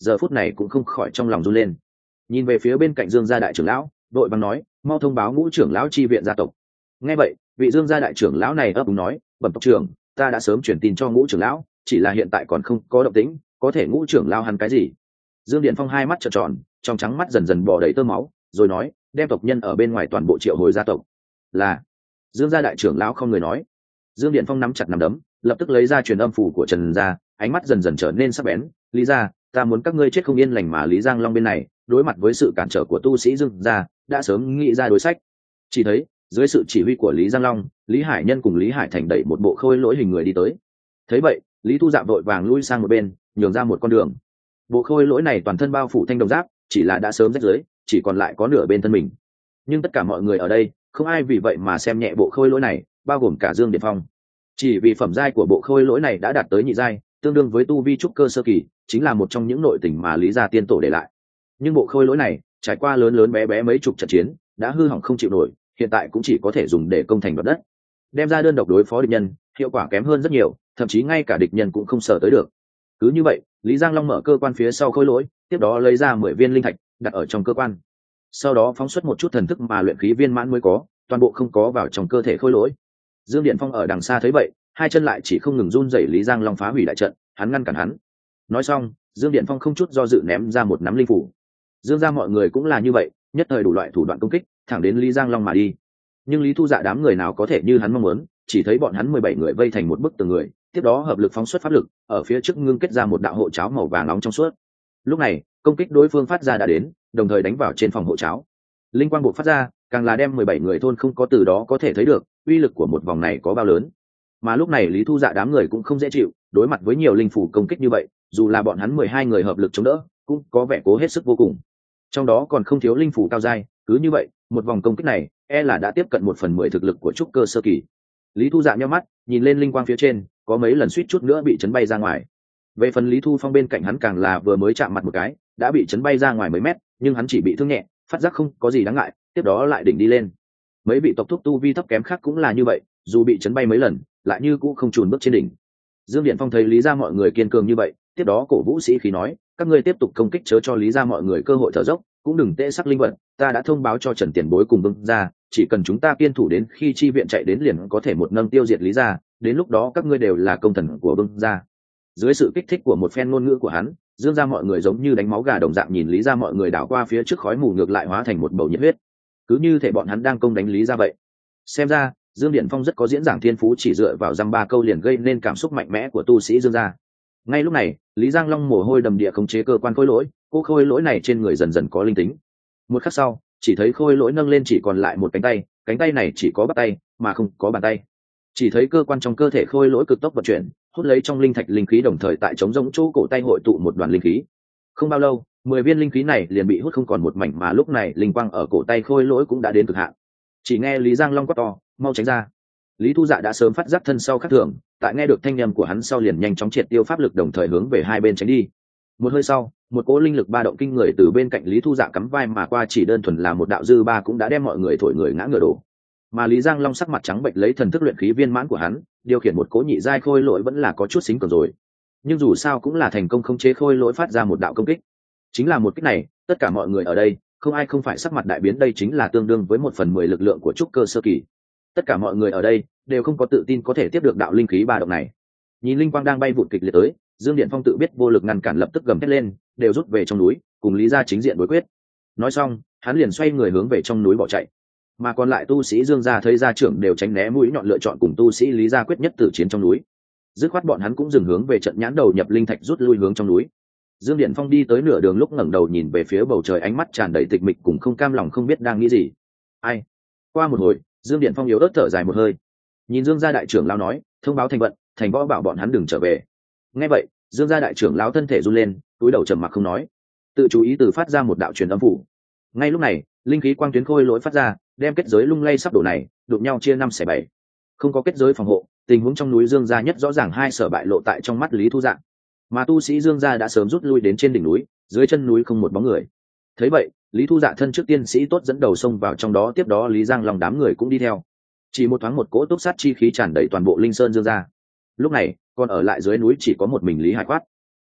giờ phút này cũng không khỏi trong lòng run lên. Nhìn về phía bên cạnh Dương gia đại trưởng lão, đội bằng nói, mau thông báo ngũ trưởng lão chi viện gia tộc. Nghe vậy, vị Dương gia đại trưởng lão này ấp úng nói, bẩm tộc trưởng, ta đã sớm truyền tin cho ngũ trưởng lão, chỉ là hiện tại còn không có động tĩnh, có thể ngũ trưởng lão hắn cái gì? Dương Điện Phong hai mắt trợn tròn, trong trắng mắt dần dần bò đầy tơ máu, rồi nói, đem tộc nhân ở bên ngoài toàn bộ triệu hồi gia tộc. Là. Dương gia đại trưởng lão không người nói. Dương Điện Phong nắm chặt nắm đấm, lập tức lấy ra truyền âm phủ của Trần gia, ánh mắt dần dần trở nên sắc bén, lý gia, ta muốn các ngươi chết không yên lành, mà Lý Giang Long bên này đối mặt với sự cản trở của tu sĩ Dương gia đã sớm nghĩ ra đối sách. Chỉ thấy dưới sự chỉ huy của Lý Giang Long, Lý Hải Nhân cùng Lý Hải Thành đẩy một bộ khôi lỗi hình người đi tới. Thấy vậy, Lý Thu Dạ vội vàng lui sang một bên, nhường ra một con đường. Bộ khôi lỗi này toàn thân bao phủ thanh đồng giáp, chỉ là đã sớm rách rưới, chỉ còn lại có nửa bên thân mình. Nhưng tất cả mọi người ở đây không ai vì vậy mà xem nhẹ bộ khôi lỗi này, bao gồm cả Dương Điện Phong. Chỉ vì phẩm giai của bộ khôi lỗi này đã đạt tới nhị giai, tương đương với tu vi trúc cơ sơ kỳ, chính là một trong những nội tình mà Lý gia tiên tổ để lại. Nhưng bộ khôi lỗi này trải qua lớn lớn bé bé mấy chục trận chiến, đã hư hỏng không chịu nổi, hiện tại cũng chỉ có thể dùng để công thành đoạt đất. Đem ra đơn độc đối phó địch nhân, hiệu quả kém hơn rất nhiều, thậm chí ngay cả địch nhân cũng không sợ tới được. Cứ như vậy, Lý Giang Long mở cơ quan phía sau khôi lỗi, tiếp đó lấy ra mười viên linh thạch đặt ở trong cơ quan. Sau đó phóng xuất một chút thần thức mà luyện khí viên mãn mới có, toàn bộ không có vào trong cơ thể khôi lỗi. Dương Điện Phong ở đằng xa thấy vậy, hai chân lại chỉ không ngừng run rẩy. Lý Giang Long phá hủy đại trận, hắn ngăn cản hắn. Nói xong, Dương Điện Phong không chút do dự ném ra một nắm linh phủ. Dương gia mọi người cũng là như vậy, nhất thời đủ loại thủ đoạn công kích, thẳng đến Lý Giang Long mà đi. Nhưng Lý Thu Dạ đám người nào có thể như hắn mong muốn, chỉ thấy bọn hắn mười bảy người vây thành một bức tường người, tiếp đó hợp lực phóng xuất pháp lực, ở phía trước ngưng kết ra một đạo hộ cháo màu vàng nóng trong suốt. Lúc này, công kích đối phương phát ra đã đến, đồng thời đánh vào trên phòng hộ cháo. Linh quang bộc phát ra, càng là đem mười bảy người thôn không có, từ đó có thể thấy được uy lực của một vòng này có bao lớn. Mà lúc này Lý Thu Dạ đám người cũng không dễ chịu, đối mặt với nhiều linh phủ công kích như vậy, dù là bọn hắn mười hai người hợp lực chống đỡ, cũng có vẻ cố hết sức vô cùng. Trong đó còn không thiếu linh phủ cao giai, cứ như vậy, một vòng công kích này, e là đã tiếp cận một phần mười thực lực của trúc cơ sơ kỳ. Lý Thu Dạ nhíu mắt, nhìn lên linh quang phía trên, có mấy lần suýt chút nữa bị chấn bay ra ngoài. Về phần Lý Thu Phong bên cạnh hắn càng là vừa mới chạm mặt một cái, đã bị chấn bay ra ngoài mấy mét, nhưng hắn chỉ bị thương nhẹ, phát giác không có gì đáng ngại, tiếp đó lại đỉnh đi lên. Mấy vị tộc thúc tu vi thấp kém khác cũng là như vậy, dù bị chấn bay mấy lần, lại như cũng không chùn bước trên đỉnh. Dương Điện Phong thấy Lý gia mọi người kiên cường như vậy, tiếp đó cổ vũ sĩ khí nói, các ngươi tiếp tục công kích, chớ cho Lý gia mọi người cơ hội thở dốc, cũng đừng tệ sắc linh vật, ta đã thông báo cho Trần Tiền Bối cùng Vương gia, chỉ cần chúng ta kiên thủ đến khi chi viện chạy đến liền có thể một nâng tiêu diệt Lý gia, đến lúc đó các ngươi đều là công thần của Vương gia. Dưới sự kích thích của một phen ngôn ngữ của hắn, Dương gia mọi người giống như đánh máu gà đồng dạng nhìn Lý gia mọi người đảo qua phía trước khói mù, ngược lại hóa thành một bầu nhiệt huyết. Cứ như thể bọn hắn đang công đánh Lý gia vậy. Xem ra, Dương Điện Phong rất có diễn giảng thiên phú, chỉ dựa vào dăm ba câu liền gây nên cảm xúc mạnh mẽ của tu sĩ Dương gia. Ngay lúc này, Lý Giang Long mồ hôi đầm địa khống chế cơ quan khôi lỗi, cô khôi lỗi này trên người dần dần có linh tính. Một khắc sau, chỉ thấy khôi lỗi nâng lên chỉ còn lại một cánh tay, cánh tay này chỉ có bắp tay mà không có bàn tay. Chỉ thấy cơ quan trong cơ thể khôi lỗi cực tốc vận chuyển, hút lấy trong linh thạch linh khí, đồng thời tại trống rỗng chỗ cổ tay hội tụ một đoàn linh khí. Không bao lâu, mười viên linh khí này liền bị hút không còn một mảnh, mà lúc này linh quang ở cổ tay khôi lỗi cũng đã đến cực hạn. Chỉ nghe Lý Giang Long quát to, mau tránh ra. Lý Thu Dạ đã sớm phát giác thân sau khác thường, tại nghe được thanh âm của hắn sau liền nhanh chóng triệt tiêu pháp lực, đồng thời hướng về hai bên tránh đi. Một hơi sau, một cỗ linh lực ba động kinh người từ bên cạnh Lý Thu Dạ cắm vai mà qua, chỉ đơn thuần là một đạo dư ba cũng đã đem mọi người thổi người ngã ngửa đổ. Mà Lý Giang Long sắc mặt trắng bệch, lấy thần thức luyện khí viên mãn của hắn điều khiển một cỗ nhị giai khôi lỗi vẫn là có chút xính cường rồi, nhưng dù sao cũng là thành công khống chế khôi lỗi phát ra một đạo công kích. Chính là một kích này, tất cả mọi người ở đây không ai không phải sắc mặt đại biến, đây chính là tương đương với một phần mười lực lượng của trúc cơ sơ kỳ. Tất cả mọi người ở đây đều không có tự tin có thể tiếp được đạo linh khí ba động này. Nhìn linh quang đang bay vụt kịch liệt tới, Dương Điện Phong tự biết vô lực ngăn cản, lập tức gầm thét lên, đều rút về trong núi, cùng Lý gia chính diện đối quyết. Nói xong, hắn liền xoay người hướng về trong núi bỏ chạy. Mà còn lại tu sĩ Dương gia thấy gia trưởng đều tránh né mũi nhọn, lựa chọn cùng tu sĩ Lý gia quyết nhất tử chiến trong núi. Dứt khoát bọn hắn cũng dừng hướng về trận nhãn đầu nhập linh thạch, rút lui hướng trong núi. Dương Điện Phong đi tới nửa đường lúc ngẩng đầu nhìn về phía bầu trời, ánh mắt tràn đầy tịch mịch cùng không cam lòng, không biết đang nghĩ gì. Ai? Qua một hồi, Dương Điện Phong yếu ớt thở dài một hơi. Nhìn Dương gia đại trưởng lão nói, thông báo thành vận, thành võ bảo bọn hắn đừng trở về. Nghe vậy, Dương gia đại trưởng lão thân thể run lên, cúi đầu trầm mặc không nói. Tự chú ý từ phát ra một đạo truyền âm phủ. Ngay lúc này, linh khí quang tuyến khôi lỗi phát ra, đem kết giới lung lay sắp đổ này đụng nhau chia năm xẻ bảy. Không có kết giới phòng hộ, tình huống trong núi Dương gia nhất rõ ràng, hai sở bại lộ tại trong mắt Lý Thu Dạ. Mà tu sĩ Dương gia đã sớm rút lui đến trên đỉnh núi, dưới chân núi không một bóng người. Thấy vậy, Lý Thu Dạ thân trước tiên sĩ tốt dẫn đầu xông vào trong đó, tiếp đó Lý Giang Long đám người cũng đi theo. Chỉ một thoáng, một cỗ túc sát chi khí tràn đầy toàn bộ linh sơn Dương gia. Lúc này, còn ở lại dưới núi chỉ có một mình Lý Hải Khoát.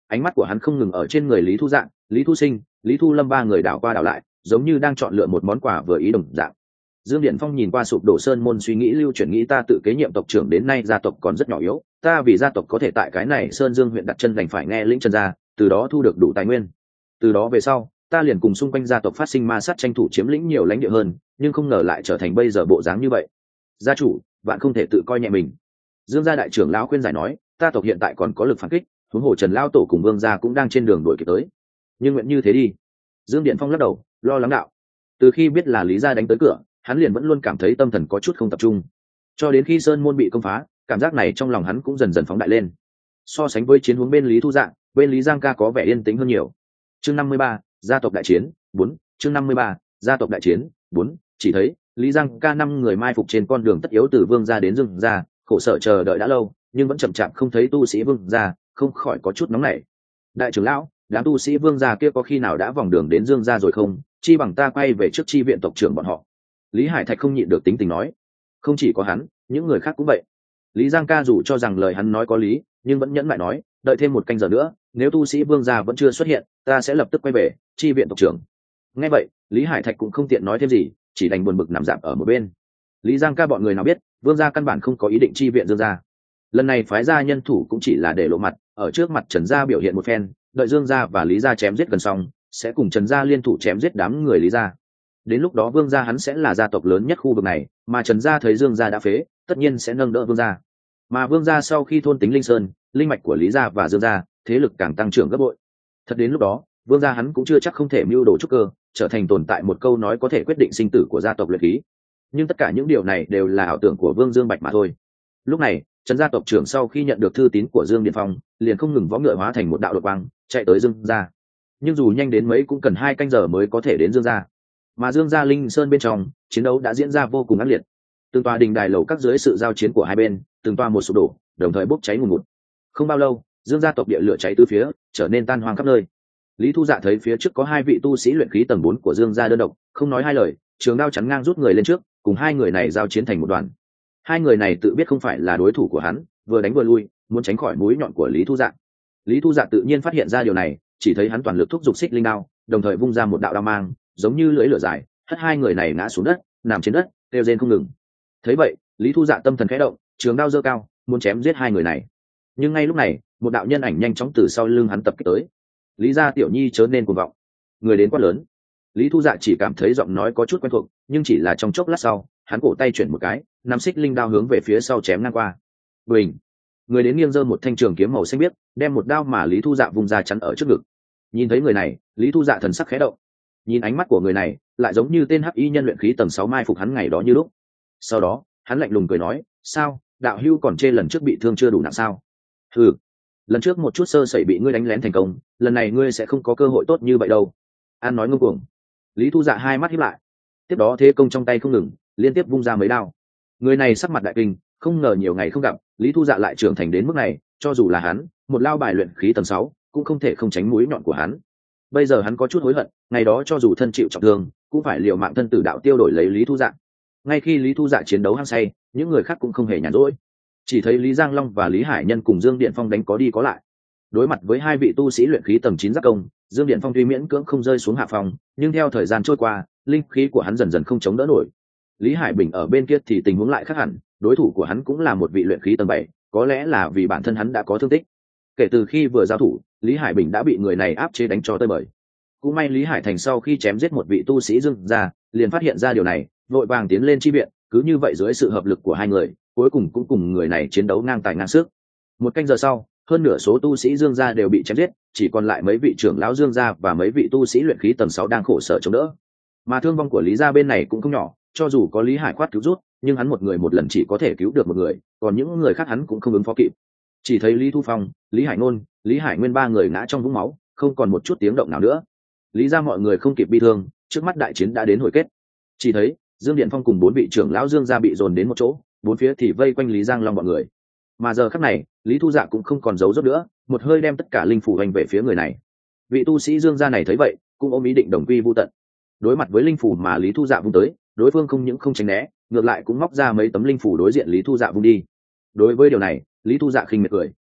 ánh mắt của hắn không ngừng ở trên người Lý Thu Dạng, Lý Thu Sinh, Lý Thu Lâm ba người đảo qua đảo lại, giống như đang chọn lựa một món quà vừa ý đồng dạng. Dương Điện Phong nhìn qua sụp đổ sơn môn, suy nghĩ lưu chuyển nghĩ ta tự kế nhiệm tộc trưởng đến nay gia tộc còn rất nhỏ yếu, ta vì gia tộc có thể tại cái này Sơn Dương huyện đặt chân đành phải nghe lĩnh Trần gia, từ đó thu được đủ tài nguyên. Từ đó về sau, ta liền cùng xung quanh gia tộc phát sinh ma sát, tranh thủ chiếm lĩnh nhiều lãnh địa hơn, nhưng không ngờ lại trở thành bây giờ bộ dáng như vậy. Gia chủ, bạn không thể tự coi nhẹ mình. Dương gia đại trưởng lão khuyên giải nói, ta tộc hiện tại còn có lực phản kích, huống hồ Trần lão tổ cùng Vương gia cũng đang trên đường đuổi kịp tới. Nhưng nguyện như thế đi. Dương Điện Phong lắc đầu, lo lắng đạo. Từ khi biết là Lý gia đánh tới cửa, hắn liền vẫn luôn cảm thấy tâm thần có chút không tập trung. Cho đến khi sơn môn bị công phá, cảm giác này trong lòng hắn cũng dần dần phóng đại lên. So sánh với chiến hướng bên Lý Thu Dạng, bên Lý Giang ca có vẻ yên tĩnh hơn nhiều. Chương năm mươi ba, gia tộc đại chiến bốn. Chương năm mươi ba, gia tộc đại chiến bốn. Chỉ thấy Lý Giang ca năm người mai phục trên con đường tất yếu từ Vương gia đến Dương gia, khổ sở chờ đợi đã lâu, nhưng vẫn chậm chạp không thấy tu sĩ Vương gia, không khỏi có chút nóng nảy. Đại trưởng lão, đám tu sĩ Vương gia kia có khi nào đã vòng đường đến Dương gia rồi không? Chi bằng ta quay về trước chi viện tộc trưởng bọn họ. Lý Hải Thạch không nhịn được tính tình nói. Không chỉ có hắn, những người khác cũng vậy. Lý Giang ca dù cho rằng lời hắn nói có lý, nhưng vẫn nhẫn lại nói, đợi thêm một canh giờ nữa, nếu tu sĩ Vương gia vẫn chưa xuất hiện, ta sẽ lập tức quay về chi viện tộc trưởng. Nghe vậy, Lý Hải Thạch cũng không tiện nói thêm gì, chỉ đành buồn bực nằm dạp ở một bên. Lý Giang ca bọn người nào biết, Vương gia căn bản không có ý định chi viện Dương gia. Lần này phái gia nhân thủ cũng chỉ là để lộ mặt, ở trước mặt Trần gia biểu hiện một phen, đợi Dương gia và Lý gia chém giết gần xong, sẽ cùng Trần gia liên thủ chém giết đám người Lý gia. Đến lúc đó Vương gia hắn sẽ là gia tộc lớn nhất khu vực này, mà Trần gia thấy Dương gia đã phế, tất nhiên sẽ nâng đỡ Vương gia. Mà Vương gia sau khi thôn tính Linh Sơn, linh mạch của Lý gia và Dương gia, thế lực càng tăng trưởng gấp bội. Thật đến lúc đó, Vương gia hắn cũng chưa chắc không thể mưu đồ trúc cơ, trở thành tồn tại một câu nói có thể quyết định sinh tử của gia tộc luyện khí. Nhưng tất cả những điều này đều là ảo tưởng của Vương Dương Bạch mà thôi. Lúc này, Trần gia tộc trưởng sau khi nhận được thư tín của Dương Điện Phong, liền không ngừng võ ngựa hóa thành một đạo đột quang, chạy tới Dương gia. Nhưng dù nhanh đến mấy cũng cần hai canh giờ mới có thể đến Dương gia. Mà Dương gia Linh Sơn bên trong, chiến đấu đã diễn ra vô cùng ác liệt. Từng tòa đình đài lầu các dưới sự giao chiến của hai bên, từng tòa một sụp đổ, đồng thời bốc cháy ngùn ngụt. Không bao lâu, Dương gia tộc địa lửa cháy tứ phía, trở nên tan hoang khắp nơi. Lý Thu Dạ thấy phía trước có hai vị tu sĩ luyện khí tầng bốn của Dương gia đơn độc, không nói hai lời, trường đao chắn ngang rút người lên trước, cùng hai người này giao chiến thành một đoàn. Hai người này tự biết không phải là đối thủ của hắn, vừa đánh vừa lui, muốn tránh khỏi mũi nhọn của Lý Thu Dạ. Lý Thu Dạ tự nhiên phát hiện ra điều này, chỉ thấy hắn toàn lực thúc giục xích linh đao, đồng thời vung ra một đạo đao mang, giống như lưỡi lửa dài, hất hai người này ngã xuống đất, nằm trên đất, kêu rên không ngừng. Thấy vậy, Lý Thu Dạ tâm thần khẽ động, trường đao giơ cao, muốn chém giết hai người này. Nhưng ngay lúc này, một đạo nhân ảnh nhanh chóng từ sau lưng hắn tập kích tới. Lý gia tiểu nhi chớ nên cuồng vọng. Người đến quá lớn. Lý Thu Dạ chỉ cảm thấy giọng nói có chút quen thuộc, nhưng chỉ là trong chốc lát sau, hắn cổ tay chuyển một cái, nắm xích linh đao hướng về phía sau chém ngang qua. Bình. Người đến nghiêng giơ một thanh trường kiếm màu xanh biếc, đem một đao mà Lý Thu Dạ vung ra chắn ở trước ngực. Nhìn thấy người này, Lý Thu Dạ thần sắc khẽ động. Nhìn ánh mắt của người này, lại giống như tên hắc y nhân luyện khí tầng sáu mai phục hắn ngày đó như lúc. Sau đó, hắn lạnh lùng cười nói, "Sao, đạo hưu còn chê lần trước bị thương chưa đủ nặng sao?" "Ừ, lần trước một chút sơ sẩy bị ngươi đánh lén thành công, lần này ngươi sẽ không có cơ hội tốt như vậy đâu." An nói ngông cuồng. Lý Thu Dạ hai mắt híp lại. Tiếp đó thế công trong tay không ngừng, liên tiếp vung ra mấy đao. Người này sắc mặt đại kinh, không ngờ nhiều ngày không gặp, Lý Thu Dạ lại trưởng thành đến mức này, cho dù là hắn, một lao bài luyện khí tầng sáu, cũng không thể không tránh mũi nhọn của hắn. Bây giờ hắn có chút hối hận, ngày đó cho dù thân chịu trọng thương, cũng phải liều mạng thân tử đạo tiêu đổi lấy Lý Thu Dạ. Ngay khi Lý Thu Dạ chiến đấu hăng say, những người khác cũng không hề nhàn rỗi. Chỉ thấy Lý Giang Long và Lý Hải Nhân cùng Dương Điện Phong đánh có đi có lại. Đối mặt với hai vị tu sĩ luyện khí tầng chín giác công, Dương Điện Phong tuy miễn cưỡng không rơi xuống hạ phòng, nhưng theo thời gian trôi qua, linh khí của hắn dần dần không chống đỡ nổi. Lý Hải Bình ở bên kia thì tình huống lại khác hẳn, đối thủ của hắn cũng là một vị luyện khí tầng bảy, có lẽ là vì bản thân hắn đã có thương tích. Kể từ khi vừa giao thủ, Lý Hải Bình đã bị người này áp chế đánh cho tơi bời. Cũng may Lý Hải Thành sau khi chém giết một vị tu sĩ Dương gia, liền phát hiện ra điều này, vội vàng tiến lên chi viện, cứ như vậy dưới sự hợp lực của hai người, cuối cùng cũng cùng người này chiến đấu ngang tài ngang sức. Một canh giờ sau, hơn nửa số tu sĩ Dương gia đều bị chém giết, chỉ còn lại mấy vị trưởng lão Dương gia và mấy vị tu sĩ luyện khí tầng sáu đang khổ sở chống đỡ. Mà thương vong của Lý gia bên này cũng không nhỏ, cho dù có Lý Hải khoát cứu rút, nhưng hắn một người một lần chỉ có thể cứu được một người, còn những người khác hắn cũng không ứng phó kịp. Chỉ thấy Lý Thu Phong, Lý Hải Ngôn, Lý Hải Nguyên ba người ngã trong vũng máu, không còn một chút tiếng động nào nữa. Lý gia mọi người không kịp bi thương, trước mắt đại chiến đã đến hồi kết. Chỉ thấy Dương Điện Phong cùng bốn vị trưởng lão Dương gia bị dồn đến một chỗ, bốn phía thì vây quanh Lý Giang Long bọn người. Mà giờ khắc này, Lý Thu Dạ cũng không còn giấu rốt nữa, một hơi đem tất cả linh phủ hành về phía người này. Vị tu sĩ Dương gia này thấy vậy, cũng ôm ý định đồng quy vu tận. Đối mặt với linh phủ mà Lý Thu Dạ vung tới, đối phương không những không tránh né, ngược lại cũng móc ra mấy tấm linh phủ đối diện Lý Thu Dạ vung đi. Đối với điều này, Lý Thu Dạ khinh miệt cười.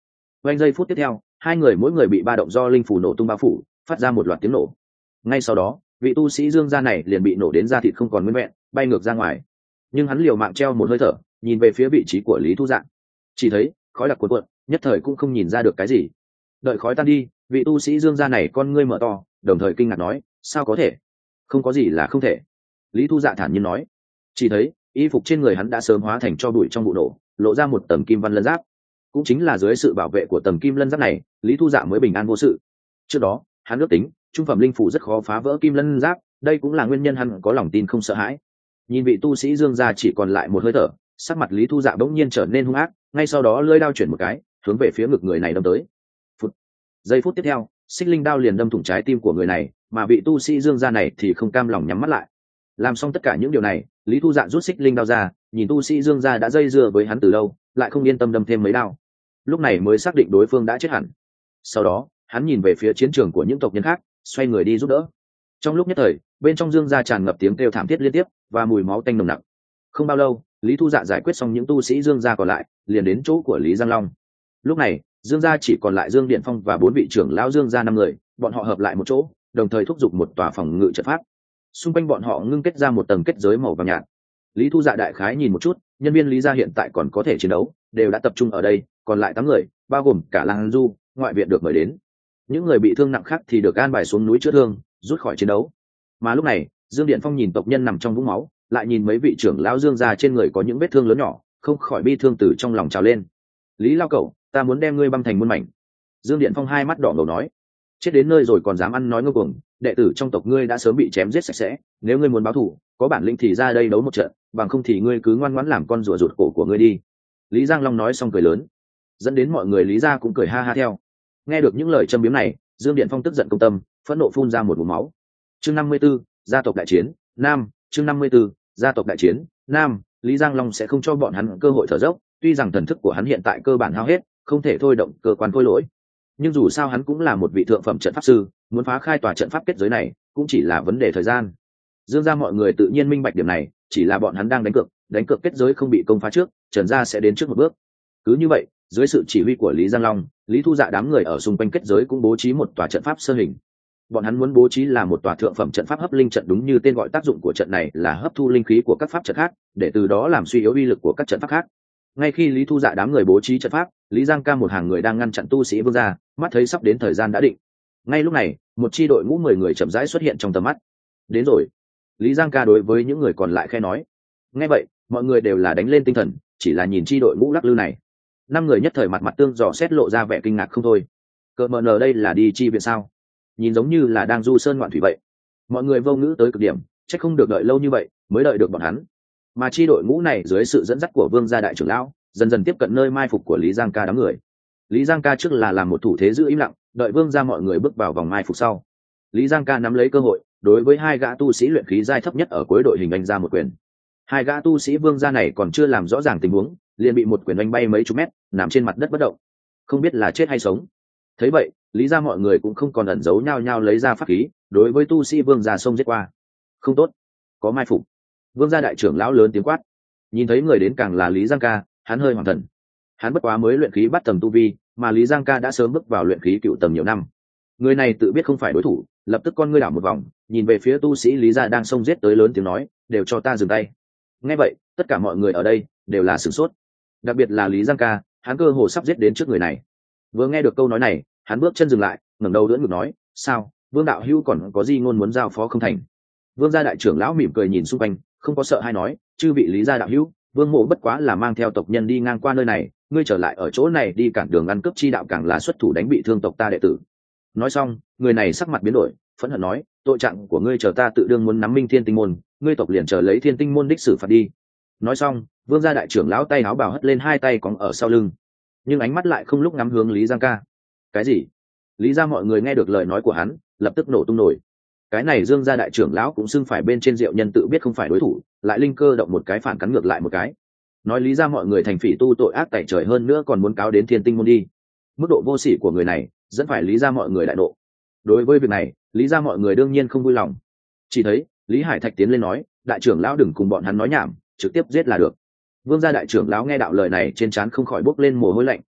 Quanh giây phút tiếp theo, hai người mỗi người bị ba động do linh phủ nổ tung bao phủ, phát ra một loạt tiếng nổ. Ngay sau đó, vị tu sĩ dương gia này liền bị nổ đến da thịt không còn nguyên vẹn, bay ngược ra ngoài. Nhưng hắn liều mạng treo một hơi thở, nhìn về phía vị trí của Lý Thu Dạ. Chỉ thấy khói đặc cuộn cuộn, nhất thời cũng không nhìn ra được cái gì. Đợi khói tan đi, vị tu sĩ dương gia này con ngươi mở to, đồng thời kinh ngạc nói: sao có thể? Không có gì là không thể. Lý Thu Dạ thản nhiên nói. Chỉ thấy y phục trên người hắn đã sớm hóa thành tro bụi trong vụ nổ, lộ ra một tầng kim văn lân giáp. Cũng chính là dưới sự bảo vệ của tầng kim lân giáp này, Lý Thu Dạ mới bình an vô sự. Trước đó hắn ước tính trung phẩm linh phủ rất khó phá vỡ kim lân giáp, đây cũng là nguyên nhân hắn có lòng tin không sợ hãi. Nhìn vị tu sĩ dương gia chỉ còn lại một hơi thở, sắc mặt Lý Thu Dạ bỗng nhiên trở nên hung ác, ngay sau đó lưỡi đao chuyển một cái, hướng về phía ngực người này đâm tới. Phút. Giây phút tiếp theo, xích linh đao liền đâm thủng trái tim của người này, mà vị tu sĩ dương gia này thì không cam lòng nhắm mắt lại. Làm xong tất cả những điều này, Lý Thu Dạ rút xích linh đao ra, nhìn tu sĩ dương gia đã dây dưa với hắn từ lâu, lại không yên tâm đâm thêm mấy đao. Lúc này mới xác định đối phương đã chết hẳn. Sau đó hắn nhìn về phía chiến trường của những tộc nhân khác, xoay người đi giúp đỡ. Trong lúc nhất thời, bên trong dương gia tràn ngập tiếng kêu thảm thiết liên tiếp và mùi máu tanh nồng nặc. Không bao lâu, Lý Thu Dạ giải quyết xong những tu sĩ dương gia còn lại, liền đến chỗ của Lý Giang Long. Lúc này dương gia chỉ còn lại Dương Điện Phong và bốn vị trưởng lão Dương gia năm người, bọn họ hợp lại một chỗ, đồng thời thúc giục một tòa phòng ngự trận pháp. Xung quanh bọn họ ngưng kết ra một tầng kết giới màu vàng nhạt. Lý Thu Dạ đại khái nhìn một chút, nhân viên Lý gia hiện tại còn có thể chiến đấu đều đã tập trung ở đây, còn lại tám người, bao gồm cả Lang Du, ngoại viện được mời đến. Những người bị thương nặng khác thì được an bài xuống núi chữa thương, rút khỏi chiến đấu. Mà lúc này, Dương Điện Phong nhìn tộc nhân nằm trong vũng máu, lại nhìn mấy vị trưởng lão Dương gia trên người có những vết thương lớn nhỏ, không khỏi bi thương từ trong lòng trào lên. Lý Lao Cẩu, ta muốn đem ngươi băm thành muôn mảnh. Dương Điện Phong hai mắt đỏ ngầu nói: chết đến nơi rồi còn dám ăn nói ngông cuồng, đệ tử trong tộc ngươi đã sớm bị chém giết sạch sẽ, nếu ngươi muốn báo thù, có bản lĩnh thì ra đây đấu một trận, bằng không thì ngươi cứ ngoan ngoãn làm con rùa rụt cổ của ngươi đi. Lý Giang Long nói xong cười lớn, dẫn đến mọi người Lý gia cũng cười ha ha theo. Nghe được những lời châm biếm này, Dương Điện Phong tức giận công tâm, phẫn nộ phun ra một ngụm máu. Chương năm mươi 54, gia tộc đại chiến, nam. Chương năm mươi 54, gia tộc đại chiến, nam. Lý Giang Long sẽ không cho bọn hắn cơ hội thở dốc, tuy rằng thần thức của hắn hiện tại cơ bản hao hết, không thể thôi động cơ quan khôi lỗi, nhưng dù sao hắn cũng là một vị thượng phẩm trận pháp sư, muốn phá khai tòa trận pháp kết giới này cũng chỉ là vấn đề thời gian. Dương gia mọi người tự nhiên minh bạch điểm này, chỉ là bọn hắn đang đánh cược, đánh cược kết giới không bị công phá trước, Trần gia sẽ đến trước một bước. Cứ như vậy, dưới sự chỉ huy của Lý Giang Long, Lý Thu Dạ đám người ở xung quanh kết giới cũng bố trí một tòa trận pháp sơ hình. Bọn hắn muốn bố trí là một tòa thượng phẩm trận pháp hấp linh trận, đúng như tên gọi, tác dụng của trận này là hấp thu linh khí của các pháp trận khác, để từ đó làm suy yếu uy lực của các trận pháp khác. Ngay khi Lý Thu Dạ đám người bố trí trận pháp, Lý Giang Ca một hàng người đang ngăn chặn tu sĩ vương gia, mắt thấy sắp đến thời gian đã định. Ngay lúc này, một chi đội ngũ mười người chậm rãi xuất hiện trong tầm mắt. Đến rồi. Lý Giang Ca đối với những người còn lại khẽ nói. Nghe vậy, mọi người đều là đánh lên tinh thần, chỉ là nhìn chi đội ngũ lắc lư này, năm người nhất thời mặt mặt tương dò xét, lộ ra vẻ kinh ngạc không thôi. Cờ mờ nờ đây là đi chi viện sao? Nhìn giống như là đang du sơn ngoạn thủy vậy. Mọi người vô ngữ tới cực điểm, chắc không được đợi lâu như vậy mới đợi được bọn hắn. Mà chi đội ngũ này dưới sự dẫn dắt của Vương gia đại trưởng lão, dần dần tiếp cận nơi mai phục của Lý Giang Ca đám người. Lý Giang Ca trước là làm một thủ thế giữ im lặng, đợi Vương gia mọi người bước vào vòng mai phục sau. Lý Giang Ca nắm lấy cơ hội, đối với hai gã tu sĩ luyện khí giai thấp nhất ở cuối đội hình đánh ra một quyền. Hai gã tu sĩ Vương gia này còn chưa làm rõ ràng tình huống, liền bị một quyền đánh bay mấy chục mét, nằm trên mặt đất bất động, không biết là chết hay sống. Thấy vậy, Lý gia mọi người cũng không còn ẩn giấu, nhao nhao lấy ra pháp khí, đối với tu sĩ Vương gia xông giết qua. Không tốt, có mai phục. Vương gia đại trưởng lão lớn tiếng quát. Nhìn thấy người đến càng là Lý Giang Ca, hắn hơi hoảng thần. Hắn bất quá mới luyện khí bắt tầng tu vi, mà Lý Giang Ca đã sớm bước vào luyện khí cựu tầng nhiều năm. Người này tự biết không phải đối thủ, lập tức con ngươi đảo một vòng, nhìn về phía tu sĩ Lý gia đang xông giết tới, lớn tiếng nói: đều cho ta dừng tay. Nghe vậy, tất cả mọi người ở đây đều là sửng sốt, đặc biệt là Lý Giang Ca, hắn cơ hồ sắp giết đến trước người này. Vừa nghe được câu nói này, hắn bước chân dừng lại, ngẩng đầu đỡ ngực nói: sao, Vương đạo hữu còn có gì ngôn muốn giao phó không thành? Vương gia đại trưởng lão mỉm cười nhìn xung quanh, không có sợ hay nói: chư vị Lý gia đạo hữu, Vương mộ bất quá là mang theo tộc nhân đi ngang qua nơi này, ngươi trở lại ở chỗ này đi cản đường ăn cướp chi đạo, càng là xuất thủ đánh bị thương tộc ta đệ tử. Nói xong, người này sắc mặt biến đổi, phẫn hận nói: tội trạng của ngươi chờ ta tự đương muốn nắm minh thiên tinh môn, ngươi tộc liền chờ lấy thiên tinh môn đích xử phạt đi. Nói xong, Vương gia đại trưởng lão tay áo bào hất lên, hai tay còng ở sau lưng, nhưng ánh mắt lại không lúc ngắm hướng Lý Giang Ca. Cái gì? Lý gia mọi người nghe được lời nói của hắn, lập tức nổ tung nổi. Cái này Dương gia đại trưởng lão cũng xưng phải bên trên rượu nhân, tự biết không phải đối thủ, lại linh cơ động một cái phản cắn ngược lại một cái, nói Lý gia mọi người thành phỉ tu tội ác tày trời, hơn nữa còn muốn cáo đến thiên tinh môn đi. Mức độ vô sỉ của người này dẫn phải Lý gia mọi người đại nộ. Đối với việc này, Lý gia mọi người đương nhiên không vui lòng. Chỉ thấy Lý Hải Thạch tiến lên nói: đại trưởng lão đừng cùng bọn hắn nói nhảm, trực tiếp giết là được. Vương gia đại trưởng lão nghe đạo lời này, trên trán không khỏi bốc lên mồ hôi lạnh,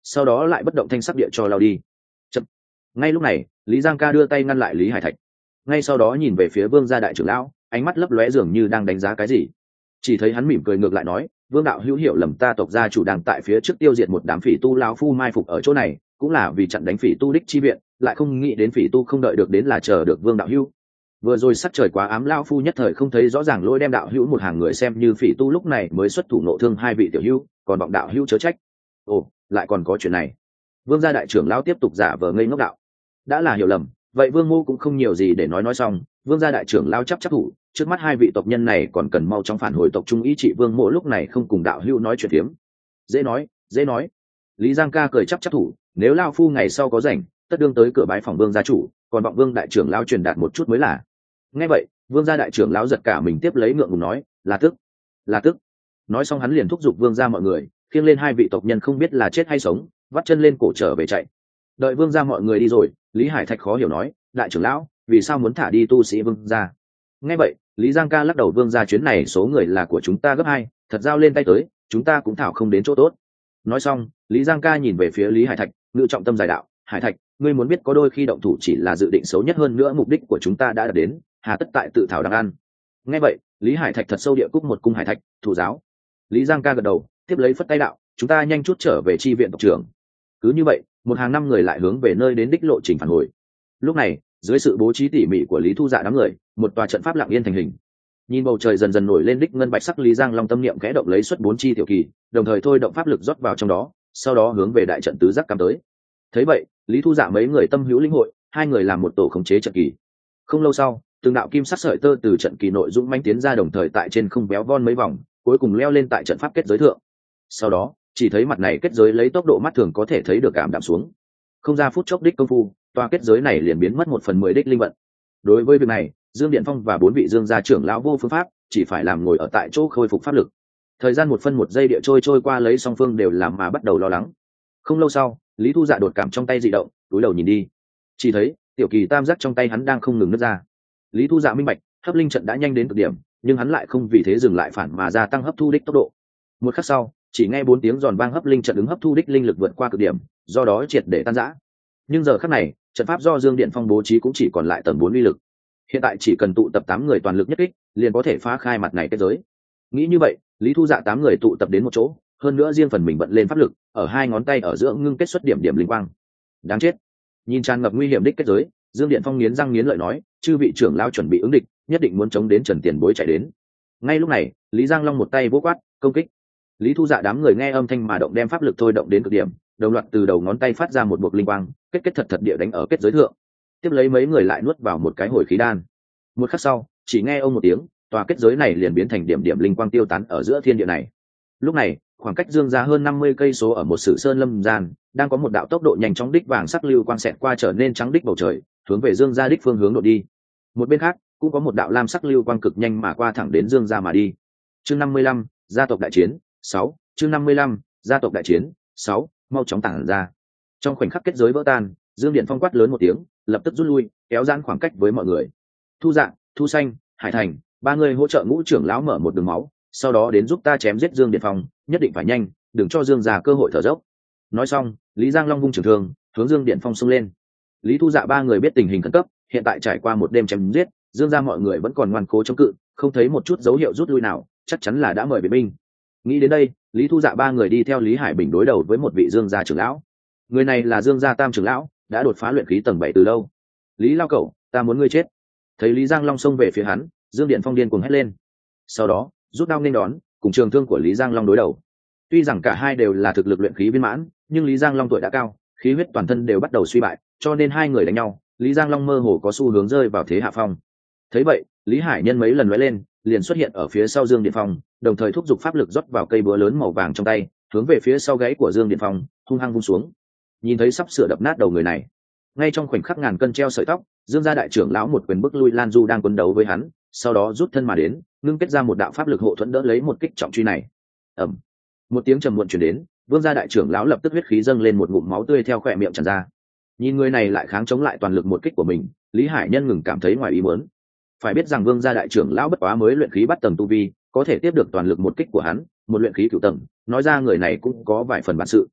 sau đó lại bất động thanh sắc địa cho lao đi. Chậm. Ngay lúc này Lý Giang Ca đưa tay ngăn lại Lý Hải Thạch, ngay sau đó nhìn về phía Vương gia đại trưởng lão, ánh mắt lấp lóe dường như đang đánh giá cái gì. Chỉ thấy hắn mỉm cười ngược lại nói, Vương đạo hữu hiểu lầm, ta tộc gia chủ đang tại phía trước tiêu diệt một đám phỉ tu lão phu mai phục ở chỗ này, cũng là vì chặn đánh phỉ tu đích chi viện, lại không nghĩ đến phỉ tu không đợi được đến là chờ được Vương đạo hữu. Vừa rồi sắc trời quá ám, lão phu nhất thời không thấy rõ ràng, lỗi đem đạo hữu một hàng người xem như phỉ tu, lúc này mới xuất thủ nộ thương hai vị tiểu hữu, còn vọng đạo hữu chớ trách. Ồ, lại còn có chuyện này. Vương gia đại trưởng lão tiếp tục giả vờ ngây ngốc đạo, đã là hiểu lầm, vậy Vương mô cũng không nhiều gì để nói. Nói xong, Vương gia đại trưởng lão chắp chắp thủ, trước mắt hai vị tộc nhân này còn cần mau chóng phản hồi tộc trung ý trị. Vương mộ lúc này không cùng đạo hữu nói chuyện phiếm. Dễ nói, dễ nói. Lý Giang Ca cười chắp chắp thủ, nếu lao phu ngày sau có rảnh, tất đương tới cửa bái phòng Vương gia chủ, còn vọng Vương đại trưởng lão truyền đạt một chút mới là. Nghe vậy, Vương gia đại trưởng lão giật cả mình, tiếp lấy ngượng ngùng nói, là tức, là tức. Nói xong hắn liền thúc giục Vương gia mọi người khiêng lên hai vị tộc nhân không biết là chết hay sống, vắt chân lên cổ trở về chạy. Đợi Vương gia mọi người đi rồi, Lý Hải Thạch khó hiểu nói, đại trưởng lão vì sao muốn thả đi tu sĩ Vương gia? Nghe vậy, Lý Giang Ca lắc đầu, Vương gia chuyến này số người là của chúng ta gấp hai, thật giao lên tay tới chúng ta cũng thảo không đến chỗ tốt. Nói xong, Lý Giang Ca nhìn về phía Lý Hải Thạch, ngự trọng tâm giải đạo, Hải Thạch, ngươi muốn biết có đôi khi động thủ chỉ là dự định xấu nhất, hơn nữa mục đích của chúng ta đã đạt đến, hà tất tại tự thảo đang ăn. Nghe vậy, Lý Hải Thạch thật sâu địa cúc một cung. Hải Thạch thủ giáo. Lý Giang Ca gật đầu, tiếp lấy phất tay đạo, chúng ta nhanh chút trở về chi viện tộc trưởng. Cứ như vậy, một hàng năm người lại hướng về nơi đến đích lộ trình phản hồi. Lúc này, dưới sự bố trí tỉ mỉ của Lý Thu Dạ đám người, một tòa trận pháp lặng yên thành hình. Nhìn bầu trời dần dần nổi lên đích ngân bạch sắc, Lý Giang Long tâm niệm khẽ động, lấy xuất bốn chi tiểu kỳ, đồng thời thôi động pháp lực rót vào trong đó, sau đó hướng về đại trận tứ giác cắm tới. Thấy vậy, Lý Thu Dạ mấy người tâm hữu linh hội, hai người làm một tổ khống chế trận kỳ. Không lâu sau, từng đạo kim sắc sợi tơ từ trận kỳ nội dũng mãnh tiến ra, đồng thời tại trên không véo von mấy vòng, cuối cùng leo lên tại trận pháp kết giới thượng. Sau đó, chỉ thấy mặt này kết giới lấy tốc độ mắt thường có thể thấy được ảm đạm xuống. Không ra phút chốc đích công phu, tòa kết giới này liền biến mất một phần mười đích linh vận. Đối với việc này, Dương Điện Phong và bốn vị Dương gia trưởng lão vô phương pháp, chỉ phải làm ngồi ở tại chỗ khôi phục pháp lực. Thời gian một phân một giây địa trôi trôi qua, lấy song phương đều làm mà bắt đầu lo lắng. Không lâu sau, Lý Thu Dạ đột cảm trong tay dị động, cúi đầu nhìn đi, chỉ thấy tiểu kỳ tam giác trong tay hắn đang không ngừng nứt ra. Lý Thu Dạ minh bạch, hấp linh trận đã nhanh đến cực điểm, nhưng hắn lại không vì thế dừng lại, phản mà gia tăng hấp thu đích tốc độ. Một khắc sau, chỉ nghe bốn tiếng giòn vang, hấp linh trận ứng hấp thu đích linh lực vượt qua cực điểm, do đó triệt để tan rã. Nhưng giờ khắc này, trận pháp do Dương Điện Phong bố trí cũng chỉ còn lại tầng bốn uy lực. Hiện tại chỉ cần tụ tập tám người toàn lực nhất kích, liền có thể phá khai mặt này kết giới. Nghĩ như vậy, Lý Thu Dạ tám người tụ tập đến một chỗ, hơn nữa riêng phần mình bận lên pháp lực, ở hai ngón tay ở giữa ngưng kết xuất điểm điểm linh quang. Đáng chết! Nhìn tràn ngập nguy hiểm đích kết giới, Dương Điện Phong nghiến răng nghiến lợi nói, chư vị trưởng lão chuẩn bị ứng địch, nhất định muốn chống đến Trần Tiền Bối chạy đến. Ngay lúc này, Lý Giang Long một tay vỗ quát, công kích. Lý Thu Dạ đám người nghe âm thanh mà động, đem pháp lực thôi động đến cực điểm, đồng loạt từ đầu ngón tay phát ra một buộc linh quang, kết kết thật thật địa đánh ở kết giới thượng. Tiếp lấy mấy người lại nuốt vào một cái hồi khí đan. Một khắc sau, chỉ nghe ông một tiếng, tòa kết giới này liền biến thành điểm điểm linh quang tiêu tán ở giữa thiên địa này. Lúc này, khoảng cách Dương gia hơn năm mươi cây số ở một sử sơn lâm gian, đang có một đạo tốc độ nhanh chóng đích vàng sắc lưu quang xẹt qua trở nên trắng đích bầu trời, hướng về Dương gia đích phương hướng đột đi. Một bên khác, cũng có một đạo lam sắc lưu quang cực nhanh mà qua thẳng đến Dương gia mà đi. Chương năm mươi lăm, gia tộc đại chiến sáu. Chương năm mươi lăm, gia tộc đại chiến sáu, mau chóng tản ra. Trong khoảnh khắc kết giới vỡ tan, Dương Điện Phong quát lớn một tiếng, lập tức rút lui, kéo giãn khoảng cách với mọi người. Thu Dạ, Thu Xanh, Hải Thành, ba người hỗ trợ Ngũ trưởng lão mở một đường máu, sau đó đến giúp ta chém giết Dương Điện Phong, nhất định phải nhanh, đừng cho Dương gia cơ hội thở dốc. Nói xong, Lý Giang Long vung trường thương, hướng Dương Điện Phong xông lên. Lý Thu Dạ ba người biết tình hình khẩn cấp, hiện tại trải qua một đêm chém giết, Dương gia mọi người vẫn còn ngoan cố chống cự, không thấy một chút dấu hiệu rút lui nào, chắc chắn là đã mời viện binh. Nghĩ đến đây, Lý Thu Dạ ba người đi theo Lý Hải Bình đối đầu với một vị Dương gia trưởng lão. Người này là Dương gia tam trưởng lão, đã đột phá luyện khí tầng bảy từ lâu. Lý lao cẩu, ta muốn ngươi chết! Thấy Lý Giang Long xông về phía hắn, Dương Điện Phong điên cuồng hét lên. Sau đó, rút đao nên đón, cùng trường thương của Lý Giang Long đối đầu. Tuy rằng cả hai đều là thực lực luyện khí viên mãn, nhưng Lý Giang Long tuổi đã cao, khí huyết toàn thân đều bắt đầu suy bại, cho nên hai người đánh nhau, Lý Giang Long mơ hồ có xu hướng rơi vào thế hạ phong. Thấy vậy, Lý Hải Nhân mấy lần lóe lên, liền xuất hiện ở phía sau Dương Điện Phong, đồng thời thúc giục pháp lực rót vào cây búa lớn màu vàng trong tay, hướng về phía sau gáy của Dương Điện Phong, hung hăng vung xuống. Nhìn thấy sắp sửa đập nát đầu người này, ngay trong khoảnh khắc ngàn cân treo sợi tóc, Dương gia đại trưởng lão một quyền bức lui Lan Du đang quấn đấu với hắn, sau đó rút thân mà đến, ngưng kết ra một đạo pháp lực hộ thuẫn đỡ lấy một kích trọng truy này. Ầm, một tiếng trầm muộn truyền đến, Vương gia đại trưởng lão lập tức huyết khí dâng lên, một ngụm máu tươi theo khóe miệng tràn ra. Nhìn người này lại kháng chống lại toàn lực một kích của mình, Lý Hải Nhân ngừng cảm thấy ngoài ý muốn. Phải biết rằng Vương gia đại trưởng lão bất quá mới luyện khí bắt tầng tu vi, có thể tiếp được toàn lực một kích của hắn, một luyện khí cửu tầng, nói ra người này cũng có vài phần bản sự.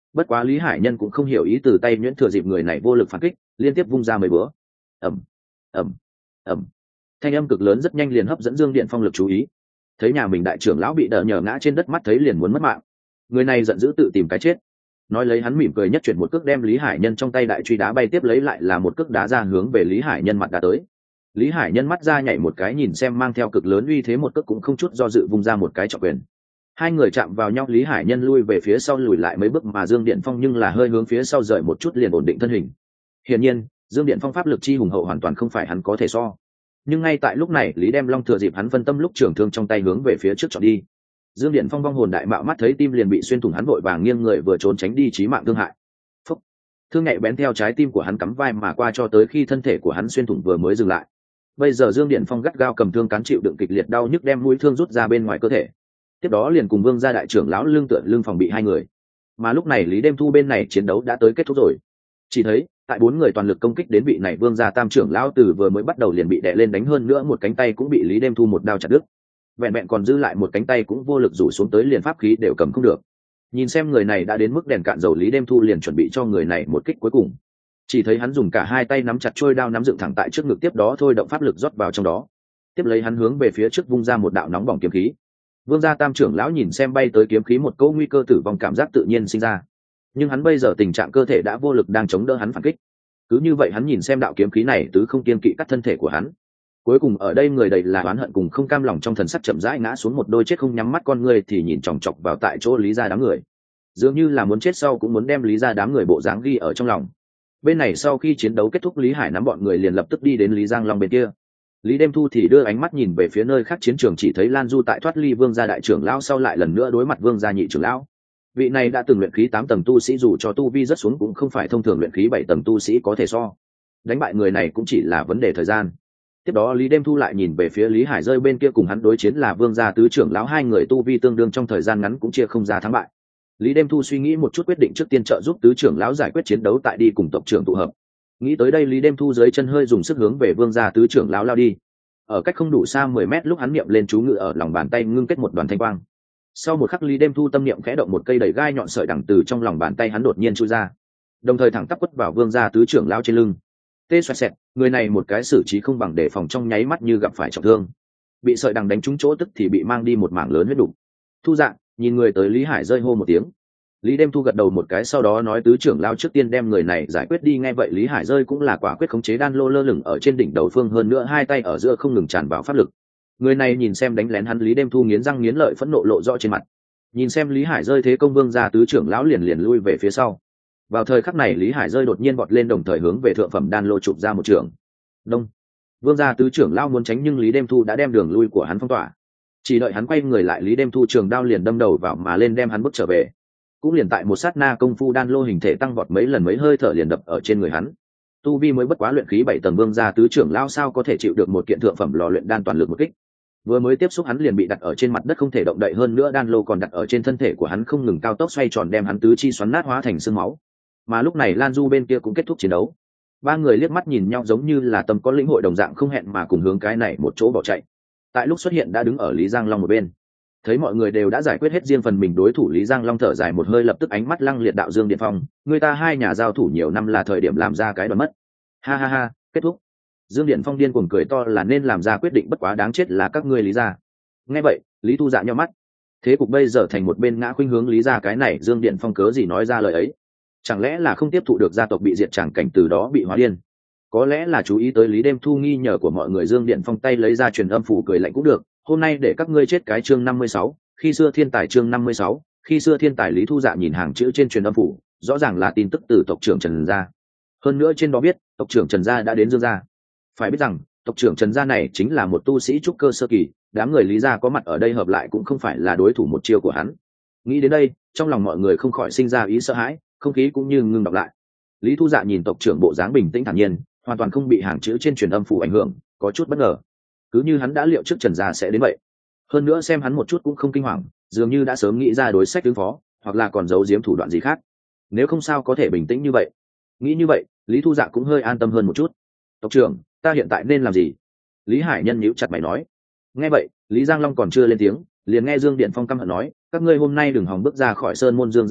Bất quá Lý Hải Nhân cũng không hiểu ý từ tay nhuyễn thừa dịp người này vô lực phản kích, liên tiếp vung ra mấy búa. Ầm, ầm, ầm. Thanh âm cực lớn rất nhanh liền hấp dẫn Dương Điện Phong lực chú ý. Thấy nhà mình đại trưởng lão bị đỡ nhờ ngã trên đất, mắt thấy liền muốn mất mạng. Người này giận dữ tự tìm cái chết. Nói lấy hắn mỉm cười nhất chuyển một cước đem Lý Hải Nhân trong tay đại truy đá bay, tiếp lấy lại là một cước đá ra hướng về Lý Hải Nhân mặt đá tới. Lý Hải Nhân mắt ra nhảy một cái, nhìn xem mang theo cực lớn uy thế một cước cũng không chút do dự vung ra một cái trọng quyền. Hai người chạm vào nhau, Lý Hải Nhân lui về phía sau lùi lại mấy bước, mà Dương Điện Phong nhưng là hơi hướng phía sau rời một chút liền ổn định thân hình. Hiển nhiên, Dương Điện Phong pháp lực chi hùng hậu hoàn toàn không phải hắn có thể so. Nhưng ngay tại lúc này, Lý Đem Long thừa dịp hắn phân tâm lúc trường thương trong tay hướng về phía trước chọn đi. Dương Điện Phong vong hồn đại mạo, mắt thấy tim liền bị xuyên thủng, hắn vội vàng nghiêng người vừa trốn tránh đi chí mạng thương hại. Phúc. Thương nhạy bén theo trái tim của hắn cắm vai mà qua, cho tới khi thân thể của hắn xuyên thủng vừa mới dừng lại. Bây giờ Dương Điện Phong gắt gao cầm thương cán chịu đựng kịch liệt đau nhức, đem mũi thương rút ra bên ngoài cơ thể. Tiếp đó liền cùng Vương gia đại trưởng lão lưng tựa lưng phòng bị hai người. Mà lúc này Lý Đêm Thu bên này chiến đấu đã tới kết thúc rồi. Chỉ thấy tại bốn người toàn lực công kích đến vị này Vương gia tam trưởng lão, từ vừa mới bắt đầu liền bị đè lên đánh, hơn nữa một cánh tay cũng bị Lý Đêm Thu một đao chặt đứt. Vẹn vẹn còn dư lại một cánh tay cũng vô lực rủ xuống tới, liền pháp khí đều cầm không được. Nhìn xem người này đã đến mức đèn cạn dầu, Lý Đêm Thu liền chuẩn bị cho người này một kích cuối cùng. Chỉ thấy hắn dùng cả hai tay nắm chặt trôi đao, nắm dựng thẳng tại trước ngực, tiếp đó thôi động pháp lực rót vào trong đó. Tiếp lấy hắn hướng về phía trước vung ra một đạo nóng bỏng kiếm khí. Vương gia tam trưởng lão nhìn xem bay tới kiếm khí, một câu nguy cơ tử vong cảm giác tự nhiên sinh ra. Nhưng hắn bây giờ tình trạng cơ thể đã vô lực đang chống đỡ hắn phản kích. Cứ như vậy hắn nhìn xem đạo kiếm khí này tứ không kiên kỵ cắt thân thể của hắn. Cuối cùng ở đây người đầy là oán hận cùng không cam lòng trong thần sắc chậm rãi ngã xuống, một đôi chết không nhắm mắt con người thì nhìn chòng chọc vào tại chỗ Lý gia đám người, dường như là muốn chết sau cũng muốn đem Lý gia đám người bộ dáng ghi ở trong lòng. Bên này sau khi chiến đấu kết thúc, Lý Hải nắm bọn người liền lập tức đi đến Lý Giang Long bên kia. Lý Đêm Thu thì đưa ánh mắt nhìn về phía nơi khác chiến trường, chỉ thấy Lan Du tại thoát ly Vương gia đại trưởng lão sau lại lần nữa đối mặt Vương gia nhị trưởng lão. Vị này đã từng luyện khí tám tầng tu sĩ, dù cho tu vi rất xuống cũng không phải thông thường luyện khí bảy tầng tu sĩ có thể so. Đánh bại người này cũng chỉ là vấn đề thời gian. Tiếp đó Lý Đêm Thu lại nhìn về phía Lý Hải rơi bên kia, cùng hắn đối chiến là Vương gia tứ trưởng lão, hai người tu vi tương đương, trong thời gian ngắn cũng chia không ra thắng bại. Lý Đêm Thu suy nghĩ một chút, quyết định trước tiên trợ giúp tứ trưởng lão giải quyết chiến đấu, tại đi cùng tộc trưởng tụ hợp. Nghĩ tới đây, Lý Đêm Thu dưới chân hơi dùng sức hướng về Vương gia tứ trưởng lão lao đi. Ở cách không đủ xa mười mét lúc hắn niệm lên chú ngự, ở lòng bàn tay ngưng kết một đoàn thanh quang. Sau một khắc, Lý Đêm Thu tâm niệm khẽ động, một cây đầy gai nhọn sợi đằng từ trong lòng bàn tay hắn đột nhiên chui ra, đồng thời thẳng tắp quất vào Vương gia tứ trưởng lão trên lưng. Tê xoẹt xẹt, người này một cái xử trí không bằng đề phòng, trong nháy mắt như gặp phải trọng thương, bị sợi đằng đánh trúng chỗ, tức thì bị mang đi một mảng lớn huyết đục. Thu Dạng, nhìn người tới, Lý Hải rơi hô một tiếng. Lý Đêm Thu gật đầu một cái, sau đó nói tứ trưởng lão trước tiên đem người này giải quyết đi. Nghe vậy Lý Hải rơi cũng là quả quyết khống chế đan lô lơ lửng ở trên đỉnh đầu phương, hơn nữa hai tay ở giữa không ngừng tràn vào pháp lực. Người này nhìn xem đánh lén hắn, Lý Đêm Thu nghiến răng nghiến lợi, phẫn nộ lộ rõ trên mặt. Nhìn xem Lý Hải rơi thế công, Vương gia tứ trưởng lão liền liền lui về phía sau. Vào thời khắc này, Lý Hải rơi đột nhiên vọt lên, đồng thời hướng về thượng phẩm đan lô chụp ra một trường. Đông. Vương gia tứ trưởng lão muốn tránh, nhưng Lý Đêm Thu đã đem đường lui của hắn phong tỏa. Chỉ đợi hắn quay người lại, Lý Đêm Thu trường đao liền đâm đầu vào mà lên, đem hắn bước trở về. Cũng liền tại một sát na, công phu đan lô hình thể tăng vọt mấy lần, mấy hơi thở liền đập ở trên người hắn. Tu vi mới bất quá luyện khí bảy tầng, Vương gia tứ trưởng lão sao có thể chịu được một kiện thượng phẩm lò luyện đan toàn lực một kích. Vừa mới tiếp xúc hắn liền bị đặt ở trên mặt đất không thể động đậy, hơn nữa đan lô còn đặt ở trên thân thể của hắn không ngừng cao tốc xoay tròn, đem hắn tứ chi xoắn nát hóa thành xương máu. Mà lúc này Lan Du bên kia cũng kết thúc chiến đấu. Ba người liếc mắt nhìn nhau, giống như là tâm có lĩnh hội đồng dạng, không hẹn mà cùng hướng cái này một chỗ bỏ chạy. Tại lúc xuất hiện đã đứng ở Lý Giang Long một bên. Thấy mọi người đều đã giải quyết hết riêng phần mình đối thủ, Lý Giang Long thở dài một hơi, lập tức ánh mắt lăng liệt đạo: Dương Điện Phong, người ta hai nhà giao thủ nhiều năm, là thời điểm làm ra cái đoán mất. Ha ha ha, kết thúc. Dương Điện Phong điên cuồng cười to, là nên làm ra quyết định, bất quá đáng chết là các ngươi Lý gia. Nghe vậy, Lý Thu Dạ nhíu mắt. Thế cục bây giờ thành một bên ngã khuynh hướng Lý gia, cái này Dương Điện Phong cớ gì nói ra lời ấy? Chẳng lẽ là không tiếp thụ được gia tộc bị diệt tràng cảnh, từ đó bị hóa điên? Có lẽ là chú ý tới Lý Đêm Thu nghi nhờ của mọi người, Dương Điện Phong tay lấy ra truyền âm phủ, cười lạnh cũng được, hôm nay để các ngươi chết cái. Chương năm mươi sáu, khi xưa thiên tài. Chương năm mươi sáu, khi xưa thiên tài. Lý Thu Dạ nhìn hàng chữ trên truyền âm phủ, rõ ràng là tin tức từ tộc trưởng Trần gia. Hơn nữa trên đó biết tộc trưởng Trần gia đã đến Dương gia. Phải biết rằng tộc trưởng Trần gia này chính là một tu sĩ trúc cơ sơ kỳ, đám người Lý gia có mặt ở đây hợp lại cũng không phải là đối thủ một chiêu của hắn. Nghĩ đến đây, trong lòng mọi người không khỏi sinh ra ý sợ hãi, không khí cũng như ngưng đọng lại. Lý Thu Dạ nhìn tộc trưởng bộ dáng bình tĩnh thản nhiên, hoàn toàn không bị hàng chữ trên truyền âm phủ ảnh hưởng, có chút bất ngờ. Cứ như hắn đã liệu trước Trần gia sẽ đến vậy. Hơn nữa xem hắn một chút cũng không kinh hoàng, dường như đã sớm nghĩ ra đối sách ứng phó, hoặc là còn giấu giếm thủ đoạn gì khác. Nếu không sao có thể bình tĩnh như vậy. Nghĩ như vậy, Lý Thu Dạ cũng hơi an tâm hơn một chút. Tộc trưởng, ta hiện tại nên làm gì? Lý Hải Nhân nhíu chặt mày nói. Nghe vậy, Lý Giang Long còn chưa lên tiếng, liền nghe Dương Điện Phong căm hận nói: các ngươi hôm nay đừng hòng bước ra khỏi sơn môn Dương gia ta,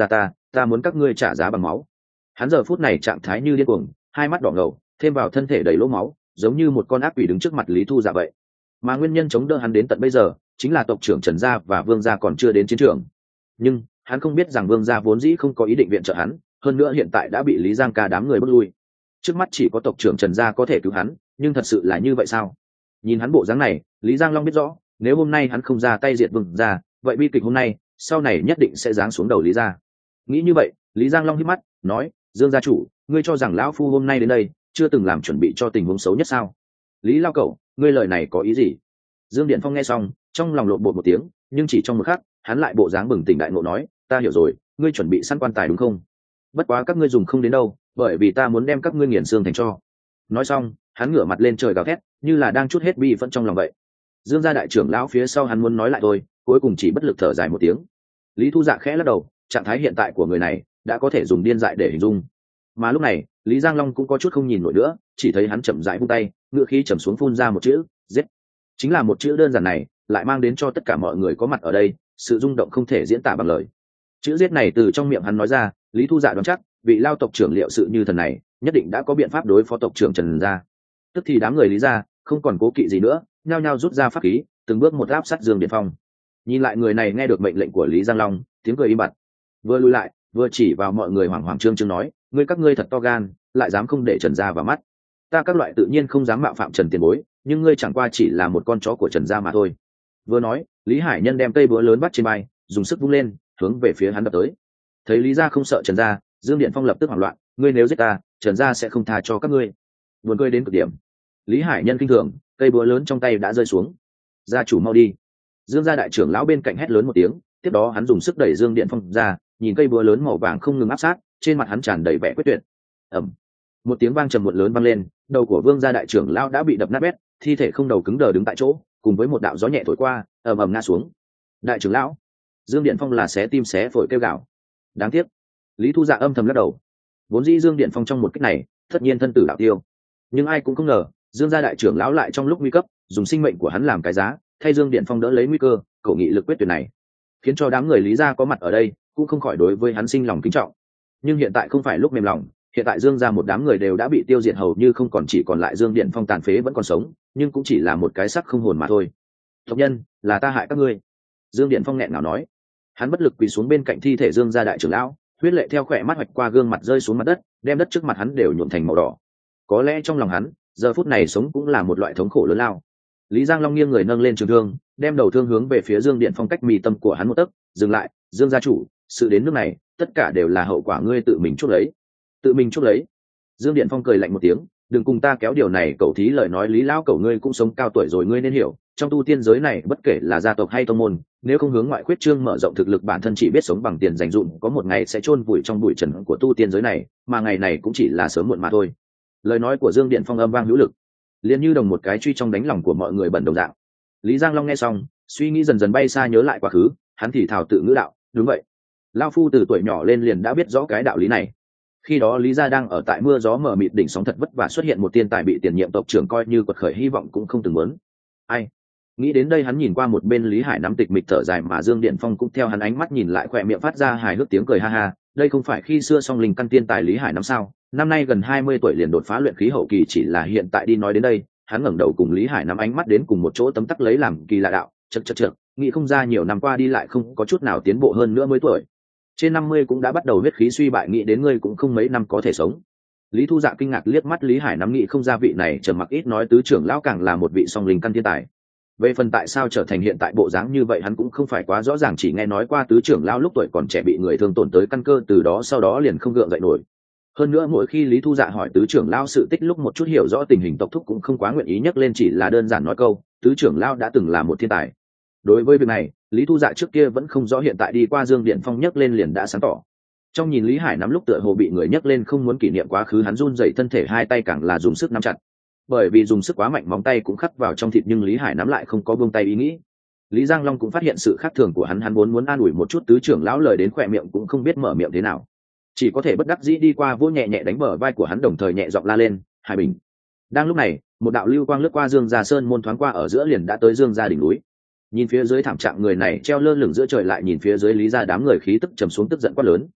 ta muốn các ngươi trả giá bằng máu. Hắn giờ phút này trạng thái như điên cuồng, hai mắt đỏ ngầu, thêm vào thân thể đầy lỗ máu, giống như một con ác quỷ đứng trước mặt Lý Thu Dạ vậy. Mà nguyên nhân chống đỡ hắn đến tận bây giờ chính là tộc trưởng Trần gia và Vương gia còn chưa đến chiến trường. Nhưng hắn không biết rằng Vương gia vốn dĩ không có ý định viện trợ hắn, hơn nữa hiện tại đã bị Lý Giang Ca đám người bước lui. Trước mắt chỉ có tộc trưởng Trần gia có thể cứu hắn, nhưng thật sự là như vậy sao? Nhìn hắn bộ dáng này, Lý Giang Long biết rõ, nếu hôm nay hắn không ra tay diệt Vương gia, vậy bi kịch hôm nay, sau này nhất định sẽ giáng xuống đầu Lý gia. Nghĩ như vậy, Lý Giang Long hít mắt, nói: "Dương gia chủ, ngươi cho rằng lão phu hôm nay đến đây, chưa từng làm chuẩn bị cho tình huống xấu nhất sao?" Lý Lao Cẩu, ngươi lời này có ý gì? Dương Điện Phong nghe xong, trong lòng lộn bột một tiếng, nhưng chỉ trong một khắc, hắn lại bộ dáng bừng tỉnh đại ngộ nói: "Ta hiểu rồi, ngươi chuẩn bị săn quan tài đúng không? Bất quá các ngươi dùng không đến đâu, bởi vì ta muốn đem các ngươi nghiền xương thành tro." Nói xong, hắn ngửa mặt lên trời gào thét, như là đang trút hết bi phẫn trong lòng vậy. Dương gia đại trưởng lão phía sau hắn muốn nói lại thôi, cuối cùng chỉ bất lực thở dài một tiếng. Lý Thu Dạ khẽ lắc đầu, trạng thái hiện tại của người này đã có thể dùng điên dại để hình dung. Mà lúc này, Lý Giang Long cũng có chút không nhìn nổi nữa, chỉ thấy hắn chậm rãi vung tay, ngựa khí trầm xuống phun ra một chữ: "Giết." Chính là một chữ đơn giản này, lại mang đến cho tất cả mọi người có mặt ở đây sự rung động không thể diễn tả bằng lời. Chữ giết này từ trong miệng hắn nói ra, Lý Thu Dạ đoán chắc, vị Lao tộc trưởng liệu sự như thần này, nhất định đã có biện pháp đối phó tộc trưởng Trần gia. Tức thì đám người Lý gia không còn cố kỵ gì nữa, nhao nhao rút ra pháp khí, từng bước một áp sát Dương Điện Phong. Nhìn lại người này nghe được mệnh lệnh của Lý Giang Long, tiếng cười im bặt, vừa lùi lại, vừa chỉ vào mọi người hoảng hoảng trương trương nói: "Ngươi các ngươi thật to gan, lại dám không để Trần gia vào mắt. Ta các loại tự nhiên không dám mạo phạm Trần tiền bối, nhưng ngươi chẳng qua chỉ là một con chó của Trần gia mà thôi." Vừa nói, Lý Hải Nhân đem cây búa lớn bắt trên bay, dùng sức vung lên, hướng về phía hắn đập tới. Thấy Lý gia không sợ Trần gia, Dương Điện Phong lập tức hoảng loạn: "Ngươi nếu giết ta, Trần gia sẽ không tha cho các ngươi." Buồn cười đến cực điểm. Lý Hải Nhân kinh thường, cây búa lớn trong tay đã rơi xuống. "Gia chủ mau đi." Dương gia đại trưởng lão bên cạnh hét lớn một tiếng, tiếp đó hắn dùng sức đẩy Dương Điện Phong ra, nhìn cây búa lớn màu vàng không ngừng áp sát, trên mặt hắn tràn đầy vẻ quyết tuyệt. Ầm. Một tiếng vang trầm muộn lớn vang lên, đầu của Vương gia đại trưởng lão đã bị đập nát bét, thi thể không đầu cứng đờ đứng tại chỗ, cùng với một đạo gió nhẹ thổi qua, ầm ầm ngã xuống. "Đại trưởng lão!" Dương Điện Phong là xé tim xé phổi kêu gào. Đáng tiếc. Lý Thu Dạ âm thầm lắc đầu. Vốn dĩ Dương Điện Phong trong một kích này, tất nhiên thân tử đạo tiêu. Nhưng ai cũng không ngờ, Dương gia đại trưởng lão lại trong lúc nguy cấp, dùng sinh mệnh của hắn làm cái giá, thay Dương Điện Phong đỡ lấy nguy cơ, cầu nghị lực quyết tuyệt này, khiến cho đám người Lý gia có mặt ở đây, cũng không khỏi đối với hắn sinh lòng kính trọng. Nhưng hiện tại không phải lúc mềm lòng, hiện tại Dương gia một đám người đều đã bị tiêu diệt hầu như không còn, chỉ còn lại Dương Điện Phong tàn phế vẫn còn sống, nhưng cũng chỉ là một cái xác không hồn mà thôi. "Tộc nhân, là ta hại các ngươi." Dương Điện Phong nghẹn ngào nói. Hắn bất lực quỳ xuống bên cạnh thi thể Dương gia đại trưởng lão, huyết lệ theo khỏe mắt hoạch qua gương mặt rơi xuống mặt đất, đem đất trước mặt hắn đều nhuộm thành màu đỏ. Có lẽ trong lòng hắn, giờ phút này sống cũng là một loại thống khổ lớn lao. Lý Giang Long nghiêng người nâng lên trường thương, đem đầu thương hướng về phía Dương Điện Phong cách mi tâm của hắn một tấc, dừng lại: "Dương gia chủ, sự đến nước này, tất cả đều là hậu quả ngươi tự mình chuốc lấy." "Tự mình chuốc lấy?" Dương Điện Phong cười lạnh một tiếng: "Đừng cùng ta kéo điều này, cậu thí lời nói Lý lão cậu ngươi cũng sống cao tuổi rồi, ngươi nên hiểu, trong tu tiên giới này bất kể là gia tộc hay tông môn, nếu không hướng ngoại khuyết trương mở rộng thực lực bản thân, chỉ biết sống bằng tiền dành dụm, có một ngày sẽ chôn vùi trong bụi trần của tu tiên giới này, mà ngày này cũng chỉ là sớm muộn mà thôi." Lời nói của Dương Điện Phong âm vang hữu lực, liền như đồng một cái truy trong đánh lòng của mọi người bẩn đồng dạng. Lý Giang Long nghe xong, suy nghĩ dần dần bay xa nhớ lại quá khứ, hắn thì thào tự ngữ đạo: "Đúng vậy, lão phu từ tuổi nhỏ lên liền đã biết rõ cái đạo lý này." Khi đó Lý gia đang ở tại mưa gió mờ mịt đỉnh sóng thật vất vả xuất hiện một tiên tài bị tiền nhiệm tộc trưởng coi như quật khởi hy vọng cũng không từng muốn. Ai? Nghĩ đến đây hắn nhìn qua một bên Lý Hải nắm tịch mịch thở dài, mà Dương Điện Phong cũng theo hắn ánh mắt nhìn lại, khỏe miệng phát ra hài hước tiếng cười ha ha. Đây không phải khi xưa song linh căn tiên tài Lý Hải năm sao? Năm nay gần hai mươi tuổi liền đột phá luyện khí hậu kỳ, chỉ là hiện tại đi nói đến đây, hắn ngẩng đầu cùng Lý Hải nắm ánh mắt đến cùng một chỗ, tấm tắc lấy làm kỳ lạ đạo: "Chậc chậc chậc, nghĩ không ra nhiều năm qua đi lại không có chút nào tiến bộ hơn nữa, mới tuổi trên năm mươi cũng đã bắt đầu huyết khí suy bại, nghĩ đến ngươi cũng không mấy năm có thể sống." Lý Thu Dạ kinh ngạc liếc mắt Lý Hải nắm, nghĩ không ra vị này trầm mặc ít nói tứ trưởng lão càng là một vị song linh căn thiên tài. Về phần tại sao trở thành hiện tại bộ dáng như vậy hắn cũng không phải quá rõ ràng, chỉ nghe nói qua tứ trưởng lão lúc tuổi còn trẻ bị người thương tổn tới căn cơ, từ đó sau đó liền không gượng dậy nổi. Hơn nữa mỗi khi Lý Thu Dạ hỏi tứ trưởng lão sự tích lúc một chút hiểu rõ tình hình tộc thúc cũng không quá nguyện ý nhắc lên, chỉ là đơn giản nói câu tứ trưởng lão đã từng là một thiên tài. Đối với việc này, Lý Thu Dạ trước kia vẫn không rõ, hiện tại đi qua Dương Điện Phong nhắc lên liền đã sáng tỏ. Trong nhìn Lý Hải nắm lúc tựa hồ bị người nhắc lên không muốn kỷ niệm quá khứ, hắn run rẩy thân thể, hai tay càng là dùng sức nắm chặt. Bởi vì dùng sức quá mạnh, móng tay cũng khắc vào trong thịt, nhưng Lý Hải nắm lại không có buông tay ý nghĩ. Lý Giang Long cũng phát hiện sự khác thường của hắn, hắn vốn muốn an ủi một chút tứ trưởng lão, lời đến khỏe miệng cũng không biết mở miệng thế nào, chỉ có thể bất đắc dĩ đi qua vỗ nhẹ nhẹ đánh bờ vai của hắn, đồng thời nhẹ giọng la lên: "Hải Bình." Đang lúc này, một đạo lưu quang lướt qua Dương gia sơn môn, thoáng qua ở giữa liền đã tới Dương gia đỉnh núi. Nhìn phía dưới thảm trạng người này treo lơ lửng giữa trời, lại nhìn phía dưới Lý gia đám người khí tức trầm xuống, tức giận quát lớn: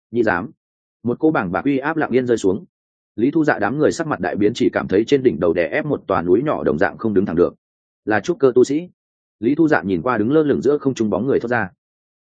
nhị dám. Một cô bảng bạc uy áp lặng yên rơi xuống. Lý Thu Dạ đám người sắc mặt đại biến, chỉ cảm thấy trên đỉnh đầu đè ép một tòa núi nhỏ đồng dạng không đứng thẳng được. Là trúc cơ tu sĩ. Lý Thu Dạ nhìn qua đứng lơ lửng giữa không trung bóng người thoát ra.